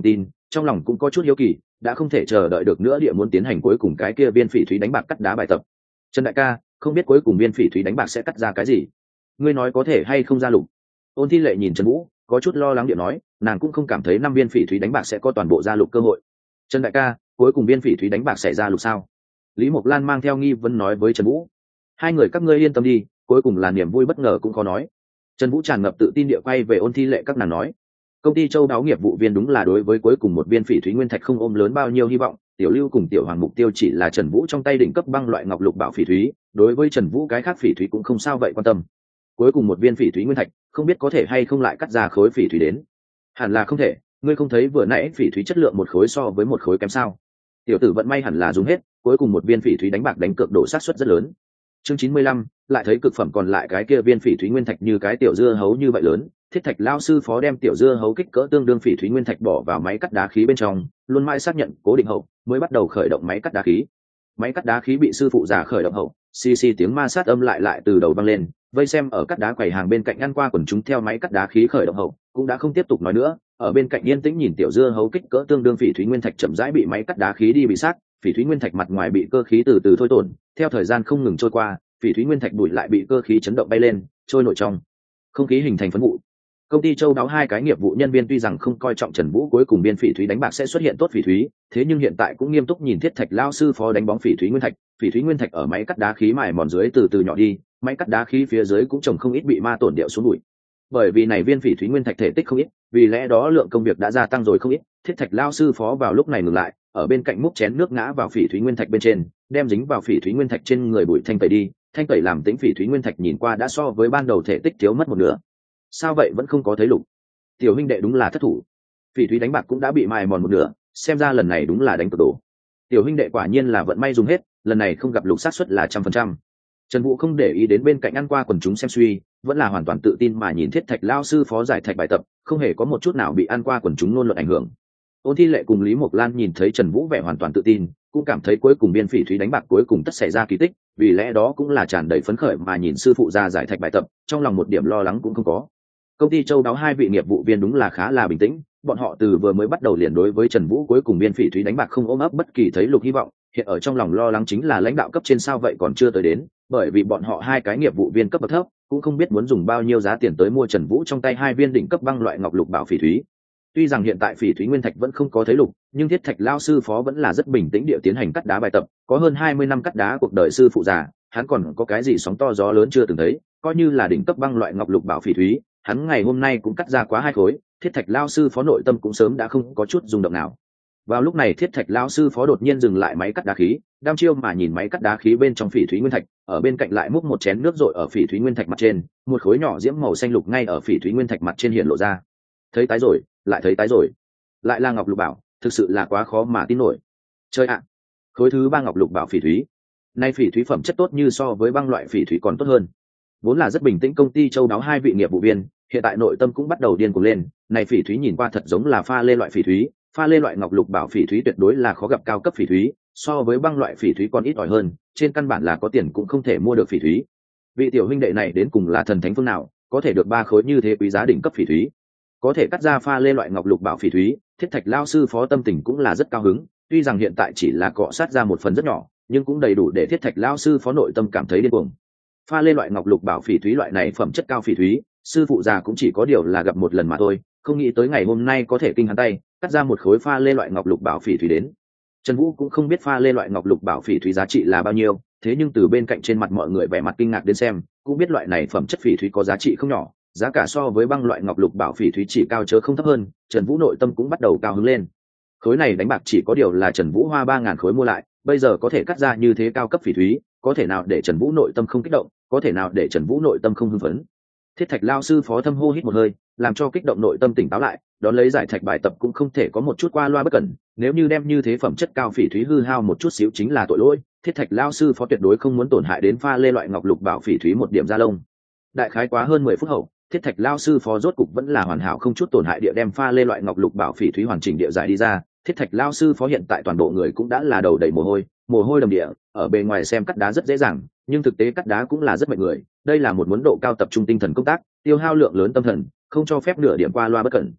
trong lòng cũng có chút hiếu kỳ, đã không thể chờ đợi được nữa địa muốn tiến hành cuối cùng cái kia viên phỉ thúy đánh bạc cắt đá bài tập. Trần đại ca, không biết cuối cùng viên phỉ thúy đánh bạc sẽ cắt ra cái gì? Ngươi nói có thể hay không ra lục? Ôn Thi Lệ nhìn Trần Vũ, có chút lo lắng điện nói, nàng cũng không cảm thấy 5 viên phỉ thúy đánh bạc sẽ có toàn bộ ra lục cơ hội. Trần đại ca, cuối cùng viên phỉ thúy đánh bạc sẽ ra lục sao? Lý Mộc Lan mang theo nghi vấn nói với Trần Vũ. Hai người các ngươi yên tâm đi, cuối cùng là niềm vui bất ngờ cũng khó nói. Trần Vũ tràn ngập tự tin địa quay về Ôn Thi Lệ các nàng nói, công ty Châu Đáo nghiệp vụ viên đúng là đối với cuối cùng một viên phỉ thúy nguyên thạch không ôm lớn bao nhiêu hy vọng, Tiểu Lưu cùng Tiểu Hoàng mục tiêu chỉ là Trần Vũ trong tay đỉnh cấp băng loại ngọc lục bảo phỉ thúy, đối với Trần Vũ cái khác phỉ thúy cũng không sao vậy quan tâm. Cuối cùng một viên phỉ thúy nguyên thạch, không biết có thể hay không lại cắt ra khối phỉ thúy đến. Hẳn là không thể, ngươi không thấy vừa nãy phỉ thúy chất lượng một khối so với một khối kém sao? Tiểu tử vận may hẳn là dùng hết, cuối cùng một viên phỉ thúy đánh bạc đánh cược độ xác suất rất lớn. Chương 95, lại thấy cực phẩm còn lại cái kia viên phỉ thúy nguyên thạch như cái tiểu dưa hấu như vậy lớn, Thiết Thạch lão sư phó đem tiểu dưa hấu kích cỡ tương đương phỉ thúy nguyên thạch bỏ vào máy cắt đá khí bên trong, luôn mãi xác nhận cố định hậu, mới bắt đầu khởi động máy cắt đá khí. Máy cắt đá khí bị sư phụ già khởi động hậu, xì xì tiếng ma sát âm lại từ đầu vang lên, vây xem ở cắt đá quầy hàng bên cạnh ăn qua quần chúng theo máy cắt đá khí khởi động hậu, cũng đã không tiếp tục nói nữa, ở bên cạnh yên tĩnh nhìn tiểu dưa hấu kích cỡ tương đương phỉ thúy nguyên thạch chậm rãi bị máy cắt đá khí đi bị sát, phỉ thúy nguyên thạch mặt ngoài bị cơ khí từ từ thôi tổn, theo thời gian không ngừng trôi qua, phỉ thúy nguyên thạch bụi lại bị cơ khí chấn động bay lên, trôi nổi trong không khí hình thành phấn vụ. Công ty Châu Đáo hai cái nghiệp vụ nhân viên tuy rằng không coi trọng Trần Vũ cuối cùng biên phỉ thúy đánh bạc sẽ xuất hiện tốt phỉ thúy, thế nhưng hiện tại cũng nghiêm túc nhìn Thiết Thạch lão sư phó đánh bóng phỉ thúy nguyên thạch ở máy cắt đá khí mài mòn dưới từ từ nhỏ đi, máy cắt đá khí phía dưới cũng trồng không ít bị ma tổn điệu xuống bụi. Bởi vì này viên phỉ thúy nguyên thạch thể tích không ít, vì lẽ đó lượng công việc đã gia tăng rồi không ít. Thiết Thạch lão sư phó vào lúc này ngừng lại, ở bên cạnh múc chén nước ngã vào phỉ thúy nguyên thạch bên trên, đem dính vào phỉ thúy nguyên thạch trên người bụi thanh tẩy đi, thanh tẩy làm tĩnh phỉ thúy nguyên thạch nhìn qua đã so với ban đầu thể tích thiếu mất một nửa. Sao vậy vẫn không có thấy lục? Tiểu huynh đệ đúng là thất thủ, phỉ thúy đánh bạc cũng đã bị mài mòn một nửa, xem ra lần này đúng là đánh cược đổ. Tiểu huynh đệ quả nhiên là vận may dùng hết, lần này không gặp lục xác suất là 100%. Trần Vũ không để ý đến bên cạnh ăn qua quần chúng xem suy, vẫn là hoàn toàn tự tin mà nhìn Thiết Thạch lão sư phó giải thạch bài tập, không hề có một chút nào bị ăn qua quần chúng ngôn luận ảnh hưởng. Ôn Thi Lệ cùng Lý Mộc Lan nhìn thấy Trần Vũ vẻ hoàn toàn tự tin, cũng cảm thấy cuối cùng biên phỉ thúy đánh bạc cuối cùng tất xảy ra kỳ tích, vì lẽ đó cũng là tràn đầy phấn khởi mà nhìn sư phụ ra giải thạch bài tập, trong lòng một điểm lo lắng cũng không có. Công ty Châu Đáo hai vị nghiệp vụ viên đúng là khá là bình tĩnh, bọn họ từ vừa mới bắt đầu liền đối với Trần Vũ cuối cùng biên phỉ thúy đánh bạc không ôm ấp bất kỳ thấy lục hy vọng, hiện ở trong lòng lo lắng chính là lãnh đạo cấp trên sao vậy còn chưa tới đến, bởi vì bọn họ hai cái nghiệp vụ viên cấp bậc thấp, cũng không biết muốn dùng bao nhiêu giá tiền tới mua Trần Vũ trong tay hai viên đỉnh cấp băng loại ngọc lục bảo phỉ thúy. Tuy rằng hiện tại phỉ thúy nguyên thạch vẫn không có thấy lục, nhưng Thiết Thạch lão sư phó vẫn là rất bình tĩnh địa tiến hành cắt đá bài tập, có hơn 20 năm cắt đá cuộc đời sư phụ già, hắn còn có cái gì sóng to gió lớn chưa từng thấy, coi như là đỉnh cấp băng loại ngọc lục bảo phỉ thúy, hắn ngày hôm nay cũng cắt ra quá 2 khối, Thiết Thạch lão sư phó nội tâm cũng sớm đã không có chút rung động nào. Vào lúc này Thiết Thạch lão sư phó đột nhiên dừng lại máy cắt đá khí, đăm chiêu mà nhìn máy cắt đá khí bên trong phỉ thúy nguyên thạch, ở bên cạnh lại múc một chén nước rội ở phỉ thúy nguyên thạch mặt trên, một khối nhỏ diễm màu xanh lục ngay ở phỉ thúy nguyên thạch mặt trên hiện lộ ra. Thấy tái rồi, lại thấy tái rồi, lại là ngọc lục bảo, thực sự là quá khó mà tin nổi. Chơi ạ, khối thứ 3 ngọc lục bảo phỉ thúy. Nay phỉ thúy phẩm chất tốt như so với băng loại phỉ thúy còn tốt hơn. Vốn là rất bình tĩnh công ty Châu Đáo hai vị nghiệp vụ viên, hiện tại nội tâm cũng bắt đầu điên cuồng lên, này phỉ thúy nhìn qua thật giống là pha lê loại phỉ thúy, pha lê loại ngọc lục bảo phỉ thúy tuyệt đối là khó gặp cao cấp phỉ thúy, so với băng loại phỉ thúy còn ít ỏi hơn, trên căn bản là có tiền cũng không thể mua được phỉ thúy. Vị tiểu huynh đệ này đến cùng là thần thánh phương nào, có thể được 3 khối như thế quý giá đỉnh cấp phỉ thúy, có thể cắt ra pha lê loại ngọc lục bảo phỉ thúy, Thiết Thạch lão sư phó tâm tình cũng là rất cao hứng, tuy rằng hiện tại chỉ là cọ sát ra một phần rất nhỏ, nhưng cũng đầy đủ để Thiết Thạch lão sư phó nội tâm cảm thấy điên cuồng. Pha lê loại ngọc lục bảo phỉ thúy loại này phẩm chất cao phỉ thúy, sư phụ già cũng chỉ có điều là gặp một lần mà thôi, không nghĩ tới ngày hôm nay có thể kinh hắn tay, cắt ra một khối pha lê loại ngọc lục bảo phỉ thúy đến. Trần Vũ cũng không biết pha lê loại ngọc lục bảo phỉ thúy giá trị là bao nhiêu, thế nhưng từ bên cạnh trên mặt mọi người vẻ mặt kinh ngạc đến xem, cũng biết loại này phẩm chất phỉ thúy có giá trị không nhỏ, giá cả so với băng loại ngọc lục bảo phỉ thúy chỉ cao chớ không thấp hơn, Trần Vũ nội tâm cũng bắt đầu cao hứng lên. Khối này đánh bạc chỉ có điều là Trần Vũ hoa 3000 khối mua lại, bây giờ có thể cắt ra như thế cao cấp phỉ thúy, có thể nào để Trần Vũ nội tâm không kích động, có thể nào để Trần Vũ nội tâm không hưng phấn. Thiết Thạch lão sư phó thâm hô hít một hơi, làm cho kích động nội tâm tỉnh táo lại, đón lấy giải thạch bài tập cũng không thể có một chút qua loa bất cẩn, nếu như đem như thế phẩm chất cao phỉ thúy hư hao một chút xíu chính là tội lỗi, Thiết Thạch lão sư phó tuyệt đối không muốn tổn hại đến pha lê loại ngọc lục bảo phỉ thúy một điểm da lông. Đại khái quá hơn 10 phút hậu, Thiết Thạch lão sư phó rốt cục vẫn là hoàn hảo không chút tổn hại địa đem pha lê loại ngọc lục bảo phỉ thúy hoàn chỉnh địa giải đi ra. Thiết Thạch lão sư phó hiện tại toàn bộ người cũng đã là đầu đầy mồ hôi đầm địa, ở bề ngoài xem cắt đá rất dễ dàng, nhưng thực tế cắt đá cũng là rất mệt người, đây là một muốn độ cao tập trung tinh thần công tác, tiêu hao lượng lớn tâm thần, không cho phép nửa điểm qua loa bất cẩn.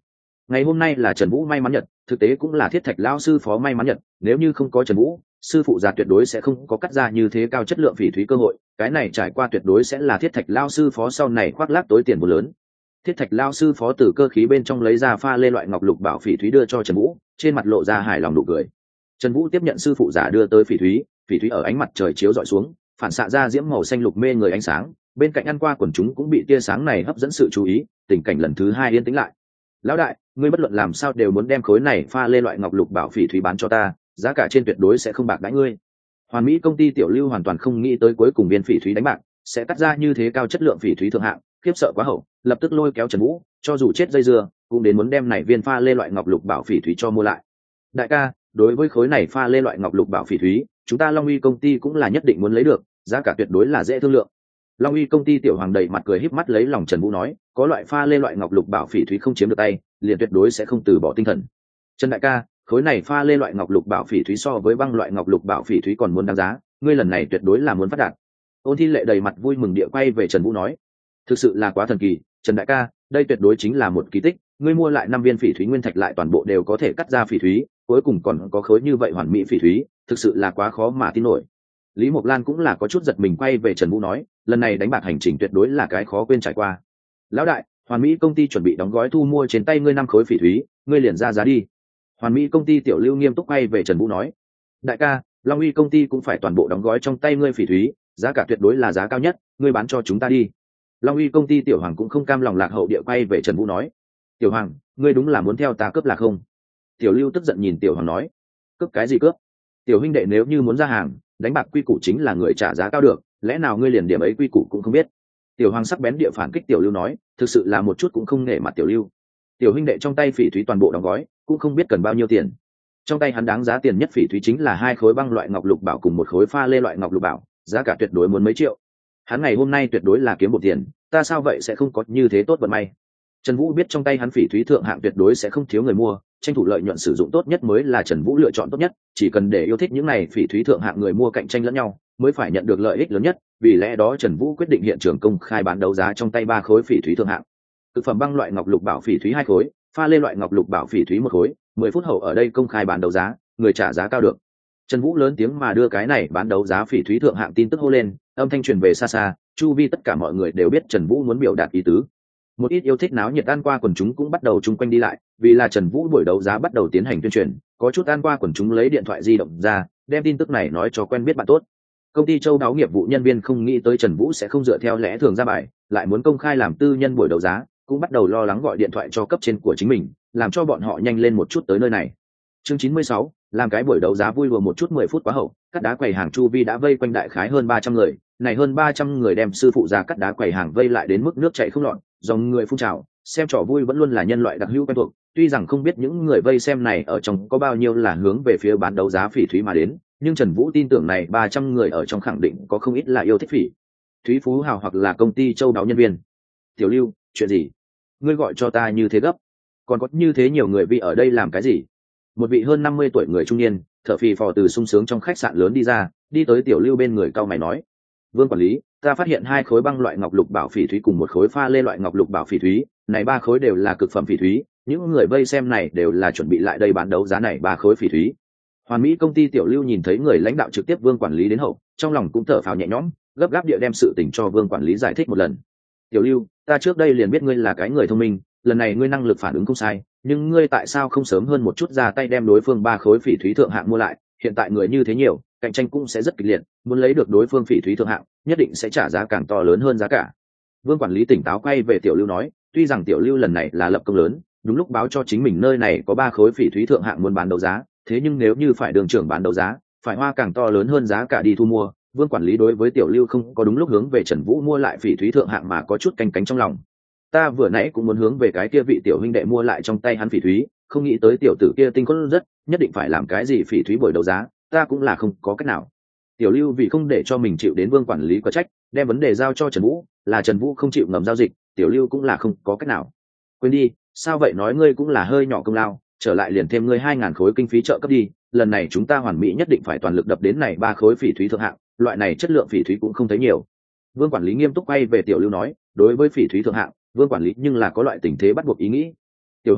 Ngày hôm nay là Trần Vũ may mắn nhật, thực tế cũng là Thiết Thạch lão sư phó may mắn nhật, nếu như không có Trần Vũ, sư phụ già tuyệt đối sẽ không có cắt ra như thế cao chất lượng phỉ thúy cơ hội, cái này trải qua tuyệt đối sẽ là Thiết Thạch lão sư phó sau này khoác lác tối tiền bút lớn. Thiết Thạch lão sư phó từ cơ khí bên trong lấy ra pha lê loại ngọc lục bảo phỉ thúy đưa cho Trần Vũ, trên mặt lộ ra hài lòng nụ cười. Trần Vũ tiếp nhận sư phụ giả đưa tới phỉ thúy ở ánh mặt trời chiếu rọi xuống, phản xạ ra diễm màu xanh lục mê người ánh sáng, bên cạnh ăn qua quần chúng cũng bị tia sáng này hấp dẫn sự chú ý, tình cảnh lần thứ hai yên tĩnh lại. Lão đại, ngươi bất luận làm sao đều muốn đem khối này pha lê loại ngọc lục bảo phỉ thúy bán cho ta, giá cả trên tuyệt đối sẽ không bạc đãi ngươi. Hoàn Mỹ công ty Tiểu Lưu hoàn toàn không nghĩ tới cuối cùng viên phỉ thúy đánh bạc sẽ cắt ra như thế cao chất lượng phỉ thúy thượng hạng, khiếp sợ quá hậu, lập tức lôi kéo Trần Vũ, cho dù chết dây dưa, cũng đến muốn đem này viên pha lê loại ngọc lục bảo phỉ thúy cho mua lại. Đại ca, đối với khối này pha lê loại ngọc lục bảo phỉ thúy, chúng ta Long Uy công ty cũng là nhất định muốn lấy được, giá cả tuyệt đối là dễ thương lượng. Long Uy công ty Tiểu Hoàng đầy mặt cười híp mắt lấy lòng Trần Vũ nói, có loại pha lê loại ngọc lục bảo phỉ thúy không chiếm được tay, liền tuyệt đối sẽ không từ bỏ tinh thần. Trần đại ca, khối này pha lê loại ngọc lục bảo phỉ thúy so với băng loại ngọc lục bảo phỉ thúy còn muốn đáng giá, ngươi lần này tuyệt đối là muốn phát đạt. Ôn Thi Lệ đầy mặt vui mừng địa quay về Trần Vũ nói, thực sự là quá thần kỳ, Trần đại ca, đây tuyệt đối chính là một kỳ tích, ngươi mua lại 5 viên phỉ thúy nguyên thạch lại toàn bộ đều có thể cắt ra phỉ thúy, cuối cùng còn có khối như vậy hoàn mỹ phỉ thúy, thực sự là quá khó mà tin nổi. Lý Mộc Lan cũng là có chút giật mình quay về Trần Vũ nói, lần này đánh bạc hành trình tuyệt đối là cái khó quên trải qua. Lão đại, Hoàn Mỹ công ty chuẩn bị đóng gói thu mua trên tay ngươi 5 khối phỉ thúy, ngươi liền ra giá đi. Hoàn Mỹ công ty Tiểu Lưu nghiêm túc quay về Trần Vũ nói, đại ca, Long Uy công ty cũng phải toàn bộ đóng gói trong tay ngươi phỉ thúy, giá cả tuyệt đối là giá cao nhất, ngươi bán cho chúng ta đi. Long Uy công ty Tiểu Hoàng cũng không cam lòng lạc hậu địa quay về Trần Vũ nói, Tiểu Hoàng, ngươi đúng là muốn theo ta cướp là không? Tiểu Lưu tức giận nhìn Tiểu Hoàng nói, cướp cái gì cướp? Tiểu huynh đệ nếu như muốn ra hàng, đánh bạc quy củ chính là người trả giá cao được, lẽ nào ngươi liền điểm ấy quy củ cũng không biết? Tiểu Hoàng sắc bén địa phản kích Tiểu Lưu nói, thực sự là một chút cũng không nể mặt Tiểu Lưu. Tiểu huynh đệ trong tay phỉ thúy toàn bộ đóng gói, cũng không biết cần bao nhiêu tiền. Trong tay hắn đáng giá tiền nhất phỉ thúy chính là 2 khối băng loại ngọc lục bảo cùng 1 khối pha lê loại ngọc lục bảo, giá cả tuyệt đối muốn mấy triệu. Hắn ngày hôm nay tuyệt đối là kiếm một tiền, ta sao vậy sẽ không có như thế tốt vận may. Trần Vũ biết trong tay hắn phỉ thúy thượng hạng tuyệt đối sẽ không thiếu người mua, tranh thủ lợi nhuận sử dụng tốt nhất mới là Trần Vũ lựa chọn tốt nhất, chỉ cần để yêu thích những này phỉ thúy thượng hạng người mua cạnh tranh lẫn nhau, mới phải nhận được lợi ích lớn nhất, vì lẽ đó Trần Vũ quyết định hiện trường công khai bán đấu giá trong tay 3 khối phỉ thúy thượng hạng. Thực phẩm băng loại ngọc lục bảo phỉ thúy 2 khối, pha lê loại ngọc lục bảo phỉ thúy 1 khối, 10 phút hậu ở đây công khai bán đấu giá, người trả giá cao được. Trần Vũ lớn tiếng mà đưa cái này bán đấu giá phỉ thúy thượng hạng tin tức hô lên, âm thanh truyền về xa xa, chu vi tất cả mọi người đều biết Trần Vũ muốn biểu đạt ý tứ. Một ít yêu thích náo nhiệt ăn qua quần chúng cũng bắt đầu chung quanh đi lại, vì là Trần Vũ buổi đấu giá bắt đầu tiến hành tuyên truyền, có chút ăn qua quần chúng lấy điện thoại di động ra, đem tin tức này nói cho quen biết bạn tốt. Công ty Châu Đáo nghiệp vụ nhân viên không nghĩ tới Trần Vũ sẽ không dựa theo lẽ thường ra bài, lại muốn công khai làm tư nhân buổi đấu giá, cũng bắt đầu lo lắng gọi điện thoại cho cấp trên của chính mình, làm cho bọn họ nhanh lên một chút tới nơi này. Chương 96, làm cái buổi đấu giá vui đùa một chút 10 phút quá hậu, cắt đá quầy hàng chu vi đã vây quanh đại khái hơn 300 người, này hơn 300 người đem sư phụ ra cắt đá quầy hàng vây lại đến mức nước chảy không lọt, dòng người phun trào, xem trò vui vẫn luôn là nhân loại đặc hữu quen thuộc, tuy rằng không biết những người vây xem này ở trong có bao nhiêu là hướng về phía bán đấu giá phỉ thúy mà đến, nhưng Trần Vũ tin tưởng này 300 người ở trong khẳng định có không ít là yêu thích phỉ thúy phú hào hoặc là công ty Châu Đáo nhân viên. Tiểu Lưu, chuyện gì? Ngươi gọi cho ta như thế gấp? Còn có như thế nhiều người vì ở đây làm cái gì? Một vị hơn 50 tuổi người trung niên thở phì phò từ sung sướng trong khách sạn lớn đi ra, đi tới Tiểu Lưu bên người cau mày nói, Vương quản lý, ta phát hiện 2 khối băng loại ngọc lục bảo phỉ thúy cùng 1 khối pha lê loại ngọc lục bảo phỉ thúy, này 3 khối đều là cực phẩm phỉ thúy, những người vây xem này đều là chuẩn bị lại đây bán đấu giá này 3 khối phỉ thúy. Hoàn Mỹ công ty Tiểu Lưu nhìn thấy người lãnh đạo trực tiếp Vương quản lý đến hậu, trong lòng cũng thở phào nhẹ nhõm, gấp gáp địa đem sự tình cho Vương quản lý giải thích một lần. Tiểu Lưu, ta trước đây liền biết ngươi là cái người thông minh, lần này ngươi năng lực phản ứng không sai, nhưng ngươi tại sao không sớm hơn một chút ra tay đem đối phương 3 khối phỉ thúy thượng hạng mua lại, hiện tại người như thế nhiều, cạnh tranh cũng sẽ rất kịch liệt, muốn lấy được đối phương phỉ thúy thượng hạng, nhất định sẽ trả giá càng to lớn hơn giá cả. Vương quản lý tỉnh táo quay về Tiểu Lưu nói, tuy rằng Tiểu Lưu lần này là lập công lớn, đúng lúc báo cho chính mình nơi này có 3 khối phỉ thúy thượng hạng muốn bán đấu giá, thế nhưng nếu như phải đường trưởng bán đấu giá, phải hoa càng to lớn hơn giá cả đi thu mua, Vương quản lý đối với Tiểu Lưu không có đúng lúc hướng về Trần Vũ mua lại phỉ thúy thượng hạng mà có chút canh cánh trong lòng. Ta vừa nãy cũng muốn hướng về cái kia vị tiểu huynh đệ mua lại trong tay hắn phỉ thúy, không nghĩ tới tiểu tử kia tinh khôn rất, nhất định phải làm cái gì phỉ thúy buổi đấu giá, ta cũng là không có cách nào. Tiểu Lưu vì không để cho mình chịu đến Vương quản lý có trách, đem vấn đề giao cho Trần Vũ, là Trần Vũ không chịu ngầm giao dịch, Tiểu Lưu cũng là không có cách nào. Quên đi, sao vậy, nói ngươi cũng là hơi nhỏ công lao, trở lại liền thêm ngươi 2000 khối kinh phí trợ cấp đi, lần này chúng ta Hoàn Mỹ nhất định phải toàn lực đập đến này 3 khối phỉ thúy thượng hạng, loại này chất lượng phỉ thúy cũng không thấy nhiều. Vương quản lý nghiêm túc quay về Tiểu Lưu nói, đối với phỉ thúy thượng hạng, Vương quản lý nhưng là có loại tình thế bắt buộc ý nghĩ. Tiểu Hoàng,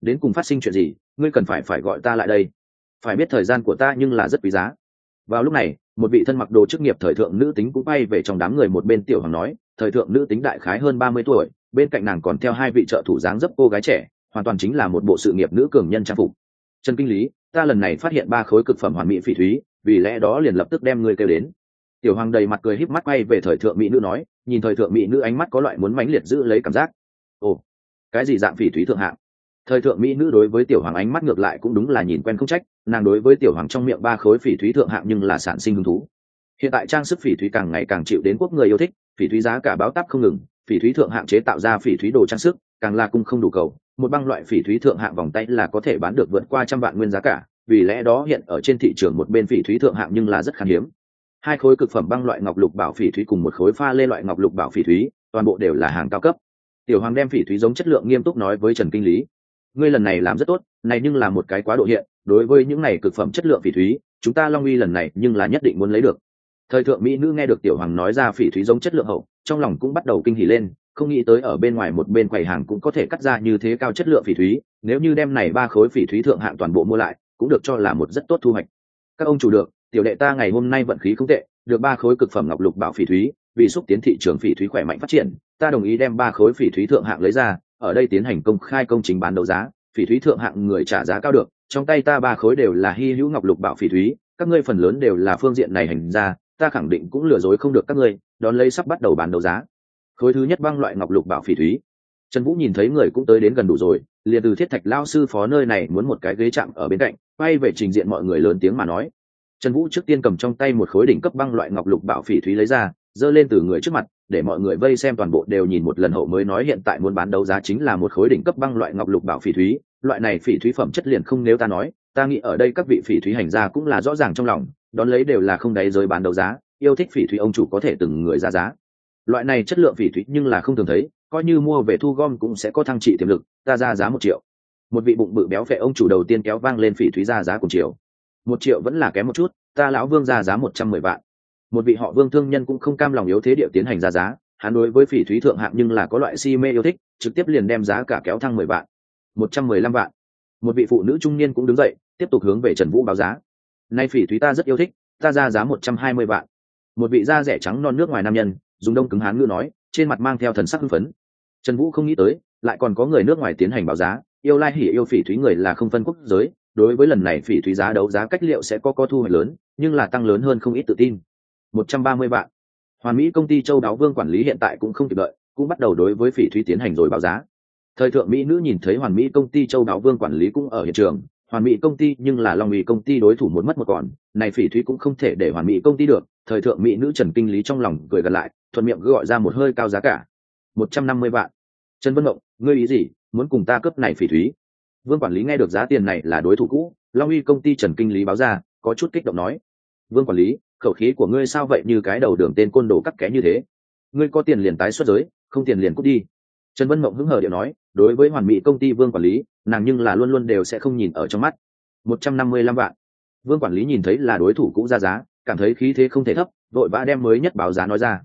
đến cùng phát sinh chuyện gì, ngươi cần phải gọi ta lại đây, phải biết thời gian của ta nhưng là rất quý giá. Vào lúc này một vị thân mặc đồ chức nghiệp thời thượng nữ tính cũng bay về trong đám người một bên. Tiểu Hoàng nói, thời thượng nữ tính đại khái hơn 30 tuổi, bên cạnh nàng còn theo hai vị trợ thủ dáng dấp cô gái trẻ, hoàn toàn chính là một bộ sự nghiệp nữ cường nhân trang phục. Trần kinh lý, ta lần này phát hiện 3 khối cực phẩm hoàn mỹ phỉ thúy, vì lẽ đó liền lập tức đem ngươi kêu đến. Tiểu Hoàng đầy mặt cười híp mắt quay về thời thượng mỹ nữ nói, nhìn thời thượng mỹ nữ ánh mắt có loại muốn mãnh liệt giữ lấy cảm giác. Ồ, cái gì dạng phỉ thúy thượng hạng? Thời thượng mỹ nữ đối với Tiểu Hoàng ánh mắt ngược lại cũng đúng là nhìn quen không trách, nàng đối với Tiểu Hoàng trong miệng 3 khối phỉ thúy thượng hạng nhưng là sản sinh hứng thú. Hiện tại trang sức phỉ thúy càng ngày càng chịu đến quốc người yêu thích, phỉ thúy giá cả báo táp không ngừng, phỉ thúy thượng hạng chế tạo ra phỉ thúy đồ trang sức càng là cung không đủ cầu, một băng loại phỉ thúy thượng hạng vòng tay là có thể bán được vượt qua 100 vạn nguyên giá cả, vì lẽ đó hiện ở trên thị trường một bên phỉ thúy thượng hạng nhưng là rất khan hiếm. 2 khối cực phẩm băng loại ngọc lục bảo phỉ thúy cùng 1 khối pha lê loại ngọc lục bảo phỉ thúy, toàn bộ đều là hàng cao cấp. Tiểu Hoàng đem phỉ thúy giống chất lượng nghiêm túc nói với Trần kinh lý, ngươi lần này làm rất tốt, này nhưng là một cái quá độ hiện, đối với những này cực phẩm chất lượng phỉ thúy, chúng ta Long Uy lần này nhưng là nhất định muốn lấy được. Thời thượng mỹ nữ nghe được Tiểu Hoàng nói ra phỉ thúy giống chất lượng hậu, trong lòng cũng bắt đầu kinh hỉ lên, không nghĩ tới ở bên ngoài một bên quầy hàng cũng có thể cắt ra như thế cao chất lượng phỉ thúy, nếu như đem này 3 khối phỉ thúy thượng hạng toàn bộ mua lại, cũng được cho là một rất tốt thu hoạch. Các ông chủ được, tiểu đệ ta ngày hôm nay vận khí không tệ, được 3 khối cực phẩm ngọc lục bảo phỉ thúy, vì xúc tiến thị trường phỉ thúy khỏe mạnh phát triển, ta đồng ý đem 3 khối phỉ thúy thượng hạng lấy ra, ở đây tiến hành công khai công chính bán đấu giá, phỉ thúy thượng hạng người trả giá cao được, trong tay ta 3 khối đều là hy hữu ngọc lục bảo phỉ thúy, các ngươi phần lớn đều là phương diện này hành ra, ta khẳng định cũng lừa dối không được các ngươi, đón lấy sắp bắt đầu bán đấu giá. Khối thứ nhất băng loại ngọc lục bảo phỉ thúy. Trần Vũ nhìn thấy người cũng tới đến gần đủ rồi, liền từ Thiết Thạch lao sư phó nơi này muốn một cái ghế chạm ở bên cạnh, quay về trình diện mọi người lớn tiếng mà nói. Trần Vũ trước tiên cầm trong tay một khối đỉnh cấp băng loại ngọc lục bảo phỉ thúy lấy ra, giơ lên từ người trước mặt, để mọi người vây xem toàn bộ đều nhìn một lần hậu mới nói hiện tại muốn bán đấu giá chính là một khối đỉnh cấp băng loại ngọc lục bảo phỉ thúy, loại này phỉ thúy phẩm chất liền không nếu ta nói, ta nghĩ ở đây các vị phỉ thúy hành gia cũng là rõ ràng trong lòng, đón lấy đều là không đáy giới bán đấu giá, yêu thích phỉ thúy ông chủ có thể từng người ra giá. Loại này chất lượng phỉ thúy nhưng là không thường thấy, coi như mua về thu gom cũng sẽ có thăng trị tiềm lực, ta ra giá 1 triệu. Một vị bụng bự béo phệ ông chủ đầu tiên kéo vang lên phỉ thúy ra giá cùng triệu. 1 triệu vẫn là kém một chút, ta lão Vương ra giá 110 vạn. Một vị họ Vương thương nhân cũng không cam lòng yếu thế địa tiến hành ra giá, hắn đối với phỉ thúy thượng hạng nhưng là có loại si mê yêu thích, trực tiếp liền đem giá cả kéo thăng 10 vạn. 115 vạn. Một vị phụ nữ trung niên cũng đứng dậy, tiếp tục hướng về Trần Vũ báo giá. Nay phỉ thúy ta rất yêu thích, ta ra giá 120 vạn. Một vị da rẻ trắng non nước ngoài nam nhân, dùng đông cứng hán ngữ nói, trên mặt mang theo thần sắc hưng phấn. Trần Vũ không nghĩ tới, lại còn có người nước ngoài tiến hành báo giá, yêu lai hỉ yêu phỉ thúy người là không phân quốc giới, đối với lần này phỉ thúy giá đấu giá cách liệu sẽ có thu hoạch lớn, nhưng là tăng lớn hơn không ít tự tin. 130 vạn. Hoàn Mỹ công ty Châu Đáo Vương quản lý hiện tại cũng không kịp đợi, cũng bắt đầu đối với phỉ thúy tiến hành rồi báo giá. Thời thượng mỹ nữ nhìn thấy Hoàn Mỹ công ty Châu Đáo Vương quản lý cũng ở hiện trường, Hoàn Mỹ công ty nhưng là Long Uy công ty đối thủ một mất một còn, này phỉ thúy cũng không thể để Hoàn Mỹ công ty được. Thời thượng mỹ nữ Trần kinh lý trong lòng cười gần lại, thuận miệng gọi ra một hơi cao giá cả. 150 vạn. Trần Vân Mộng, ngươi ý gì, muốn cùng ta cướp này phỉ thúy? Vương quản lý nghe được giá tiền này là đối thủ cũ, Long Uy công ty Trần kinh lý báo ra, có chút kích động nói. Vương quản lý, khẩu khí của ngươi sao vậy, như cái đầu đường tên côn đồ cắt ké như thế? Ngươi có tiền liền tái xuất giới, không tiền liền cút đi. Trần Vân Mộng hứng hờ điệu nói, đối với Hoàn Mỹ công ty Vương quản lý, nàng nhưng là luôn luôn đều sẽ không nhìn ở trong mắt. 155 vạn. Vương quản lý nhìn thấy là đối thủ cũ ra giá, cảm thấy khí thế không thể thấp, vội vã đem mới nhất báo giá nói ra.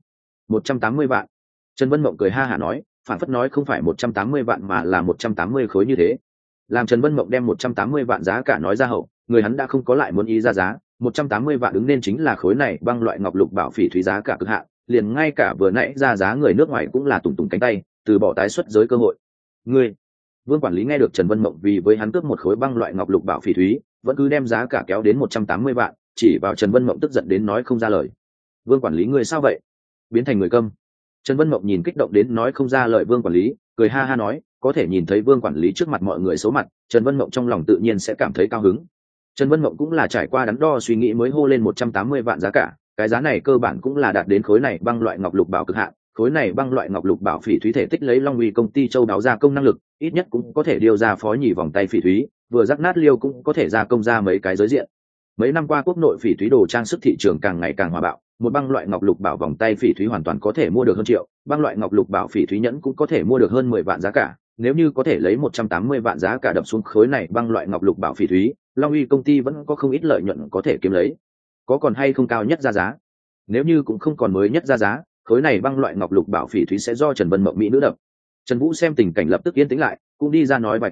180 vạn. Trần Vân Mộng cười ha hả nói, phản phất nói không phải 180 vạn mà là 180 khối như thế. Làm Trần Vân Mộng đem 180 vạn giá cả nói ra hậu, người hắn đã không có lại muốn ý ra giá, 180 vạn đứng nên chính là khối này băng loại ngọc lục bảo phỉ thúy giá cả cực hạn, liền ngay cả vừa nãy ra giá người nước ngoài cũng là tùng tùng cánh tay, từ bỏ tái xuất giới cơ hội. Ngươi, Vương quản lý nghe được Trần Vân Mộng vì với hắn cướp một khối băng loại ngọc lục bảo phỉ thúy, vẫn cứ đem giá cả kéo đến 180 vạn, chỉ vào Trần Vân Mộng tức giận đến nói không ra lời. Vương quản lý ngươi sao vậy? Biến thành người câm. Trần Vân Mộng nhìn kích động đến nói không ra lời Vương quản lý, cười ha ha nói, có thể nhìn thấy Vương quản lý trước mặt mọi người xấu mặt, Trần Vân Mộng trong lòng tự nhiên sẽ cảm thấy cao hứng. Trần Vân Mộng cũng là trải qua đắn đo suy nghĩ mới hô lên 180 vạn giá cả, cái giá này cơ bản cũng là đạt đến khối này băng loại ngọc lục bảo cực hạn, khối này băng loại ngọc lục bảo phỉ thúy thể tích lấy Long Uy công ty Châu Đáo gia công năng lực, ít nhất cũng có thể điêu ra phó nhì vòng tay phỉ thúy, vừa rắc nát liêu cũng có thể gia công ra mấy cái giới diện. Mấy năm qua quốc nội phỉ thúy đồ trang sức thị trường càng ngày càng hòa bạo, một băng loại ngọc lục bảo vòng tay phỉ thúy hoàn toàn có thể mua được hơn triệu, băng loại ngọc lục bảo phỉ thúy nhẫn cũng có thể mua được hơn 10 vạn giá cả, nếu như có thể lấy 180 vạn giá cả đập xuống khối này băng loại ngọc lục bảo phỉ thúy, Long Uy công ty vẫn có không ít lợi nhuận có thể kiếm lấy. Có còn hay không cao nhất ra giá? Nếu như cũng không còn mới nhất ra giá, khối này băng loại ngọc lục bảo phỉ thúy sẽ do Trần Vân Mộng mỹ nữ đập. Trần Vũ xem tình cảnh lập tức yên tĩnh lại, cũng đi ra nói vài câu,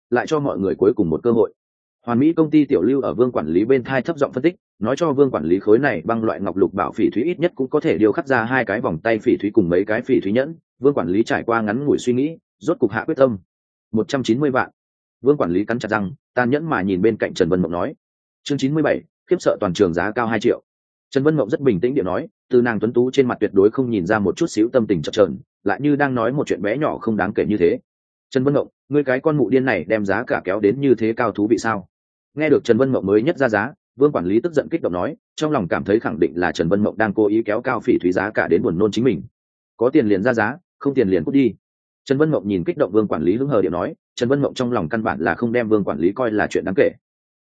lại cho mọi người cuối cùng một cơ hội. Hoàn Mỹ công ty tiểu lưu ở Vương quản lý bên thai thấp giọng phân tích, nói cho Vương quản lý khối này băng loại ngọc lục bảo phỉ thúy ít nhất cũng có thể điêu khắc ra 2 cái vòng tay phỉ thúy cùng mấy cái phỉ thúy nhẫn. Vương quản lý trải qua ngắn ngủi suy nghĩ, rốt cục hạ quyết tâm. 190 vạn. Vương quản lý cắn chặt răng, tàn nhẫn mà nhìn bên cạnh Trần Vân Mộng nói. Chương 97, khiếp sợ toàn trường giá cao 2 triệu. Trần Vân Mộng rất bình tĩnh điện nói, từ nàng tuấn tú trên mặt tuyệt đối không nhìn ra một chút xíu tâm tình chập chờn, lại như đang nói một chuyện bé nhỏ không đáng kể như thế. Trần Vân Mộng, ngươi cái con mụ điên này đem giá cả kéo đến như thế cao thú vị sao? Nghe được Trần Vân Mộng mới nhất ra giá, Vương quản lý tức giận kích động nói, trong lòng cảm thấy khẳng định là Trần Vân Mộng đang cố ý kéo cao phỉ thúy giá cả đến buồn nôn chính mình. Có tiền liền ra giá, không tiền liền cút đi. Trần Vân Mộng nhìn kích động Vương quản lý hứng hờ điện nói, Trần Vân Mộng trong lòng căn bản là không đem Vương quản lý coi là chuyện đáng kể.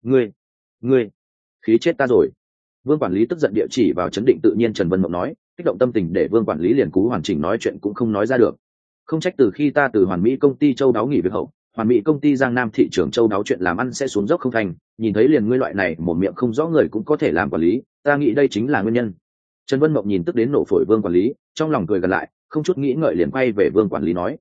Ngươi, khí chết ta rồi. Vương quản lý tức giận địa chỉ vào chấn định tự nhiên Trần Vân Mộng nói, kích động tâm tình để Vương quản lý liền cú hoàn chỉnh nói chuyện cũng không nói ra được. Không trách từ khi ta từ Hoàn Mỹ công ty châu đáo nghỉ việc hậu, Hoàn Mỹ công ty Giang Nam thị trường châu đáo chuyện làm ăn sẽ xuống dốc không thành, nhìn thấy liền ngươi loại này một miệng không rõ người cũng có thể làm quản lý, ta nghĩ đây chính là nguyên nhân. Trần Vân Mộng nhìn tức đến nổ phổi Vương quản lý, trong lòng cười gần lại, không chút nghĩ ngợi liền quay về Vương quản lý nói,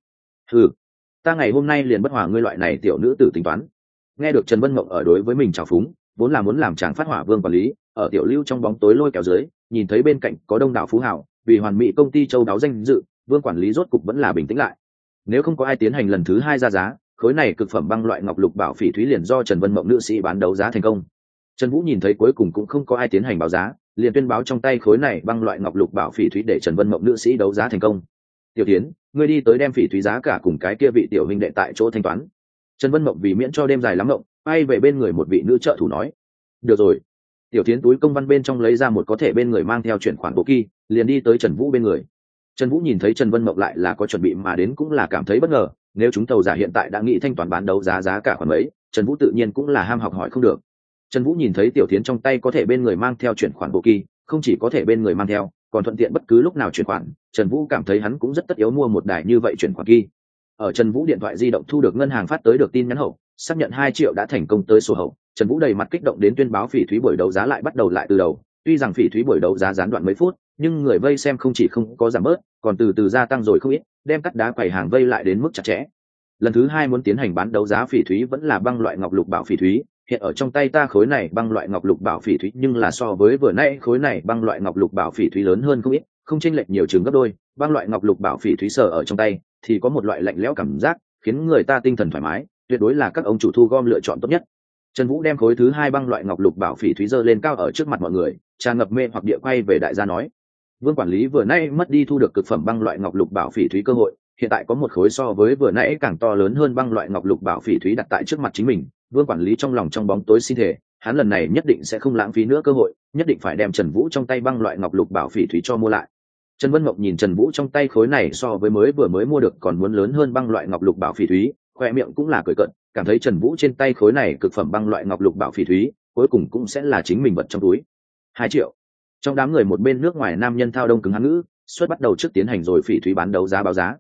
ta ngày hôm nay liền bất hòa ngươi loại này tiểu nữ tử tính toán. Nghe được Trần Vân Mộng ở đối với mình trào phúng, vốn là muốn làm chàng phát hỏa Vương quản lý, ở tiểu lưu trong bóng tối lôi kéo dưới, nhìn thấy bên cạnh có đông đảo phú hào, vì Hoàn Mỹ công ty châu đáo danh dự, Vương quản lý rốt cục vẫn là bình tĩnh lại. Nếu không có ai tiến hành lần thứ 2 ra giá, khối này cực phẩm băng loại ngọc lục bảo phỉ thúy liền do Trần Vân Mộng nữ sĩ bán đấu giá thành công. Trần Vũ nhìn thấy cuối cùng cũng không có ai tiến hành báo giá, liền tuyên báo trong tay khối này băng loại ngọc lục bảo phỉ thúy để Trần Vân Mộng nữ sĩ đấu giá thành công. Tiểu Tiến, ngươi đi tới đem phỉ thúy giá cả cùng cái kia vị tiểu huynh đệ tại chỗ thanh toán. Trần Vân Mộng vì miễn cho đêm dài lắm mộng, bay về bên người một vị nữ trợ thủ nói. Được rồi. Tiểu Tiến túi công văn bên trong lấy ra một có thể bên người mang theo chuyển khoản bộ kỳ, liền đi tới Trần Vũ bên người. Trần Vũ nhìn thấy Trần Vân Mộng lại là có chuẩn bị mà đến cũng là cảm thấy bất ngờ, nếu chúng tàu giả hiện tại đã nghĩ thanh toán bán đấu giá cả khoản mấy, Trần Vũ tự nhiên cũng là ham học hỏi không được. Trần Vũ nhìn thấy Tiểu Thiến trong tay có thể bên người mang theo chuyển khoản bộ kỳ, không chỉ có thể bên người mang theo, còn thuận tiện bất cứ lúc nào chuyển khoản, Trần Vũ cảm thấy hắn cũng rất tất yếu mua một đài như vậy chuyển khoản kỳ. Ở Trần Vũ điện thoại di động thu được ngân hàng phát tới được tin nhắn hậu, xác nhận 2 triệu đã thành công tới sổ hậu, Trần Vũ đầy mặt kích động đến tuyên báo phỉ thúy buổi đấu giá lại bắt đầu lại từ đầu, tuy rằng phỉ thúy buổi đấu giá gián đoạn mấy phút, nhưng người vây xem không chỉ không có giảm bớt, còn từ từ gia tăng rồi không ít, đem cắt đá quầy hàng vây lại đến mức chặt chẽ. Lần thứ 2 muốn tiến hành bán đấu giá phỉ thúy vẫn là băng loại ngọc lục bảo phỉ thúy, hiện ở trong tay ta khối này băng loại ngọc lục bảo phỉ thúy nhưng là so với vừa nãy khối này băng loại ngọc lục bảo phỉ thúy lớn hơn không ít, không chênh lệch nhiều chừng gấp đôi, băng loại ngọc lục bảo phỉ thúy sở ở trong tay thì có một loại lạnh lẽo cảm giác, khiến người ta tinh thần thoải mái, tuyệt đối là các ông chủ thu gom lựa chọn tốt nhất. Trần Vũ đem khối thứ 2 băng loại ngọc lục bảo phỉ thúy giơ lên cao ở trước mặt mọi người, tràn ngập mê hoặc địa quay về đại gia nói: Vương quản lý vừa nãy mất đi thu được cực phẩm băng loại ngọc lục bảo phỉ thúy cơ hội, hiện tại có một khối so với vừa nãy càng to lớn hơn băng loại ngọc lục bảo phỉ thúy đặt tại trước mặt chính mình. Vương quản lý trong lòng trong bóng tối xin thề, hắn lần này nhất định sẽ không lãng phí nữa cơ hội, nhất định phải đem Trần Vũ trong tay băng loại ngọc lục bảo phỉ thúy cho mua lại. Trần Vân Mộng nhìn Trần Vũ trong tay khối này so với vừa mới mua được còn muốn lớn hơn băng loại ngọc lục bảo phỉ thúy, khoe miệng cũng là cười cợt, cảm thấy Trần Vũ trên tay khối này cực phẩm băng loại ngọc lục bảo phỉ thúy, cuối cùng cũng sẽ là chính mình vật trong túi. 2 triệu. Trong đám người một bên nước ngoài nam nhân thao đông cứng hán ngữ, xuất bắt đầu trước tiến hành rồi phỉ thúy bán đấu giá báo giá.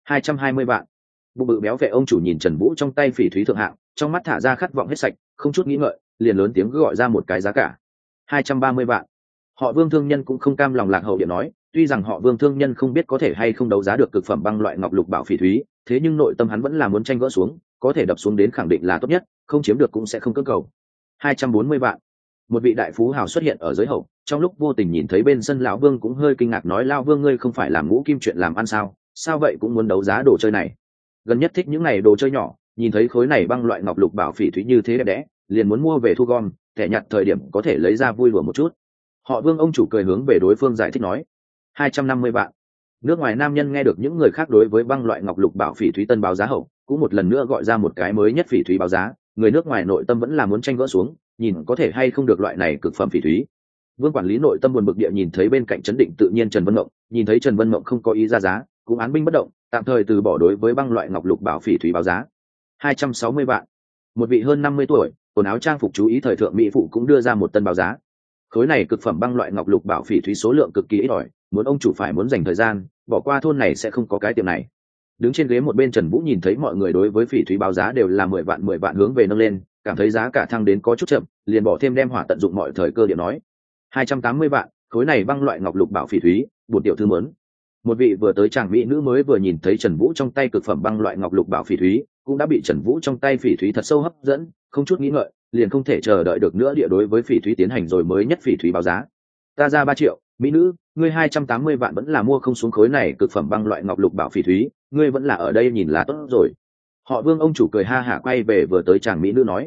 220 vạn. Bụng bự béo vệ ông chủ nhìn Trần Vũ trong tay phỉ thúy thượng hạng, trong mắt thả ra khát vọng hết sạch, không chút nghĩ ngợi, liền lớn tiếng gọi ra một cái giá cả. 230 vạn. Họ Vương thương nhân cũng không cam lòng lạc hậu điện nói, tuy rằng họ Vương thương nhân không biết có thể hay không đấu giá được cực phẩm băng loại ngọc lục bảo phỉ thúy, thế nhưng nội tâm hắn vẫn là muốn tranh gỡ xuống, có thể đập xuống đến khẳng định là tốt nhất, không chiếm được cũng sẽ không cưỡng cầu. 240 vạn. Một vị đại phú hào xuất hiện ở dưới hậu, trong lúc vô tình nhìn thấy bên sân lão Vương cũng hơi kinh ngạc nói: Lão Vương ngươi không phải làm ngũ kim chuyện làm ăn sao vậy cũng muốn đấu giá đồ chơi này? Gần nhất thích những này đồ chơi nhỏ, nhìn thấy khối này băng loại ngọc lục bảo phỉ thúy như thế đẹp đẽ, liền muốn mua về thu gom, thẻ nhặt thời điểm có thể lấy ra vui lùa một chút. Họ Vương ông chủ cười hướng về đối phương giải thích nói: 250 vạn. Nước ngoài nam nhân nghe được những người khác đối với băng loại ngọc lục bảo phỉ thúy tân báo giá hậu, cũng một lần nữa gọi ra một cái mới nhất phỉ thúy báo giá, người nước ngoài nội tâm vẫn là muốn tranh gỡ xuống, nhìn có thể hay không được loại này cực phẩm phỉ thúy. Vương quản lý nội tâm buồn bực địa nhìn thấy bên cạnh chấn định tự nhiên Trần Vân Mộng, nhìn thấy Trần Vân Mộng không có ý ra giá, cũng án binh bất động, tạm thời từ bỏ đối với băng loại ngọc lục bảo phỉ thúy báo giá. 260 vạn. Một vị hơn 50 tuổi, quần áo trang phục chú ý thời thượng mỹ phụ cũng đưa ra một tân báo giá. Khối này cực phẩm băng loại ngọc lục bảo phỉ thúy số lượng cực kỳ ít ỏi, muốn ông chủ phải muốn dành thời gian, bỏ qua thôn này sẽ không có cái tiệm này. Đứng trên ghế một bên Trần Vũ nhìn thấy mọi người đối với phỉ thúy báo giá đều là 10 vạn hướng về nâng lên, cảm thấy giá cả thăng đến có chút chậm, liền bỏ thêm đem hỏa tận dụng mọi thời cơ điện nói: 280 vạn, khối này băng loại ngọc lục bảo phỉ thúy, buồn tiểu thư mớn. Một vị vừa tới chàng mỹ nữ mới vừa nhìn thấy Trần Vũ trong tay cực phẩm băng loại ngọc lục bảo phỉ thúy, cũng đã bị Trần Vũ trong tay phỉ thúy thật sâu hấp dẫn, không chút nghĩ ngợi liền không thể chờ đợi được nữa địa đối với phỉ thúy tiến hành rồi mới nhất phỉ thúy báo giá. Ta ra 3 triệu, mỹ nữ, ngươi 280 vạn vẫn là mua không xuống khối này cực phẩm băng loại ngọc lục bảo phỉ thúy, ngươi vẫn là ở đây nhìn là tốt rồi. Họ Vương ông chủ cười ha hả quay về vừa tới chàng mỹ nữ nói,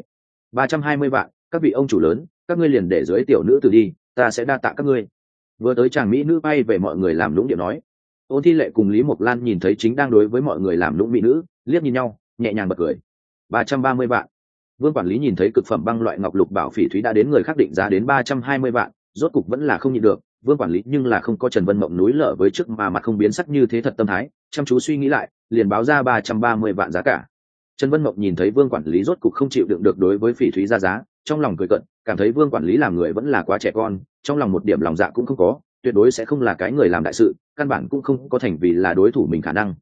320 vạn, các vị ông chủ lớn, các ngươi liền để dưới tiểu nữ từ đi, ta sẽ đa tạ các ngươi. Vừa tới chàng mỹ nữ bay về mọi người làm lũng điệu nói. Ôn Thi Lệ cùng Lý Mộc Lan nhìn thấy chính đang đối với mọi người làm lũng mỹ nữ, liếc nhìn nhau, nhẹ nhàng bật cười. 330 vạn. Vương quản lý nhìn thấy cực phẩm băng loại ngọc lục bảo phỉ thúy đã đến người khác định giá đến 320 vạn, rốt cục vẫn là không nhịn được. Vương quản lý nhưng là không có Trần Vân Mộng núi lở với trước mà mặt không biến sắc như thế thật tâm thái, chăm chú suy nghĩ lại, liền báo ra 330 vạn giá cả. Trần Vân Mộng nhìn thấy Vương quản lý rốt cục không chịu đựng được đối với phỉ thúy ra giá, trong lòng cười cận, cảm thấy Vương quản lý làm người vẫn là quá trẻ con, trong lòng một điểm lòng dạ cũng không có, tuyệt đối sẽ không là cái người làm đại sự, căn bản cũng không có thành vì là đối thủ mình khả năng.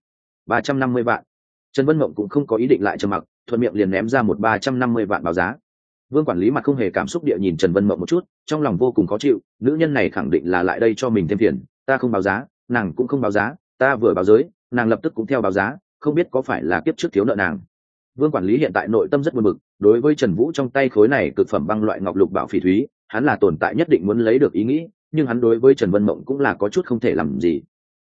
350 vạn. Trần Vân Mộng cũng không có ý định lại trầm mặc, thuận miệng liền ném ra một 350 vạn báo giá. Vương quản lý mặt không hề cảm xúc địa nhìn Trần Vân Mộng một chút, trong lòng vô cùng khó chịu, nữ nhân này khẳng định là lại đây cho mình thêm phiền, ta không báo giá, nàng cũng không báo giá, ta vừa báo giới, nàng lập tức cũng theo báo giá, không biết có phải là kiếp trước thiếu nợ nàng. Vương quản lý hiện tại nội tâm rất buồn bực, đối với Trần Vũ trong tay khối này cực phẩm băng loại ngọc lục bảo phỉ thúy, hắn là tồn tại nhất định muốn lấy được ý nghĩ, nhưng hắn đối với Trần Vân Mộng cũng là có chút không thể làm gì.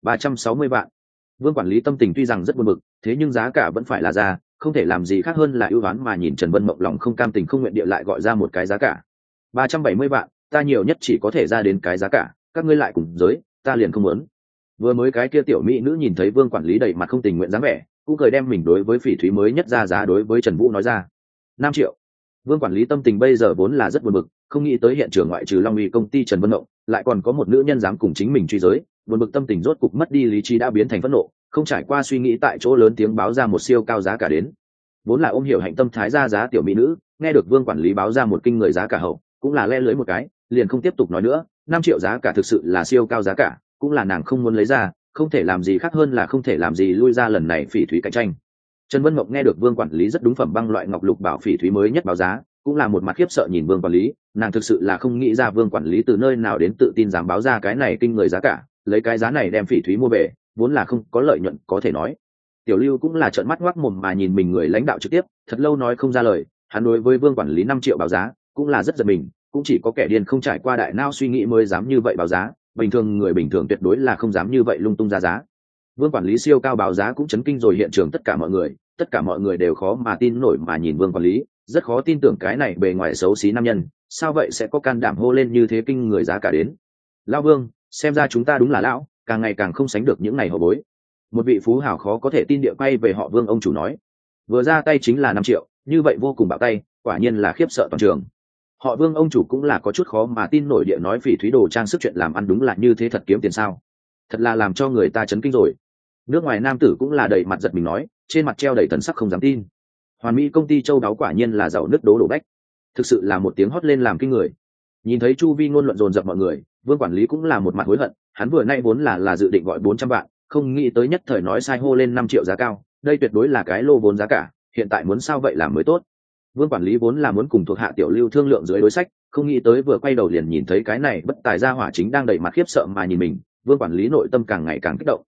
360 vạn. Vương quản lý tâm tình tuy rằng rất buồn bực, thế nhưng giá cả vẫn phải là ra, không thể làm gì khác hơn là ưu oán mà nhìn Trần Vân Mộng lòng không cam tình không nguyện địa lại gọi ra một cái giá cả. 370 vạn, ta nhiều nhất chỉ có thể ra đến cái giá cả, các ngươi lại cùng giới, ta liền không muốn. Vừa mới cái kia tiểu mỹ nữ nhìn thấy Vương quản lý đầy mặt không tình nguyện dáng vẻ, cũng cười đem mình đối với phỉ thúy mới nhất ra giá đối với Trần Vũ nói ra. 5 triệu. Vương quản lý tâm tình bây giờ vốn là rất buồn bực, không nghĩ tới hiện trường ngoại trừ Long Uy công ty Trần Vân Mộng, lại còn có một nữ nhân dám cùng chính mình truy giới, buồn bực tâm tình rốt cục mất đi lý trí đã biến thành phẫn nộ, không trải qua suy nghĩ tại chỗ lớn tiếng báo ra một siêu cao giá cả đến. Vốn là ôm hiểu hạnh tâm thái ra giá tiểu mỹ nữ, nghe được Vương quản lý báo ra một kinh người giá cả hậu, cũng là le lưới một cái, liền không tiếp tục nói nữa, 5 triệu giá cả thực sự là siêu cao giá cả, cũng là nàng không muốn lấy ra, không thể làm gì khác hơn là không thể làm gì lui ra lần này phỉ thúy cạnh tranh. Trần Vân Mộng nghe được Vương quản lý rất đúng phẩm băng loại ngọc lục bảo phỉ thúy mới nhất báo giá, cũng là một mặt khiếp sợ nhìn Vương quản lý, nàng thực sự là không nghĩ ra Vương quản lý từ nơi nào đến tự tin dám báo ra cái này kinh người giá cả, lấy cái giá này đem phỉ thúy mua về, vốn là không có lợi nhuận có thể nói. Tiểu Lưu cũng là trợn mắt ngoác mồm mà nhìn mình người lãnh đạo trực tiếp, thật lâu nói không ra lời, hắn đối với Vương quản lý 5 triệu báo giá, cũng là rất giật mình, cũng chỉ có kẻ điên không trải qua đại não suy nghĩ mới dám như vậy báo giá, bình thường người bình thường tuyệt đối là không dám như vậy lung tung ra giá. Vương quản lý siêu cao báo giá cũng chấn kinh rồi hiện trường tất cả mọi người đều khó mà tin nổi mà nhìn Vương quản lý, rất khó tin tưởng cái này bề ngoài xấu xí nam nhân, sao vậy sẽ có can đảm hô lên như thế kinh người giá cả đến. Lão Vương, xem ra chúng ta đúng là lão, càng ngày càng không sánh được những này hậu bối. Một vị phú hào khó có thể tin địa quay về họ Vương ông chủ nói, vừa ra tay chính là 5 triệu, như vậy vô cùng bạo tay, quả nhiên là khiếp sợ toàn trường. Họ Vương ông chủ cũng là có chút khó mà tin nổi địa nói phỉ thúy đồ trang sức chuyện làm ăn đúng là như thế thật kiếm tiền sao, thật là làm cho người ta chấn kinh rồi. Nước ngoài nam tử cũng là đầy mặt giật mình nói, trên mặt treo đầy thần sắc không dám tin. Hoàn Mỹ công ty châu đáo quả nhiên là giàu nước đổ bách, thực sự là một tiếng hót lên làm kinh người. Nhìn thấy chu vi ngôn luận dồn dập mọi người, Vương quản lý cũng là một mặt hối hận, hắn vừa nay vốn là dự định gọi 400 vạn, không nghĩ tới nhất thời nói sai hô lên 5 triệu giá cao, đây tuyệt đối là cái lô vốn giá cả, hiện tại muốn sao vậy làm mới tốt. Vương quản lý vốn là muốn cùng thuộc hạ Tiểu Lưu thương lượng dưới đối sách, không nghĩ tới vừa quay đầu liền nhìn thấy cái này bất tài gia hỏa chính đang đầy mặt khiếp sợ mà nhìn mình, Vương quản lý nội tâm càng ngày càng kích động,